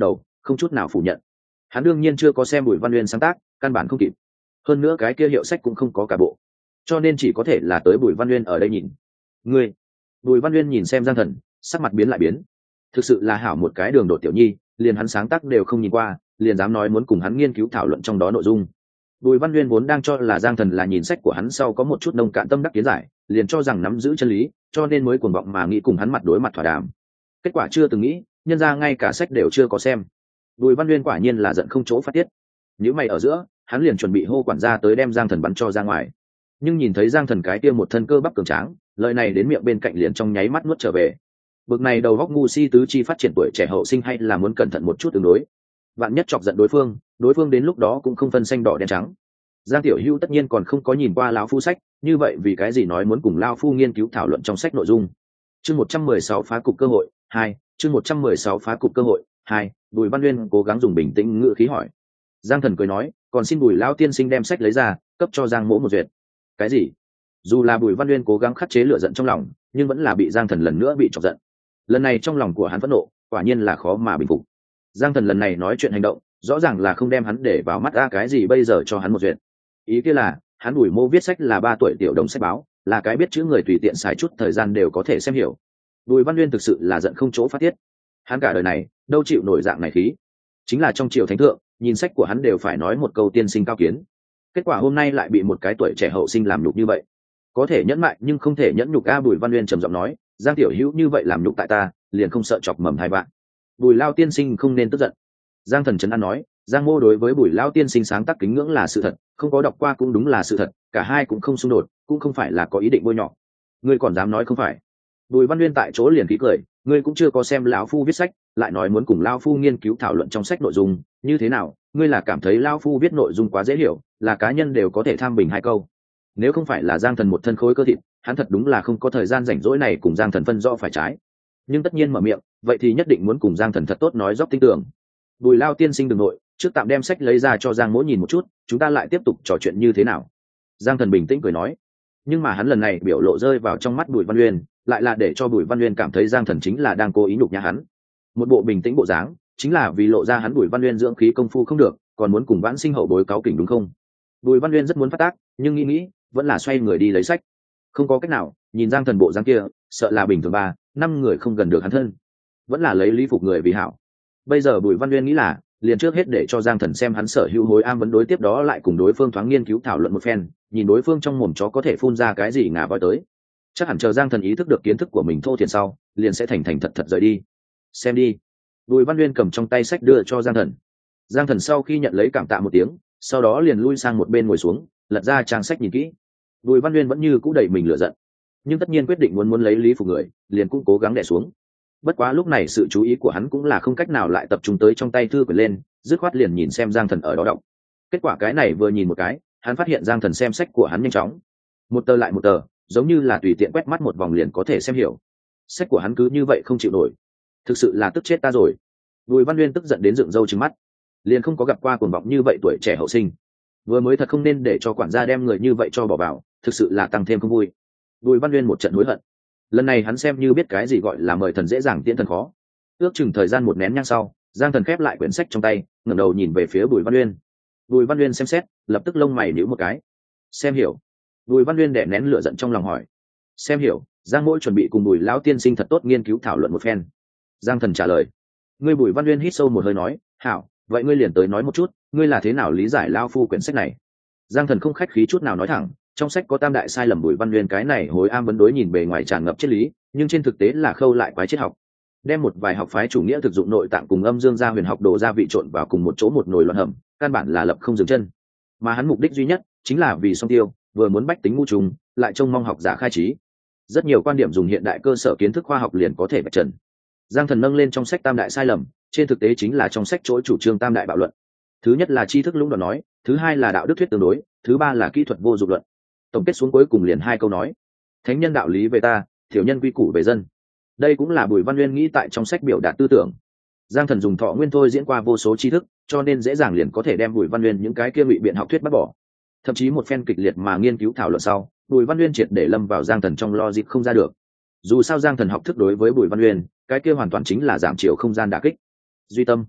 không chút nào phủ nhận. Hắn đương nhiên chưa có xem Bùi Văn Uyên sáng tác, căn bản không kịp. Hơn nữa cái kia hiệu sách cũng không có cả bộ, cho nên chỉ có thể là tới Bùi Văn Uyên ở đây nhìn. Ngươi, Bùi Văn Uyên nhìn xem Giang Thần, sắc mặt biến lại biến. Thực sự là hảo một cái đường đột tiểu nhi, liền hắn sáng tác đều không nhìn qua, liền dám nói muốn cùng hắn nghiên cứu thảo luận trong đó nội dung. Bùi Văn Uyên vốn đang cho là Giang Thần là nhìn sách của hắn sau có một chút nông cạn tâm đắc kiến giải, liền cho rằng nắm giữ chân lý, cho nên mới cuồng vọng mà nghĩ cùng hắn mặt đối mặt thỏa đàm. Kết quả chưa từng nghĩ, nhân ra ngay cả sách đều chưa có xem. Bùi Văn Uyên quả nhiên là giận không chỗ phát tiết. Nếu mày ở giữa, hắn liền chuẩn bị hô quản gia tới đem Giang Thần bắn cho ra ngoài. Nhưng nhìn thấy Giang Thần cái kia một thân cơ bắp cường tráng, lời này đến miệng bên cạnh liền trong nháy mắt nuốt trở về. Bực này đầu góc ngu si tứ chi phát triển tuổi trẻ hậu sinh hay là muốn cẩn thận một chút tương đối. Vạn nhất chọc giận đối phương, đối phương đến lúc đó cũng không phân xanh đỏ đen trắng. Giang Tiểu Hưu tất nhiên còn không có nhìn qua lão phu sách, như vậy vì cái gì nói muốn cùng lão phu nghiên cứu thảo luận trong sách nội dung. Chương một trăm mười sáu phá cục cơ hội hai, chương một trăm mười sáu phá cục cơ hội hai. Bùi Văn Uyên cố gắng dùng bình tĩnh ngữ khí hỏi. Giang Thần cười nói, còn xin Bùi lão tiên sinh đem sách lấy ra, cấp cho Giang Mỗ một duyệt. Cái gì? Dù là Bùi Văn Uyên cố gắng khắc chế lửa giận trong lòng, nhưng vẫn là bị Giang Thần lần nữa bị chọc giận. Lần này trong lòng của hắn phẫn nộ, quả nhiên là khó mà bình phục. Giang Thần lần này nói chuyện hành động, rõ ràng là không đem hắn để vào mắt, ra cái gì bây giờ cho hắn một duyệt. Ý kia là hắn Bùi Mô viết sách là ba tuổi tiểu đồng sách báo, là cái biết chữ người tùy tiện xài chút thời gian đều có thể xem hiểu. Bùi Văn Uyên thực sự là giận không chỗ phát tiết. Hắn cả đời này đâu chịu nổi dạng này khí, chính là trong triều thánh thượng nhìn sách của hắn đều phải nói một câu tiên sinh cao kiến, kết quả hôm nay lại bị một cái tuổi trẻ hậu sinh làm nhục như vậy. Có thể nhẫn mại nhưng không thể nhẫn nhục a. Bùi Văn Uyên trầm giọng nói, Giang Tiểu Hữu như vậy làm nhục tại ta, liền không sợ chọc mầm hai bạn. Bùi Lao tiên sinh không nên tức giận. Giang Thần trấn an nói, Giang Mô đối với Bùi Lao tiên sinh sáng tác kính ngưỡng là sự thật, không có đọc qua cũng đúng là sự thật, cả hai cũng không xung đột, cũng không phải là có ý định bôi nhọ. Ngươi còn dám nói không phải? Bùi Văn Uyên tại chỗ liền khí cười, ngươi cũng chưa có xem lão phu viết sách, lại nói muốn cùng lão phu nghiên cứu thảo luận trong sách nội dung, như thế nào? Ngươi là cảm thấy lão phu viết nội dung quá dễ hiểu, là cá nhân đều có thể tham bình hai câu. Nếu không phải là Giang Thần một thân khối cơ thịt, hắn thật đúng là không có thời gian rảnh rỗi này cùng Giang Thần phân rõ phải trái. Nhưng tất nhiên mở miệng, vậy thì nhất định muốn cùng Giang Thần thật tốt nói dốc tin tưởng. Bùi Lao tiên sinh đừng nội, trước tạm đem sách lấy ra cho Giang Mỗ nhìn một chút, chúng ta lại tiếp tục trò chuyện như thế nào? Giang Thần bình tĩnh cười nói. Nhưng mà hắn lần này biểu lộ rơi vào trong mắt Bùi Văn Uyên, lại là để cho Bùi Văn Uyên cảm thấy Giang Thần chính là đang cố ý nhục nhã hắn. Một bộ bình tĩnh bộ dáng, chính là vì lộ ra hắn Bùi Văn Uyên dưỡng khí công phu không được, còn muốn cùng vãn sinh hậu bối cáo kỉnh đúng không? Bùi Văn Uyên rất muốn phát tác, nhưng nghĩ nghĩ, vẫn là xoay người đi lấy sách. Không có cách nào, nhìn Giang Thần bộ dáng kia, sợ là bình thường ba, năm người không gần được hắn thân, vẫn là lấy lý phục người vì hảo. Bây giờ Bùi Văn Uyên nghĩ là, liền trước hết để cho Giang Thần xem hắn sở hữu hối am vấn đối tiếp đó lại cùng đối phương thoáng nghiên cứu thảo luận một phen, nhìn đối phương trong mồm chó có thể phun ra cái gì ngà voi tới. Chắc hẳn chờ Giang Thần ý thức được kiến thức của mình thô thiển sau, liền sẽ thành thành thật thật rời đi. Xem đi. Bùi Văn Uyên cầm trong tay sách đưa cho Giang Thần. Giang Thần sau khi nhận lấy cảm tạ một tiếng, sau đó liền lui sang một bên ngồi xuống, lật ra trang sách nhìn kỹ. Bùi Văn Uyên vẫn như cũ đẩy mình lửa giận, nhưng tất nhiên quyết định muốn muốn lấy lý phục người, liền cũng cố gắng đè xuống. Bất quá lúc này sự chú ý của hắn cũng là không cách nào lại tập trung tới trong tay thư quyển lên, dứt khoát liền nhìn xem Giang Thần ở đó đọc. Kết quả cái này vừa nhìn một cái, hắn phát hiện Giang Thần xem sách của hắn nhanh chóng, một tờ lại một tờ, giống như là tùy tiện quét mắt một vòng liền có thể xem hiểu. Sách của hắn cứ như vậy không chịu nổi, thực sự là tức chết ta rồi. Bùi Văn Uyên tức giận đến dựng râu trừng mắt, liền không có gặp qua cuồng vọng như vậy tuổi trẻ hậu sinh. Vừa mới thật không nên để cho quản gia đem người như vậy cho bỏ vào, thực sự là tăng thêm không vui. Bùi Văn Uyên một trận hối hận, lần này hắn xem như biết cái gì gọi là mời thần dễ dàng tiễn thần khó. Ước chừng thời gian một nén nhang sau, Giang Thần khép lại quyển sách trong tay, ngẩng đầu nhìn về phía Bùi Văn Uyên. Bùi Văn Uyên xem xét, lập tức lông mày nhíu một cái. Xem hiểu? Bùi Văn Uyên đè nén lửa giận trong lòng hỏi. Xem hiểu, Giang Mỗ chuẩn bị cùng Bùi lão tiên sinh thật tốt nghiên cứu thảo luận một phen. Giang Thần trả lời. Ngươi Bùi Văn Uyên hít sâu một hơi nói, hảo, vậy ngươi liền tới nói một chút, ngươi là thế nào lý giải lao phu quyển sách này? Giang Thần không khách khí chút nào nói thẳng, trong sách có tam đại sai lầm Bùi Văn Uyên cái này hối am vấn đối nhìn bề ngoài tràn ngập triết lý, nhưng trên thực tế là khâu lại quái triết học, đem một vài học phái chủ nghĩa thực dụng nội tạng cùng âm dương gia huyền học đồ gia vị trộn vào cùng một chỗ một nồi loạn hầm, căn bản là lập không dừng chân. Mà hắn mục đích duy nhất chính là vì song tiêu, vừa muốn bách tính ngu trùng, lại trông mong học giả khai trí. Rất nhiều quan điểm dùng hiện đại cơ sở kiến thức khoa học liền có thể vạch trần. Giang Thần nâng lên trong sách tam đại sai lầm, trên thực tế chính là trong sách chỗ chủ trương tam đại bạo luận. Thứ nhất là tri thức lũng đoạn nói, thứ hai là đạo đức thuyết tương đối, thứ ba là kỹ thuật vô dụng luận. Tổng kết xuống cuối cùng liền hai câu nói: thánh nhân đạo lý về ta, thiểu nhân quy củ về dân. Đây cũng là Bùi Văn Uyên nghĩ tại trong sách biểu đạt tư tưởng. Giang Thần dùng thọ nguyên thôi diễn qua vô số tri thức, cho nên dễ dàng liền có thể đem Bùi Văn Uyên những cái kia ngụy biện học thuyết bắt bỏ. Thậm chí một phen kịch liệt mà nghiên cứu thảo luận sau, Bùi Văn Uyên triệt để lâm vào Giang Thần trong logic không ra được. Dù sao Giang Thần học thức đối với Bùi Văn Uyên, cái kia hoàn toàn chính là giảm chiều không gian đả kích. Duy tâm,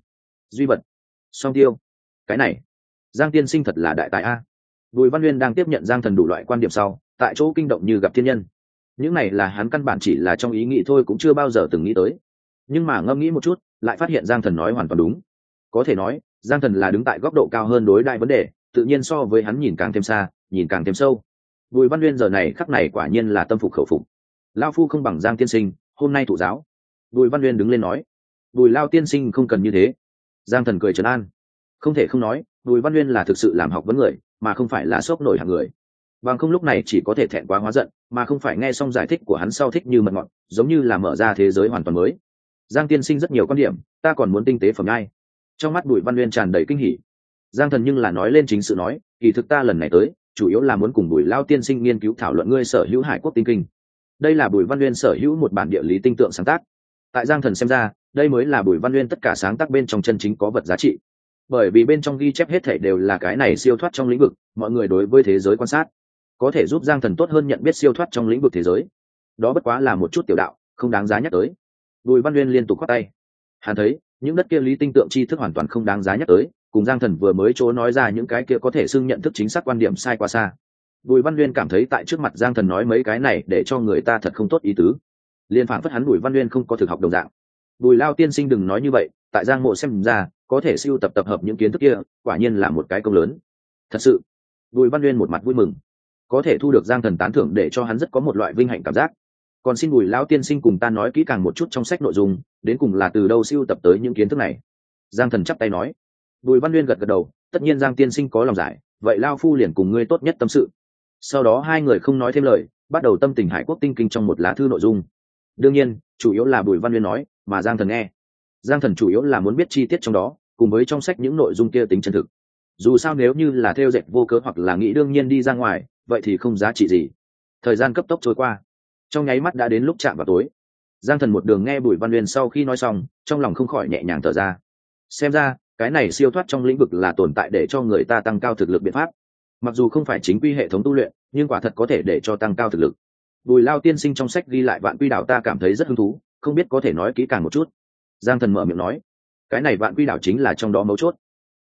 duy vật, song tiêu. Cái này Giang tiên sinh thật là đại tài a. Bùi Văn Nguyên đang tiếp nhận Giang Thần đủ loại quan điểm sau, tại chỗ kinh động như gặp thiên nhân. Những này là hắn căn bản chỉ là trong ý nghĩ thôi, cũng chưa bao giờ từng nghĩ tới. Nhưng mà ngẫm nghĩ một chút, lại phát hiện Giang Thần nói hoàn toàn đúng. Có thể nói, Giang Thần là đứng tại góc độ cao hơn đối đại vấn đề, tự nhiên so với hắn nhìn càng thêm xa, nhìn càng thêm sâu. Bùi Văn Nguyên giờ này khắc này quả nhiên là tâm phục khẩu phục. Lão phu không bằng Giang tiên sinh, hôm nay thụ giáo. Bùi Văn Nguyên đứng lên nói. Bùi Lao tiên sinh không cần như thế. Giang Thần cười trấn an. Không thể không nói, Bùi Văn Nguyên là thực sự làm học vấn người, mà không phải là sốc nổi hạng người. Bằng không lúc này chỉ có thể thẹn quá hóa giận, mà không phải nghe xong giải thích của hắn sau thích như mật ngọt, giống như là mở ra thế giới hoàn toàn mới. Giang tiên sinh rất nhiều quan điểm, ta còn muốn tinh tế phẩm ngay. Trong mắt Bùi Văn Nguyên tràn đầy kinh hỉ. Giang Thần nhưng là nói lên chính sự nói, kỳ thực ta lần này tới, chủ yếu là muốn cùng Bùi Lao tiên sinh nghiên cứu thảo luận ngươi sở hữu Hải Quốc tinh kinh. Đây là Bùi Văn Nguyên sở hữu một bản địa lý tinh tượng sáng tác. Tại Giang Thần xem ra, đây mới là Bùi Văn Nguyên tất cả sáng tác bên trong chân chính có vật giá trị. Bởi vì bên trong ghi chép hết thảy đều là cái này siêu thoát trong lĩnh vực, mọi người đối với thế giới quan sát, có thể giúp Giang Thần tốt hơn nhận biết siêu thoát trong lĩnh vực thế giới. Đó bất quá là một chút tiểu đạo, không đáng giá nhắc tới. Bùi Văn Nguyên liên tục khoát tay. Hắn thấy, những đất kia lý tinh tượng tri thức hoàn toàn không đáng giá nhắc tới, cùng Giang Thần vừa mới chỗ nói ra những cái kia có thể xưng nhận thức chính xác quan điểm sai quá xa. Bùi Văn Nguyên cảm thấy tại trước mặt Giang Thần nói mấy cái này để cho người ta thật không tốt ý tứ. Liên phảng phất hắn Bùi Văn Nguyên không có thực học đồng dạng. Bùi Lao tiên sinh đừng nói như vậy, tại Giang Mộ xem ra, có thể siêu tập tập hợp những kiến thức kia, quả nhiên là một cái công lớn. Thật sự. Bùi Văn Nguyên một mặt vui mừng, có thể thu được Giang Thần tán thưởng để cho hắn rất có một loại vinh hạnh cảm giác. Còn xin Bùi Lão tiên sinh cùng ta nói kỹ càng một chút trong sách nội dung, đến cùng là từ đâu siêu tập tới những kiến thức này. Giang Thần chắp tay nói. Bùi Văn Nguyên gật gật đầu, tất nhiên Giang tiên sinh có lòng giải, vậy Lao phu liền cùng ngươi tốt nhất tâm sự. Sau đó hai người không nói thêm lời, bắt đầu tâm tình Hải Quốc tinh kinh trong một lá thư nội dung. Đương nhiên, chủ yếu là Bùi Văn Nguyên nói, mà Giang Thần nghe. Giang Thần chủ yếu là muốn biết chi tiết trong đó, cùng với trong sách những nội dung kia tính chân thực. Dù sao nếu như là theo dệt vô cớ hoặc là nghĩ đương nhiên đi ra ngoài, vậy thì không giá trị gì. Thời gian cấp tốc trôi qua, trong nháy mắt đã đến lúc chạm vào tối. Giang Thần một đường nghe Bùi Văn Nguyên sau khi nói xong, trong lòng không khỏi nhẹ nhàng thở ra. Xem ra, cái này siêu thoát trong lĩnh vực là tồn tại để cho người ta tăng cao thực lực biện pháp. Mặc dù không phải chính quy hệ thống tu luyện, nhưng quả thật có thể để cho tăng cao thực lực. Bùi Lao tiên sinh trong sách ghi lại Vạn Quy Đảo ta cảm thấy rất hứng thú, không biết có thể nói kỹ càng một chút. Giang Thần mở miệng nói, cái này Vạn Quy Đảo chính là trong đó mấu chốt.